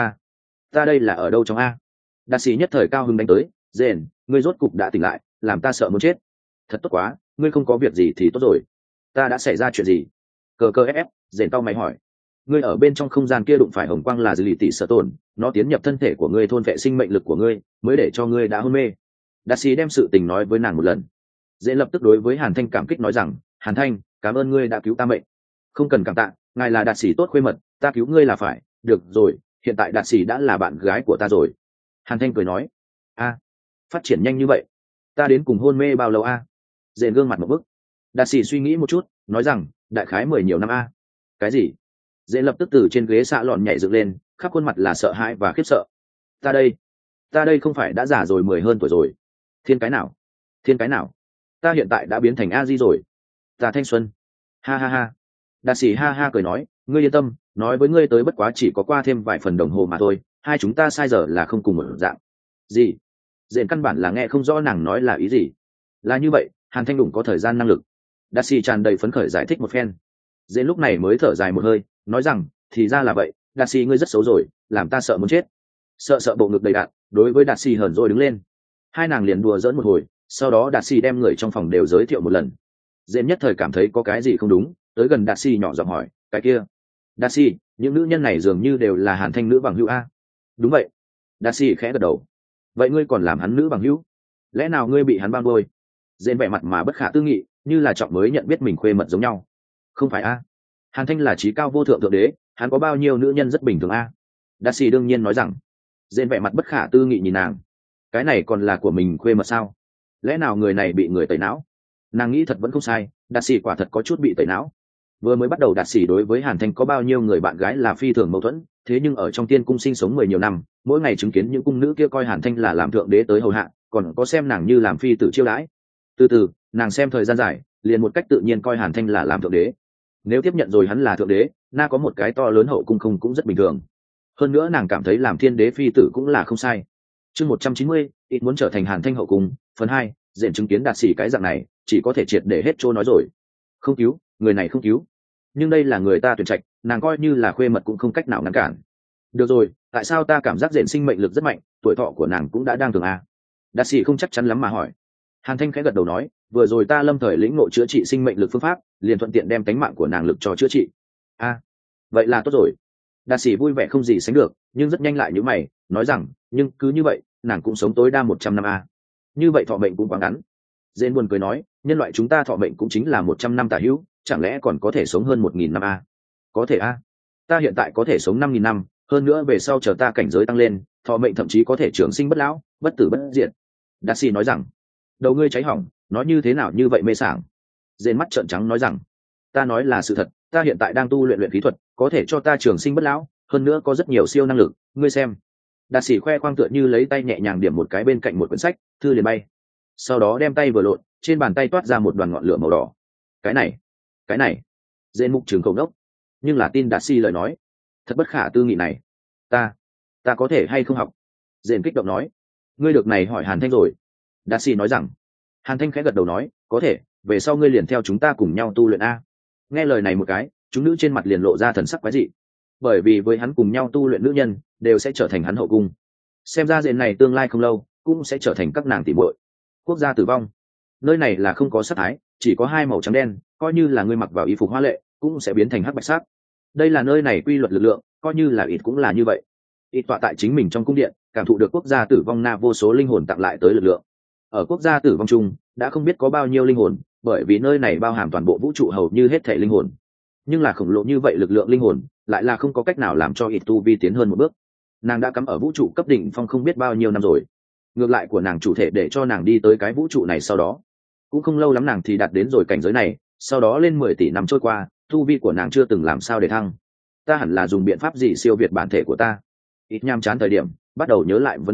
[SPEAKER 1] Ta đây là ở đâu trong a? Darcy nhất thời cao hứng đánh tới, Dện, ngươi rốt cục đã tỉnh lại, làm ta sợ muốn chết. Thật tốt quá, ngươi không có việc gì thì tốt rồi. Ta đã xảy ra chuyện gì? Cờ ép, Dện tao mày hỏi. Ngươi ở bên trong không gian kia đụng phải hồng quang là dư lì tỷ sợ tổn, nó tiến nhập thân thể của ngươi thôn vệ sinh mệnh lực của ngươi, mới để cho ngươi đã hôn mê. Darcy đem sự tình nói với nàng một lần. Dện lập tức đối với Hàn Thanh cảm kích nói rằng, Hàn Thanh, cảm ơn ngươi đã cứu ta mệnh. Không cần cảm tạ, ngài là Darcy tốt khuê mật, ta cứu ngươi là phải. Được rồi, hiện tại Darcy đã là bạn gái của ta rồi. Hàn Thanh cười nói, phát triển nhanh như vậy, ta đến cùng hôn mê bao lâu a? Dện gương mặt một bức. Darcy suy nghĩ một chút, nói rằng, đại khái 10 nhiều năm a. Cái gì? Dện lập tức từ trên ghế xạ lọn nhảy dựng lên, khắp khuôn mặt là sợ hãi và khiếp sợ. Ta đây không phải đã già rồi 10 hơn tuổi rồi. Thiên cái nào? Ta hiện tại đã biến thành a di rồi. Ta thanh xuân. Ha ha ha. Darcy ha ha cười nói, ngươi yên tâm, nói với ngươi tới bất quá chỉ có qua thêm vài phần đồng hồ mà thôi, hai chúng ta sai giờ là không cùng một dạng. Gì? Dện căn bản là nghe không rõ nàng nói là ý gì. Là như vậy, Hàn Thanh đủng có thời gian năng lực. Darcy tràn đầy phấn khởi giải thích một phen. Dện lúc này mới thở dài một hơi, nói rằng, thì ra là vậy, Darcy ngươi rất xấu rồi, làm ta sợ muốn chết. Sợ bộ ngực đầy đạn, đối với Darcy hờn rồi đứng lên. Hai nàng liền đùa giỡn một hồi, sau đó Darcy đem người trong phòng đều giới thiệu một lần. Dện nhất thời cảm thấy có cái gì không đúng, tới gần Darcy nhỏ giọng hỏi, cái kia, Darcy, những nữ nhân này dường như đều là Hàn Thanh nữ bằng hữu a? Đúng vậy. Darcy khẽ gật đầu. vậy ngươi còn làm hắn nữ bằng hữu? Lẽ nào ngươi bị hắn ban đôi? Dên vẻ mặt mà bất khả tư nghị, như là trọng mới nhận biết mình khuê mật giống nhau. Không phải a? Hàn Thanh là trí cao vô thượng thượng đế, hắn có bao nhiêu nữ nhân rất bình thường a? Darcy đương nhiên nói rằng. Dên vẻ mặt bất khả tư nghị nhìn nàng. Cái này còn là của mình khuê mật sao? Lẽ nào người này bị người tẩy não? Nàng nghĩ thật vẫn không sai, Darcy quả thật có chút bị tẩy não. Vừa mới bắt đầu Darcy đối với Hàn Thanh có bao nhiêu người bạn gái là phi thường mâu thuẫn, thế nhưng ở trong tiên cung sinh sống 10 nhiều năm, mỗi ngày chứng kiến những cung nữ kia coi Hàn Thanh là làm thượng đế tới hầu hạ, còn có xem nàng như làm phi tử chiêu đãi. Từ từ, nàng xem thời gian dài, liền một cách tự nhiên coi Hàn Thanh là làm thượng đế. Nếu tiếp nhận rồi hắn là thượng đế, na có một cái to lớn hậu cung không cũng rất bình thường. Hơn nữa nàng cảm thấy làm thiên đế phi tử cũng là không sai. Chương 190, ít muốn trở thành Hàn Thanh hậu cung, phần 2, diện chứng kiến Đạt Sĩ cái dạng này, chỉ có thể triệt để hết trôi nói rồi. Không cứu, người này không cứu. Nhưng đây là người ta tuyển trạch, nàng coi như là khuê mật cũng không cách nào ngăn cản. Được rồi, tại sao ta cảm giác diện sinh mệnh lực rất mạnh, tuổi thọ của nàng cũng đã đang thường a? Đạt Sĩ không chắc chắn lắm mà hỏi. Hàn Thanh khẽ gật đầu nói, vừa rồi ta lâm thời lĩnh ngộ chữa trị sinh mệnh lực phương pháp, liền thuận tiện đem tánh mạng của nàng lực cho chữa trị. A, vậy là tốt rồi. Đạt Sĩ vui vẻ không gì sánh được, nhưng rất nhanh lại nhíu mày, nói rằng, nhưng cứ như vậy, nàng cũng sống tối đa 100 năm a. Như vậy thọ mệnh cũng quá ngắn. Dên buồn cười nói, nhân loại chúng ta thọ mệnh cũng chính là 100 năm tả hữu, chẳng lẽ còn có thể sống hơn 1000 năm a? Có thể a. Ta hiện tại có thể sống 5000 năm, hơn nữa về sau chờ ta cảnh giới tăng lên, thọ mệnh thậm chí có thể trường sinh bất lão, bất tử bất diệt. Đạt Sĩ nói rằng, đầu ngươi cháy hỏng, nói như thế nào như vậy mê sảng? Dên mắt trợn trắng nói rằng, ta nói là sự thật, ta hiện tại đang tu luyện luyện khí thuật, có thể cho ta trường sinh bất lão, hơn nữa có rất nhiều siêu năng lực, ngươi xem. Đạt Sĩ khoe khoang tựa như lấy tay nhẹ nhàng điểm một cái bên cạnh một quyển sách, thư liền bay. Sau đó đem tay vừa lộn, trên bàn tay toát ra một đoàn ngọn lửa màu đỏ. Cái này. Dên mục trường khẩu đốc, nhưng là tin Đạt Sĩ lời nói, thật bất khả tư nghị này. Ta có thể hay không học? Dên kích động nói. Ngươi được này hỏi Hàn Thanh rồi. Đạt Sĩ nói rằng. Hàn Thanh khẽ gật đầu nói, có thể, về sau ngươi liền theo chúng ta cùng nhau tu luyện a. Nghe lời này một cái, chúng nữ trên mặt liền lộ ra thần sắc quái dị, bởi vì với hắn cùng nhau tu luyện nữ nhân đều sẽ trở thành hắn hậu cung, xem ra diện này tương lai không lâu cũng sẽ trở thành các nàng tỉ muội. Quốc gia tử vong, nơi này là không có sắc thái, chỉ có hai màu trắng đen, coi như là ngươi mặc vào y phục hoa lệ cũng sẽ biến thành hắc bạch sắc. Đây là nơi này quy luật lực lượng, coi như là ít cũng là như vậy. Ít tọa tại chính mình trong cung điện, cảm thụ được quốc gia tử vong na vô số linh hồn tặng lại tới lực lượng. Ở quốc gia tử vong chung đã không biết có bao nhiêu linh hồn, bởi vì nơi này bao hàm toàn bộ vũ trụ hầu như hết thể linh hồn. Nhưng là khổng lồ như vậy lực lượng linh hồn lại là không có cách nào làm cho ít tu vi tiến hơn một bước. Nàng đã cắm ở vũ trụ cấp đỉnh phong không biết bao nhiêu năm rồi, ngược lại của nàng chủ thể để cho nàng đi tới cái vũ trụ này, sau đó cũng không lâu lắm nàng thì đạt đến rồi cảnh giới này, sau đó lên 10 tỷ năm trôi qua, tu vi của nàng chưa từng làm sao để thăng. Ta hẳn là dùng biện pháp gì siêu việt bản thể của ta? Ít nham chán thời điểm bắt đầu nhớ lại vấn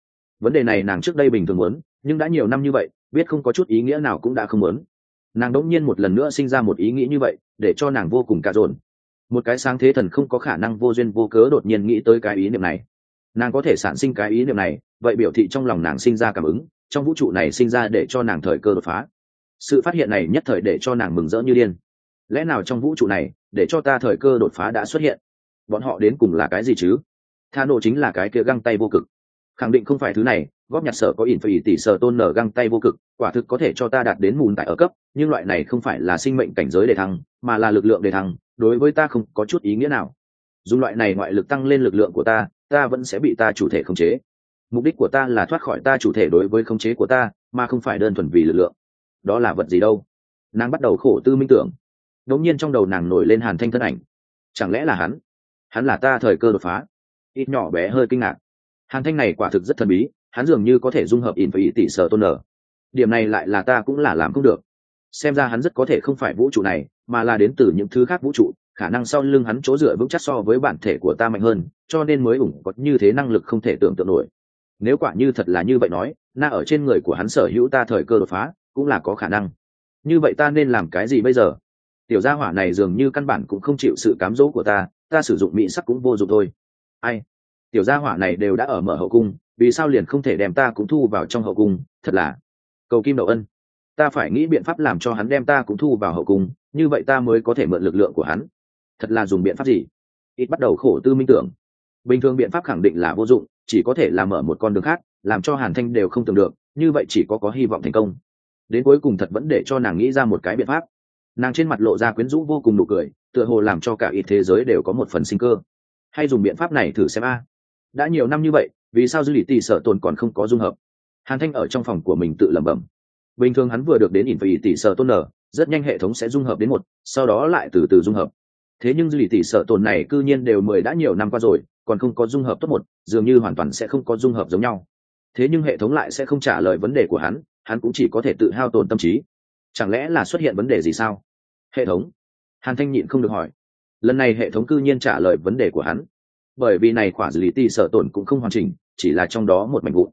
[SPEAKER 1] đề này nàng trước đây bình thường muốn, nhưng đã nhiều năm như vậy biết không có chút ý nghĩa nào cũng đã không muốn. Nàng đống nhiên một lần nữa sinh ra một ý nghĩ như vậy, để cho nàng vô cùng cạ dồn. Một cái sáng thế thần không có khả năng vô duyên vô cớ đột nhiên nghĩ tới cái ý niệm này. Nàng có thể sản sinh cái ý niệm này, vậy biểu thị trong lòng nàng sinh ra cảm ứng, trong vũ trụ này sinh ra để cho nàng thời cơ đột phá. Sự phát hiện này nhất thời để cho nàng mừng rỡ như điên. Lẽ nào trong vũ trụ này để cho ta thời cơ đột phá đã xuất hiện? Bọn họ đến cùng là cái gì chứ? Tha nộ chính là cái kia găng tay vô cực, khẳng định không phải thứ này. Góp nhặt sở có ỉn phải tỷ sở tôn nở găng tay vô cực, quả thực có thể cho ta đạt đến mùn tại ở cấp, nhưng loại này không phải là sinh mệnh cảnh giới đề thăng, mà là lực lượng đề thăng, đối với ta không có chút ý nghĩa nào. Dùng loại này ngoại lực tăng lên lực lượng của ta vẫn sẽ bị ta chủ thể khống chế. Mục đích của ta là thoát khỏi ta chủ thể đối với khống chế của ta, mà không phải đơn thuần vì lực lượng. Đó là vật gì đâu? Nàng bắt đầu khổ tư minh tưởng. Đột nhiên trong đầu nàng nổi lên Hàn Thanh thân ảnh. Chẳng lẽ là hắn là ta thời cơ đột phá? Ít nhỏ bé hơi kinh ngạc. Hàn Thanh này quả thực rất thần bí, hắn dường như có thể dung hợp ỉn phải tỷ sở tôn nở. Điểm này lại là ta cũng là làm không được. Xem ra hắn rất có thể không phải vũ trụ này, mà là đến từ những thứ khác vũ trụ, khả năng sau lưng hắn chỗ dựa vững chắc so với bản thể của ta mạnh hơn, cho nên mới ủng có như thế năng lực không thể tưởng tượng nổi. Nếu quả như thật là như vậy nói, na ở trên người của hắn sở hữu ta thời cơ đột phá cũng là có khả năng. Như vậy ta nên làm cái gì bây giờ? Tiểu gia hỏa này dường như căn bản cũng không chịu sự cám dỗ của ta sử dụng mỹ sắc cũng vô dụng thôi. Ai? Tiểu gia hỏa này đều đã ở mở hậu cung, vì sao liền không thể đem ta cũng thu vào trong hậu cung? Thật là cầu kim đậu ân. Ta phải nghĩ biện pháp làm cho hắn đem ta cũng thu vào hậu cung, như vậy ta mới có thể mượn lực lượng của hắn. Thật là dùng biện pháp gì? Ít bắt đầu khổ tư minh tưởng. Bình thường biện pháp khẳng định là vô dụng, chỉ có thể làm mở một con đường khác, làm cho Hàn Thanh đều không tưởng được, như vậy chỉ có hy vọng thành công. Đến cuối cùng thật vẫn để cho nàng nghĩ ra một cái biện pháp. Nàng trên mặt lộ ra quyến rũ vô cùng nụ cười, tựa hồ làm cho cả ít thế giới đều có một phần sinh cơ. Hay dùng biện pháp này thử xem a. Đã nhiều năm như vậy, vì sao dư lì tỷ sợ tồn còn không có dung hợp? Hàn Thanh ở trong phòng của mình tự lẩm bẩm. Bình thường hắn vừa được đến ỉn tỷ sợ tôn nở, rất nhanh hệ thống sẽ dung hợp đến một, sau đó lại từ từ dung hợp. Thế nhưng dư lì tỷ sợ tồn này cư nhiên đều đã nhiều năm qua rồi, còn không có dung hợp tốt một, dường như hoàn toàn sẽ không có dung hợp giống nhau. Thế nhưng hệ thống lại sẽ không trả lời vấn đề của hắn cũng chỉ có thể tự hao tổn tâm trí. Chẳng lẽ là xuất hiện vấn đề gì sao? Hệ thống. Hàn Thanh nhịn không được hỏi. Lần này hệ thống cư nhiên trả lời vấn đề của hắn, bởi vì này quả dư lì tỷ sợ tổn cũng không hoàn chỉnh, chỉ là trong đó một mảnh vụn.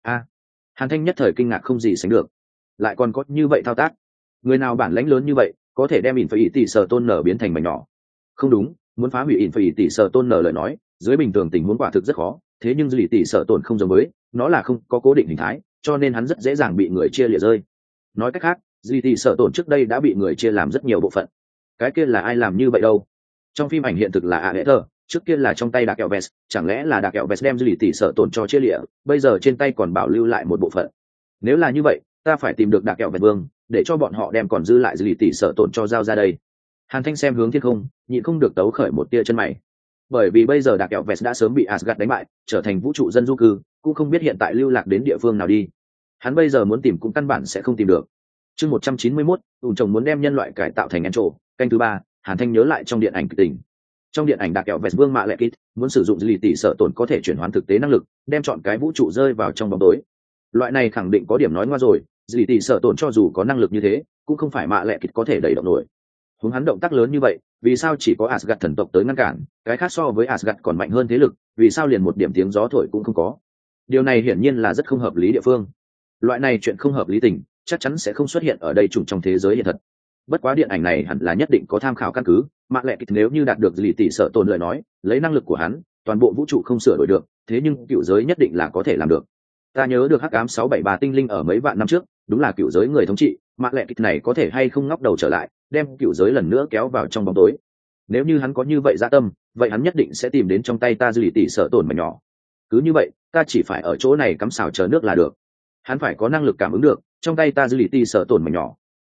[SPEAKER 1] Hàn Thanh nhất thời kinh ngạc không gì sánh được, lại còn có như vậy thao tác. Người nào bản lãnh lớn như vậy có thể đem tỷ sợ tôn nở biến thành mảnh nhỏ? Không đúng, muốn phá hủy tỷ sợ tôn nở lời nói, dưới bình thường tình huống quả thực rất khó, thế nhưng dư lì tỷ sợ tổn không giống với, nó là không có cố định hình thái, cho nên hắn rất dễ dàng bị người chia lìa rơi. Nói cách khác, dư lì tỷ sợ tổn trước đây đã bị người chia làm rất nhiều bộ phận. Cái kia là ai làm như vậy đâu? Trong phim ảnh hiện thực là Aether, trước kia là trong tay Dark Elves, chẳng lẽ là Dark Elves đem dư lì tỷ sợ tổn cho chia lìa, bây giờ trên tay còn bảo lưu lại một bộ phận. Nếu là như vậy, ta phải tìm được Dark Elves vương, để cho bọn họ đem còn dư lại dư lì tỷ sợ tổn cho giao ra đây. Hàn Thanh xem hướng thiên không, nhịn không được tấu khởi một tia chân mày. Bởi vì bây giờ Dark Elves đã sớm bị Asgard đánh bại, trở thành vũ trụ dân du cư, cũng không biết hiện tại lưu lạc đến địa phương nào đi. Hắn bây giờ muốn tìm cũng căn bản sẽ không tìm được. Chương 191, ủn chồng muốn đem nhân loại cải tạo thành Encho, canh thứ 3, Hàn Thanh nhớ lại trong điện ảnh kịch tình. Trong điện ảnh Dark Elves vương mạ lệ kít muốn sử dụng dư lì tỷ sợ tổn có thể chuyển hóa thực tế năng lực, đem chọn cái vũ trụ rơi vào trong bóng tối. Loại này khẳng định có điểm nói ngoa rồi, dư lì tỷ sợ tổn cho dù có năng lực như thế, cũng không phải mạ lệ kít có thể đẩy động nổi. Hướng hắn động tác lớn như vậy, vì sao chỉ có Asgard thần tộc tới ngăn cản, cái khác so với Asgard còn mạnh hơn thế lực, vì sao liền một điểm tiếng gió thổi cũng không có? Điều này hiển nhiên là rất không hợp lý địa phương. Loại này chuyện không hợp lý tình, chắc chắn sẽ không xuất hiện ở đây chủng trong thế giới hiện thật. Bất quá điện ảnh này hẳn là nhất định có tham khảo căn cứ, mạ lệ kịch nếu như đạt được lì tỷ sợ tồn lời nói, lấy năng lực của hắn, toàn bộ vũ trụ không sửa đổi được, thế nhưng cựu giới nhất định là có thể làm được. Ta nhớ được hắc ám 673 tinh linh ở mấy vạn năm trước, đúng là cựu giới người thống trị, mạ lệ kịch này có thể hay không ngóc đầu trở lại, đem cựu giới lần nữa kéo vào trong bóng tối. Nếu như hắn có như vậy dạ tâm, vậy hắn nhất định sẽ tìm đến trong tay ta dư lì tỷ sợ tồn mà nhỏ. Cứ như vậy, ta chỉ phải ở chỗ này cắm xào chờ nước là được. Hắn phải có năng lực cảm ứng được, trong tay ta dư lì tỷ sợ tồn mảnh nhỏ.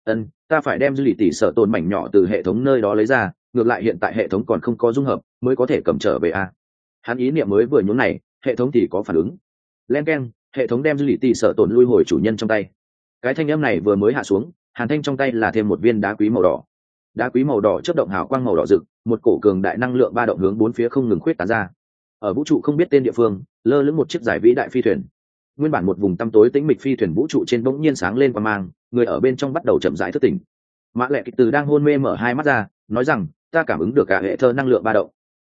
[SPEAKER 1] Ta phải đem dư lì tỷ sợ tồn mảnh nhỏ từ hệ thống nơi đó lấy ra, ngược lại hiện tại hệ thống còn không có dung hợp, mới có thể cầm trở về a. Hắn ý niệm mới vừa nhún này, hệ thống thì có phản ứng. Len keng, hệ thống đem dư lì tỷ sợ tồn lui hồi chủ nhân trong tay. Cái thanh âm này vừa mới hạ xuống, Hàn Thanh trong tay là thêm một viên đá quý màu đỏ. Đá quý màu đỏ chớp động hào quang màu đỏ rực, một cổ cường đại năng lượng ba động hướng bốn phía không ngừng khuyết tán ra. Ở vũ trụ không biết tên địa phương, lơ lửng một chiếc giải vĩ đại phi thuyền. Nguyên bản một vùng tăm tối tĩnh mịch phi thuyền vũ trụ trên bỗng nhiên sáng lên quang mang, người ở bên trong bắt đầu chậm rãi thức tỉnh. Mã Lệ Kịch Từ đang hôn mê mở hai mắt ra, nói rằng, ta cảm ứng được cả hệ thơ năng lượng ba động.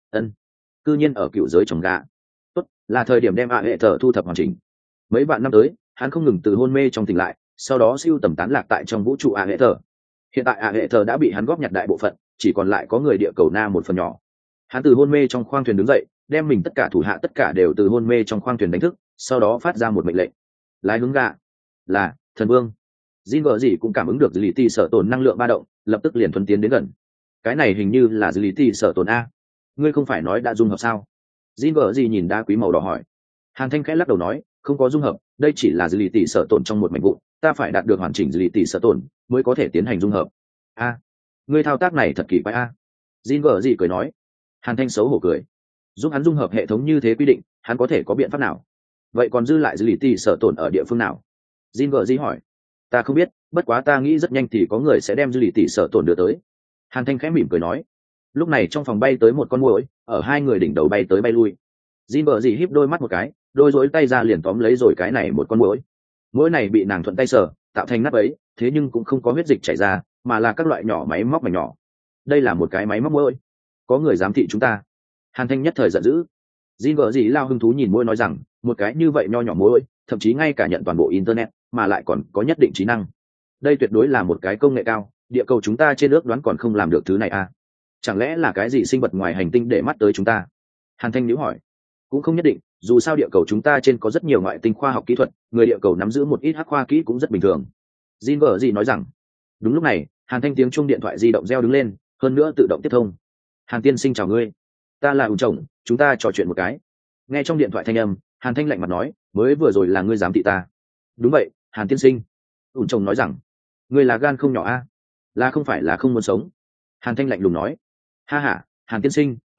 [SPEAKER 1] Cư nhiên ở cựu giới trồng gà. Tốt, là thời điểm đem hệ thơ thu thập hoàn chỉnh. Mấy vạn năm tới, hắn không ngừng từ hôn mê trong tỉnh lại, sau đó siêu tầm tán lạc tại trong vũ trụ hệ thơ. Hiện tại hệ thơ đã bị hắn góp nhặt đại bộ phận, chỉ còn lại có người địa cầu Na một phần nhỏ. Hắn từ hôn mê trong khoang thuyền đứng dậy, đem mình tất cả thủ hạ tất cả đều từ hôn mê trong khoang thuyền đánh thức, sau đó phát ra một mệnh lệnh. Lái hướng gà. Là thần vương. Jin vợ gì cũng cảm ứng được dư lý tỷ sở tồn năng lượng ba động, lập tức liền thuần tiến đến gần. Cái này hình như là dư lý tỷ sở tồn a. Ngươi không phải nói đã dung hợp sao? Jin vợ gì nhìn đá quý màu đỏ hỏi. Hàn Thanh khẽ lắc đầu nói, không có dung hợp, đây chỉ là dư lý tỷ sở tồn trong một mảnh vụn, ta phải đạt được hoàn chỉnh dư lý tỷ sở tồn mới có thể tiến hành dung hợp. A, ngươi thao tác này thật kỳ quái a. Jin vợ gì cười nói. Hàn Thanh xấu hổ cười. Giúp hắn dung hợp hệ thống như thế quy định, hắn có thể có biện pháp nào? Vậy còn dư lại dư lý tỷ sở tồn ở địa phương nào? Jin vợ gì hỏi. Ta không biết, bất quá ta nghĩ rất nhanh thì có người sẽ đem dư lì tỷ sở tổn đưa tới. Hàn Thanh khẽ mỉm cười nói. Lúc này trong phòng bay tới một con muỗi, ở hai người đỉnh đầu bay tới bay lui. Jin bờ dì híp đôi mắt một cái, đôi rối tay ra liền tóm lấy rồi cái này một con muỗi. Muỗi này bị nàng thuận tay sờ, tạo thành nắp ấy, thế nhưng cũng không có huyết dịch chảy ra, mà là các loại nhỏ máy móc mảnh nhỏ. Đây là một cái máy móc muỗi. Có người giám thị chúng ta. Hàn Thanh nhất thời giận dữ. Jin bờ dì lao hứng thú nhìn muỗi nói rằng, một cái như vậy nho nhỏ muỗi, thậm chí ngay cả nhận toàn bộ internet, mà lại còn có nhất định trí năng. Đây tuyệt đối là một cái công nghệ cao, địa cầu chúng ta trên ước đoán còn không làm được thứ này à? Chẳng lẽ là cái gì sinh vật ngoài hành tinh để mắt tới chúng ta? Hàn Thanh nhíu hỏi. Cũng không nhất định, dù sao địa cầu chúng ta trên có rất nhiều ngoại tinh khoa học kỹ thuật, người địa cầu nắm giữ một ít hắc khoa kỹ cũng rất bình thường. Jin vợ gì nói rằng. Đúng lúc này, Hàn Thanh tiếng chuông điện thoại di động reo đứng lên, hơn nữa tự động tiếp thông. Hàn tiên sinh chào ngươi, ta là ủng chồng, chúng ta trò chuyện một cái. Nghe trong điện thoại thanh âm, Hàn Thanh lạnh mặt nói, mới vừa rồi là ngươi giám thị ta. Đúng vậy, Hàn tiên sinh. ủn chồng nói rằng, ngươi là gan không nhỏ a, là không phải là không muốn sống? Hàn Thanh lạnh lùng nói. Ha ha, Hàn tiên sinh,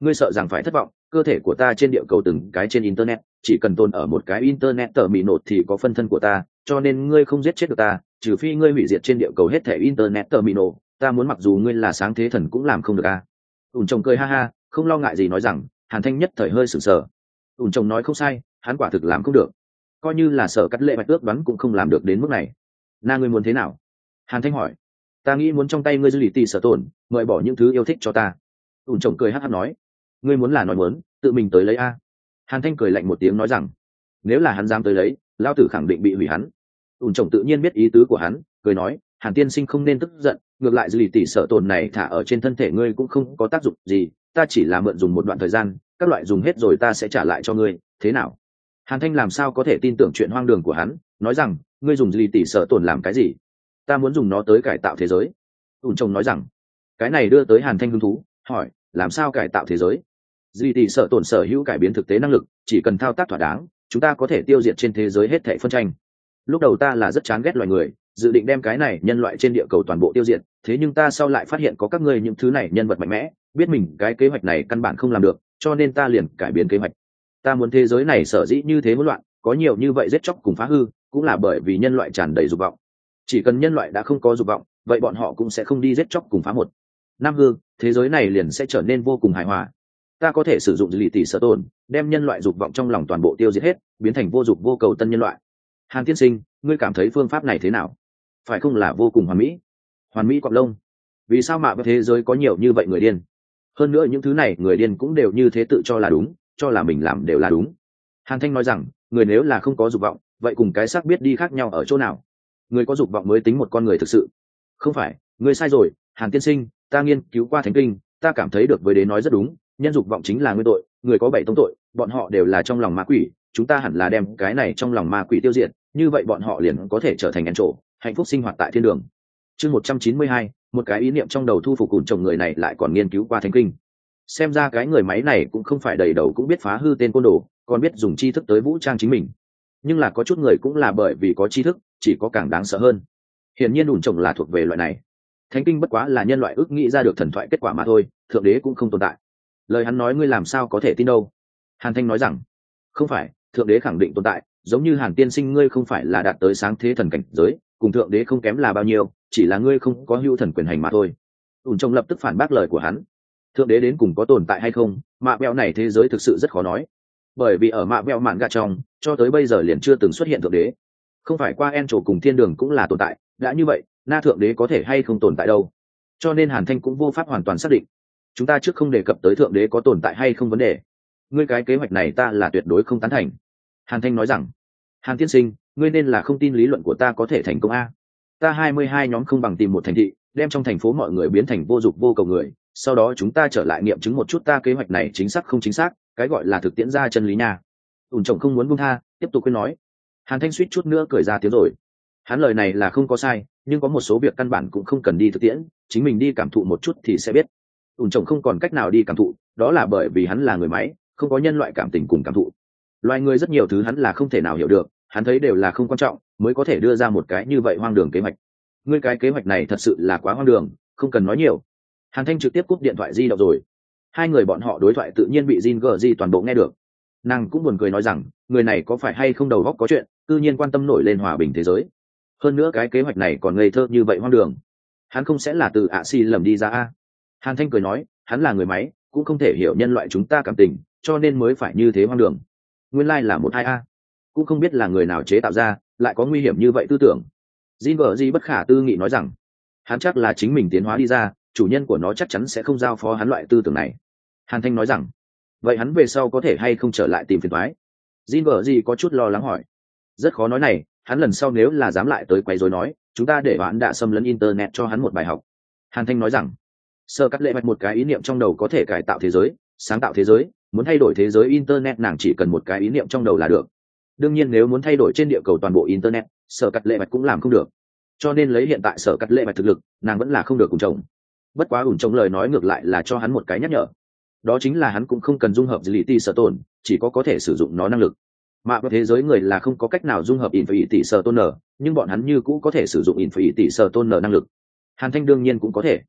[SPEAKER 1] ngươi sợ rằng phải thất vọng, cơ thể của ta trên địa cầu từng cái trên internet, chỉ cần tồn ở một cái internet tờ mị nột thì có phân thân của ta, cho nên ngươi không giết chết được ta, trừ phi ngươi hủy diệt trên địa cầu hết thể internet tờ mị nột. Ta muốn mặc dù ngươi là sáng thế thần cũng làm không được a. Ủn chồng cười ha ha, không lo ngại gì nói rằng. Hàn Thanh nhất thời hơi sửng sờ. Ủn chồng nói không sai, hắn quả thực làm không được, coi như là Sở Cắt Lệ Bạch ước đoán cũng không làm được đến mức này. Na ngươi muốn thế nào? Hàn Thanh hỏi. Ta nghĩ muốn trong tay ngươi dư lì tì sở tổn, mời bỏ những thứ yêu thích cho ta. Ủn chồng cười hát hát nói. Ngươi muốn là nói muốn, tự mình tới lấy a. Hàn Thanh cười lạnh một tiếng nói rằng, nếu là hắn dám tới lấy, lao tử khẳng định bị hủy hắn. Ủn chồng tự nhiên biết ý tứ của hắn, cười nói, Hàn tiên sinh không nên tức giận, ngược lại dư lì tì sở tổn này thả ở trên thân thể ngươi cũng không có tác dụng gì, ta chỉ là mượn dùng một đoạn thời gian, các loại dùng hết rồi ta sẽ trả lại cho ngươi, thế nào? Hàn Thanh làm sao có thể tin tưởng chuyện hoang đường của hắn, nói rằng, ngươi dùng lì tỉ sợ tổn làm cái gì? Ta muốn dùng nó tới cải tạo thế giới. Ủn chồng nói rằng, cái này đưa tới Hàn Thanh hứng thú, hỏi, làm sao cải tạo thế giới? Lì tỉ sợ tổn sở hữu cải biến thực tế năng lực, chỉ cần thao tác thỏa đáng, chúng ta có thể tiêu diệt trên thế giới hết thảy phân tranh. Lúc đầu ta là rất chán ghét loài người, dự định đem cái này nhân loại trên địa cầu toàn bộ tiêu diệt, thế nhưng ta sau lại phát hiện có các ngươi những thứ này nhân vật mạnh mẽ, biết mình cái kế hoạch này căn bản không làm được, cho nên ta liền cải biến kế hoạch. Ta muốn thế giới này sở dĩ như thế hỗn loạn, có nhiều như vậy giết chóc cùng phá hư, cũng là bởi vì nhân loại tràn đầy dục vọng. Chỉ cần nhân loại đã không có dục vọng, vậy bọn họ cũng sẽ không đi giết chóc cùng phá một năm hư, thế giới này liền sẽ trở nên vô cùng hài hòa. Ta có thể sử dụng lì tỷ sở tồn, đem nhân loại dục vọng trong lòng toàn bộ tiêu diệt hết, biến thành vô dục vô cầu tân nhân loại. Hàn tiên sinh, ngươi cảm thấy phương pháp này thế nào? Phải không là vô cùng hoàn mỹ? Hoàn mỹ cọp lông. Vì sao mà thế giới có nhiều như vậy người điên? Hơn nữa những thứ này người điên cũng đều như thế tự cho là đúng, cho là mình làm đều là đúng. Hàn Thanh nói rằng, người nếu là không có dục vọng, vậy cùng cái xác biết đi khác nhau ở chỗ nào? Người có dục vọng mới tính một con người thực sự. Không phải, ngươi sai rồi, Hàn tiên sinh, ta nghiên cứu qua thánh kinh, ta cảm thấy được với đế nói rất đúng, nhân dục vọng chính là nguyên tội, người có 7 tông tội, bọn họ đều là trong lòng ma quỷ, chúng ta hẳn là đem cái này trong lòng ma quỷ tiêu diệt, như vậy bọn họ liền có thể trở thành en trổ, hạnh phúc sinh hoạt tại thiên đường. Chương 192, một cái ý niệm trong đầu thu phục cùn chồng người này lại còn nghiên cứu qua thánh kinh. Xem ra cái người máy này cũng không phải đầy đầu cũng biết phá hư tên côn đồ, còn biết dùng tri thức tới vũ trang chính mình. Nhưng là có chút người cũng là bởi vì có tri thức, chỉ có càng đáng sợ hơn. Hiển nhiên ủn chồng là thuộc về loại này. Thánh kinh bất quá là nhân loại ước nghĩ ra được thần thoại kết quả mà thôi, thượng đế cũng không tồn tại. Lời hắn nói ngươi làm sao có thể tin đâu? Hàn Thanh nói rằng, không phải, thượng đế khẳng định tồn tại, giống như Hàn tiên sinh ngươi không phải là đạt tới sáng thế thần cảnh giới, cùng thượng đế không kém là bao nhiêu, chỉ là ngươi không có hữu thần quyền hành mà thôi. Ủn chồng lập tức phản bác lời của hắn. Thượng đế đến cùng có tồn tại hay không, mạ bẹo này thế giới thực sự rất khó nói, bởi vì ở mạ bẹo mạn gà trong cho tới bây giờ liền chưa từng xuất hiện thượng đế. Không phải qua en trổ cùng thiên đường cũng là tồn tại, đã như vậy na thượng đế có thể hay không tồn tại đâu, cho nên Hàn Thanh cũng vô pháp hoàn toàn xác định. Chúng ta trước không đề cập tới thượng đế có tồn tại hay không vấn đề, ngươi cái kế hoạch này ta là tuyệt đối không tán thành. Hàn Thanh nói rằng, Hàn tiên sinh, ngươi nên là không tin lý luận của ta có thể thành công a. Ta 22 nhóm không bằng tìm một thành thị, đem trong thành phố mọi người biến thành vô dục vô cầu người, sau đó chúng ta trở lại nghiệm chứng một chút ta kế hoạch này chính xác không chính xác, cái gọi là thực tiễn ra chân lý nha. Ủn chồng không muốn buông tha, tiếp tục khuyên nói. Hàn Thanh suýt chút nữa cười ra tiếng rồi. Hắn lời này là không có sai, nhưng có một số việc căn bản cũng không cần đi thực tiễn, chính mình đi cảm thụ một chút thì sẽ biết. Ủn chồng không còn cách nào đi cảm thụ, đó là bởi vì hắn là người máy, không có nhân loại cảm tình cùng cảm thụ. Loài người rất nhiều thứ hắn là không thể nào hiểu được, hắn thấy đều là không quan trọng, mới có thể đưa ra một cái như vậy hoang đường kế hoạch. Ngươi cái kế hoạch này thật sự là quá hoang đường, không cần nói nhiều. Hàn Thanh trực tiếp cúp điện thoại di động rồi. Hai người bọn họ đối thoại tự nhiên bị Jin Gờ toàn bộ nghe được. Nàng cũng buồn cười nói rằng, người này có phải hay không đầu óc có chuyện, tự nhiên quan tâm nổi lên hòa bình thế giới. Hơn nữa cái kế hoạch này còn ngây thơ như vậy hoang đường. Hắn không sẽ là từ si lầm đi ra a? Hàn Thanh cười nói, hắn là người máy, cũng không thể hiểu nhân loại chúng ta cảm tình, cho nên mới phải như thế hoang đường. Nguyên lai là một hai a, cũng không biết là người nào chế tạo ra, lại có nguy hiểm như vậy tư tưởng. Jin Gờ bất khả tư nghị nói rằng, hắn chắc là chính mình tiến hóa đi ra, chủ nhân của nó chắc chắn sẽ không giao phó hắn loại tư tưởng này. Hàn Thanh nói rằng, vậy hắn về sau có thể hay không trở lại tìm phiền toái? Jin Gờ có chút lo lắng hỏi. Rất khó nói này, hắn lần sau nếu là dám lại tới quấy rối nói, chúng ta để hắn đã xâm lấn internet cho hắn một bài học. Hàn Thanh nói rằng, Sơ Cắt Lệ Bạch một cái ý niệm trong đầu có thể cải tạo thế giới, sáng tạo thế giới, muốn thay đổi thế giới internet nàng chỉ cần một cái ý niệm trong đầu là được. Đương nhiên nếu muốn thay đổi trên địa cầu toàn bộ internet, Sở Cắt Lệ Bạch cũng làm không được. Cho nên lấy hiện tại Sở Cắt Lệ Bạch thực lực, nàng vẫn là không được cùng chồng. Bất quá ủn chồng lời nói ngược lại là cho hắn một cái nhắc nhở, đó chính là hắn cũng không cần dung hợp dữ tỷ sở tồn, chỉ có thể sử dụng nó năng lực. Mà với thế giới người là không có cách nào dung hợp tỷ sở tôn nhưng bọn hắn như cũ có thể sử dụng tỷ sở tôn năng lực. Hàn Thanh đương nhiên cũng có thể.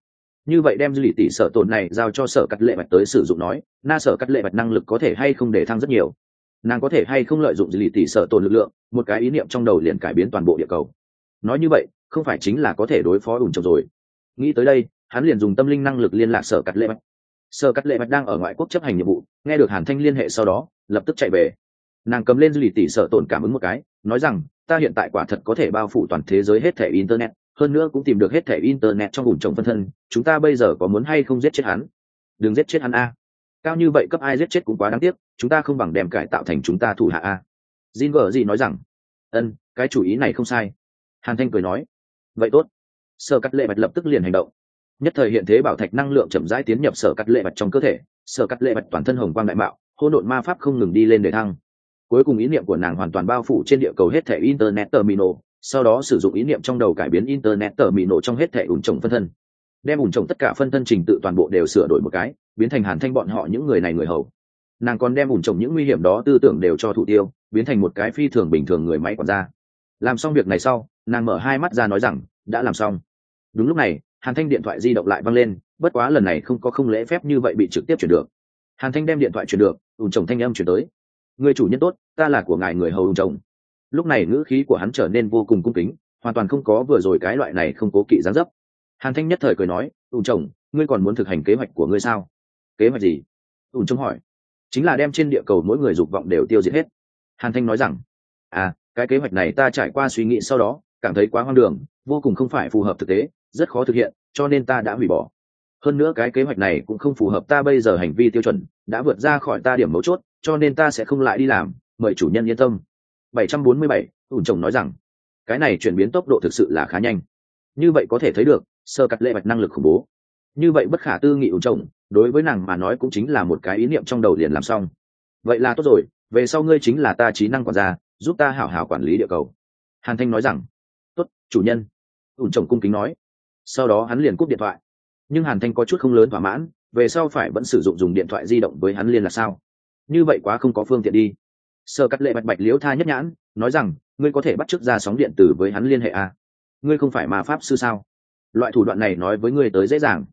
[SPEAKER 1] như vậy đem dư lì tỷ sở tổn này giao cho sở cắt lệ bạch tới sử dụng nói, na sở cắt lệ bạch năng lực có thể hay không để thăng rất nhiều. Nàng có thể hay không lợi dụng dư lì tỷ sở tổn lực lượng, một cái ý niệm trong đầu liền cải biến toàn bộ địa cầu. Nói như vậy không phải chính là có thể đối phó ủn trồng rồi. Nghĩ tới đây hắn liền dùng tâm linh năng lực liên lạc sở cắt lệ bạch. Sở cắt lệ bạch đang ở ngoại quốc chấp hành nhiệm vụ, nghe được Hàn Thanh liên hệ sau đó lập tức chạy về. Nàng cầm lên dư lì tỷ sở tổn cảm ứng một cái, nói rằng ta hiện tại quả thật có thể bao phủ toàn thế giới hết thẻ internet, hơn nữa cũng tìm được hết thẻ internet trong ủn trồng phân thân, chúng ta bây giờ có muốn hay không giết chết hắn? Đừng giết chết hắn a, cao như vậy cấp ai giết chết cũng quá đáng tiếc, chúng ta không bằng đem cải tạo thành chúng ta thủ hạ a. Jin gở gì nói rằng cái chủ ý này không sai. Hàn Thanh cười nói vậy tốt. Sở cắt lệ bạch lập tức liền hành động. Nhất thời hiện thế bảo thạch năng lượng chậm rãi tiến nhập sở cắt lệ bạch trong cơ thể, sở cắt lệ bạch toàn thân hồng quang đại mạo, hỗn độn ma pháp không ngừng đi lên để thăng. Cuối cùng ý niệm của nàng hoàn toàn bao phủ trên địa cầu hết thẻ internet terminal, sau đó sử dụng ý niệm trong đầu cải biến internet terminal trong hết thẻ ủn trồng phân thân, đem ủn trồng tất cả phân thân trình tự toàn bộ đều sửa đổi một cái, biến thành Hàn Thanh bọn họ những người này người hầu. Nàng còn đem ủn trồng những nguy hiểm đó tư tưởng đều cho thủ tiêu, biến thành một cái phi thường bình thường người máy quản gia. Làm xong việc này sau, nàng mở hai mắt ra nói rằng đã làm xong. Đúng lúc này Hàn Thanh điện thoại di động lại vang lên, bất quá lần này không lễ phép như vậy bị trực tiếp chuyển được. Hàn Thanh đem điện thoại chuyển được, ủn trồng thanh âm chuyển tới. Người chủ nhân tốt, ta là của ngài người hầu ủn trồng. Lúc này ngữ khí của hắn trở nên vô cùng cung kính, hoàn toàn không có vừa rồi cái loại này không cố kỵ dáng dấp. Hàn Thanh nhất thời cười nói, ủn trồng, ngươi còn muốn thực hành kế hoạch của ngươi sao? Kế hoạch gì? Ủn trồng hỏi. Chính là đem trên địa cầu mỗi người dục vọng đều tiêu diệt hết. Hàn Thanh nói rằng cái kế hoạch này ta trải qua suy nghĩ sau đó cảm thấy quá hoang đường, vô cùng không phải phù hợp thực tế, rất khó thực hiện, cho nên ta đã hủy bỏ. Hơn nữa cái kế hoạch này cũng không phù hợp ta bây giờ hành vi tiêu chuẩn, đã vượt ra khỏi ta điểm mấu chốt, cho nên ta sẽ không lại đi làm, mời chủ nhân yên tâm. 747, ủn trồng nói rằng cái này chuyển biến tốc độ thực sự là khá nhanh. Như vậy có thể thấy được sơ cắt lệ bạch năng lực khủng bố. Như vậy bất khả tư nghị ủn trồng đối với nàng mà nói cũng chính là một cái ý niệm trong đầu liền làm xong. Vậy là tốt rồi, về sau ngươi chính là ta trí năng quản gia, giúp ta hảo hảo quản lý địa cầu. Hàn Thanh nói rằng tốt chủ nhân. ủn trồng cung kính nói. Sau đó hắn liền cúp điện thoại. Nhưng Hàn Thanh có chút không lớn thỏa mãn, về sau phải vẫn sử dụng dùng điện thoại di động với hắn liên là sao? Như vậy quá không có phương tiện đi. Sơ cắt lệ bạch bạch liếu tha nhất nhãn, nói rằng ngươi có thể bắt chước ra sóng điện tử với hắn liên hệ à? Ngươi không phải ma pháp sư sao? Loại thủ đoạn này nói với ngươi tới dễ dàng.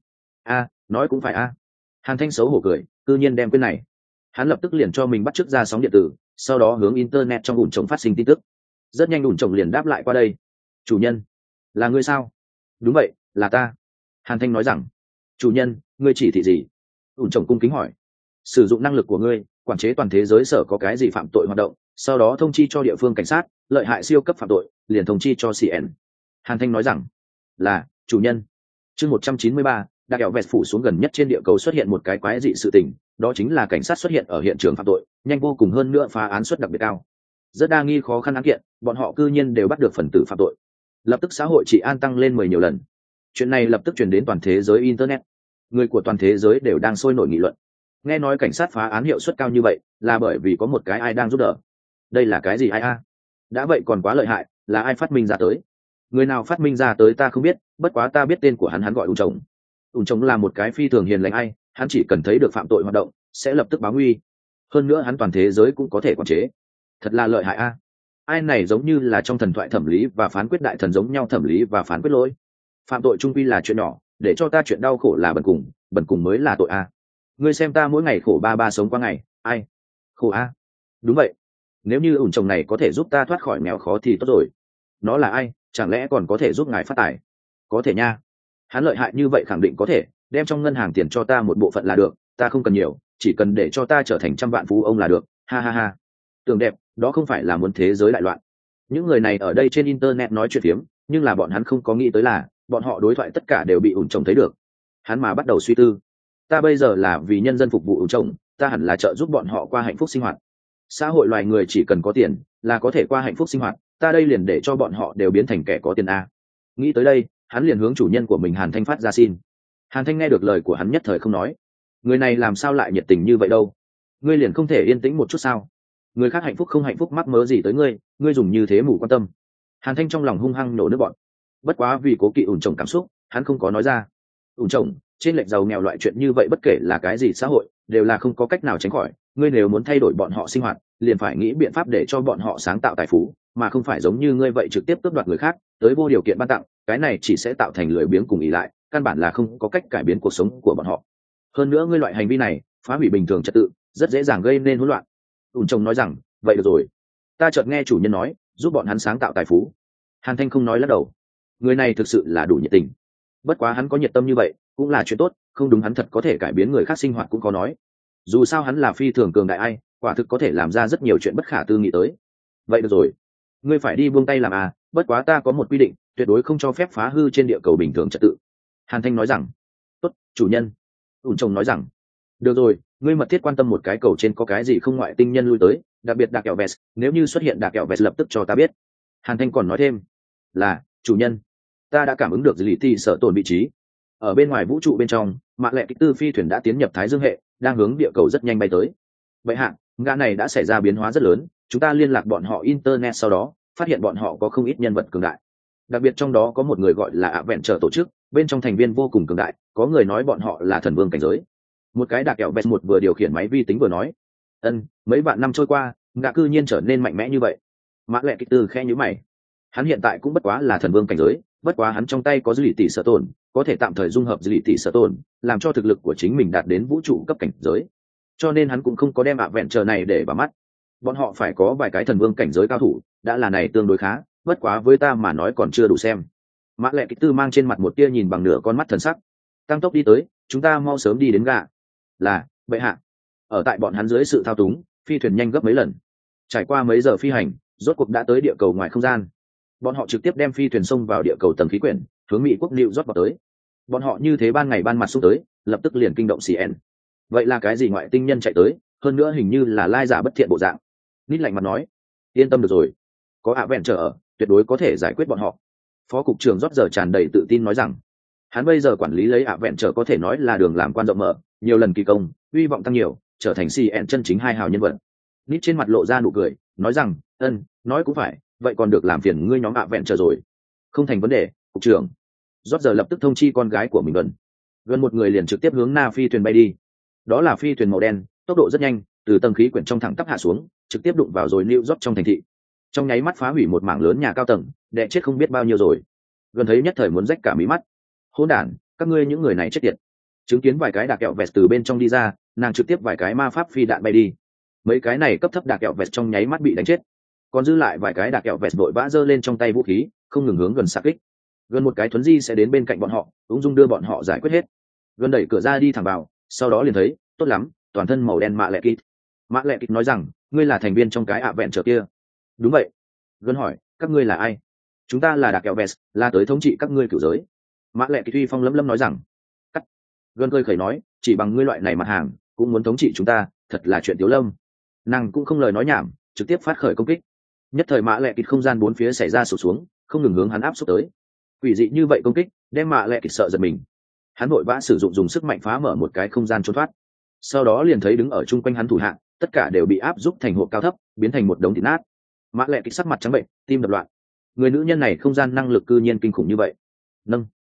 [SPEAKER 1] Nói cũng phải Hàn Thanh xấu hổ cười, cư nhiên đem cái này. Hắn lập tức liền cho mình bắt chước ra sóng điện tử, sau đó hướng internet trong ủn trồng phát sinh tin tức. Rất nhanh ủn trồng liền đáp lại qua đây. Chủ nhân, là ngươi sao? Đúng vậy, là ta. Hàn Thanh nói rằng chủ nhân, ngươi chỉ thị gì? ủn trồng cung kính hỏi. Sử dụng năng lực của ngươi quản chế toàn thế giới sở có cái gì phạm tội hoạt động, sau đó thông chi cho địa phương cảnh sát, lợi hại siêu cấp phạm tội liền thông chi cho CN. Hàn Thanh nói rằng là chủ nhân. Chương 193, đặc kẹo vẹt phủ xuống gần nhất trên địa cầu xuất hiện một cái quái dị sự tình, đó chính là cảnh sát xuất hiện ở hiện trường phạm tội, nhanh vô cùng, hơn nữa phá án suất đặc biệt cao. Rất đa nghi khó khăn án kiện, bọn họ cư nhiên đều bắt được phần tử phạm tội. Lập tức xã hội trị an tăng lên 10 nhiều lần. Chuyện này lập tức truyền đến toàn thế giới internet. Người của toàn thế giới đều đang sôi nổi nghị luận. Nghe nói cảnh sát phá án hiệu suất cao như vậy, là bởi vì có một cái ai đang giúp đỡ. Đây là cái gì ai đã vậy còn quá lợi hại, là ai phát minh ra tới? Người nào phát minh ra tới ta không biết, bất quá ta biết tên của hắn gọi ủn trồng. Ủn trồng là một cái phi thường hiền lành hắn chỉ cần thấy được phạm tội hoạt động sẽ lập tức báo nguy. Hơn nữa hắn toàn thế giới cũng có thể quản chế. Thật là lợi hại ai này giống như là trong thần thoại thẩm lý và phán quyết đại thần giống nhau, thẩm lý và phán quyết lỗi. Phạm tội trung quy là chuyện nhỏ, để cho ta chuyện đau khổ là bần cùng mới là tội ngươi xem ta mỗi ngày khổ ba sống qua ngày, ai khổ đúng vậy. Nếu như ủn trồng này có thể giúp ta thoát khỏi nghèo khó thì tốt rồi. Nó là ai, chẳng lẽ còn có thể giúp ngài phát tài? Có thể nha, hắn lợi hại như vậy khẳng định có thể. Đem trong ngân hàng tiền cho ta một bộ phận là được, ta không cần nhiều, chỉ cần để cho ta trở thành 100 vạn phú ông là được. Ha ha ha, tưởng đẹp, đó không phải là muốn thế giới đại loạn. Những người này ở đây trên internet nói chuyện phiếm, nhưng là bọn hắn không có nghĩ tới là bọn họ đối thoại tất cả đều bị ủn trồng thấy được. Hắn mà bắt đầu suy tư, ta bây giờ là vì nhân dân phục vụ ủn trồng, ta hẳn là trợ giúp bọn họ qua hạnh phúc sinh hoạt. Xã hội loài người chỉ cần có tiền là có thể qua hạnh phúc sinh hoạt, ta đây liền để cho bọn họ đều biến thành kẻ có tiền Nghĩ tới đây, hắn liền hướng chủ nhân của mình Hàn Thanh phát ra xin. Hàn Thanh nghe được lời của hắn nhất thời không nói. Người này làm sao lại nhiệt tình như vậy đâu? Ngươi liền không thể yên tĩnh một chút sao? Người khác hạnh phúc không hạnh phúc mắc mớ gì tới ngươi dùng như thế mù quan tâm. Hàn Thanh trong lòng hung hăng nổ nước bọn. Bất quá vì cố kỵ ủn trồng cảm xúc, hắn không có nói ra. Ủn trồng, trên lệch giàu nghèo loại chuyện như vậy bất kể là cái gì xã hội đều là không có cách nào tránh khỏi. Ngươi nếu muốn thay đổi bọn họ sinh hoạt, liền phải nghĩ biện pháp để cho bọn họ sáng tạo tài phú, mà không phải giống như ngươi vậy trực tiếp cướp đoạt người khác tới vô điều kiện ban tặng. Cái này chỉ sẽ tạo thành lười biếng cùng ỷ lại, căn bản là không có cách cải biến cuộc sống của bọn họ. Hơn nữa ngươi loại hành vi này phá hủy bình thường trật tự, rất dễ dàng gây nên hỗn loạn. Ủn Trông nói rằng, vậy được rồi, ta chợt nghe chủ nhân nói giúp bọn hắn sáng tạo tài phú. Hàn Thanh không nói lắc đầu, người này thực sự là đủ nhiệt tình. Bất quá hắn có nhiệt tâm như vậy cũng là chuyện tốt, không đúng hắn thật có thể cải biến người khác sinh hoạt cũng có nói. Dù sao hắn là phi thường cường đại ai, quả thực có thể làm ra rất nhiều chuyện bất khả tư nghị tới. Vậy được rồi, ngươi phải đi buông tay làm à, bất quá ta có một quy định, tuyệt đối không cho phép phá hư trên địa cầu bình thường trật tự. Hàn Thanh nói rằng, tốt, chủ nhân. Ủn Trông nói rằng, được rồi, ngươi mật thiết quan tâm một cái cầu trên có cái gì không ngoại tinh nhân lui tới, đặc biệt Đạc Kẹo Vest, nếu như xuất hiện Đạc Kẹo Vest lập tức cho ta biết. Hàn Thanh còn nói thêm, là chủ nhân, ta đã cảm ứng được lý ti sợ tổn vị trí. Ở bên ngoài vũ trụ bên trong, mạ lệ kích tư phi thuyền đã tiến nhập Thái Dương hệ, đang hướng địa cầu rất nhanh bay tới. Vậy hạ, ngã này đã xảy ra biến hóa rất lớn, chúng ta liên lạc bọn họ internet, sau đó phát hiện bọn họ có không ít nhân vật cường đại. Đặc biệt trong đó có một người gọi là ạ vẹn trở tổ chức, bên trong thành viên vô cùng cường đại, có người nói bọn họ là thần vương cảnh giới. Một cái Đạc Kẹo Vest một vừa điều khiển máy vi tính vừa nói, mấy vạn năm trôi qua, ngã cư nhiên trở nên mạnh mẽ như vậy. Mã lệ kích tư khe nhíu mày, hắn hiện tại cũng bất quá là thần vương cảnh giới, bất quá hắn trong tay có dư lì tỷ sở tồn, có thể tạm thời dung hợp dư lì tỷ sở tồn, làm cho thực lực của chính mình đạt đến vũ trụ cấp cảnh giới, cho nên hắn cũng không có đem ạ vẹn chờ này để vào mắt. Bọn họ phải có vài cái thần vương cảnh giới cao thủ, đã là này tương đối khá, bất quá với ta mà nói còn chưa đủ xem. Mã lệ kích tư mang trên mặt một tia nhìn bằng nửa con mắt thần sắc, tăng tốc đi tới, chúng ta mau sớm đi đến gà. Là bệ hạ. Ở tại bọn hắn dưới sự thao túng, phi thuyền nhanh gấp mấy lần. Trải qua mấy giờ phi hành, rốt cuộc đã tới địa cầu ngoài không gian. Bọn họ trực tiếp đem phi thuyền xông vào địa cầu tầng khí quyển, hướng Mỹ quốc New York vào tới. Bọn họ như thế ban ngày ban mặt xung tới, lập tức liền kinh động CN. Vậy là cái gì ngoại tinh nhân chạy tới, hơn nữa hình như là lai giả bất thiện bộ dạng. Nít lạnh mặt nói, yên tâm được rồi, có ạ vẹn trở ở, tuyệt đối có thể giải quyết bọn họ. Phó cục trưởng rót giờ tràn đầy tự tin nói rằng, hắn bây giờ quản lý lấy ạ vẹn trở có thể nói là đường làm quan rộng mở, nhiều lần kỳ công, hy vọng tăng nhiều, trở thành CN chân chính hai hào nhân vật. Nít trên mặt lộ ra nụ cười, nói rằng, nói cũng phải, vậy còn được làm phiền ngươi nhóm ạ vẹn trở rồi. Không thành vấn đề, cục trưởng. Rót giờ lập tức thông chi con gái của mình gần một người liền trực tiếp hướng Na phi thuyền bay đi. Đó là phi thuyền màu đen, tốc độ rất nhanh, từ tầng khí quyển trong thẳng tắp hạ xuống, trực tiếp đụng vào rồi New York trong thành thị. Trong nháy mắt phá hủy một mảng lớn nhà cao tầng, đè chết không biết bao nhiêu rồi. Gần thấy nhất thời muốn rách cả mí mắt. Hỗn đản, các ngươi những người này chết tiệt. Chứng kiến vài cái Đạc Kẹo Vest từ bên trong đi ra, nàng trực tiếp vài cái ma pháp phi đạn bay đi. Mấy cái này cấp thấp Đạc Kẹo Vest trong nháy mắt bị đánh chết. Còn dư lại vài cái Đạc Kẹo Vest vội vã giơ lên trong tay vũ khí, không ngừng hướng gần xạ kích. Gần một cái thuấn di sẽ đến bên cạnh bọn họ, ung dung đưa bọn họ giải quyết hết. Gần đẩy cửa ra đi thẳng vào, sau đó liền thấy, tốt lắm, toàn thân màu đen Mạ Lệ Kịt. Mạ Lệ Kịt nói rằng, ngươi là thành viên trong cái ạ vẹn trở kia. Đúng vậy. Gần hỏi, các ngươi là ai? Chúng ta là Đạc Kẹo Vest, là tới thống trị các ngươi cửu giới. Mạ Lệ Kịt uy phong lấm lấm nói rằng, cắt. Gần cười khẩy nói, chỉ bằng ngươi loại này mặt hàng cũng muốn thống trị chúng ta, thật là chuyện tiếu lâm. Nàng cũng không lời nói nhảm, trực tiếp phát khởi công kích. Nhất thời Mạ Lệ Kịt không gian bốn phía xảy ra sụp xuống, không ngừng hướng hắn áp xúc tới. Quỷ dị như vậy công kích, đem Mạ Lệ Kịt sợ giật mình. Hắn vội vã sử dụng sức mạnh phá mở một cái không gian trốn thoát. Sau đó liền thấy đứng ở chung quanh hắn thủ hạ, tất cả đều bị áp xúc thành hộp cao thấp, biến thành một đống thịt nát. Mạ Lệ Kịt sắc mặt trắng bệnh, tim đập loạn. Người nữ nhân này không gian năng lực cư nhiên kinh khủng như vậy. Nâng.